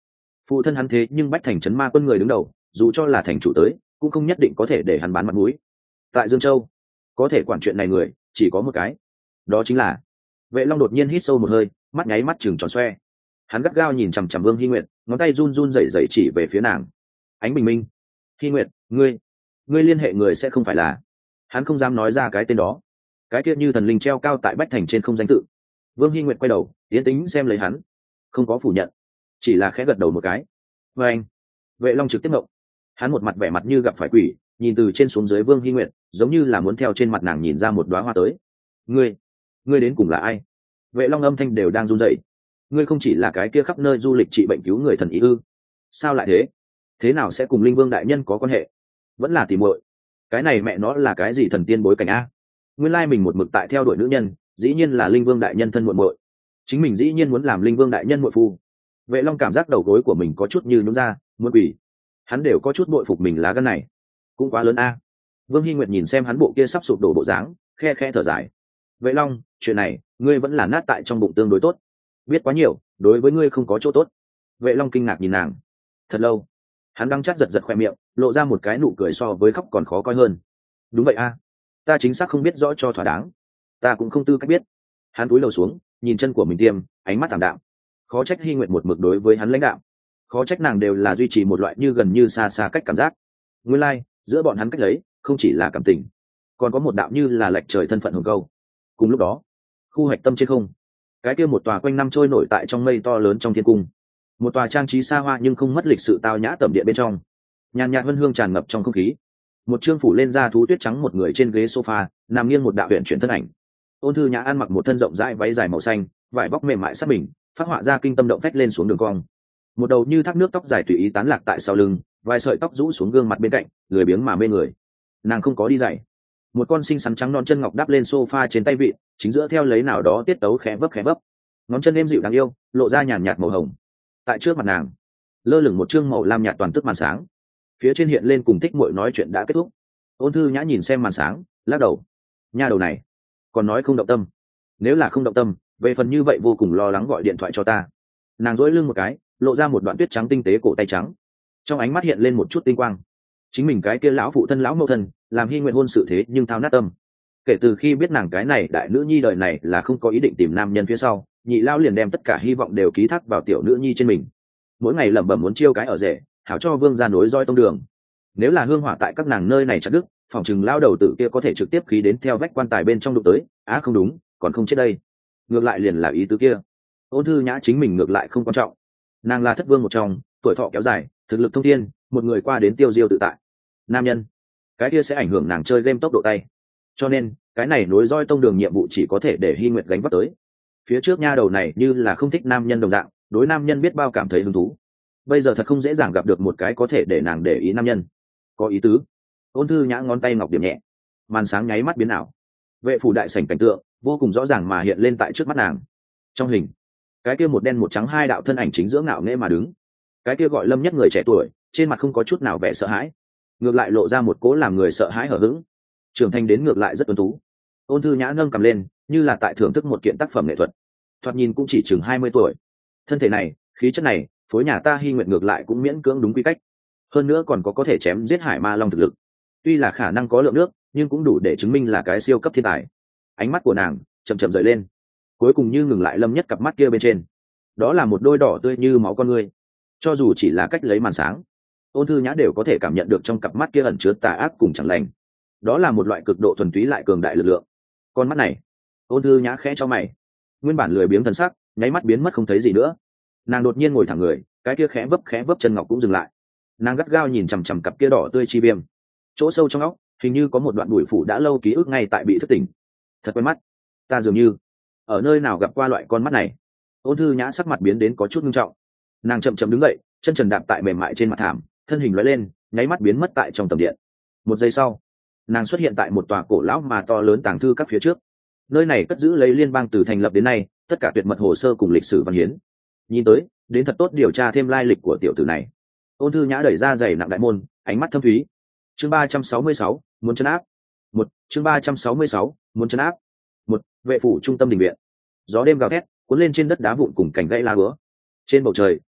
phụ thân hắn thế nhưng bách thành trấn ma quân người đứng đầu, dù cho là thành chủ tới cũng không nhất định có thể để hắn bán mặt mũi. Tại Dương Châu có thể quản chuyện này người chỉ có một cái, đó chính là Vệ Long. Đột nhiên hít sâu một hơi, mắt nháy mắt chừng tròn xoe. Hắn gắt gao nhìn chằm chằm Vương Hi Nguyệt, ngón tay run run rẩy rẩy chỉ về phía nàng. Ánh bình minh. Hi Nguyệt, ngươi ngươi liên hệ người sẽ không phải là... Hắn không dám nói ra cái tên đó, cái kia như thần linh treo cao tại bách thành trên không danh tự. Vương Hi Nguyệt quay đầu tiến tính xem lấy hắn, không có phủ nhận, chỉ là khẽ gật đầu một cái. Và anh Vệ Long trực tiếp động, hắn một mặt vẻ mặt như gặp phải quỷ, nhìn từ trên xuống dưới Vương Hi Nguyệt, giống như là muốn theo trên mặt nàng nhìn ra một đóa hoa tới. Ngươi, ngươi đến cùng là ai? Vệ Long âm thanh đều đang run rẩy. Ngươi không chỉ là cái kia khắp nơi du lịch trị bệnh cứu người thần ý ư? Sao lại thế? Thế nào sẽ cùng Linh Vương đại nhân có quan hệ? Vẫn là tỉ muội? Cái này mẹ nó là cái gì thần tiên bối cảnh a? Nguyên lai mình một mực tại theo đuổi nữ nhân, dĩ nhiên là Linh Vương đại nhân thân muội muội. Chính mình dĩ nhiên muốn làm Linh Vương đại nhân muội phu. Vệ Long cảm giác đầu gối của mình có chút như nhũn ra, muốn quỷ. Hắn đều có chút bội phục mình lá gan này, cũng quá lớn a. Vương Hi Nguyệt nhìn xem hắn bộ kia sắp sụp đổ bộ dáng, khe khe thở dài. Vệ Long, chuyện này ngươi vẫn là nát tại trong bụng tương đối tốt, biết quá nhiều đối với ngươi không có chỗ tốt. Vệ Long kinh ngạc nhìn nàng thật lâu, hắn đang chát giật giật khoe miệng, lộ ra một cái nụ cười so với khóc còn khó coi hơn. Đúng vậy a, ta chính xác không biết rõ cho thỏa đáng, ta cũng không tư cách biết. Hắn cúi đầu xuống nhìn chân của mình tiêm, ánh mắt thảm đạm. Khó trách Hi Nguyệt một mực đối với hắn lãnh đạm, khó trách nàng đều là duy trì một loại như gần như xa xa cách cảm giác. Nguyên lai like, giữa bọn hắn cách lấy không chỉ là cảm tình, còn có một đạo như là lệch trời thân phận hồn câu. Cùng lúc đó, khu hạch tâm trên không, cái kia một tòa quanh năm trôi nổi tại trong mây to lớn trong thiên cung, một tòa trang trí xa hoa nhưng không mất lịch sự tao nhã tẩm điện bên trong, nhàn nhạt vân hương tràn ngập trong không khí. Một trương phủ lên da thú tuyết trắng, một người trên ghế sofa nằm nghiêng, một đạo huyện chuyển thân ảnh. Ôn Thư Nhã ăn mặc một thân rộng rãi váy dài màu xanh, vải vóc mềm mại sát bình, phát họa ra kinh tâm động phách lên xuống đường cong. Một đầu như thác nước tóc dài tùy ý tán lạc tại sau lưng, vài sợi tóc rũ xuống gương mặt bên cạnh, lười biếng mà mê người. Nàng không có đi giày, một con xinh xắn trắng non chân ngọc đắp lên sofa trên tay vịn, chính giữa theo lấy nào đó tiết tấu khẽ vấp khẽ vấp, ngón chân êm dịu đáng yêu, lộ ra nhàn nhạt màu hồng. Tại trước mặt nàng lơ lửng một chương màu lam nhạt toàn tức màn sáng, phía trên hiện lên cùng thích muội nói chuyện đã kết thúc. Ôn Thư Nhã nhìn xem màn sáng, lắc đầu. Nha đầu này còn nói không động tâm, nếu là không động tâm, về phần như vậy vô cùng lo lắng gọi điện thoại cho ta. Nàng dỗi lưng một cái, lộ ra một đoạn tuyết trắng tinh tế cổ tay trắng, trong ánh mắt hiện lên một chút tinh quang. Chính mình cái kia lão phụ thân lão mẫu thân làm Hi Nguyện hôn sự thế nhưng thao nát tâm. Kể từ khi biết nàng cái này đại nữ nhi đời này là không có ý định tìm nam nhân phía sau, nhị lão liền đem tất cả hy vọng đều ký thác vào tiểu nữ nhi trên mình. Mỗi ngày lẩm bẩm muốn chiêu cái ở rể, hảo cho vương gia nối roi tông đường. Nếu là hương hỏa tại các nàng nơi này chặt đứt, phòng chừng lao đầu tử kia có thể trực tiếp khí đến theo vách quan tài bên trong đụng tới. Á không đúng, còn không chết đây. Ngược lại liền là ý tứ kia. Ôn Thư Nhã chính mình ngược lại không quan trọng, nàng là thất vương một trong, tuổi thọ kéo dài, thực lực thông thiên, một người qua đến tiêu diêu tự tại. Nam nhân, cái kia sẽ ảnh hưởng nàng chơi game tốc độ tay, cho nên cái này nối roi tông đường nhiệm vụ chỉ có thể để Hi Nguyệt gánh vác tới. Phía trước nha đầu này như là không thích nam nhân đồng dạng, đối nam nhân biết bao cảm thấy hứng thú. Bây giờ thật không dễ dàng gặp được một cái có thể để nàng để ý nam nhân. Có ý tứ. Ôn Thư Nhã ngón tay ngọc điểm nhẹ, màn sáng nháy mắt biến ảo. Vệ phủ đại sảnh cảnh tượng vô cùng rõ ràng mà hiện lên tại trước mắt nàng. Trong hình, cái kia một đen một trắng hai đạo thân ảnh chính giữa ngạo nghễ mà đứng. Cái kia gọi Lâm Nhất người trẻ tuổi, trên mặt không có chút nào vẻ sợ hãi, ngược lại lộ ra một cố làm người sợ hãi hở hững. Trưởng thành đến ngược lại rất tuấn tú. Ôn Thư Nhã nâng cầm lên, như là tại thưởng thức một kiện tác phẩm nghệ thuật. Thoạt nhìn cũng chỉ chừng hai mươi tuổi. Thân thể này, khí chất này, phối nhà ta Hi Nguyệt ngược lại cũng miễn cưỡng đúng quy cách. Hơn nữa còn có có thể chém giết hải ma long thực lực. Tuy là khả năng có lượng nước, nhưng cũng đủ để chứng minh là cái siêu cấp thiên tài. Ánh mắt của nàng chậm chậm dời lên, cuối cùng như ngừng lại Lâm Nhất cặp mắt kia bên trên. Đó là một đôi đỏ tươi như máu con người. Cho dù chỉ là cách lấy màn sáng, Ôn Thư Nhã đều có thể cảm nhận được trong cặp mắt kia ẩn chứa tà ác cùng chẳng lành. Đó là một loại cực độ thuần túy lại cường đại lực lượng. Con mắt này, Ôn Thư Nhã khẽ cho mày, nguyên bản lười biếng thần sắc nháy mắt biến mất không thấy gì nữa. Nàng đột nhiên ngồi thẳng người, cái kia khẽ vấp khẽ vấp chân ngọc cũng dừng lại. Nàng gắt gao nhìn chằm chằm cặp kia đỏ tươi chi viêm, chỗ sâu trong óc hình như có một đoạn bụi phủ đã lâu ký ức ngay tại bị thức tỉnh. Thật quen mắt, ta dường như ở nơi nào gặp qua loại con mắt này. Ôn Thư Nhã sắc mặt biến đến có chút nghiêm trọng. Nàng chậm chậm đứng dậy, chân trần đạp tại mềm mại trên mặt thảm, thân hình lóe lên, nháy mắt biến mất tại trong tầm điện. Một giây sau, nàng xuất hiện tại một tòa cổ lão mà to lớn tàng thư các phía trước. Nơi này cất giữ lấy liên bang từ thành lập đến nay tất cả tuyệt mật hồ sơ cùng lịch sử văn hiến. Nhìn tới, đến thật tốt điều tra thêm lai lịch của tiểu tử này. Ôn Thư Nhã đẩy ra giày nặng đại môn, ánh mắt thâm thúy. Chương ba trăm sáu mươi sáu, muốn trấn áp. Một, chương ba trăm sáu mươi sáu, muốn trấn áp. Một, vệ phủ trung tâm đình viện. Gió đêm gào thét, cuốn lên trên đất đá vụn cùng cành gãy lá úa. Trên bầu trời,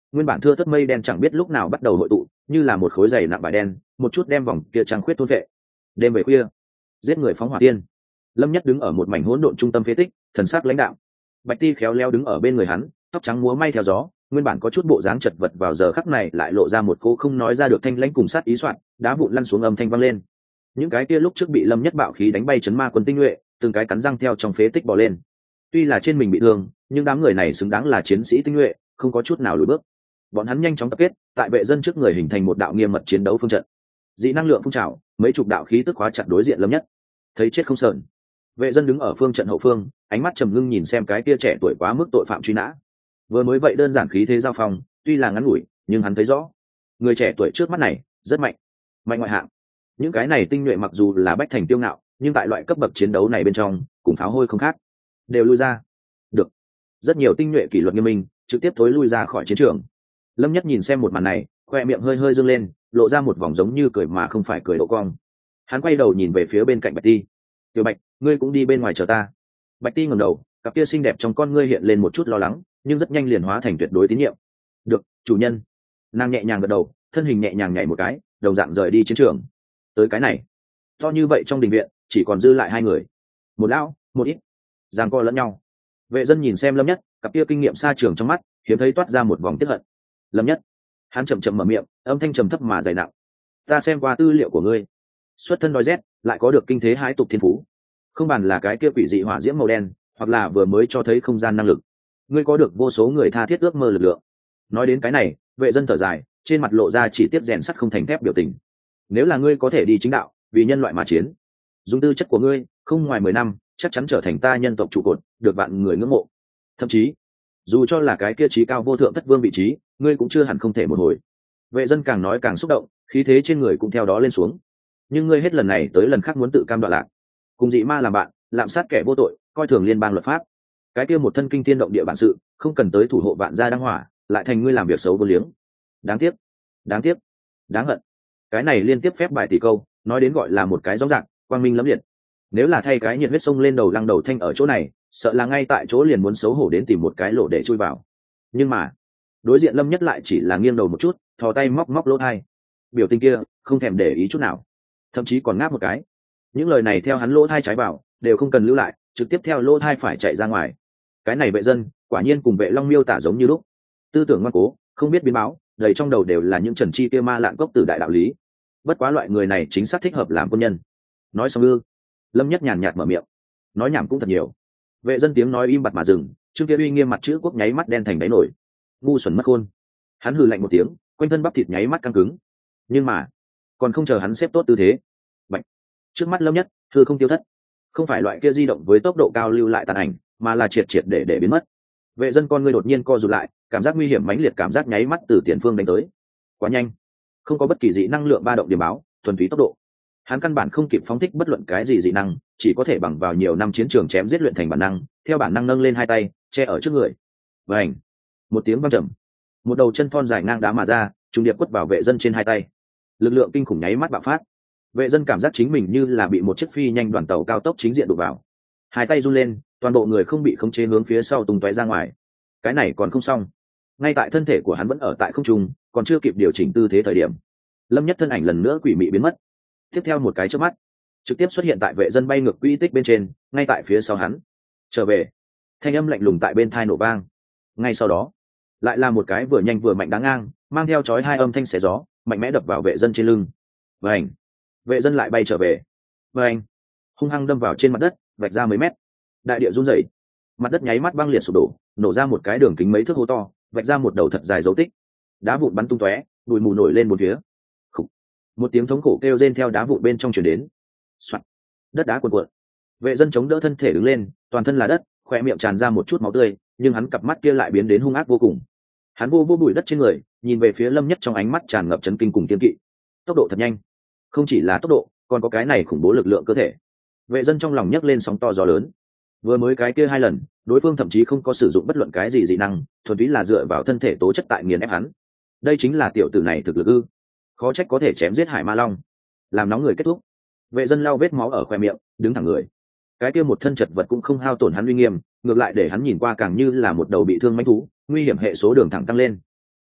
nguyên bản thưa thất mây đen chẳng biết lúc nào bắt đầu hội tụ, như là một khối dày nặng vải đen, một chút đem vòng kia trăng khuyết thôn vệ. Đêm về khuya, giết người phóng hỏa tiên. Lâm Nhất đứng ở một mảnh hỗn độn trung tâm phế tích, thần sắc lãnh đạm. Bạch Ti khéo léo đứng ở bên người hắn, tóc trắng múa may theo gió, nguyên bản có chút bộ dáng chật vật vào giờ khắc này lại lộ ra một cô không nói ra được thanh lãnh cùng sát ý soạn, đá vụn lăn xuống âm thanh vang lên. Những cái kia lúc trước bị Lâm Nhất bạo khí đánh bay chấn ma quân tinh nhuệ, từng cái cắn răng theo trong phế tích bò lên. Tuy là trên mình bị thương, nhưng đám người này xứng đáng là chiến sĩ tinh nhuệ, không có chút nào lùi bước. Bọn hắn nhanh chóng tập kết, tại vệ dân trước người hình thành một đạo nghiêm mật chiến đấu phương trận. Dị năng lượng phun trào, mấy chục đạo khí tức khóa chặt đối diện Lâm Nhất. Thấy chết không sờn. Vệ dân đứng ở phương trận hậu phương, ánh mắt trầm ngưng nhìn xem cái kia trẻ tuổi quá mức tội phạm truy nã. Vừa mới vậy đơn giản khí thế giao phong, tuy là ngắn ngủi, nhưng hắn thấy rõ, người trẻ tuổi trước mắt này rất mạnh, mạnh ngoại hạng. Những cái này tinh nhuệ mặc dù là bách thành tiêu ngạo, nhưng tại loại cấp bậc chiến đấu này bên trong, cùng pháo hôi không khác, đều lui ra. Được, rất nhiều tinh nhuệ kỷ luật nghiêm minh, trực tiếp thối lui ra khỏi chiến trường. Lâm Nhất nhìn xem một màn này, khoe miệng hơi hơi dương lên, lộ ra một vòng giống như cười mà không phải cười độ cong. Hắn quay đầu nhìn về phía bên cạnh Bạch Ti. Tiểu Bạch, ngươi cũng đi bên ngoài chờ ta. Bạch Ti ngẩng đầu, cặp kia xinh đẹp trong con ngươi hiện lên một chút lo lắng, nhưng rất nhanh liền hóa thành tuyệt đối tín nhiệm. Được, chủ nhân. Nàng nhẹ nhàng gật đầu, thân hình nhẹ nhàng nhảy một cái, đồng dạng rời đi chiến trường. Tới cái này, to như vậy trong đình viện, chỉ còn dư lại hai người, một lão, một ít, giằng co lẫn nhau. Vệ dân nhìn xem Lâm Nhất, cặp kia kinh nghiệm xa trường trong mắt, hiếm thấy toát ra một vòng tiếc hận. Lâm Nhất, hắn chậm chậm mở miệng, âm thanh trầm thấp mà dày nặng. Ta xem qua tư liệu của ngươi, xuất thân đói rét, lại có được kinh thế hái tục thiên phú. Không bàn là cái kia quỷ dị hỏa diễm màu đen, hoặc là vừa mới cho thấy không gian năng lực, ngươi có được vô số người tha thiết ước mơ lực lượng. Nói đến cái này, vệ dân thở dài, trên mặt lộ ra chỉ tiếp rèn sắt không thành thép biểu tình. Nếu là ngươi có thể đi chính đạo, vì nhân loại mà chiến, dùng tư chất của ngươi, không ngoài mười năm, chắc chắn trở thành ta nhân tộc trụ cột, được vạn người ngưỡng mộ. Thậm chí, dù cho là cái kia trí cao vô thượng thất vương vị trí, ngươi cũng chưa hẳn không thể một hồi. Vệ dân càng nói càng xúc động, khí thế trên người cũng theo đó lên xuống. Nhưng ngươi hết lần này tới lần khác muốn tự cam đoạn lạc, cùng dị ma làm bạn, lạm sát kẻ vô tội, coi thường liên bang luật pháp. Cái kia một thân kinh thiên động địa bản sự, không cần tới thủ hộ vạn gia đăng hỏa, lại thành ngươi làm việc xấu vô liếng. Đáng tiếc, đáng tiếc, đáng hận. Cái này liên tiếp phép bài tỷ câu, nói đến gọi là một cái rõ ràng, quang minh lẫm liệt. Nếu là thay cái nhiệt huyết sông lên đầu lăng đầu thanh ở chỗ này, sợ là ngay tại chỗ liền muốn xấu hổ đến tìm một cái lỗ để chui vào. Nhưng mà, đối diện Lâm Nhất lại chỉ là nghiêng đầu một chút, thò tay móc móc lỗ tai. Biểu tình kia, không thèm để ý chút nào, thậm chí còn ngáp một cái. Những lời này theo hắn lỗ tai trái vào, đều không cần lưu lại, trực tiếp theo lỗ tai phải chạy ra ngoài. Cái này vệ dân, quả nhiên cùng Vệ Long miêu tả giống như lúc. Tư tưởng ngoan cố, không biết biến báo, đầy trong đầu đều là những trần chi kia ma lạn gốc từ đại đạo lý. Bất quá loại người này chính xác thích hợp làm quân nhân. Nói xong ư? Lâm Nhất nhàn nhạt mở miệng, nói nhảm cũng thật nhiều. Vệ dân tiếng nói im bặt mà dừng, trương kia uy nghiêm mặt chữ quốc nháy mắt đen thành đáy nổi. Ngu xuẩn mất khôn. Hắn hừ lạnh một tiếng, quanh thân bắp thịt nháy mắt căng cứng. Nhưng mà, còn không chờ hắn xếp tốt tư thế, bạch, trước mắt Lâm Nhất thư không tiêu thất, không phải loại kia di động với tốc độ cao lưu lại tàn ảnh, mà là triệt triệt để để biến mất. Vệ dân con ngươi đột nhiên co rụt lại, cảm giác nguy hiểm mãnh liệt cảm giác nháy mắt từ tiền phương đánh tới. Quá nhanh, không có bất kỳ dị năng lượng ba động điểm báo, thuần túy tốc độ. Hắn căn bản không kịp phóng thích bất luận cái gì dị năng, chỉ có thể bằng vào nhiều năm chiến trường chém giết luyện thành bản năng, theo bản năng nâng lên hai tay, che ở trước người. Vành, một tiếng vang trầm, một đầu chân thon dài ngang đá mà ra, trùng điệp quất vào vệ dân trên hai tay. Lực lượng kinh khủng nháy mắt bạo phát. Vệ dân cảm giác chính mình như là bị một chiếc phi nhanh đoàn tàu cao tốc chính diện đụng vào. Hai tay run lên, toàn bộ người không bị khống chế hướng phía sau tung tóe ra ngoài. Cái này còn không xong, ngay tại thân thể của hắn vẫn ở tại không trung, còn chưa kịp điều chỉnh tư thế thời điểm, Lâm Nhất thân ảnh lần nữa quỷ mị biến mất. Tiếp theo một cái chớp mắt, trực tiếp xuất hiện tại vệ dân bay ngược quỹ tích bên trên, ngay tại phía sau hắn. Trở về, thanh âm lạnh lùng tại bên tai nổ vang. Ngay sau đó, lại là một cái vừa nhanh vừa mạnh đáng ngang, mang theo chói hai âm thanh xé gió, mạnh mẽ đập vào vệ dân trên lưng. Vành, vệ dân lại bay trở về. Vành, hung hăng đâm vào trên mặt đất, vạch ra mấy mét. Đại địa run rẩy, mặt đất nháy mắt băng liệt sụp đổ, nổ ra một cái đường kính mấy thước hố to, vạch ra một đầu thật dài dấu tích. Đá vụn bắn tung tóe, bụi mù nổi lên một phía. Khủ. Một tiếng thống khổ kêu rên theo đá vụn bên trong truyền đến. Soạt. Đất đá cuộn cuộn. Vệ dân chống đỡ thân thể đứng lên, toàn thân là đất, khóe miệng tràn ra một chút máu tươi, nhưng hắn cặp mắt kia lại biến đến hung ác vô cùng. Hắn vô vô bụi đất trên người, nhìn về phía Lâm Nhất trong ánh mắt tràn ngập chấn kinh cùng kiên kỵ. Tốc độ thật nhanh, không chỉ là tốc độ, còn có cái này khủng bố lực lượng cơ thể. Vệ dân trong lòng nhấc lên sóng to gió lớn. Vừa mới cái kia hai lần, đối phương thậm chí không có sử dụng bất luận cái gì dị năng, thuần túy là dựa vào thân thể tố chất tại nghiền ép hắn. Đây chính là tiểu tử này thực lực ư? Khó trách có thể chém giết Hải Ma Long. Làm nóng người kết thúc. Vệ dân lau vết máu ở khoe miệng, đứng thẳng người. Cái kia một thân chật vật cũng không hao tổn hắn uy nghiêm, ngược lại để hắn nhìn qua càng như là một đầu bị thương mãnh thú, nguy hiểm hệ số đường thẳng tăng lên.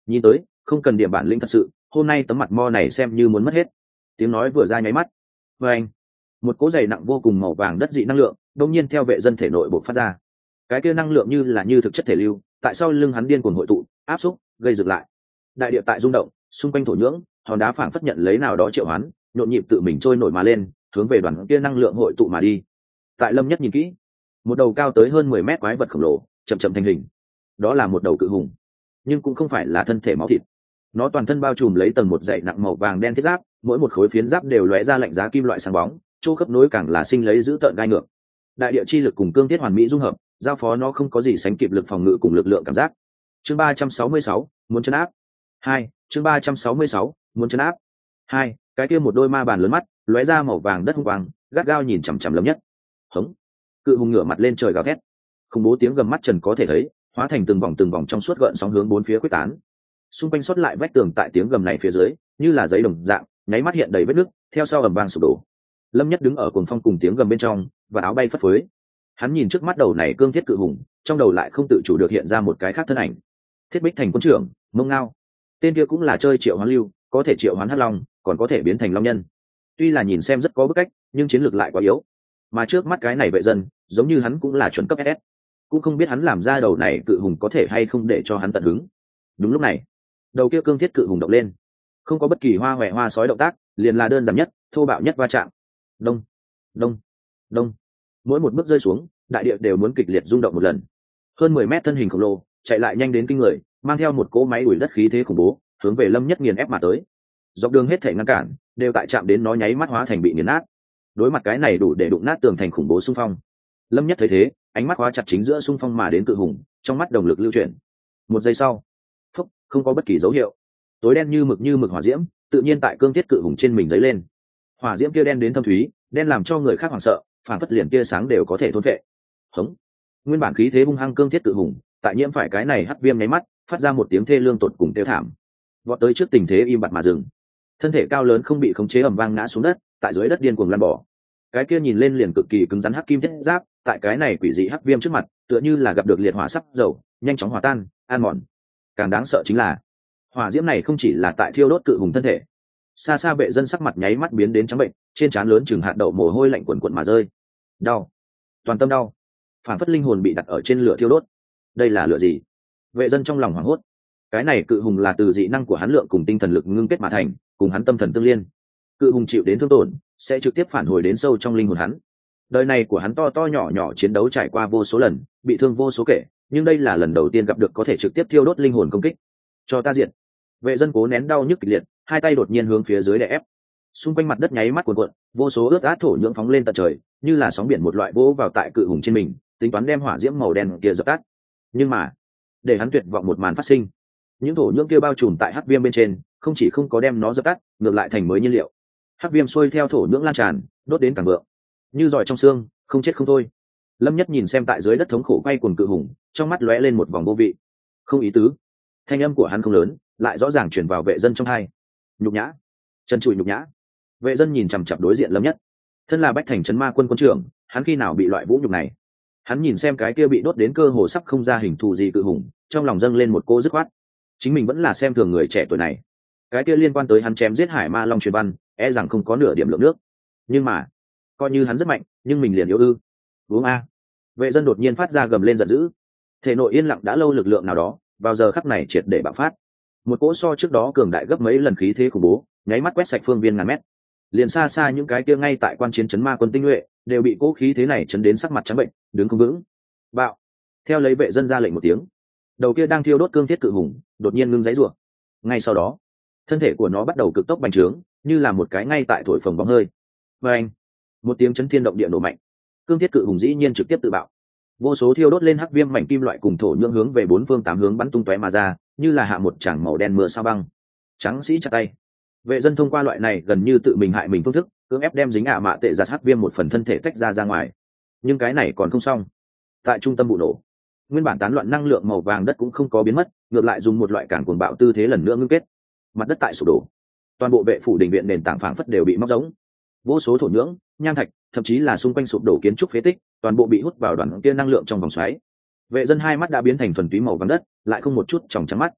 nhìn tới không cần điểm bản lĩnh thật sự, hôm nay tấm mặt mo này xem như muốn mất hết. Tiếng nói vừa ra nháy mắt, và anh một cỗ dày nặng vô cùng màu vàng đất dị năng lượng đông nhiên theo vệ dân thể nội bộc phát ra. Cái kia năng lượng như là như thực chất thể lưu tại sau lưng hắn điên cuồng hội tụ áp xúc gây dựng lại đại địa tại rung động, xung quanh thổ nhưỡng hòn đá phảng phất nhận lấy nào đó triệu hoán, nhộn nhịp tự mình trôi nổi mà lên, hướng về đoàn kia năng lượng hội tụ mà đi. Tại Lâm Nhất nhìn kỹ, một đầu cao tới hơn mười mét quái vật khổng lồ chậm chậm thành hình. Đó là một đầu cự hùng, nhưng cũng không phải là thân thể máu thịt. Nó toàn thân bao trùm lấy tầng một dày nặng màu vàng đen thiết giáp, mỗi một khối phiến giáp đều lóe ra lạnh giá kim loại sáng bóng, chỗ khớp nối càng là sinh lấy giữ tợn gai ngược. Đại địa chi lực cùng cương thiết hoàn mỹ dung hợp, giao phó nó không có gì sánh kịp lực phòng ngự cùng lực lượng cảm giác. Chương ba trăm sáu mươi sáu, muốn chấn áp. Hai, chương ba trăm sáu mươi sáu, muốn chấn áp. Hai, cái kia một đôi ma bàn lớn mắt, lóe ra màu vàng đất hung quang, gắt gao nhìn chằm chằm Lâm Nhất. Hống. Cự hùng ngửa mặt lên trời gào thét. Khủng bố tiếng gầm mắt trần có thể thấy, hóa thành từng vòng từng vòng trong suốt gợn sóng hướng bốn phía quyết tán. Xung quanh xuất lại vách tường tại tiếng gầm này phía dưới, như là giấy đồng dạng, nháy mắt hiện đầy vết nứt, theo sau ầm vang sụp đổ. Lâm Nhất đứng ở cuồng phong cùng tiếng gầm bên trong, và áo bay phất phới. Hắn nhìn trước mắt đầu này cương thiết cự hùng, trong đầu lại không tự chủ được hiện ra một cái khác thân ảnh. Thiết Bích Thành quân trưởng, Mông Ngao. Tên kia cũng là chơi triệu hoán lưu, có thể triệu hoán hắc long, còn có thể biến thành long nhân. Tuy là nhìn xem rất có bức cách, nhưng chiến lược lại quá yếu. Mà trước mắt cái này vệ dân, giống như hắn cũng là chuẩn cấp ét ét. Cũng không biết hắn làm ra đầu này cự hùng có thể hay không để cho hắn tận hứng. Đúng lúc này, đầu kia cương thiết cự hùng động lên, không có bất kỳ hoa hoẹ hoa sói động tác, liền là đơn giản nhất, thô bạo nhất va chạm. Đông, đông, đông. Mỗi một bước rơi xuống, đại địa đều muốn kịch liệt rung động một lần. Hơn mười mét thân hình khổng lồ, chạy lại nhanh đến kinh người, mang theo một cỗ máy đuổi đất khí thế khủng bố, hướng về Lâm Nhất nghiền ép mà tới. Dọc đường hết thể ngăn cản, đều tại chạm đến nó nháy mắt hóa thành bị nghiền nát. Đối mặt cái này đủ để đụng nát tường thành khủng bố xung phong. Lâm Nhất thấy thế, ánh mắt hóa chặt chính giữa xung phong mà đến cự hùng, trong mắt đồng lực lưu chuyển. Một giây sau, phốc, không có bất kỳ dấu hiệu. Tối đen như mực như mực hỏa diễm, tự nhiên tại cương thiết cự hùng trên mình dấy lên. Hỏa diễm kia đen đến thâm thúy, đen làm cho người khác hoảng sợ, phản phất liền kia sáng đều có thể thôn phệ. Hống. Nguyên bản khí thế hung hăng cương thiết cự hùng, tại nhiễm phải cái này hắc viêm nháy mắt, phát ra một tiếng thê lương tột cùng tiêu thảm. Vọt tới trước tình thế im bặt mà dừng. Thân thể cao lớn không bị khống chế ầm vang ngã xuống đất, tại dưới đất điên cuồng lăn bỏ. Cái kia nhìn lên liền cực kỳ cứng rắn hắc kim thiết giáp, tại cái này quỷ dị hắc viêm trước mặt, tựa như là gặp được liệt hỏa sắp dầu, nhanh chóng hòa tan, an mòn. Càng đáng sợ chính là, hỏa diễm này không chỉ là tại thiêu đốt cự hùng thân thể. Xa xa vệ dân sắc mặt nháy mắt biến đến trắng bệnh, trên trán lớn chừng hạt đậu mồ hôi lạnh quần quần mà rơi. Đau, toàn tâm đau, phản phất linh hồn bị đặt ở trên lửa thiêu đốt. Đây là lửa gì? Vệ dân trong lòng hoảng hốt. Cái này cự hùng là từ dị năng của hắn lượng cùng tinh thần lực ngưng kết mà thành, cùng hắn tâm thần tương liên. Cự hùng chịu đến thương tổn, sẽ trực tiếp phản hồi đến sâu trong linh hồn hắn. Đời này của hắn to to nhỏ nhỏ chiến đấu trải qua vô số lần, bị thương vô số kể, nhưng đây là lần đầu tiên gặp được có thể trực tiếp thiêu đốt linh hồn công kích. Cho ta diện. Vệ dân cố nén đau nhức kịch liệt, hai tay đột nhiên hướng phía dưới đè ép. Xung quanh mặt đất nháy mắt cuộn cuộn, vô số ướt át thổ nhưỡng phóng lên tận trời, như là sóng biển một loại vỗ vào tại cự hùng trên mình, tính toán đem hỏa diễm màu đen kia dập tắt. Nhưng mà, để hắn tuyệt vọng một màn phát sinh. Những thổ nhưỡng kia bao trùm tại hắc viêm bên trên, không chỉ không có đem nó dập tắt, ngược lại thành mới nhiên liệu. Hắc viêm xuôi theo thổ nhưỡng lan tràn, đốt đến càng vượng, như giỏi trong xương, không chết không thôi. Lâm Nhất nhìn xem tại dưới đất thống khổ quay cuồng cự hùng, trong mắt lóe lên một vòng vô vị, không ý tứ. Thanh âm của hắn không lớn, lại rõ ràng truyền vào vệ dân trong tai. Nhục nhã, chân trụi nhục nhã. Vệ dân nhìn chằm chằm đối diện Lâm Nhất, thân là Bách Thành trấn ma quân quân trưởng, hắn khi nào bị loại vũ nhục này? Hắn nhìn xem cái kia bị đốt đến cơ hồ sắp không ra hình thù gì cự hùng, trong lòng dâng lên một cô dứt khoát. Chính mình vẫn là xem thường người trẻ tuổi này. Cái kia liên quan tới hắn chém giết hải ma long truyền văn, e rằng không có nửa điểm lượng nước. Nhưng mà, coi như hắn rất mạnh, nhưng mình liền yếu ư? Uống a. Vệ dân đột nhiên phát ra gầm lên giận dữ. Thể nội yên lặng đã lâu lực lượng nào đó, vào giờ khắc này triệt để bạo phát. Một cỗ so trước đó cường đại gấp mấy lần khí thế khủng bố, nháy mắt quét sạch phương viên ngàn mét. Liền xa xa những cái kia ngay tại quan chiến trấn ma quân tinh nhuệ, đều bị cỗ khí thế này chấn đến sắc mặt trắng bệnh, đứng không vững. Bạo. Theo lấy vệ dân ra lệnh một tiếng, đầu kia đang thiêu đốt cương thiết cự hùng, đột nhiên ngưng giãy giụa. Ngay sau đó, thân thể của nó bắt đầu cực tốc bành trướng, như là một cái ngay tại thổi phồng bóng hơi. Và anh, một tiếng chấn thiên động địa nổ mạnh, cương thiết cự hùng dĩ nhiên trực tiếp tự bạo. Vô số thiêu đốt lên hắc viêm mảnh kim loại cùng thổ nhưỡng hướng về bốn phương tám hướng bắn tung tóe mà ra, như là hạ một tràng màu đen mưa sao băng. Trắng sĩ chặt tay. Vệ dân thông qua loại này gần như tự mình hại mình phương thức, cưỡng ép đem dính ả mạ tệ giặt hắc viêm một phần thân thể tách ra ra ngoài. Nhưng cái này còn không xong. Tại trung tâm vụ nổ, nguyên bản tán loạn năng lượng màu vàng đất cũng không có biến mất, ngược lại dùng một loại cản cuồng bạo tư thế lần nữa ngưng kết. Mặt đất tại sụp đổ, toàn bộ vệ phủ đình viện nền tảng phảng phất đều bị móc giống. Vô số thổ nhưỡng, nham thạch, thậm chí là xung quanh sụp đổ kiến trúc phế tích, toàn bộ bị hút vào đoàn kia năng lượng trong vòng xoáy. Vệ dân hai mắt đã biến thành thuần túy màu vàng đất, lại không một chút tròng trắng mắt.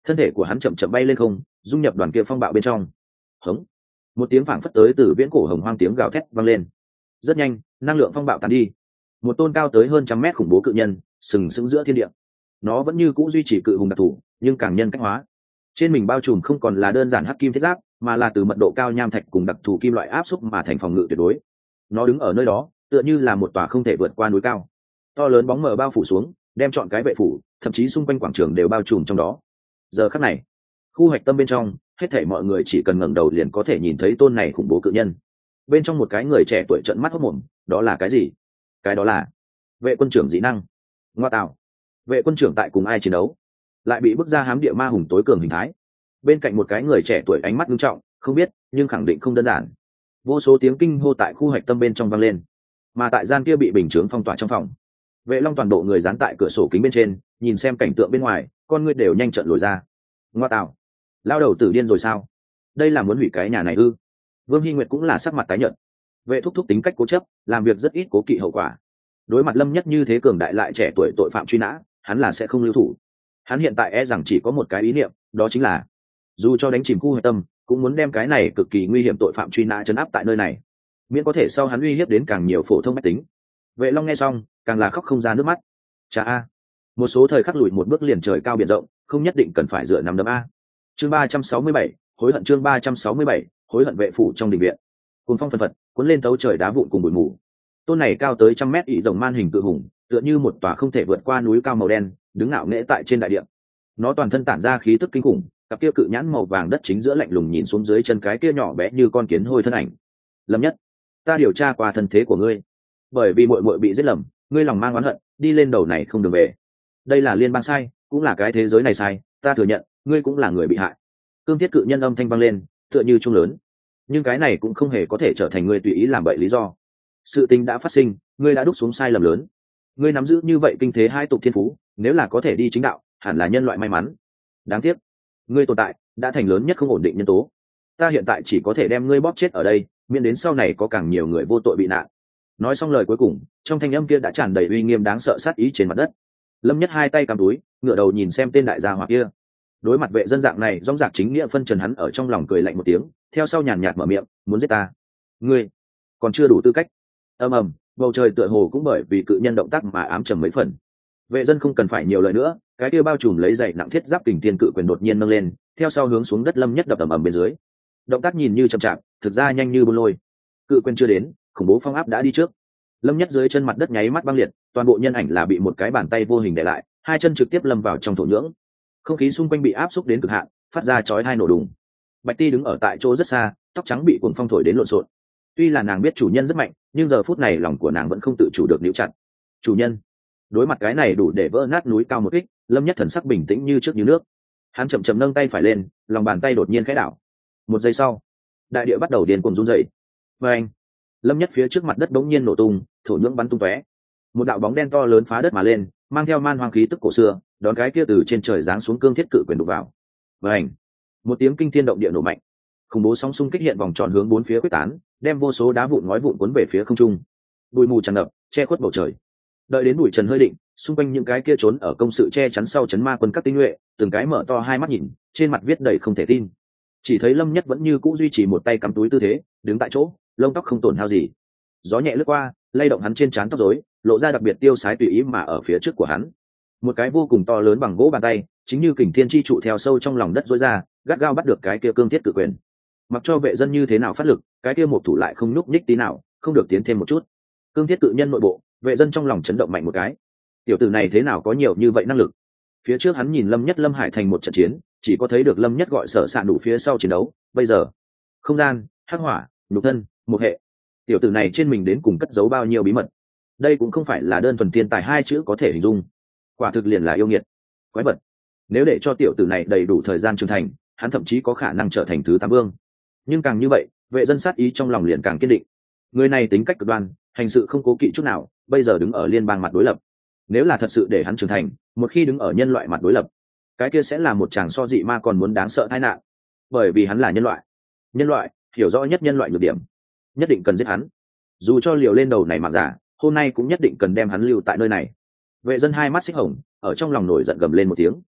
thân thể của hắn chậm chậm bay lên không, dung nhập đoàn kia phong bạo bên trong. Hống, một tiếng phảng phất tới từ viễn cổ hồng hoang tiếng gào thét vang lên. Rất nhanh, năng lượng phong bạo tàn đi, một tôn cao tới hơn trăm mét khủng bố cự nhân sừng sững giữa thiên địa. Nó vẫn như cũ duy trì cự hùng đặc thù, nhưng càng nhân cách hóa. Trên mình bao trùm không còn là đơn giản hắc kim thiết giáp, mà là từ mật độ cao nham thạch cùng đặc thù kim loại áp xúc mà thành phòng ngự tuyệt đối. Nó đứng ở nơi đó, tựa như là một tòa không thể vượt qua núi cao. To lớn bóng mờ bao phủ xuống, đem trọn cái vệ phủ, thậm chí xung quanh quảng trường đều bao trùm trong đó. Giờ khắc này, khu hoạch tâm bên trong, hết thảy mọi người chỉ cần ngẩng đầu liền có thể nhìn thấy tôn này khủng bố cự nhân. Bên trong một cái người trẻ tuổi trợn mắt hốt mồm, đó là cái gì? Cái đó là vệ quân trưởng dị năng. Ngoa tạo, vệ quân trưởng tại cùng ai chiến đấu, lại bị bức ra hám địa ma hùng tối cường hình thái. Bên cạnh một cái người trẻ tuổi ánh mắt nghiêm trọng, không biết nhưng khẳng định không đơn giản. Vô số tiếng kinh hô tại khu hoạch tâm bên trong vang lên, mà tại gian kia bị bình chướng phong tỏa trong phòng, vệ long toàn bộ người dán tại cửa sổ kính bên trên, nhìn xem cảnh tượng bên ngoài, con ngươi đều nhanh trận lồi ra. Ngoa tạo, lao đầu tử điên rồi sao? Đây là muốn hủy cái nhà này ư? Vương Hy Nguyệt cũng là sắc mặt tái nhợt. Vệ thúc thúc tính cách cố chấp, làm việc rất ít cố kỵ hậu quả. Đối mặt Lâm Nhất như thế cường đại lại trẻ tuổi tội phạm truy nã, hắn là sẽ không lưu thủ. Hắn hiện tại e rằng chỉ có một cái ý niệm, đó chính là dù cho đánh chìm khu hoạch tâm, cũng muốn đem cái này cực kỳ nguy hiểm tội phạm truy nã trấn áp tại nơi này, miễn có thể sau hắn uy hiếp đến càng nhiều phổ thông mách tính. Vệ Long nghe xong, càng là khóc không ra nước mắt. Chà a, một số thời khắc lùi một bước liền trời cao biển rộng, không nhất định cần phải dựa nằm đấm a. Chương ba trăm sáu mươi bảy, hối hận. Chương ba trăm sáu mươi bảy, hối hận. Vệ phủ trong đình viện, cùng phong phân phật cuốn lên tấu trời đá vụn cùng bụi mù. Tôn này cao tới trăm mét ỷ rồng man hình cự hùng, tựa như một tòa không thể vượt qua núi cao màu đen, đứng ngạo nghễ tại trên đại địa. Nó toàn thân tản ra khí tức kinh khủng, cặp kia cự nhãn màu vàng đất chính giữa lạnh lùng nhìn xuống dưới chân cái kia nhỏ bé như con kiến hôi thân ảnh. Lâm Nhất, ta điều tra qua thân thế của ngươi, bởi vì muội muội bị giết lầm, ngươi lòng mang oán hận, đi lên đầu này không đường về. Đây là liên bang sai, cũng là cái thế giới này sai, ta thừa nhận, ngươi cũng là người bị hại. Cương Thiết cự nhân âm thanh vang lên, tựa như trung lớn, nhưng cái này cũng không hề có thể trở thành ngươi tùy ý làm bậy lý do. Sự tình đã phát sinh, ngươi đã đúc xuống sai lầm lớn. Ngươi nắm giữ như vậy kinh thế hai tục thiên phú, nếu là có thể đi chính đạo, hẳn là nhân loại may mắn. Đáng tiếc, ngươi tồn tại đã thành lớn nhất không ổn định nhân tố. Ta hiện tại chỉ có thể đem ngươi bóp chết ở đây, miễn đến sau này có càng nhiều người vô tội bị nạn. Nói xong lời cuối cùng, trong thanh âm kia đã tràn đầy uy nghiêm đáng sợ sát ý trên mặt đất. Lâm Nhất hai tay cầm túi, ngửa đầu nhìn xem tên đại gia hỏa kia. Đối mặt vệ dân dạng này, rong rạc chính nghĩa phân trần, hắn ở trong lòng cười lạnh một tiếng, theo sau nhàn nhạt mở miệng, muốn giết ta, ngươi còn chưa đủ tư cách. Ầm ầm, bầu trời tựa hồ cũng bởi vì cự nhân động tác mà ám trầm mấy phần. Vệ dân không cần phải nhiều lời nữa, cái kia bao trùm lấy dày nặng thiết giáp kình tiên cự quyền đột nhiên nâng lên, theo sau hướng xuống đất Lâm Nhất đập ầm ầm bên dưới. Động tác nhìn như chậm chạp, thực ra nhanh như bôn lôi. Cự quyền chưa đến, khủng bố phong áp đã đi trước. Lâm Nhất dưới chân mặt đất nháy mắt băng liệt, toàn bộ nhân ảnh là bị một cái bàn tay vô hình để lại, hai chân trực tiếp lâm vào trong thổ nhưỡng. Không khí xung quanh bị áp xúc đến cực hạn, phát ra chói tai nổ đùng. Bạch Ti đứng ở tại chỗ rất xa, tóc trắng bị cuồng phong thổi đến lộn xộn. Tuy là nàng biết chủ nhân rất mạnh, nhưng giờ phút này lòng của nàng vẫn không tự chủ được níu chặt. Chủ nhân. Đối mặt cái này đủ để vỡ nát núi cao một kích, Lâm Nhất thần sắc bình tĩnh như trước như nước. Hắn chậm chậm nâng tay phải lên, lòng bàn tay đột nhiên khẽ đảo. Một giây sau, đại địa bắt đầu điên cuồng rung rẩy. Và anh, Lâm Nhất phía trước mặt đất bỗng nhiên nổ tung, thổ nhưỡng bắn tung tóe. Một đạo bóng đen to lớn phá đất mà lên, mang theo man hoang khí tức cổ xưa, đón cái kia từ trên trời giáng xuống cương thiết cự quyền đục vào. Và anh, một tiếng kinh thiên động địa nổ mạnh, khủng bố sóng xung kích hiện vòng tròn hướng bốn phía quyết tán, đem vô số đá vụn ngói vụn cuốn về phía không trung. Bụi mù tràn ngập, che khuất bầu trời. Đợi đến bụi trần hơi định, xung quanh những cái kia trốn ở công sự che chắn sau chấn ma quân các tinh nhuệ, từng cái mở to hai mắt nhìn, trên mặt viết đầy không thể tin. Chỉ thấy Lâm Nhất vẫn như cũ duy trì một tay cắm túi tư thế, đứng tại chỗ, lông tóc không tổn hao gì. Gió nhẹ lướt qua, lay động hắn trên trán tóc rối, lộ ra đặc biệt tiêu sái tùy ý mà ở phía trước của hắn. Một cái vô cùng to lớn bằng gỗ bàn tay, chính như kình thiên chi trụ theo sâu trong lòng đất rối ra, gắt gao bắt được cái kia cương thiết cự quyền. Mặc cho vệ dân như thế nào phát lực, cái kia một thủ lại không nhúc nhích tí nào, không được tiến thêm một chút. Cương thiết cự nhân nội bộ, vệ dân trong lòng chấn động mạnh một cái. Tiểu tử này thế nào có nhiều như vậy năng lực? Phía trước hắn nhìn Lâm Nhất Lâm Hải thành một trận chiến, chỉ có thấy được Lâm Nhất gọi sở sạn đủ phía sau chiến đấu, bây giờ, không gian, hắc hỏa, nhục thân, một hệ. Tiểu tử này trên mình đến cùng cất giấu bao nhiêu bí mật? Đây cũng không phải là đơn thuần thiên tài hai chữ có thể hình dung. Quả thực liền là yêu nghiệt, quái vật. Nếu để cho tiểu tử này đầy đủ thời gian trưởng thành, hắn thậm chí có khả năng trở thành thứ tám vương. Nhưng càng như vậy, vệ dân sát ý trong lòng liền càng kiên định. Người này tính cách cực đoan, hành sự không cố kỵ chút nào, bây giờ đứng ở liên bang mặt đối lập. Nếu là thật sự để hắn trưởng thành, một khi đứng ở nhân loại mặt đối lập, cái kia sẽ là một chàng so dị ma còn muốn đáng sợ tai nạn. Bởi vì hắn là nhân loại. Nhân loại hiểu rõ nhất nhân loại nhược điểm, nhất định cần giết hắn. Dù cho liều lên đầu này mà giả, hôm nay cũng nhất định cần đem hắn lưu tại nơi này. Vệ dân hai mắt xích hồng, ở trong lòng nổi giận gầm lên một tiếng.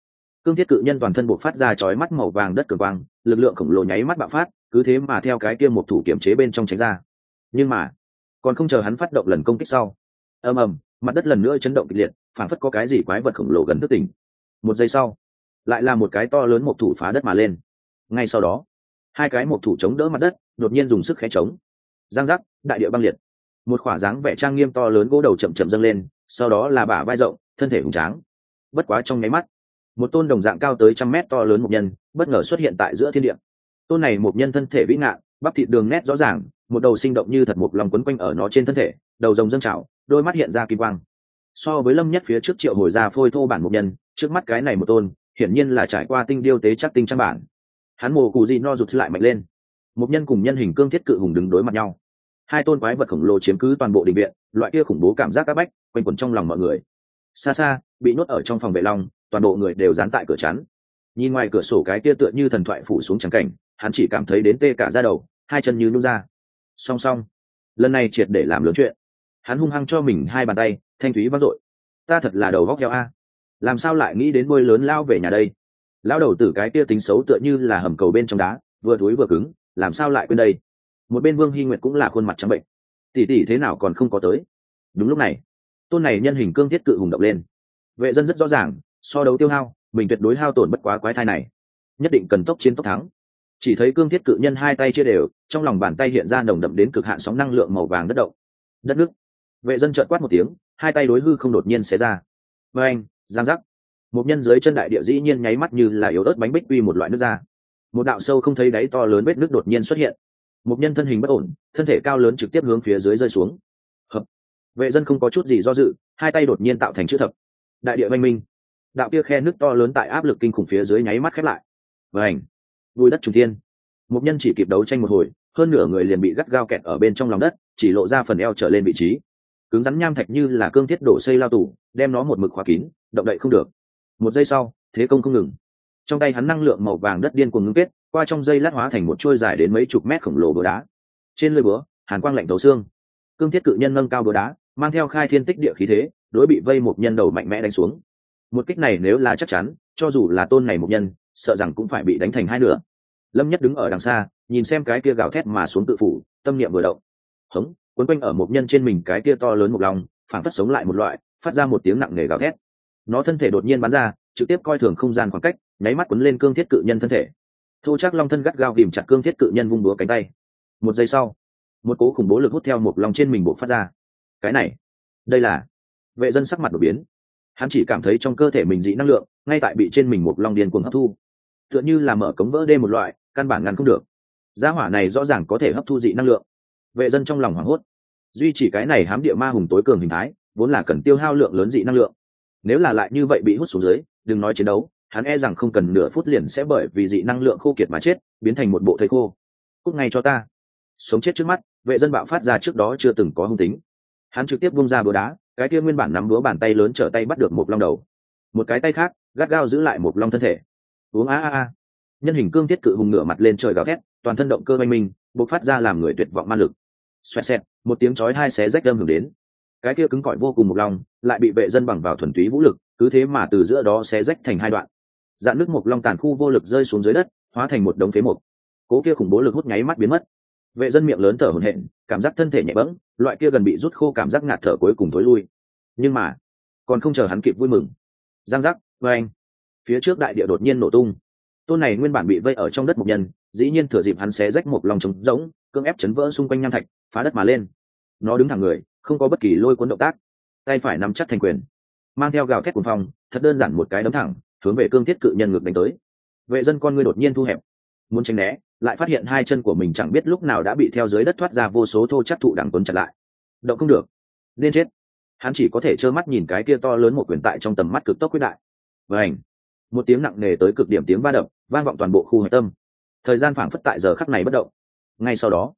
cương thiết cự nhân toàn thân buộc phát ra chói mắt màu vàng đất cường quang, lực lượng khổng lồ nháy mắt bạo phát, cứ thế mà theo cái kia một thủ kiểm chế bên trong tránh ra. Nhưng mà còn không chờ hắn phát động lần công kích sau, ầm ầm, mặt đất lần nữa chấn động kịch liệt, phảng phất có cái gì quái vật khổng lồ gần thức tỉnh. Một giây sau, lại là một cái to lớn một thủ phá đất mà lên. Ngay sau đó, hai cái một thủ chống đỡ mặt đất, đột nhiên dùng sức khẽ chống. Giang giác, đại địa băng liệt. Một khỏa dáng vẻ trang nghiêm to lớn gỗ đầu chậm chậm dâng lên, sau đó là bả vai rộng, thân thể hùng tráng. Bất quá trong nháy mắt, một tôn đồng dạng cao tới trăm mét to lớn một nhân bất ngờ xuất hiện tại giữa thiên địa. Tôn này một nhân thân thể vĩ ngạn, bắp thịt đường nét rõ ràng, một đầu sinh động như thật một lòng quấn quanh ở nó trên thân thể, đầu rồng dâng trào, đôi mắt hiện ra kim quang. So với Lâm Nhất phía trước triệu hồi ra phôi thô bản một nhân, trước mắt cái này một tôn, hiển nhiên là trải qua tinh điêu tế chắc tinh trăm bản. Hắn mồ cù gì no rụt lại mạnh lên. Một nhân cùng nhân hình cương thiết cự hùng đứng đối mặt nhau. Hai tôn quái vật khổng lồ chiếm cứ toàn bộ đình viện, loại kia khủng bố cảm giác áp bách quanh quẩn trong lòng mọi người. Xa xa, bị nhốt ở trong phòng vệ long, toàn bộ người đều dán tại cửa chắn. Nhìn ngoài cửa sổ cái kia tựa như thần thoại phủ xuống trắng cảnh, hắn chỉ cảm thấy đến tê cả da đầu, hai chân như nhũn ra. Song song, lần này triệt để làm lớn chuyện. Hắn hung hăng cho mình hai bàn tay, thanh thúy vang dội. Ta thật là đầu góc heo a, làm sao lại nghĩ đến bôi lớn lao về nhà đây? Lao đầu tử cái kia tính xấu tựa như là hầm cầu bên trong đá, vừa thúi vừa cứng, làm sao lại quên đây? Một bên Vương Hy Nguyệt cũng là khuôn mặt trắng bệnh. Tỷ tỷ thế nào còn không có tới? Đúng lúc này, tôn này nhân hình cương thiết cự hùng động lên. Vệ dân rất rõ ràng, so đấu tiêu hao, mình tuyệt đối hao tổn bất quá quái thai này, nhất định cần tốc chiến tốc thắng. Chỉ thấy cương thiết cự nhân hai tay chia đều, trong lòng bàn tay hiện ra nồng đậm đến cực hạn sóng năng lượng màu vàng đất động. Đất nước. Vệ dân trợn quát một tiếng, hai tay đối hư không đột nhiên xé ra. Và anh, giang giác. Một nhân dưới chân đại địa dĩ nhiên nháy mắt như là yếu ớt bánh bích quy một loại nước ra. Một đạo sâu không thấy đáy to lớn vết nước đột nhiên xuất hiện. Một nhân thân hình bất ổn, thân thể cao lớn trực tiếp hướng phía dưới rơi xuống. Hợp. Vệ dân không có chút gì do dự, hai tay đột nhiên tạo thành chữ thập. Đại địa oanh minh. Đạo kia khe nước to lớn tại áp lực kinh khủng phía dưới nháy mắt khép lại. Vành. Bùi đất trùng thiên. Một nhân chỉ kịp đấu tranh một hồi, hơn nửa người liền bị gắt gao kẹt ở bên trong lòng đất, chỉ lộ ra phần eo trở lên vị trí. Cứng rắn nham thạch như là cương thiết đổ xây lao tủ, đem nó một mực khóa kín, động đậy không được. Một giây sau, thế công không ngừng. Trong tay hắn năng lượng màu vàng đất điên cuồng ngưng kết, qua trong dây lát hóa thành một chuôi dài đến mấy chục mét khổng lồ búa đá. Trên lưỡi búa, hàn quang lạnh thấu xương. Cương thiết cự nhân nâng cao búa đá, mang theo khai thiên tích địa khí thế, đối bị vây một nhân đầu mạnh mẽ đánh xuống. Một kích này nếu là chắc chắn, cho dù là tôn này một nhân, sợ rằng cũng phải bị đánh thành hai nửa. Lâm Nhất đứng ở đằng xa, nhìn xem cái kia gào thét mà xuống tự phủ, tâm niệm vừa động. Hống, quấn quanh ở một nhân trên mình cái kia to lớn một lòng, phảng phất sống lại một loại, phát ra một tiếng nặng nề gào thét. Nó thân thể đột nhiên bắn ra, trực tiếp coi thường không gian khoảng cách, nháy mắt quấn lên cương thiết cự nhân thân thể. Thô chắc long thân gắt gao ghìm chặt cương thiết cự nhân vung búa cánh tay. Một giây sau, một cỗ khủng bố lực hút theo một lòng trên mình bộc phát ra. Cái này, đây là... Vệ dân sắc mặt đổi biến. Hắn chỉ cảm thấy trong cơ thể mình dị năng lượng ngay tại bị trên mình một long điên cuồng hấp thu, tựa như là mở cống vỡ đê một loại, căn bản ngăn không được. Gia hỏa này rõ ràng có thể hấp thu dị năng lượng. Vệ dân trong lòng hoảng hốt. Duy chỉ cái này hám địa ma hùng tối cường hình thái, vốn là cần tiêu hao lượng lớn dị năng lượng. Nếu là lại như vậy bị hút xuống dưới, đừng nói chiến đấu, hắn e rằng không cần nửa phút liền sẽ bởi vì dị năng lượng khô kiệt mà chết, biến thành một bộ thây khô. Cút ngay cho ta. Sống chết trước mắt, vệ dân bạo phát ra trước đó chưa từng có hung tính. Hắn trực tiếp vung ra búa đá, cái kia nguyên bản nắm búa bàn tay lớn trở tay bắt được một long đầu. Một cái tay khác gắt gao giữ lại một long thân thể. Uống a a a. Nhân hình cương thiết cự hùng ngửa mặt lên trời gào thét, toàn thân động cơ oanh minh, bộc phát ra làm người tuyệt vọng ma lực. Xoẹt xẹt, một tiếng chói hai xé rách đâm hưởng đến. Cái kia cứng cỏi vô cùng một long, lại bị vệ dân bằng vào thuần túy vũ lực, cứ thế mà từ giữa đó xé rách thành hai đoạn. Dạn nước một long tàn khu vô lực rơi xuống dưới đất, hóa thành một đống phế mục. Cố kia khủng bố lực hút nháy mắt biến mất. Vệ dân miệng lớn thở hổn hển, cảm giác thân thể nhẹ bẫng, loại kia gần bị rút khô cảm giác ngạt thở cuối cùng tối lui. Nhưng mà, còn không chờ hắn kịp vui mừng, giang giác, oeng, phía trước đại địa đột nhiên nổ tung. Tôn này nguyên bản bị vây ở trong đất một nhân, dĩ nhiên thừa dịp hắn xé rách một lòng trống rỗng, cưỡng ép chấn vỡ xung quanh nham thạch, phá đất mà lên. Nó đứng thẳng người, không có bất kỳ lôi cuốn động tác, tay phải nắm chắc thành quyền, mang theo gào thét cuồng phong, thật đơn giản một cái đấm thẳng, hướng về cương thiết cự nhân ngược đánh tới. Vệ dân con ngươi đột nhiên thu hẹp, muốn tránh né, lại phát hiện hai chân của mình chẳng biết lúc nào đã bị theo dưới đất thoát ra vô số thô chắc thụ đằng tuấn chặt lại. Động không được, nên chết. Hắn chỉ có thể trơ mắt nhìn cái kia to lớn một quyền tại trong tầm mắt cực tốc quyết đại. Vành, một tiếng nặng nề tới cực điểm tiếng va đập vang vọng toàn bộ khu hạch tâm. Thời gian phảng phất tại giờ khắc này bất động. Ngay sau đó,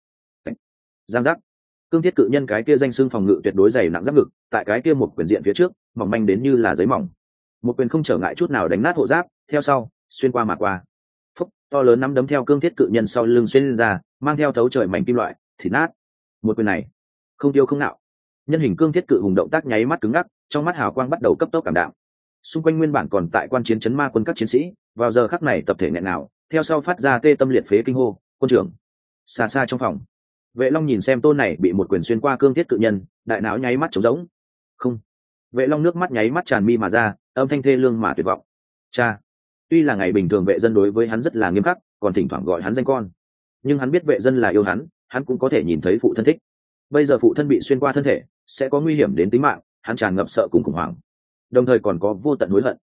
giang giác, cương thiết cự nhân cái kia danh xưng phòng ngự tuyệt đối dày nặng giáp ngực, tại cái kia một quyền diện phía trước mỏng manh đến như là giấy mỏng. Một quyền không trở ngại chút nào đánh nát hộ giáp, theo sau xuyên qua mà qua. Phúc, to lớn nắm đấm theo cương thiết cự nhân sau lưng xuyên lên ra, mang theo thấu trời mảnh kim loại, thịt nát. Một quyền này, không tiêu không nạo. Nhân hình cương thiết cự hùng động tác nháy mắt cứng ngắc, trong mắt hào quang bắt đầu cấp tốc cảm đạm. xung quanh nguyên bản còn tại quan chiến chấn ma quân các chiến sĩ vào giờ khắc này tập thể nghẹn nào theo sau phát ra tê tâm liệt phế kinh hô quân trưởng. Xa xa trong phòng, Vệ Long nhìn xem tôn này bị một quyền xuyên qua cương thiết cự nhân, đại não nháy mắt trống rỗng. Không. Vệ Long nước mắt nháy mắt tràn mi mà ra, âm thanh thê lương mà tuyệt vọng. Cha. Tuy là ngày bình thường vệ dân đối với hắn rất là nghiêm khắc, còn thỉnh thoảng gọi hắn danh con, nhưng hắn biết vệ dân là yêu hắn, hắn cũng có thể nhìn thấy phụ thân thích. Bây giờ phụ thân bị xuyên qua thân thể, sẽ có nguy hiểm đến tính mạng, hắn tràn ngập sợ cùng khủng hoảng, đồng thời còn có vô tận hối hận.